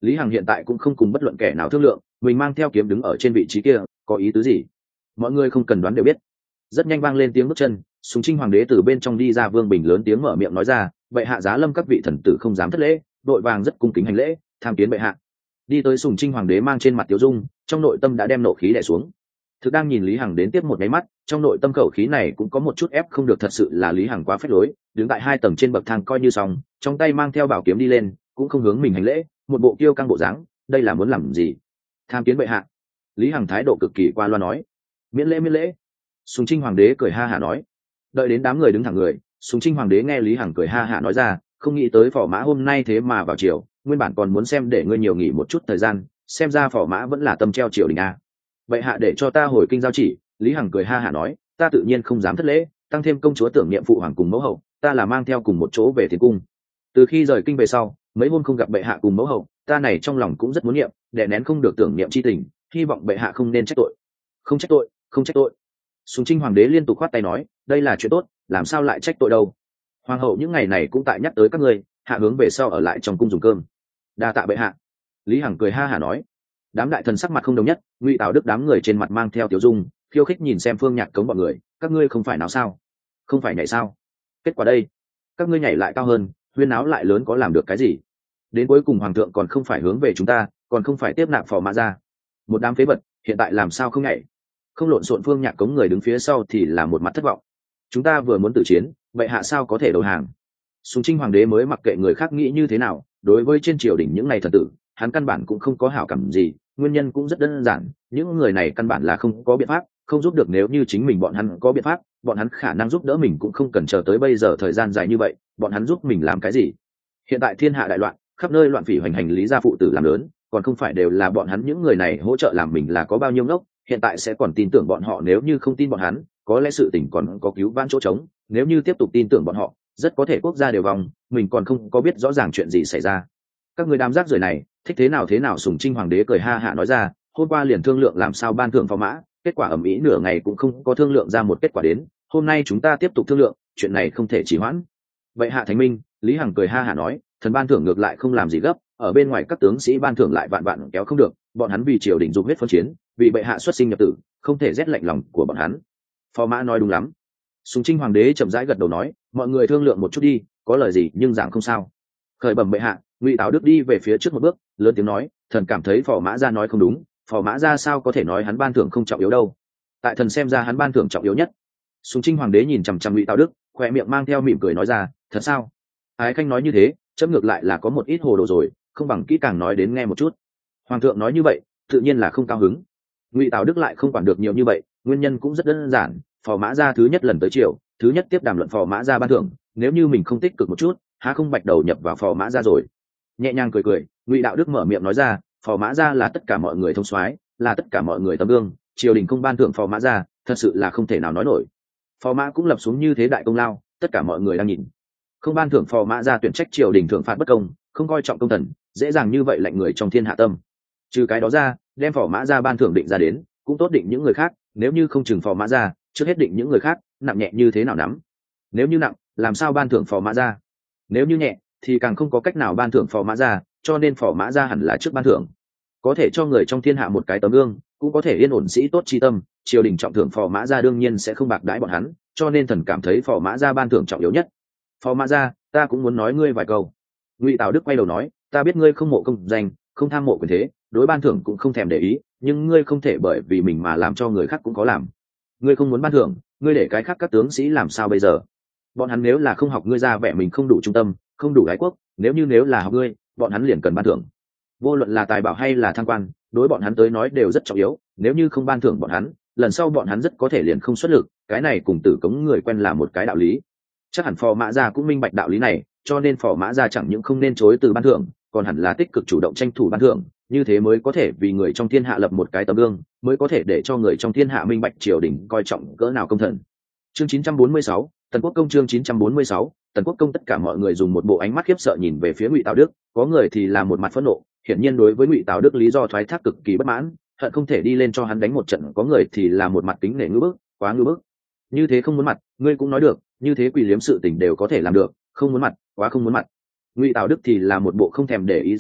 Lý Hằng hiện tại cũng không cùng bất luận kẻ nào thương lượng, mình mang theo kiếm đứng ở trên vị trí kia có ý tứ gì mọi người không cần đoán đều biết. Rất nhanh vang lên tiếng bước chân, Sùng Trinh hoàng đế từ bên trong đi ra. Vương Bình lớn tiếng mở miệng nói ra, bệ hạ giá lâm các vị thần tử không dám thất lễ, đội vàng rất cung kính hành lễ, tham kiến bệ hạ. Đi tới Sùng Trinh hoàng đế mang trên mặt tiêu dung, trong nội tâm đã đem nộ khí đè xuống. Thực đang nhìn Lý Hằng đến tiếp một nháy mắt, trong nội tâm khẩu khí này cũng có một chút ép không được, thật sự là Lý Hằng quá phách lối, đứng tại hai tầng trên bậc thang coi như xong, trong tay mang theo bảo kiếm đi lên, cũng không hướng mình hành lễ, một bộ kiêu căng bộ dáng, đây là muốn làm gì? Tham kiến bệ hạ. Lý Hằng thái độ cực kỳ qua loa nói. Miễn lễ miễn lễ. Sùng Trinh hoàng đế cười ha hả nói. Đợi đến đám người đứng thẳng người, Sùng Trinh hoàng đế nghe Lý Hằng cười ha hả nói ra, không nghĩ tới phò mã hôm nay thế mà vào triều, nguyên bản còn muốn xem để ngươi nhiều nghỉ một chút thời gian, xem ra phò mã vẫn là tâm treo triều đình a. Bệ hạ để cho ta hồi kinh giao chỉ. Lý Hằng cười ha hả nói, ta tự nhiên không dám thất lễ, tăng thêm công chúa tưởng niệm phụ hoàng cùng mẫu hậu, ta là mang theo cùng một chỗ về thiên cung. Từ khi rời kinh về sau, mấy hôm không gặp bệ hạ cùng mẫu hậu, ta này trong lòng cũng rất muốn niệm, đè nén không được tưởng niệm chi tình, hy vọng bệ hạ không nên trách tội. Không trách tội, không trách tội. Sùng Trinh hoàng đế liên tục khoát tay nói, đây là chuyện tốt, làm sao lại trách tội đâu. Hoàng hậu những ngày này cũng tại nhắc tới các ngươi, hạ hướng về sau ở lại trong cung dùng cơm. Đa tạ bệ hạ. Lý Hằng cười ha hả nói. Đám đại thần sắc mặt không đồng nhất, Ngụy Tào Đức đám người trên mặt mang theo tiểu dung, khiêu khích nhìn xem Phương Nhạc Cống bọn người, các ngươi không phải nào sao? Không phải nhảy sao? Kết quả đây, các ngươi nhảy lại cao hơn, huyên náo lại lớn có làm được cái gì? Đến cuối cùng hoàng thượng còn không phải hướng về chúng ta, còn không phải tiếp nạp phò mã ra. Một đám phế vật, hiện tại làm sao không nhảy? Không lộn xộn. Phương Nhạc Cống người đứng phía sau thì là một mặt thất vọng. Chúng ta vừa muốn tử chiến, vậy hạ sao có thể đầu hàng? Sùng Trinh hoàng đế mới mặc kệ người khác nghĩ như thế nào, đối với trên triều đình những ngày thần tử, hắn căn bản cũng không có hảo cảm gì, nguyên nhân cũng rất đơn giản, những người này căn bản là không có biện pháp, không giúp được. Nếu như chính mình bọn hắn có biện pháp, bọn hắn khả năng giúp đỡ mình cũng không cần chờ tới bây giờ thời gian dài như vậy, bọn hắn giúp mình làm cái gì? Hiện tại thiên hạ đại loạn, khắp nơi loạn phỉ hoành hành, Lý gia phụ tử làm lớn, còn không phải đều là bọn hắn những người này hỗ trợ làm mình là có bao nhiêu ngốc, hiện tại sẽ còn tin tưởng bọn họ. Nếu như không tin bọn hắn, có lẽ sự tình còn có cứu vãn chỗ trống, nếu như tiếp tục tin tưởng bọn họ, rất có thể quốc gia đều vong, mình còn không có biết rõ ràng chuyện gì xảy ra. Các người đám rác rưởi này, thích thế nào thế nào. Sùng Trinh hoàng đế cười ha hạ nói ra, hôm qua liền thương lượng làm sao ban thưởng phò mã, kết quả ầm ĩ nửa ngày cũng không có thương lượng ra một kết quả đến, hôm nay chúng ta tiếp tục thương lượng, chuyện này không thể trì hoãn. Vậy hạ thánh minh. Lý Hằng cười ha hạ nói, thần ban thưởng ngược lại không làm gì gấp, ở bên ngoài các tướng sĩ ban thưởng lại vạn vạn kéo không được, bọn hắn vì triều đình dùng huyết phân chiến, vì bệ hạ xuất sinh nhập tử, không thể rét lạnh lòng của bọn hắn. Phò mã nói đúng lắm. Sùng Trinh hoàng đế chậm rãi gật đầu nói, mọi người thương lượng một chút đi, có lời gì nhưng giảng không sao. Khởi bẩm bệ hạ. Ngụy Tào Đức đi về phía trước một bước, lớn tiếng nói, thần cảm thấy phò mã gia nói không đúng, phò mã gia sao có thể nói hắn ban thưởng không trọng yếu đâu, tại thần xem ra hắn ban thưởng trọng yếu nhất. Sùng Trinh hoàng đế nhìn chằm chằm Ngụy Tào Đức, khoe miệng mang theo mỉm cười nói ra, thật sao? Ái khanh nói như thế, chấm ngược lại là có một ít hồ đồ rồi, không bằng kỹ càng nói đến nghe một chút. Hoàng thượng nói như vậy, tự nhiên là không cao hứng. Ngụy Tào Đức lại không quản được nhiều như vậy, nguyên nhân cũng rất đơn giản, phò mã gia thứ nhất lần tới triều, thứ nhất tiếp đàm luận phò mã gia ban thưởng, nếu như mình không tích cực một chút, há không bạch đầu nhập vào phò mã gia rồi. Nhẹ nhàng cười cười, Ngụy Đạo Đức mở miệng nói ra, phò mã gia là tất cả mọi người thông soái, là tất cả mọi người tấm gương, triều đình không ban thưởng phò mã gia, thật sự là không thể nào nói nổi. Phò mã cũng lập xuống như thế đại công lao, tất cả mọi người đang nhìn. Không ban thưởng phò mã gia, tuyển trách triều đình thưởng phạt bất công, không coi trọng công thần, dễ dàng như vậy lạnh người trong thiên hạ tâm. Trừ cái đó ra, đem phò mã gia ban thưởng định ra đến, cũng tốt định những người khác, nếu như không chừng phò mã gia, trước hết định những người khác, nặng nhẹ như thế nào nắm. Nếu như nặng, làm sao ban thưởng phò mã gia? Nếu như nhẹ, thì càng không có cách nào ban thưởng phò mã gia, cho nên phò mã gia hẳn là trước ban thưởng. Có thể cho người trong thiên hạ một cái tấm gương, cũng có thể yên ổn sĩ tốt chi tâm, triều đình trọng thưởng phò mã gia đương nhiên sẽ không bạc đãi bọn hắn, cho nên thần cảm thấy phò mã gia ban thưởng trọng yếu nhất. Phò mã gia, ta cũng muốn nói ngươi vài câu. Ngụy Tào Đức quay đầu nói, ta biết ngươi không mộ công danh, không tham mộ quyền thế, đối ban thưởng cũng không thèm để ý, nhưng ngươi không thể bởi vì mình mà làm cho người khác cũng có làm. Ngươi không muốn ban thưởng, ngươi để cái khác các tướng sĩ làm sao bây giờ? Bọn hắn nếu là không học ngươi ra vẻ mình không đủ trung tâm, không đủ ái quốc, nếu như nếu là học ngươi, bọn hắn liền cần ban thưởng. Vô luận là tài bảo hay là thăng quan, đối bọn hắn tới nói đều rất trọng yếu, nếu như không ban thưởng bọn hắn, lần sau bọn hắn rất có thể liền không xuất lực, cái này cùng Tử Cống người quen là một cái đạo lý. Chắc hẳn phò mã gia cũng minh bạch đạo lý này, cho nên phò mã gia chẳng những không nên chối từ ban thưởng, còn hẳn là tích cực chủ động tranh thủ ban thưởng, như thế mới có thể vì người trong thiên hạ lập một cái tấm gương, mới có thể để cho người trong thiên hạ minh bạch triều đình coi trọng cỡ nào công thần. Chương chín trăm bốn mươi sáu, Tần Quốc công. Chương chín trăm bốn mươi sáu, Tần Quốc công. Tất cả mọi người dùng một bộ ánh mắt khiếp sợ nhìn về phía Ngụy Tào Đức, có người thì là một mặt phẫn nộ, hiển nhiên đối với Ngụy Tào Đức lý do thoái thác cực kỳ bất mãn, hận không thể đi lên cho hắn đánh một trận, có người thì là một mặt kính nể ngưỡng bức, quá ngưỡng bức. Như thế không muốn mặt, ngươi cũng nói được, như thế quỷ liếm sự tình đều có thể làm được, không muốn mặt, quá không muốn mặt. Ngụy Tào Đức thì là một bộ không thèm để ý dáng vẻ,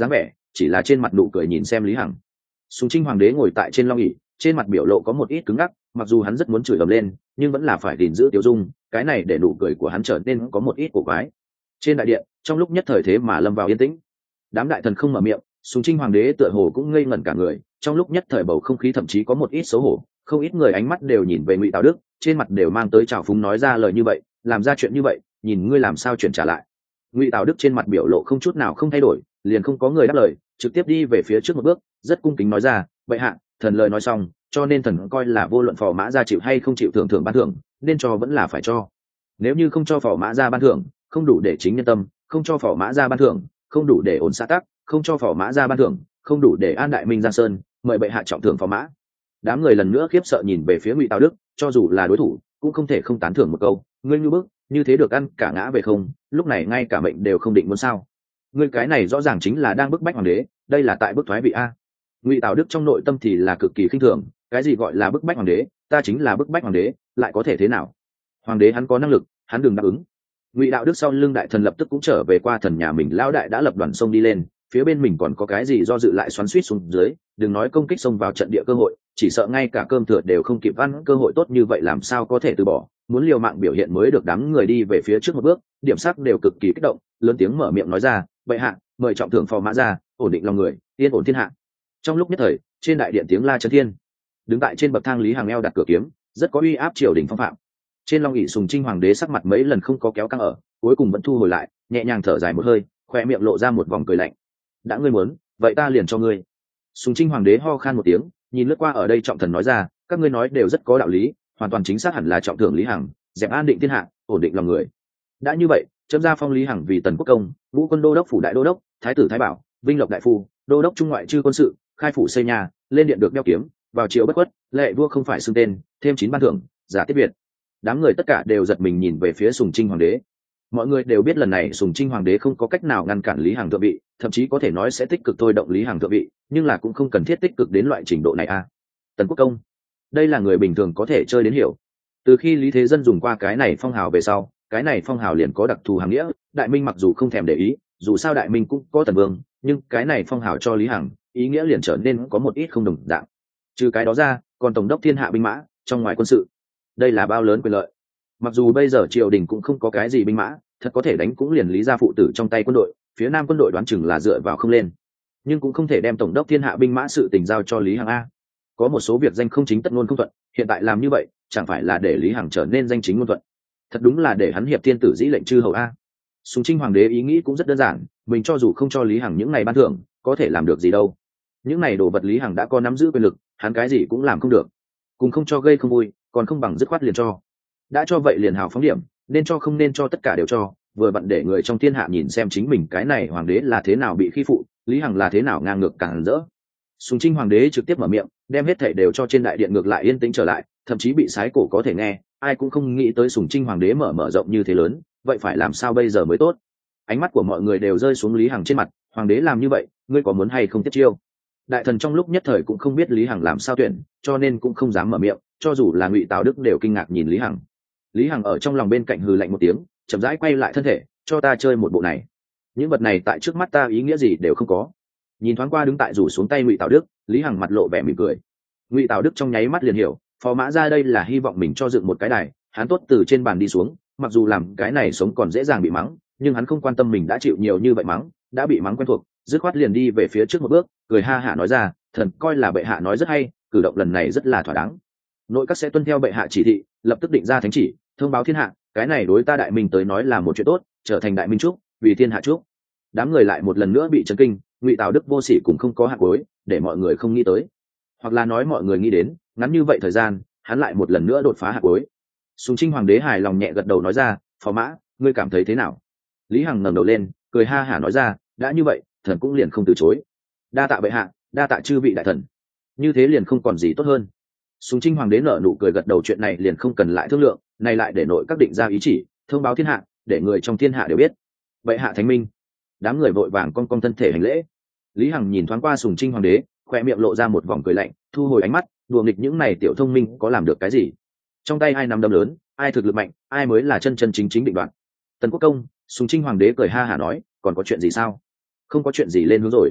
chỉ là trên mặt nụ cười nhìn xem Lý Hằng. Sùng Trinh hoàng đế ngồi tại trên long ỷ, trên mặt biểu lộ có một ít cứng ngắc, mặc dù hắn rất muốn chửi ầm lên nhưng vẫn là phải gìn giữ tiêu dung, cái này để nụ cười của hắn trở nên có một ít cổ quái. Trên đại điện trong lúc nhất thời thế mà lâm vào yên tĩnh, đám đại thần không mở miệng, Sùng Trinh hoàng đế tựa hồ cũng ngây ngẩn cả người, trong lúc nhất thời bầu không khí thậm chí có một ít xấu hổ, không ít người ánh mắt đều nhìn về Ngụy Tào Đức, trên mặt đều mang tới trào phúng nói ra lời như vậy, làm ra chuyện như vậy, nhìn ngươi làm sao chuyển trả lại. Ngụy Tào Đức trên mặt biểu lộ không chút nào không thay đổi, liền không có người đáp lời, trực tiếp đi về phía trước một bước, rất cung kính nói ra, vậy hạ, thần lời nói xong, cho nên thần coi là vô luận Phò Mã Gia chịu hay không chịu thưởng thưởng ban thưởng, nên cho vẫn là phải cho. Nếu như không cho Phò Mã Gia ban thưởng, không đủ để chính nhân tâm, không cho Phò Mã Gia ban thưởng, không đủ để ổn xã tắc, không cho Phò Mã Gia ban thưởng, không đủ để an đại minh Giang Sơn, mời bệ hạ trọng thưởng Phò Mã. Đám người lần nữa khiếp sợ nhìn về phía Ngụy Tào Đức, cho dù là đối thủ cũng không thể không tán thưởng một câu, ngươi như bức như thế được ăn cả ngã về không, lúc này ngay cả mệnh đều không định muốn sao. Ngươi cái này rõ ràng chính là đang bức bách hoàng đế, đây là tại bức thoái vị a. Ngụy Tào Đức trong nội tâm thì là cực kỳ khinh thường, cái gì gọi là bức bách hoàng đế, ta chính là bức bách hoàng đế, lại có thể thế nào? Hoàng đế hắn có năng lực, hắn đừng đáp ứng. Ngụy Đạo Đức sau lưng đại thần lập tức cũng trở về qua thần nhà mình, lão đại đã lập đoàn sông đi lên, phía bên mình còn có cái gì do dự lại xoắn xuýt xuống dưới, đừng nói công kích xông vào trận địa cơ hội, chỉ sợ ngay cả cơm thừa đều không kịp ăn, cơ hội tốt như vậy làm sao có thể từ bỏ, muốn liều mạng biểu hiện mới được. Đám người đi về phía trước một bước, điểm sắc đều cực kỳ kích động, lớn tiếng mở miệng nói ra, bệ hạ, mời trọng thưởng Phò Mã Gia, ổn định lòng người, yên ổn thiên hạ. Trong lúc nhất thời, trên đại điện tiếng la chấn thiên. Đứng tại trên bậc thang Lý Hằng eo đặt cửa kiếm, rất có uy áp triều đình phong phạm. Trên long ỷ Sùng Trinh hoàng đế sắc mặt mấy lần không có kéo căng ở, cuối cùng vẫn thu hồi lại, nhẹ nhàng thở dài một hơi, khoe miệng lộ ra một vòng cười lạnh. Đã ngươi muốn, vậy ta liền cho ngươi. Sùng Trinh hoàng đế ho khan một tiếng, nhìn lướt qua ở đây trọng thần nói ra, các ngươi nói đều rất có đạo lý, hoàn toàn chính xác hẳn là trọng thưởng Lý Hằng, dẹp an định thiên hạ, ổn định lòng người. Đã như vậy, chấm ra phong Lý Hằng vì tần quốc công, vũ quân đô đốc phủ đại đô đốc, thái tử thái bảo, vinh lộc đại phu, đô đốc trung ngoại chư quân sự, khai phủ xây nhà, lên điện được đeo kiếm, vào triều bất khuất, lệ vua không phải xưng tên, thêm chín ban thưởng, giả tiết biệt. Đám người tất cả đều giật mình nhìn về phía Sùng Trinh hoàng đế. Mọi người đều biết lần này Sùng Trinh hoàng đế không có cách nào ngăn cản Lý Hằng thượng vị, thậm chí có thể nói sẽ tích cực thôi động Lý Hằng thượng vị, nhưng là cũng không cần thiết tích cực đến loại trình độ này a. À. Tần quốc công, đây là người bình thường có thể chơi đến hiểu. Từ khi Lý Thế Dân dùng qua cái này phong hào về sau, cái này phong hào liền có đặc thù hàm nghĩa. Đại Minh mặc dù không thèm để ý, dù sao Đại Minh cũng có tần vương, nhưng cái này phong hào cho Lý Hằng, ý nghĩa liền trở nên có một ít không đồng dạng. Trừ cái đó ra, còn tổng đốc thiên hạ binh mã, trong ngoài quân sự, đây là bao lớn quyền lợi. Mặc dù bây giờ triều đình cũng không có cái gì binh mã, thật có thể đánh cũng liền Lý gia phụ tử trong tay quân đội, phía Nam quân đội đoán chừng là dựa vào không lên, nhưng cũng không thể đem tổng đốc thiên hạ binh mã sự tình giao cho Lý Hằng a. Có một số việc danh không chính tất ngôn không thuận, hiện tại làm như vậy chẳng phải là để Lý Hằng trở nên danh chính ngôn thuận, thật đúng là để hắn hiệp thiên tử dĩ lệnh chư hầu a. Sùng Trinh hoàng đế ý nghĩ cũng rất đơn giản, mình cho dù không cho Lý Hằng những ngày ban thưởng, có thể làm được gì đâu. Những này đồ vật Lý Hằng đã có nắm giữ quyền lực, hắn cái gì cũng làm không được, cùng không cho gây không vui, còn không bằng dứt khoát liền cho. Đã cho vậy liền hào phóng điểm, nên cho không nên cho tất cả đều cho, vừa vặn để người trong thiên hạ nhìn xem chính mình cái này hoàng đế là thế nào bị khi phụ, Lý Hằng là thế nào ngang ngược càng rỡ. Sùng Trinh hoàng đế trực tiếp mở miệng, đem hết thảy đều cho trên đại điện ngược lại yên tĩnh trở lại, thậm chí bị sái cổ có thể nghe, ai cũng không nghĩ tới Sùng Trinh hoàng đế mở mở rộng như thế lớn, vậy phải làm sao bây giờ mới tốt. Ánh mắt của mọi người đều rơi xuống Lý Hằng trên mặt, hoàng đế làm như vậy, ngươi có muốn hay không tiếp chiêu? Đại thần trong lúc nhất thời cũng không biết Lý Hằng làm sao tuyển, cho nên cũng không dám mở miệng, cho dù là Ngụy Tào Đức đều kinh ngạc nhìn Lý Hằng. Lý Hằng ở trong lòng bên cạnh hừ lạnh một tiếng, chậm rãi quay lại thân thể, cho ta chơi một bộ này. Những vật này tại trước mắt ta ý nghĩa gì đều không có. Nhìn thoáng qua đứng tại rủ xuống tay Ngụy Tào Đức, Lý Hằng mặt lộ vẻ mỉm cười. Ngụy Tào Đức trong nháy mắt liền hiểu, Phò Mã Gia đây là hy vọng mình cho dựng một cái đài, hắn tốt từ trên bàn đi xuống, mặc dù làm cái này sống còn dễ dàng bị mắng, nhưng hắn không quan tâm mình đã chịu nhiều như vậy mắng, đã bị mắng quen thuộc, dứt khoát liền đi về phía trước một bước, cười ha hả nói ra, thần coi là bệ hạ nói rất hay, cử động lần này rất là thỏa đáng. Nội các sẽ tuân theo bệ hạ chỉ thị, lập tức định ra thánh chỉ, thông báo thiên hạ, cái này đối ta Đại Minh tới nói là một chuyện tốt, trở thành Đại Minh chúc, vì thiên hạ chúc. Đám người lại một lần nữa bị chấn kinh, Ngụy Tào Đức vô sỉ cũng không có hạt cuối, để mọi người không nghĩ tới, hoặc là nói mọi người nghĩ đến, ngắn như vậy thời gian, hắn lại một lần nữa đột phá hạt cuối. Sùng Trinh hoàng đế hài lòng nhẹ gật đầu nói ra, Phò Mã, ngươi cảm thấy thế nào? Lý Hằng ngẩng đầu lên, cười ha hả nói ra, đã như vậy, thần cũng liền không từ chối. Đa tạ bệ hạ, đa tạ chư vị đại thần. Như thế liền không còn gì tốt hơn. Sùng Trinh hoàng đế nở nụ cười gật đầu, chuyện này liền không cần lại thương lượng, này lại để nội các định ra ý chỉ, thông báo thiên hạ, để người trong thiên hạ đều biết. Bệ hạ thánh minh. Đám người vội vàng cong cong thân thể hành lễ. Lý Hằng nhìn thoáng qua Sùng Trinh hoàng đế, khoe miệng lộ ra một vòng cười lạnh, thu hồi ánh mắt, đùa nghịch những này tiểu thông minh có làm được cái gì? Trong tay ai nắm đấm lớn, ai thực lực mạnh, ai mới là chân chân chính chính định đoạt. Tần quốc công, Sùng Trinh hoàng đế cười ha hả nói, còn có chuyện gì sao? Không có chuyện gì lên hướng rồi.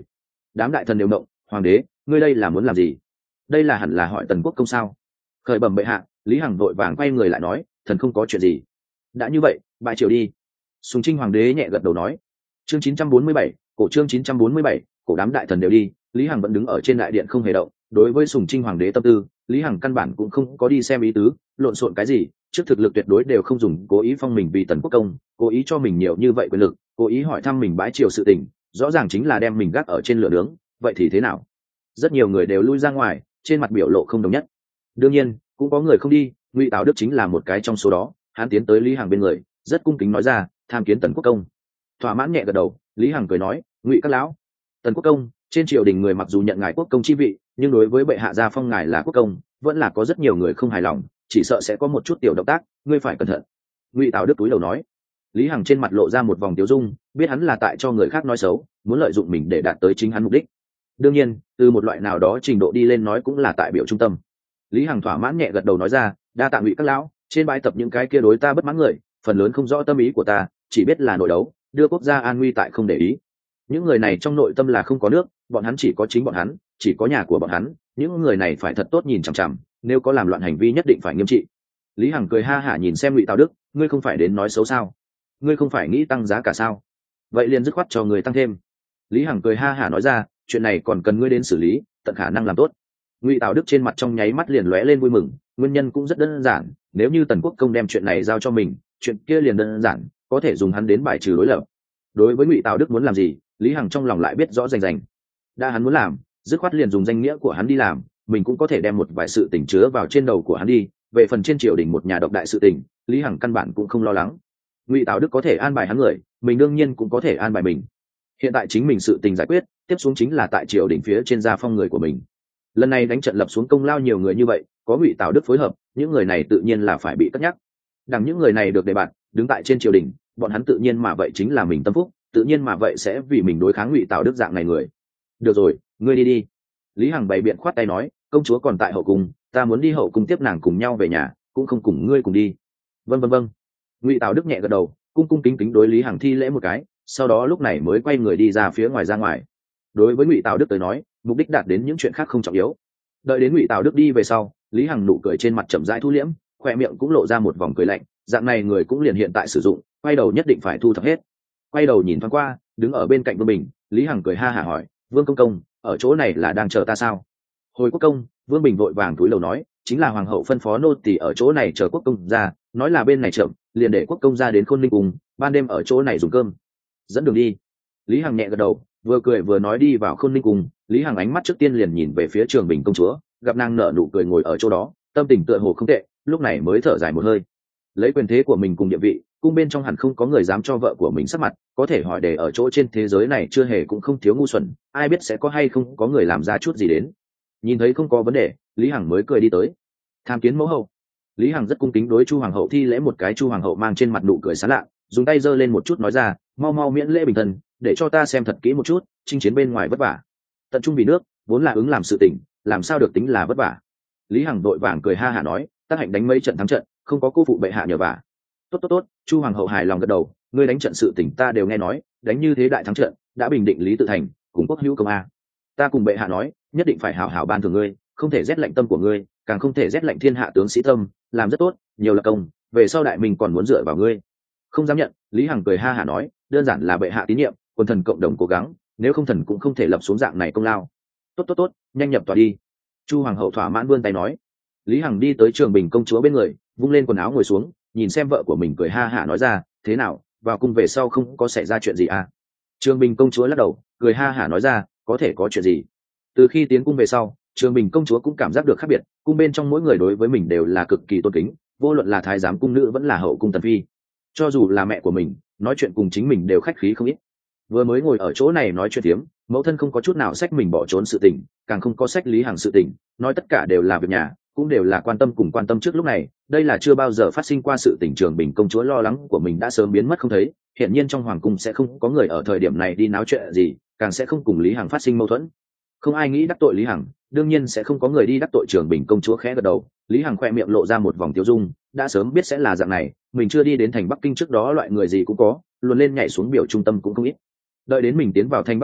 đám đại thần đều động, hoàng đế ngươi đây là muốn làm gì? Đây là hẳn là hỏi Tần Quốc công sao? Khởi bẩm bệ hạ. Lý Hằng vội vàng quay người lại nói, thần không có chuyện gì. Đã như vậy, bại triều đi. Sùng Trinh hoàng đế nhẹ gật đầu nói. Chương chín trăm bốn mươi bảy, cổ chương chín trăm bốn mươi bảy, cổ đám đại thần đều đi, Lý Hằng vẫn đứng ở trên đại điện không hề động. Đối với Sùng Trinh hoàng đế tâm tư, Lý Hằng căn bản cũng không có đi xem ý tứ, lộn xộn cái gì, trước thực lực tuyệt đối đều không dùng, cố ý phong mình vì Tần Quốc công, cố ý cho mình nhiều như vậy quyền lực, cố ý hỏi thăm mình bái triều sự tình, rõ ràng chính là đem mình gác ở trên lửa nướng, vậy thì thế nào? Rất nhiều người đều lui ra ngoài, trên mặt biểu lộ không đồng nhất. Đương nhiên, cũng có người không đi, Ngụy Tào Đức chính là một cái trong số đó, hắn tiến tới Lý Hằng bên người, rất cung kính nói ra, tham kiến Tần Quốc công. Thỏa mãn nhẹ gật đầu, Lý Hằng cười nói, Ngụy các lão, Tần Quốc công, trên triều đình người mặc dù nhận ngài quốc công chi vị, nhưng đối với bệ hạ gia phong ngài là quốc công, vẫn là có rất nhiều người không hài lòng, chỉ sợ sẽ có một chút tiểu động tác, ngươi phải cẩn thận. Ngụy Tào Đức cúi đầu nói. Lý Hằng trên mặt lộ ra một vòng tiêu dung, biết hắn là tại cho người khác nói xấu, muốn lợi dụng mình để đạt tới chính hắn mục đích. Đương nhiên, từ một loại nào đó trình độ đi lên nói cũng là tại biểu trung tâm. Lý Hằng thỏa mãn nhẹ gật đầu nói ra, đa tạ Ngụy các lão, trên bãi tập những cái kia đối ta bất mãn người, phần lớn không rõ tâm ý của ta, chỉ biết là nội đấu, đưa quốc gia an nguy tại không để ý. Những người này trong nội tâm là không có nước, bọn hắn chỉ có chính bọn hắn, chỉ có nhà của bọn hắn, những người này phải thật tốt nhìn chằm chằm, nếu có làm loạn hành vi nhất định phải nghiêm trị. Lý Hằng cười ha hả nhìn xem Ngụy Tào Đức, ngươi không phải đến nói xấu sao? Ngươi không phải nghĩ tăng giá cả sao? Vậy liền dứt khoát cho người tăng thêm. Lý Hằng cười ha hả nói ra, chuyện này còn cần ngươi đến xử lý, tận khả năng làm tốt. Ngụy Tào Đức trên mặt trong nháy mắt liền lóe lên vui mừng, nguyên nhân cũng rất đơn giản, nếu như Tần Quốc công đem chuyện này giao cho mình, chuyện kia liền đơn giản, có thể dùng hắn đến bài trừ đối lập. Đối với Ngụy Tào Đức muốn làm gì, Lý Hằng trong lòng lại biết rõ rành rành. Đã hắn muốn làm, dứt khoát liền dùng danh nghĩa của hắn đi làm, mình cũng có thể đem một vài sự tình chứa vào trên đầu của hắn đi. Về phần trên triều đình một nhà độc đại sự tình, Lý Hằng căn bản cũng không lo lắng. Ngụy Tào Đức có thể an bài hắn người, mình đương nhiên cũng có thể an bài mình. Hiện tại chính mình sự tình giải quyết, tiếp xuống chính là tại triều đình phía trên gia phong người của mình. Lần này đánh trận lập xuống công lao nhiều người như vậy, có Ngụy Tào Đức phối hợp, những người này tự nhiên là phải bị cất nhắc. Đằng những người này được đề bạt, đứng tại trên triều đình, bọn hắn tự nhiên mà vậy chính là mình tâm phúc, tự nhiên mà vậy sẽ vì mình đối kháng Ngụy Tào Đức dạng này người. Được rồi, ngươi đi đi. Lý Hằng bày biện khoát tay nói, công chúa còn tại hậu cung, ta muốn đi hậu cung tiếp nàng cùng nhau về nhà, cũng không cùng ngươi cùng đi. Vâng vâng vâng. Ngụy Tào Đức nhẹ gật đầu, cung cung kính kính đối Lý Hằng thi lễ một cái, sau đó lúc này mới quay người đi ra phía ngoài ra ngoài. Đối với Ngụy Tào Đức tới nói, mục đích đạt đến những chuyện khác không trọng yếu. Đợi đến Ngụy Tào Đức đi về sau, Lý Hằng nụ cười trên mặt chậm rãi thu liễm, khoe miệng cũng lộ ra một vòng cười lạnh, dạng này người cũng liền hiện tại sử dụng, quay đầu nhất định phải thu thập hết. Quay đầu nhìn thoáng qua, đứng ở bên cạnh Vương Bình, Lý Hằng cười ha hả hỏi, Vương công công, ở chỗ này là đang chờ ta sao? Hồi quốc công, Vương Bình vội vàng cúi đầu nói, chính là hoàng hậu phân phó nô tỳ ở chỗ này chờ quốc công ra, nói là bên này chậm, liền để quốc công ra đến Khôn Ninh cùng, ban đêm ở chỗ này dùng cơm. Dẫn đường đi. Lý Hằng nhẹ gật đầu, vừa cười vừa nói đi vào Khôn Ninh cùng, Lý Hằng ánh mắt trước tiên liền nhìn về phía Trường Bình công chúa, gặp nàng nở nụ cười ngồi ở chỗ đó, tâm tình tựa hồ không tệ, lúc này mới thở dài một hơi. Lấy quyền thế của mình cùng địa vị, cung bên trong hẳn không có người dám cho vợ của mình sắc mặt, có thể hỏi để ở chỗ trên thế giới này chưa hề cũng không thiếu ngu xuẩn, ai biết sẽ có hay không có người làm ra chút gì đến. Nhìn thấy không có vấn đề, Lý Hằng mới cười đi tới. Tham kiến mẫu hậu. Lý Hằng rất cung kính đối Chu hoàng hậu thi lễ một cái, Chu hoàng hậu mang trên mặt nụ cười sán lạ, dùng tay giơ lên một chút nói ra, mau mau miễn lễ bình thân, để cho ta xem thật kỹ một chút, chinh chiến bên ngoài vất vả, tận trung vì nước, vốn là ứng làm sự tỉnh, làm sao được tính là vất vả. Lý Hằng đội vàng cười ha hả nói, tác hạnh đánh mấy trận thắng trận, không có cô phụ bệ hạ nhờ vả. Tốt tốt tốt. Chu hoàng hậu hài lòng gật đầu, ngươi đánh trận sự tỉnh ta đều nghe nói, đánh như thế đại thắng trận, đã bình định lý tự thành, cùng quốc hữu công a. Ta cùng bệ hạ nói, nhất định phải hảo hảo ban thưởng ngươi, không thể rét lạnh tâm của ngươi, càng không thể rét lạnh thiên hạ tướng sĩ tâm, làm rất tốt, nhiều lập công, về sau đại mình còn muốn dựa vào ngươi. Không dám nhận. Lý Hằng cười ha hả nói, đơn giản là bệ hạ tín nhiệm, quân thần cộng đồng cố gắng, nếu không thần cũng không thể lập xuống dạng này công lao. Tốt tốt tốt, nhanh nhập tòa đi. Chu hoàng hậu thỏa mãn vươn tay nói. Lý Hằng đi tới Trường Bình công chúa bên người, vung lên quần áo ngồi xuống, nhìn xem vợ của mình cười ha hả nói ra, thế nào, vào cung về sau không có xảy ra chuyện gì à? Trường Bình công chúa lắc đầu, cười ha hả nói ra, có thể có chuyện gì? Từ khi tiến cung về sau, Trường Bình công chúa cũng cảm giác được khác biệt, cung bên trong mỗi người đối với mình đều là cực kỳ tôn kính, vô luận là thái giám cung nữ vẫn là hậu cung tần phi, cho dù là mẹ của mình, nói chuyện cùng chính mình đều khách khí không ít. Vừa mới ngồi ở chỗ này nói chuyện tiếm, mẫu thân không có chút nào xách mình bỏ trốn sự tình, càng không có xách Lý Hằng sự tình, nói tất cả đều là việc nhà, cũng đều là quan tâm cùng quan tâm trước lúc này, đây là chưa bao giờ phát sinh qua sự tình. Trường Bình công chúa lo lắng của mình đã sớm biến mất không thấy, hiện nhiên trong hoàng cung sẽ không có người ở thời điểm này đi náo chuyện gì, càng sẽ không cùng Lý Hằng phát sinh mâu thuẫn. Không ai nghĩ đắc tội Lý Hằng, đương nhiên sẽ không có người đi đắc tội Trường Bình công chúa. Khẽ gật đầu, Lý Hằng khoe miệng lộ ra một vòng tiêu dung, đã sớm biết sẽ là dạng này, mình chưa đi đến thành Bắc Kinh trước đó loại người gì cũng có, luôn lên nhảy xuống biểu trung tâm cũng không ít. Đợi đến mình tiến vào thành Bắc Kinh,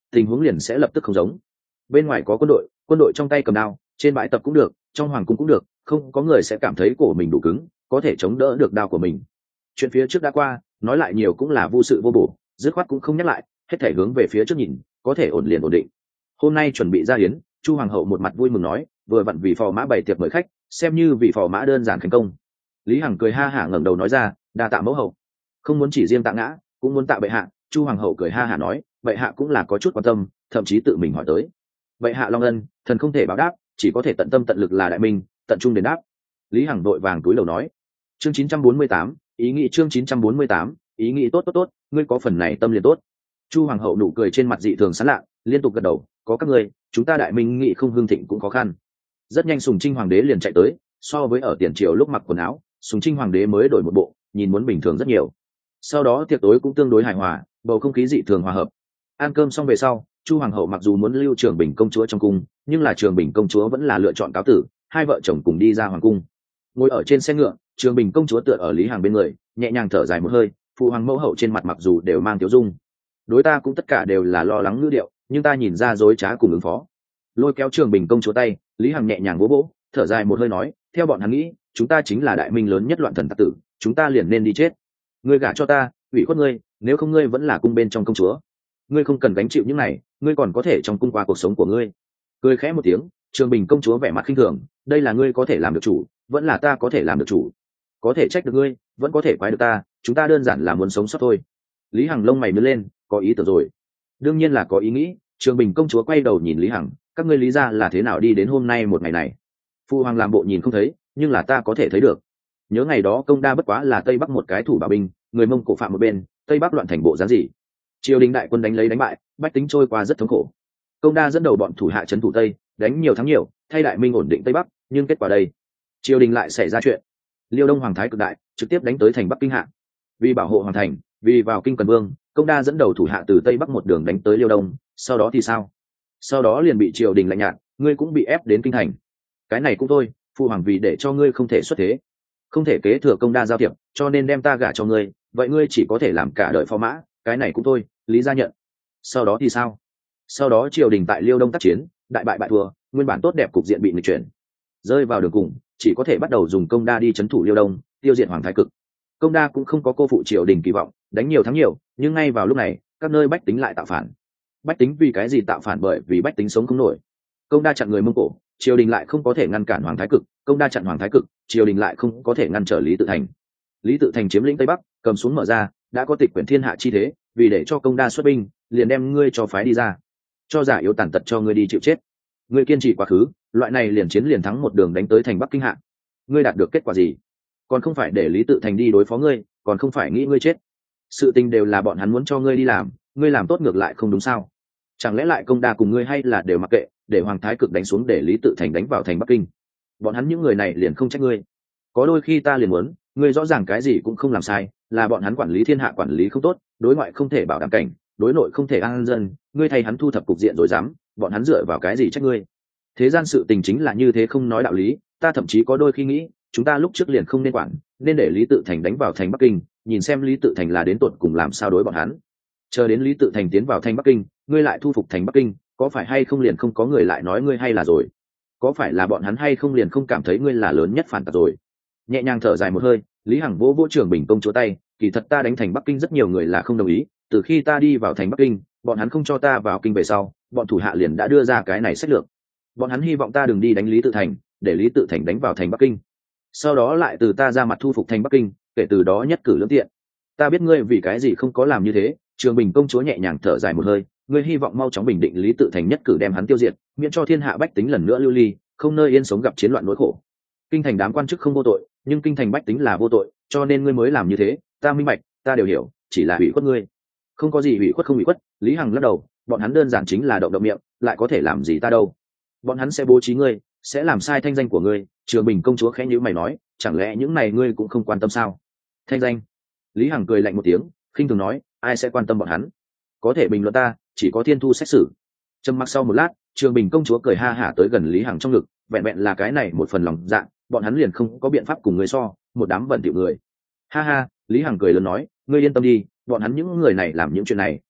tình huống liền sẽ lập tức không giống. Bên ngoài có quân đội, quân đội trong tay cầm đao, trên bãi tập cũng được, trong hoàng cung cũng được, không có người sẽ cảm thấy cổ mình đủ cứng, có thể chống đỡ được đao của mình. Chuyện phía trước đã qua, nói lại nhiều cũng là vô sự vô bổ, dứt khoát cũng không nhắc lại, hết thể hướng về phía trước nhìn, có thể ổn liền ổn định. Hôm nay chuẩn bị ra hiến, Chu hoàng hậu một mặt vui mừng nói, vừa vặn vì phò mã bày tiệc mời khách, xem như vì phò mã đơn giản thành công. Lý Hằng cười ha hả ngẩng đầu nói ra, đa tạ mẫu hậu. Không muốn chỉ riêng tạ ngã, cũng muốn tạ bệ hạ. Chu hoàng hậu cười ha hả nói, bệ hạ cũng là có chút quan tâm, thậm chí tự mình hỏi tới. Bệ hạ long ân, thần không thể báo đáp, chỉ có thể tận tâm tận lực là đại minh, tận trung đền đáp. Lý Hằng vội vàng túi lầu nói. Chương chín trăm bốn mươi tám, ý nghĩ chương chín trăm bốn mươi tám, ý nghĩ tốt tốt tốt, ngươi có phần này tâm liền tốt. Chu hoàng hậu nụ cười trên mặt dị thường sán lạ, liên tục gật đầu, có các ngươi, chúng ta đại minh nghị không hương thịnh cũng khó khăn. Rất nhanh Sùng Trinh hoàng đế liền chạy tới, so với ở tiền triều lúc mặc quần áo, Sùng Trinh hoàng đế mới đổi một bộ, nhìn muốn bình thường rất nhiều. Sau đó tiệc tối cũng tương đối hài hòa, bầu không khí dị thường hòa hợp. Ăn cơm xong về sau, Chu hoàng hậu mặc dù muốn lưu Trường Bình công chúa trong cung, nhưng là Trường Bình công chúa vẫn là lựa chọn cáo tử, hai vợ chồng cùng đi ra hoàng cung. Ngồi ở trên xe ngựa, Trường Bình công chúa tựa ở Lý Hằng bên người, nhẹ nhàng thở dài một hơi, phụ hoàng mẫu hậu trên mặt mặc dù đều mang tiểu dung, đối ta cũng tất cả đều là lo lắng ngữ điệu, nhưng ta nhìn ra dối trá cùng ứng phó. Lôi kéo Trường Bình công chúa tay, Lý Hằng nhẹ nhàng vỗ vỗ, thở dài một hơi nói, theo bọn hắn nghĩ, chúng ta chính là đại minh lớn nhất loạn thần tặc tử, chúng ta liền nên đi chết. Ngươi gả cho ta, ủy khuất ngươi, nếu không ngươi vẫn là cung bên trong công chúa, ngươi không cần gánh chịu những này, ngươi còn có thể trong cung qua cuộc sống của ngươi. Cười khẽ một tiếng, Trường Bình công chúa vẻ mặt khinh thường, đây là ngươi có thể làm được chủ, vẫn là ta có thể làm được chủ. Có thể trách được ngươi, vẫn có thể quái được ta, chúng ta đơn giản là muốn sống sót thôi. Lý Hằng lông mày nhướng lên, có ý tưởng rồi. Đương nhiên là có ý nghĩ. Trường Bình công chúa quay đầu nhìn Lý Hằng, các ngươi lý ra là thế nào đi đến hôm nay một ngày này? Phu hoàng làm bộ nhìn không thấy, nhưng là ta có thể thấy được. Nhớ ngày đó công đa bất quá là tây bắc một cái thủ bảo binh, người Mông Cổ phạm một bên, tây bắc loạn thành bộ dáng gì? Triều đình đại quân đánh lấy đánh bại, bách tính trôi qua rất thống khổ. Công đa dẫn đầu bọn thủ hạ trấn thủ tây, đánh nhiều thắng nhiều, thay đại minh ổn định tây bắc, nhưng kết quả đây, triều đình lại xảy ra chuyện. Liêu Đông hoàng thái cực đại trực tiếp đánh tới thành Bắc Kinh hạ. Vì bảo hộ hoàng thành, vì vào kinh cần vương, công đa dẫn đầu thủ hạ từ tây bắc một đường đánh tới Liêu Đông, sau đó thì sao? Sau đó liền bị triều đình lạnh nhạt, ngươi cũng bị ép đến kinh thành. Cái này cũng thôi, phụ hoàng vì để cho ngươi không thể xuất thế, không thể kế thừa công đa giao thiệp, cho nên đem ta gả cho ngươi, vậy ngươi chỉ có thể làm cả đời phò mã, cái này cũng thôi, Lý gia nhận. Sau đó thì sao? Sau đó triều đình tại Liêu Đông tác chiến, đại bại bại thua, nguyên bản tốt đẹp cục diện bị nghịch chuyển, rơi vào đường cùng, chỉ có thể bắt đầu dùng công đa đi trấn thủ Liêu Đông, tiêu diệt hoàng thái cực. Công đa cũng không có cô phụ triều đình kỳ vọng, đánh nhiều thắng nhiều, nhưng ngay vào lúc này, các nơi bách tính lại tạo phản. Bách tính vì cái gì tạo phản? Bởi vì bách tính sống không nổi. Công đa chặn người Mông Cổ, triều đình lại không có thể ngăn cản hoàng thái cực, công đa chặn hoàng thái cực, triều đình lại không có thể ngăn trở Lý Tự Thành. Lý Tự Thành chiếm lĩnh tây bắc, cầm xuống mở ra, đã có tịch quyển thiên hạ chi thế, vì để cho công đa xuất binh, liền đem ngươi cho phái đi ra, cho giả yếu tàn tật cho ngươi đi chịu chết. Ngươi kiên trì quá khứ, loại này liền chiến liền thắng một đường đánh tới thành Bắc Kinh hạ. Ngươi đạt được kết quả gì? Còn không phải để Lý Tự Thành đi đối phó ngươi, còn không phải nghĩ ngươi chết. Sự tình đều là bọn hắn muốn cho ngươi đi làm, ngươi làm tốt ngược lại không đúng sao? Chẳng lẽ lại công đa cùng ngươi hay là đều mặc kệ, để hoàng thái cực đánh xuống để Lý Tự Thành đánh vào thành Bắc Kinh? Bọn hắn những người này liền không trách ngươi. Có đôi khi ta liền muốn, ngươi rõ ràng cái gì cũng không làm sai, là bọn hắn quản lý thiên hạ quản lý không tốt, đối ngoại không thể bảo đảm cảnh, đối nội không thể an dân, ngươi thay hắn thu thập cục diện rồi dám, bọn hắn dựa vào cái gì trách ngươi? Thế gian sự tình chính là như thế, không nói đạo lý, ta thậm chí có đôi khi nghĩ, chúng ta lúc trước liền không nên quản, nên để Lý Tự Thành đánh vào thành Bắc Kinh, nhìn xem Lý Tự Thành là đến tột cùng làm sao đối bọn hắn. Chờ đến Lý Tự Thành tiến vào thành Bắc Kinh, ngươi lại thu phục thành Bắc Kinh, có phải hay không liền không có người lại nói ngươi hay là rồi? Có phải là bọn hắn hay không liền không cảm thấy ngươi là lớn nhất phản tặc rồi? Nhẹ nhàng thở dài một hơi, Lý Hằng vỗ vỗ Trường Bình công chúa tay, kỳ thật ta đánh thành Bắc Kinh rất nhiều người là không đồng ý, từ khi ta đi vào thành Bắc Kinh, bọn hắn không cho ta vào kinh về sau, bọn thủ hạ liền đã đưa ra cái này sách lược. Bọn hắn hy vọng ta đừng đi đánh Lý Tự Thành, để Lý Tự Thành đánh vào thành Bắc Kinh, sau đó lại từ ta ra mặt thu phục thành Bắc Kinh, kể từ đó nhất cử lưỡng tiện. Ta biết ngươi vì cái gì không có làm như thế. Trường Bình công chúa nhẹ nhàng thở dài một hơi, ngươi hy vọng mau chóng bình định Lý Tự Thành, nhất cử đem hắn tiêu diệt, miễn cho thiên hạ bách tính lần nữa lưu ly, không nơi yên sống gặp chiến loạn nỗi khổ. Kinh thành đám quan chức không vô tội, nhưng kinh thành bách tính là vô tội, cho nên ngươi mới làm như thế. Ta minh bạch, ta đều hiểu, chỉ là ủy khuất ngươi. Không có gì ủy khuất không ủy khuất. Lý Hằng lắc đầu, bọn hắn đơn giản chính là động động miệng, lại có thể làm gì ta đâu. Bọn hắn sẽ bố trí ngươi, sẽ làm sai thanh danh của ngươi. Trường Bình công chúa khẽ nhíu mày nói, chẳng lẽ những này ngươi cũng không quan tâm sao? Thanh danh? Lý Hằng cười lạnh một tiếng, khinh thường nói, ai sẽ quan tâm bọn hắn? Có thể bình luận ta, chỉ có thiên thu xét xử. Trầm mặc sau một lát, Trường Bình công chúa cười ha hả tới gần Lý Hằng trong ngực, vẹn vẹn là cái này một phần lòng dạ, bọn hắn liền không có biện pháp cùng ngươi so, một đám bẩn thỉu người. Ha ha, Lý Hằng cười lớn nói, ngươi yên tâm đi, bọn hắn những người này làm những chuyện này,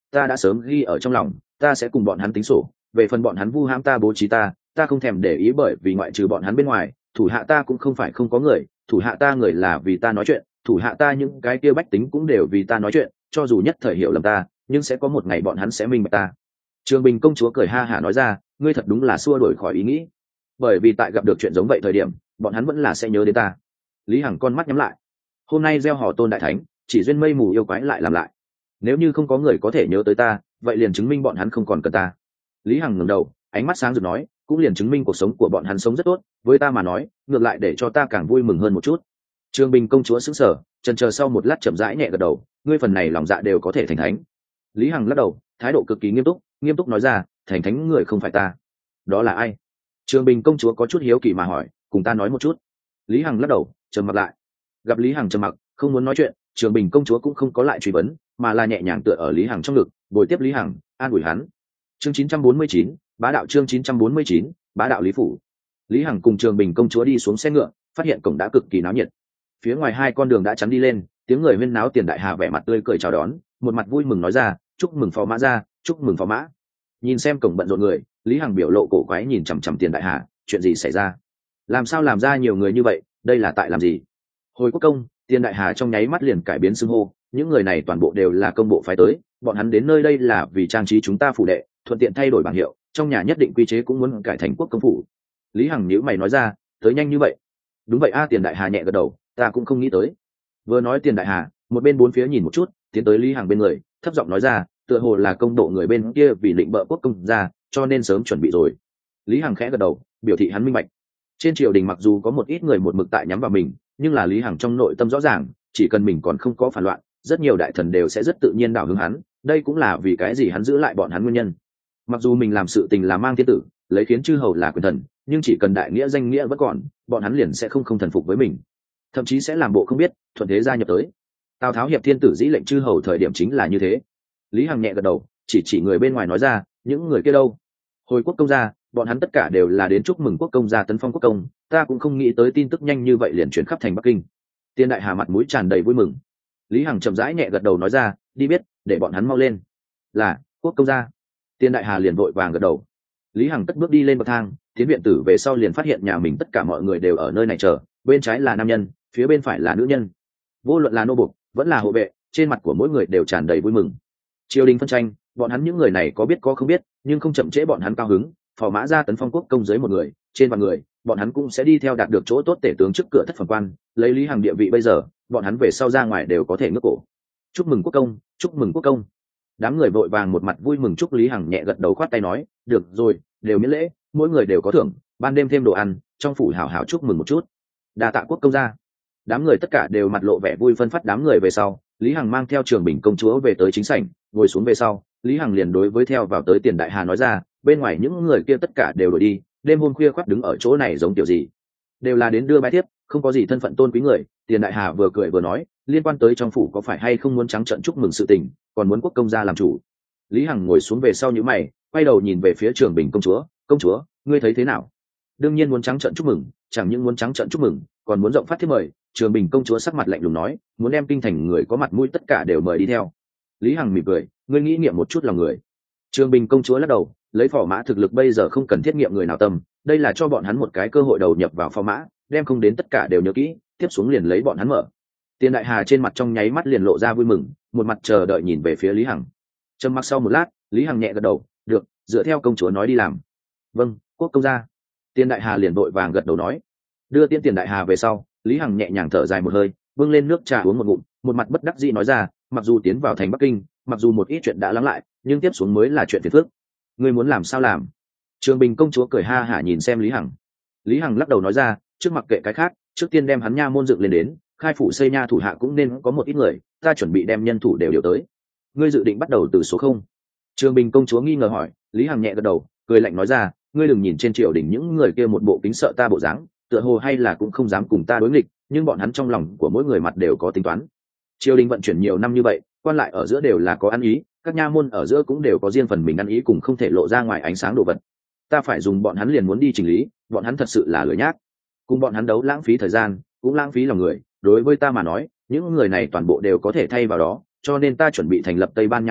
ta đã sớm ghi ở trong lòng, ta sẽ cùng bọn hắn tính sổ. Về phần bọn hắn vu hãm ta bố trí ta ta không thèm để ý, bởi vì ngoại trừ bọn hắn bên ngoài thủ hạ ta cũng không phải không có người, thủ hạ ta người là vì ta nói chuyện, thủ hạ ta những cái kia bách tính cũng đều vì ta nói chuyện, cho dù nhất thời hiểu lầm ta, nhưng sẽ có một ngày bọn hắn sẽ minh bạch ta. Trường Bình công chúa cười ha hả nói ra, ngươi thật đúng là xua đuổi khỏi ý nghĩ, bởi vì tại gặp được chuyện giống vậy thời điểm bọn hắn vẫn là sẽ nhớ đến ta. Lý Hằng con mắt nhắm lại, hôm nay gieo họ Tôn đại thánh, chỉ duyên mây mù yêu quái lại làm lại, nếu như không có người có thể nhớ tới ta, vậy liền chứng minh bọn hắn không còn cần ta. Lý Hằng ngẩng đầu, ánh mắt sáng rực nói, cũng liền chứng minh cuộc sống của bọn hắn sống rất tốt, với ta mà nói ngược lại để cho ta càng vui mừng hơn một chút. Trường Bình công chúa sững sờ, chần chờ sau một lát chậm rãi nhẹ gật đầu, ngươi phần này lòng dạ đều có thể thành thánh. Lý Hằng lắc đầu, thái độ cực kỳ nghiêm túc, nghiêm túc nói ra, thành thánh người không phải ta. Đó là ai? Trường Bình công chúa có chút hiếu kỳ mà hỏi, cùng ta nói một chút. Lý Hằng lắc đầu, trầm mặc lại. Gặp Lý Hằng trầm mặc, không muốn nói chuyện, Trường Bình công chúa cũng không có lại truy vấn, mà là nhẹ nhàng tựa ở Lý Hằng trong ngực, bồi tiếp Lý Hằng, an ủi hắn. Chương chín trăm bốn mươi chín, bá đạo chương chín trăm bốn mươi chín, bá đạo Lý phủ. Lý Hằng cùng Trường Bình công chúa đi xuống xe ngựa, phát hiện cổng đã cực kỳ náo nhiệt. Phía ngoài hai con đường đã chắn đi lên, tiếng người huyên náo, Tiền Đại Hà vẻ mặt tươi cười chào đón, một mặt vui mừng nói ra, chúc mừng phó mã ra, chúc mừng phó mã. Nhìn xem cổng bận rộn người, Lý Hằng biểu lộ cổ quái nhìn chằm chằm Tiền Đại Hà, chuyện gì xảy ra? Làm sao làm ra nhiều người như vậy, đây là tại làm gì? Hồi quốc công, Tiền Đại Hà trong nháy mắt liền cải biến xưng hô, những người này toàn bộ đều là công bộ phái tới, bọn hắn đến nơi đây là vì trang trí chúng ta phủ đệ, thuận tiện thay đổi bảng hiệu, trong nhà nhất định quy chế cũng muốn cải thành quốc công phủ. Lý Hằng nhíu mày nói ra, tới nhanh như vậy? Đúng vậy a. Tiền Đại Hà nhẹ gật đầu, ta cũng không nghĩ tới. Vừa nói Tiền Đại Hà, một bên bốn phía nhìn một chút, tiến tới Lý Hằng bên người, thấp giọng nói ra, tựa hồ là công bộ người bên kia vì định bợ quốc công ra, cho nên sớm chuẩn bị rồi. Lý Hằng khẽ gật đầu, biểu thị hắn minh bạch. Trên triều đình mặc dù có một ít người một mực tại nhắm vào mình, nhưng là Lý Hằng trong nội tâm rõ ràng, chỉ cần mình còn không có phản loạn, rất nhiều đại thần đều sẽ rất tự nhiên đảo hướng hắn, đây cũng là vì cái gì hắn giữ lại bọn hắn nguyên nhân. Mặc dù mình làm sự tình là mang thiên tử, lấy khiến chư hầu là quyền thần, nhưng chỉ cần đại nghĩa danh nghĩa vẫn còn, bọn hắn liền sẽ không không thần phục với mình, thậm chí sẽ làm bộ không biết, thuận thế gia nhập tới. Tào Tháo hiệp thiên tử dĩ lệnh chư hầu thời điểm chính là như thế. Lý Hằng nhẹ gật đầu, chỉ chỉ người bên ngoài nói ra, những người kia đâu? Hồi quốc công gia, bọn hắn tất cả đều là đến chúc mừng quốc công gia tấn phong quốc công, ta cũng không nghĩ tới tin tức nhanh như vậy liền chuyển khắp thành Bắc Kinh. Tiền Đại Hà mặt mũi tràn đầy vui mừng. Lý Hằng chậm rãi nhẹ gật đầu nói ra, đi biết, để bọn hắn mau lên. Là, quốc công gia. Tiền Đại Hà liền vội vàng gật đầu. Lý Hằng cất bước đi lên bậc thang, tiến viện tử về sau liền phát hiện nhà mình tất cả mọi người đều ở nơi này chờ, bên trái là nam nhân, phía bên phải là nữ nhân. Vô luận là nô bộc, vẫn là hộ vệ, trên mặt của mỗi người đều tràn đầy vui mừng. Triều đình phân tranh, bọn hắn những người này có biết có không biết, nhưng không chậm trễ bọn hắn cao hứng, phò mã ra tấn phong quốc công dưới một người, trên vạn người, bọn hắn cũng sẽ đi theo đạt được chỗ tốt tể tướng trước cửa thất phẩm quan, lấy Lý Hằng địa vị bây giờ, bọn hắn về sau ra ngoài đều có thể ngước cổ. Chúc mừng quốc công, chúc mừng quốc công. Đám người vội vàng một mặt vui mừng chúc. Lý Hằng nhẹ gật đầu khoát tay nói, được rồi, đều miễn lễ, mỗi người đều có thưởng, ban đêm thêm đồ ăn, trong phủ hảo hảo chúc mừng một chút. Đa tạ quốc công gia. Đám người tất cả đều mặt lộ vẻ vui phân phát đám người về sau, Lý Hằng mang theo Trường Bình công chúa về tới chính sảnh, ngồi xuống về sau, Lý Hằng liền đối với theo vào tới Tiền Đại Hà nói ra, bên ngoài những người kia tất cả đều đổi đi, đêm hôm khuya khoắt đứng ở chỗ này giống kiểu gì? Đều là đến đưa bái thiếp, không có gì thân phận tôn quý người. Tiền Đại Hà vừa cười vừa nói, liên quan tới trong phủ có phải hay không muốn trắng trợn chúc mừng sự tình, còn muốn quốc công gia làm chủ. Lý Hằng ngồi xuống về sau nhíu mày, quay đầu nhìn về phía Trường Bình công chúa, công chúa, ngươi thấy thế nào? Đương nhiên muốn trắng trợn chúc mừng, chẳng những muốn trắng trợn chúc mừng, còn muốn rộng phát thiếp mời. Trường Bình công chúa sắc mặt lạnh lùng nói, muốn đem kinh thành người có mặt mũi tất cả đều mời đi theo. Lý Hằng mỉm cười, ngươi nghĩ nghiệm một chút lòng người. Trường Bình công chúa lắc đầu, lấy phò mã thực lực bây giờ không cần thiết nghiệm người nào tâm, đây là cho bọn hắn một cái cơ hội đầu nhập vào phò mã, đem không đến tất cả đều nhớ kỹ, tiếp xuống liền lấy bọn hắn mở. Tiền Đại Hà trên mặt trong nháy mắt liền lộ ra vui mừng, một mặt chờ đợi nhìn về phía Lý Hằng. Trầm mặc sau một lát, Lý Hằng nhẹ gật đầu, được, dựa theo công chúa nói đi làm. Vâng, quốc công gia. Tiền Đại Hà liền vội vàng gật đầu nói. Đưa tiễn Tiền Đại Hà về sau, Lý Hằng nhẹ nhàng thở dài một hơi, bưng lên nước trà uống một ngụm, một mặt bất đắc dĩ nói ra, mặc dù tiến vào thành Bắc Kinh, mặc dù một ít chuyện đã lắng lại, nhưng tiếp xuống mới là chuyện phiền phức. Ngươi muốn làm sao làm? Trường Bình công chúa cười ha hả nhìn xem Lý Hằng. Lý Hằng lắc đầu nói ra, trước mặc kệ cái khác, trước tiên đem hắn nha môn dựng lên đến, khai phủ xây nha thủ hạ cũng nên có một ít người, ta chuẩn bị đem nhân thủ đều điều tới. Ngươi dự định bắt đầu từ số không? Trường Bình công chúa nghi ngờ hỏi. Lý Hằng nhẹ gật đầu, cười lạnh nói ra, ngươi đừng nhìn trên triều đình những người kia một bộ kính sợ ta bộ dáng, tựa hồ hay là cũng không dám cùng ta đối nghịch, nhưng bọn hắn trong lòng của mỗi người mặt đều có tính toán. Triều đình vận chuyển nhiều năm như vậy, quan lại ở giữa đều là có ăn ý, các nha môn ở giữa cũng đều có riêng phần mình ăn ý, cùng không thể lộ ra ngoài ánh sáng đồ vật. Ta phải dùng bọn hắn liền muốn đi chỉnh lý, bọn hắn thật sự là lười nhác. Cùng bọn hắn đấu lãng phí thời gian, cũng lãng phí lòng người, đối với ta mà nói, những người này toàn bộ đều có thể thay vào đó, cho nên ta chuẩn bị thành lập Tây Ban Nha cửa,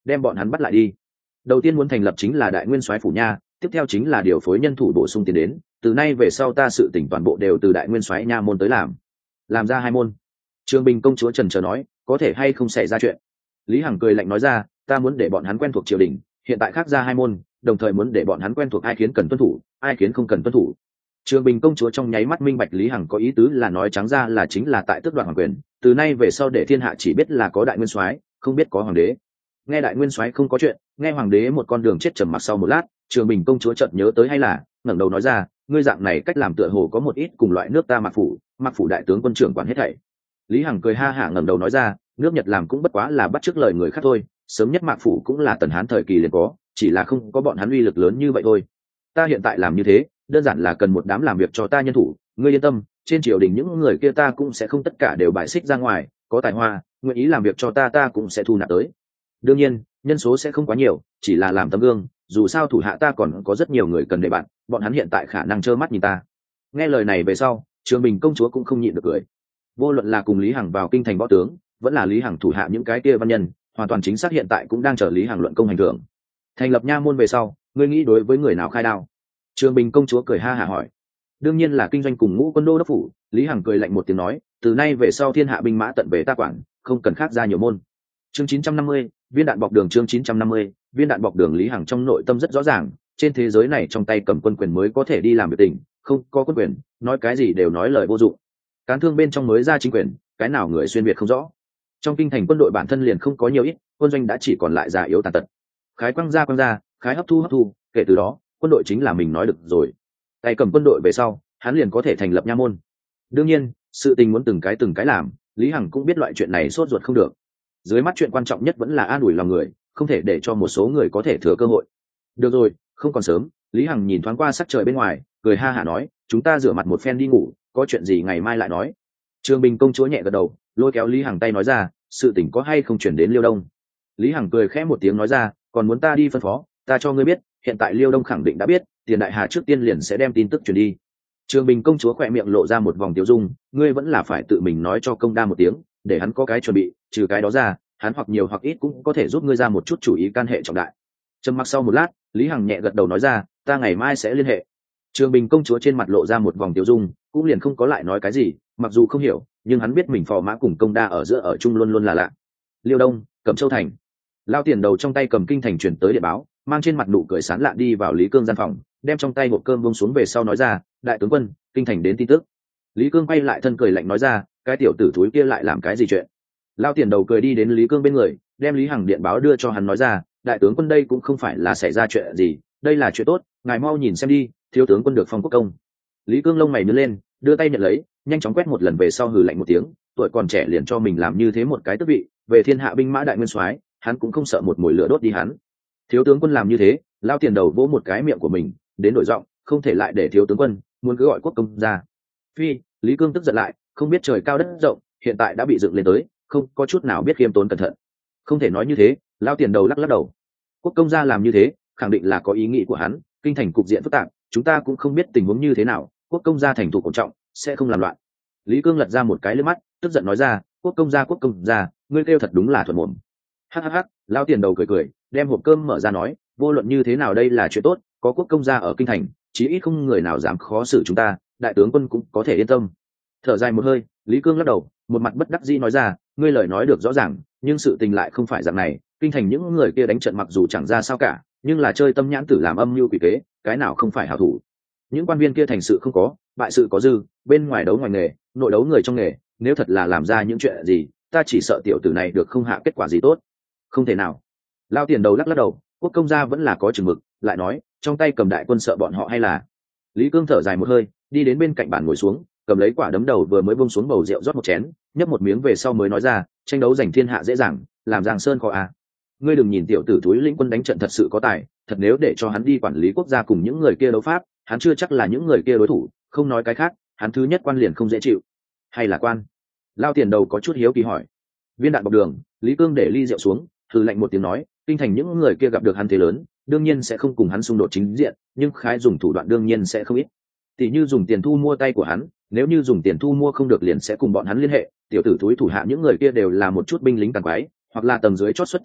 đem bọn hắn bắt lại đi. Đầu tiên muốn thành lập chính là đại nguyên soái phủ nha, tiếp theo chính là điều phối nhân thủ bổ sung tiền đến, từ nay về sau ta sự tỉnh toàn bộ đều từ đại nguyên soái nha môn tới làm làm ra hai môn. Trường Bình công chúa trần trờ nói, có thể hay không xảy ra chuyện. Lý Hằng cười lạnh nói ra, ta muốn để bọn hắn quen thuộc triều đình, hiện tại khác ra hai môn, đồng thời muốn để bọn hắn quen thuộc ai khiến cần tuân thủ, ai khiến không cần tuân thủ. Trường Bình công chúa trong nháy mắt minh bạch Lý Hằng có ý tứ là nói trắng ra là chính là tại tước đoạt hoàng quyền, từ nay về sau để thiên hạ chỉ biết là có đại nguyên soái, không biết có hoàng đế. Nghe đại nguyên soái không có chuyện, nghe hoàng đế một con đường chết trầm mặc. Sau một lát, Trường Bình công chúa chợt nhớ tới hay là ngẩng đầu nói ra, ngươi dạng này cách làm tựa hồ có một ít cùng loại nước ta Mạc phủ, Mạc phủ đại tướng quân trưởng quản hết thảy. Lý Hằng cười ha hả ngẩng đầu nói ra, nước Nhật làm cũng bất quá là bắt chước lời người khác thôi, sớm nhất Mạc phủ cũng là Tần Hán thời kỳ liền có, chỉ là không có bọn hắn uy lực lớn như vậy thôi. Ta hiện tại làm như thế, đơn giản là cần một đám làm việc cho ta nhân thủ, ngươi yên tâm, trên triều đình những người kia ta cũng sẽ không tất cả đều bài xích ra ngoài, có tài hoa, nguyện ý làm việc cho ta ta cũng sẽ thu nạp tới. Đương nhiên, nhân số sẽ không quá nhiều, chỉ là làm tấm gương, dù sao thủ hạ ta còn có rất nhiều người cần để bạn, bọn hắn hiện tại khả năng trơ mắt nhìn ta. Nghe lời này về sau, Trường Bình công chúa cũng không nhịn được cười. Vô luận là cùng Lý Hằng vào kinh thành võ tướng, vẫn là Lý Hằng thủ hạ những cái kia văn nhân, hoàn toàn chính xác hiện tại cũng đang chờ Lý Hằng luận công hành thưởng. Thành lập nha môn về sau, ngươi nghĩ đối với người nào khai đao? Trường Bình công chúa cười ha hả hỏi. Đương nhiên là kinh doanh cùng ngũ quân đô đốc phủ. Lý Hằng cười lạnh một tiếng nói, từ nay về sau thiên hạ binh mã tận về ta quản, không cần khác ra nhiều môn. Chương chín trăm năm mươi, viên đạn bọc đường. Chương chín trăm năm mươi, viên đạn bọc đường. Lý Hằng trong nội tâm rất rõ ràng, trên thế giới này trong tay cầm quân quyền mới có thể đi làm việc tình, không có quân quyền, nói cái gì đều nói lời vô dụng. Cán thương bên trong mới ra chính quyền, cái nào người xuyên việt không rõ. Trong kinh thành quân đội bản thân liền không có nhiều ít, quân doanh đã chỉ còn lại già yếu tàn tật. Khái quăng ra quăng ra, khái hấp thu hấp thu, kể từ đó, quân đội chính là mình nói được rồi. Tay cầm quân đội về sau, hắn liền có thể thành lập nha môn. Đương nhiên, sự tình muốn từng cái từng cái làm, Lý Hằng cũng biết loại chuyện này sốt ruột không được. Dưới mắt chuyện quan trọng nhất vẫn là an ủi lòng người, không thể để cho một số người có thể thừa cơ hội. Được rồi, không còn sớm. Lý Hằng nhìn thoáng qua sắc trời bên ngoài, cười ha hả nói, chúng ta rửa mặt một phen đi ngủ, có chuyện gì ngày mai lại nói. Trường Bình công chúa nhẹ gật đầu, lôi kéo Lý Hằng tay nói ra, sự tình có hay không chuyển đến Liêu Đông. Lý Hằng cười khẽ một tiếng nói ra, còn muốn ta đi phân phó, ta cho ngươi biết, hiện tại Liêu Đông khẳng định đã biết, Tiền đại hà trước tiên liền sẽ đem tin tức truyền đi. Trường Bình công chúa khỏe miệng lộ ra một vòng tiêu dung, ngươi vẫn là phải tự mình nói cho công đa một tiếng, để hắn có cái chuẩn bị, trừ cái đó ra, hắn hoặc nhiều hoặc ít cũng có thể giúp ngươi ra một chút chủ ý can hệ trọng đại. Trầm mặc sau một lát, Lý Hằng nhẹ gật đầu nói ra, ta ngày mai sẽ liên hệ. Trường Bình công chúa trên mặt lộ ra một vòng tiêu dung, cũng liền không có lại nói cái gì, mặc dù không hiểu, nhưng hắn biết mình phò mã cùng công đa ở giữa ở chung luôn luôn là lạ. Liêu Đông, Cẩm Châu thành. Lao Tiền đầu trong tay cầm kinh thành truyền tới điện báo, mang trên mặt nụ cười sán lạ đi vào Lý Cương gian phòng, đem trong tay hộp cơm buông xuống về sau nói ra, đại tướng quân, kinh thành đến tin tức. Lý Cương quay lại thân cười lạnh nói ra, cái tiểu tử thúi kia lại làm cái gì chuyện. Lao Tiền đầu cười đi đến Lý Cương bên người, đem Lý Hằng điện báo đưa cho hắn nói ra, đại tướng quân đây cũng không phải là xảy ra chuyện gì, đây là chuyện tốt, ngài mau nhìn xem đi, thiếu tướng quân được phong quốc công. Lý Cương lông mày nhướng lên, đưa tay nhận lấy, nhanh chóng quét một lần về sau hừ lạnh một tiếng, tuổi còn trẻ liền cho mình làm như thế một cái tước vị, về thiên hạ binh mã đại nguyên soái, hắn cũng không sợ một mùi lửa đốt đi hắn. Thiếu tướng quân làm như thế, Lao Tiền đầu vỗ một cái miệng của mình, đến đổi giọng, không thể lại để thiếu tướng quân muốn cứ gọi quốc công ra. Phi, Lý Cương tức giận lại, không biết trời cao đất rộng, hiện tại đã bị dựng lên tới, không có chút nào biết khiêm tốn cẩn thận. Không thể nói như thế, Lao Tiền đầu lắc lắc đầu. Quốc công gia làm như thế, khẳng định là có ý nghĩ của hắn, kinh thành cục diện phức tạp, chúng ta cũng không biết tình huống như thế nào, quốc công gia thành thủ cổ trọng, sẽ không làm loạn. Lý Cương lật ra một cái liếc mắt, tức giận nói ra, quốc công gia quốc công gia, ngươi kêu thật đúng là thuận mồm. Hắc hắc hắc, Lao Tiền đầu cười cười, đem hộp cơm mở ra nói, vô luận như thế nào đây là chuyện tốt, có quốc công gia ở kinh thành, chí ít không người nào dám khó xử chúng ta, đại tướng quân cũng có thể yên tâm. Thở dài một hơi, Lý Cương lắc đầu, một mặt bất đắc dĩ nói ra, ngươi lời nói được rõ ràng, nhưng sự tình lại không phải dạng này, kinh thành những người kia đánh trận mặc dù chẳng ra sao cả, nhưng là chơi tâm nhãn tử làm âm mưu quỷ kế, cái nào không phải hảo thủ. Những quan viên kia thành sự không có, bại sự có dư, bên ngoài đấu ngoài nghề, nội đấu người trong nghề, nếu thật là làm ra những chuyện gì, ta chỉ sợ tiểu tử này được không hạ kết quả gì tốt. Không thể nào. Lao Tiền đầu lắc lắc đầu, quốc công gia vẫn là có chừng mực, lại nói, trong tay cầm đại quân sợ bọn họ hay là. Lý Cương thở dài một hơi, đi đến bên cạnh bàn ngồi xuống, cầm lấy quả đấm đầu vừa mới buông xuống bầu rượu rót một chén, nhấp một miếng về sau mới nói ra, tranh đấu giành thiên hạ dễ dàng, làm Giang Sơn khó à. Ngươi đừng nhìn tiểu tử túi lĩnh quân đánh trận thật sự có tài, thật nếu để cho hắn đi quản lý quốc gia cùng những người kia đấu pháp, hắn chưa chắc là những người kia đối thủ, không nói cái khác, hắn thứ nhất quan liền không dễ chịu. Hay là quan? Lao Tiền đầu có chút hiếu kỳ hỏi. Viên đạn bọc đường, Lý Cương để ly rượu xuống, hừ lạnh một tiếng nói, kinh thành những người kia gặp được hắn thế lớn, đương nhiên sẽ không cùng hắn xung đột chính diện, nhưng khái dùng thủ đoạn đương nhiên sẽ không ít. Tỷ như dùng tiền thu mua tay của hắn, nếu như dùng tiền thu mua không được liền sẽ cùng bọn hắn liên hệ, tiểu tử túi thủ hạ những người kia đều là một chút binh lính tàn quái, hoặc là tầng dưới chót xuất thân người,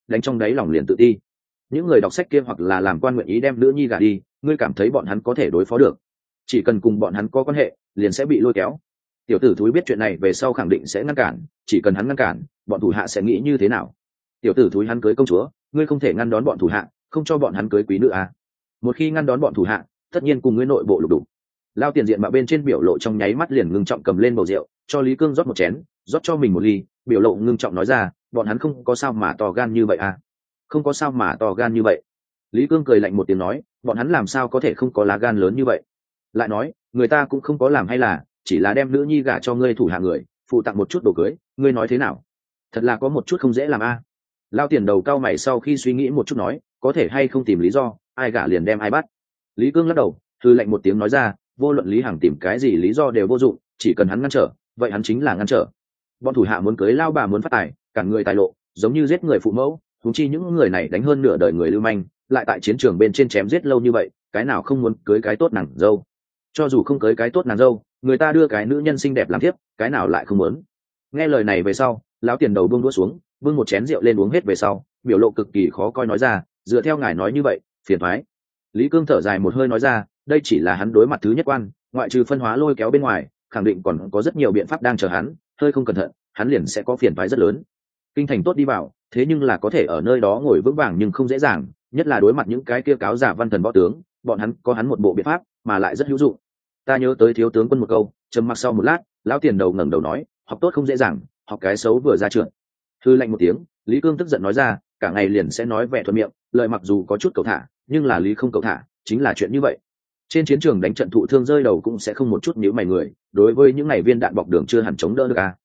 đánh trong đáy lòng liền tự ti. Những người đọc sách kia hoặc là làm quan nguyện ý đem nữ nhi gả đi, ngươi cảm thấy bọn hắn có thể đối phó được? Chỉ cần cùng bọn hắn có quan hệ liền sẽ bị lôi kéo. Tiểu tử thúi biết chuyện này về sau khẳng định sẽ ngăn cản, chỉ cần hắn ngăn cản, bọn thủ hạ sẽ nghĩ như thế nào? Tiểu tử thúi hắn cưới công chúa, ngươi không thể ngăn đón bọn thủ hạ, không cho bọn hắn cưới quý nữ à? Một khi ngăn đón bọn thủ hạ, tất nhiên cùng ngươi nội bộ lục đục. Lao Tiền diện mạo bên trên biểu lộ trong nháy mắt liền ngưng trọng, cầm lên bầu rượu cho Lý Cương rót một chén, rót cho mình một ly, biểu lộ ngưng trọng nói ra, bọn hắn không có sao mà to gan như vậy à? Không có sao mà to gan như vậy. Lý Cương cười lạnh một tiếng nói, bọn hắn làm sao có thể không có lá gan lớn như vậy? Lại nói, người ta cũng không có làm hay là chỉ là đem nữ nhi gả cho ngươi thủ hạ người, phụ tặng một chút đồ cưới, ngươi nói thế nào? Thật là có một chút không dễ làm a. À. Lao Tiền đầu cao mày sau khi suy nghĩ một chút nói, có thể hay không tìm lý do, ai gả liền đem ai bắt. Lý Cương lắc đầu, thư lạnh một tiếng nói ra, vô luận Lý Hằng tìm cái gì lý do đều vô dụng, chỉ cần hắn ngăn trở, vậy hắn chính là ngăn trở. Bọn thủ hạ muốn cưới lao bà muốn phát tài, cản người tài lộ, giống như giết người phụ mẫu, huống chi những người này đánh hơn nửa đời người lưu manh, lại tại chiến trường bên trên chém giết lâu như vậy, cái nào không muốn cưới cái tốt nàng dâu? Cho dù không cưới cái tốt nàng dâu, người ta đưa cái nữ nhân xinh đẹp làm thiếp, cái nào lại không muốn? Nghe lời này về sau, lão Tiền đầu buông đũa xuống, bưng một chén rượu lên uống hết về sau, biểu lộ cực kỳ khó coi nói ra, dựa theo ngài nói như vậy, phiền toái. Lý Cương thở dài một hơi nói ra, đây chỉ là hắn đối mặt thứ nhất quan, ngoại trừ phân hóa lôi kéo bên ngoài, khẳng định còn có rất nhiều biện pháp đang chờ hắn, hơi không cẩn thận, hắn liền sẽ có phiền toái rất lớn. Kinh thành tốt đi vào, thế nhưng là có thể ở nơi đó ngồi vững vàng nhưng không dễ dàng, nhất là đối mặt những cái kia cáo giả văn thần võ tướng, bọn hắn có hắn một bộ biện pháp, mà lại rất hữu dụng. Ta nhớ tới thiếu tướng quân một câu, trầm mặc sau một lát, lão Tiền đầu ngẩng đầu nói, học tốt không dễ dàng, học cái xấu vừa ra trường. Hư lạnh một tiếng, Lý Cương tức giận nói ra, cả ngày liền sẽ nói vẻ thuận miệng, lời mặc dù có chút cầu thả, nhưng là lý không cầu thả, chính là chuyện như vậy. Trên chiến trường đánh trận thụ thương rơi đầu cũng sẽ không một chút nhíu mày người, đối với những ngày viên đạn bọc đường chưa hẳn chống đỡ được à.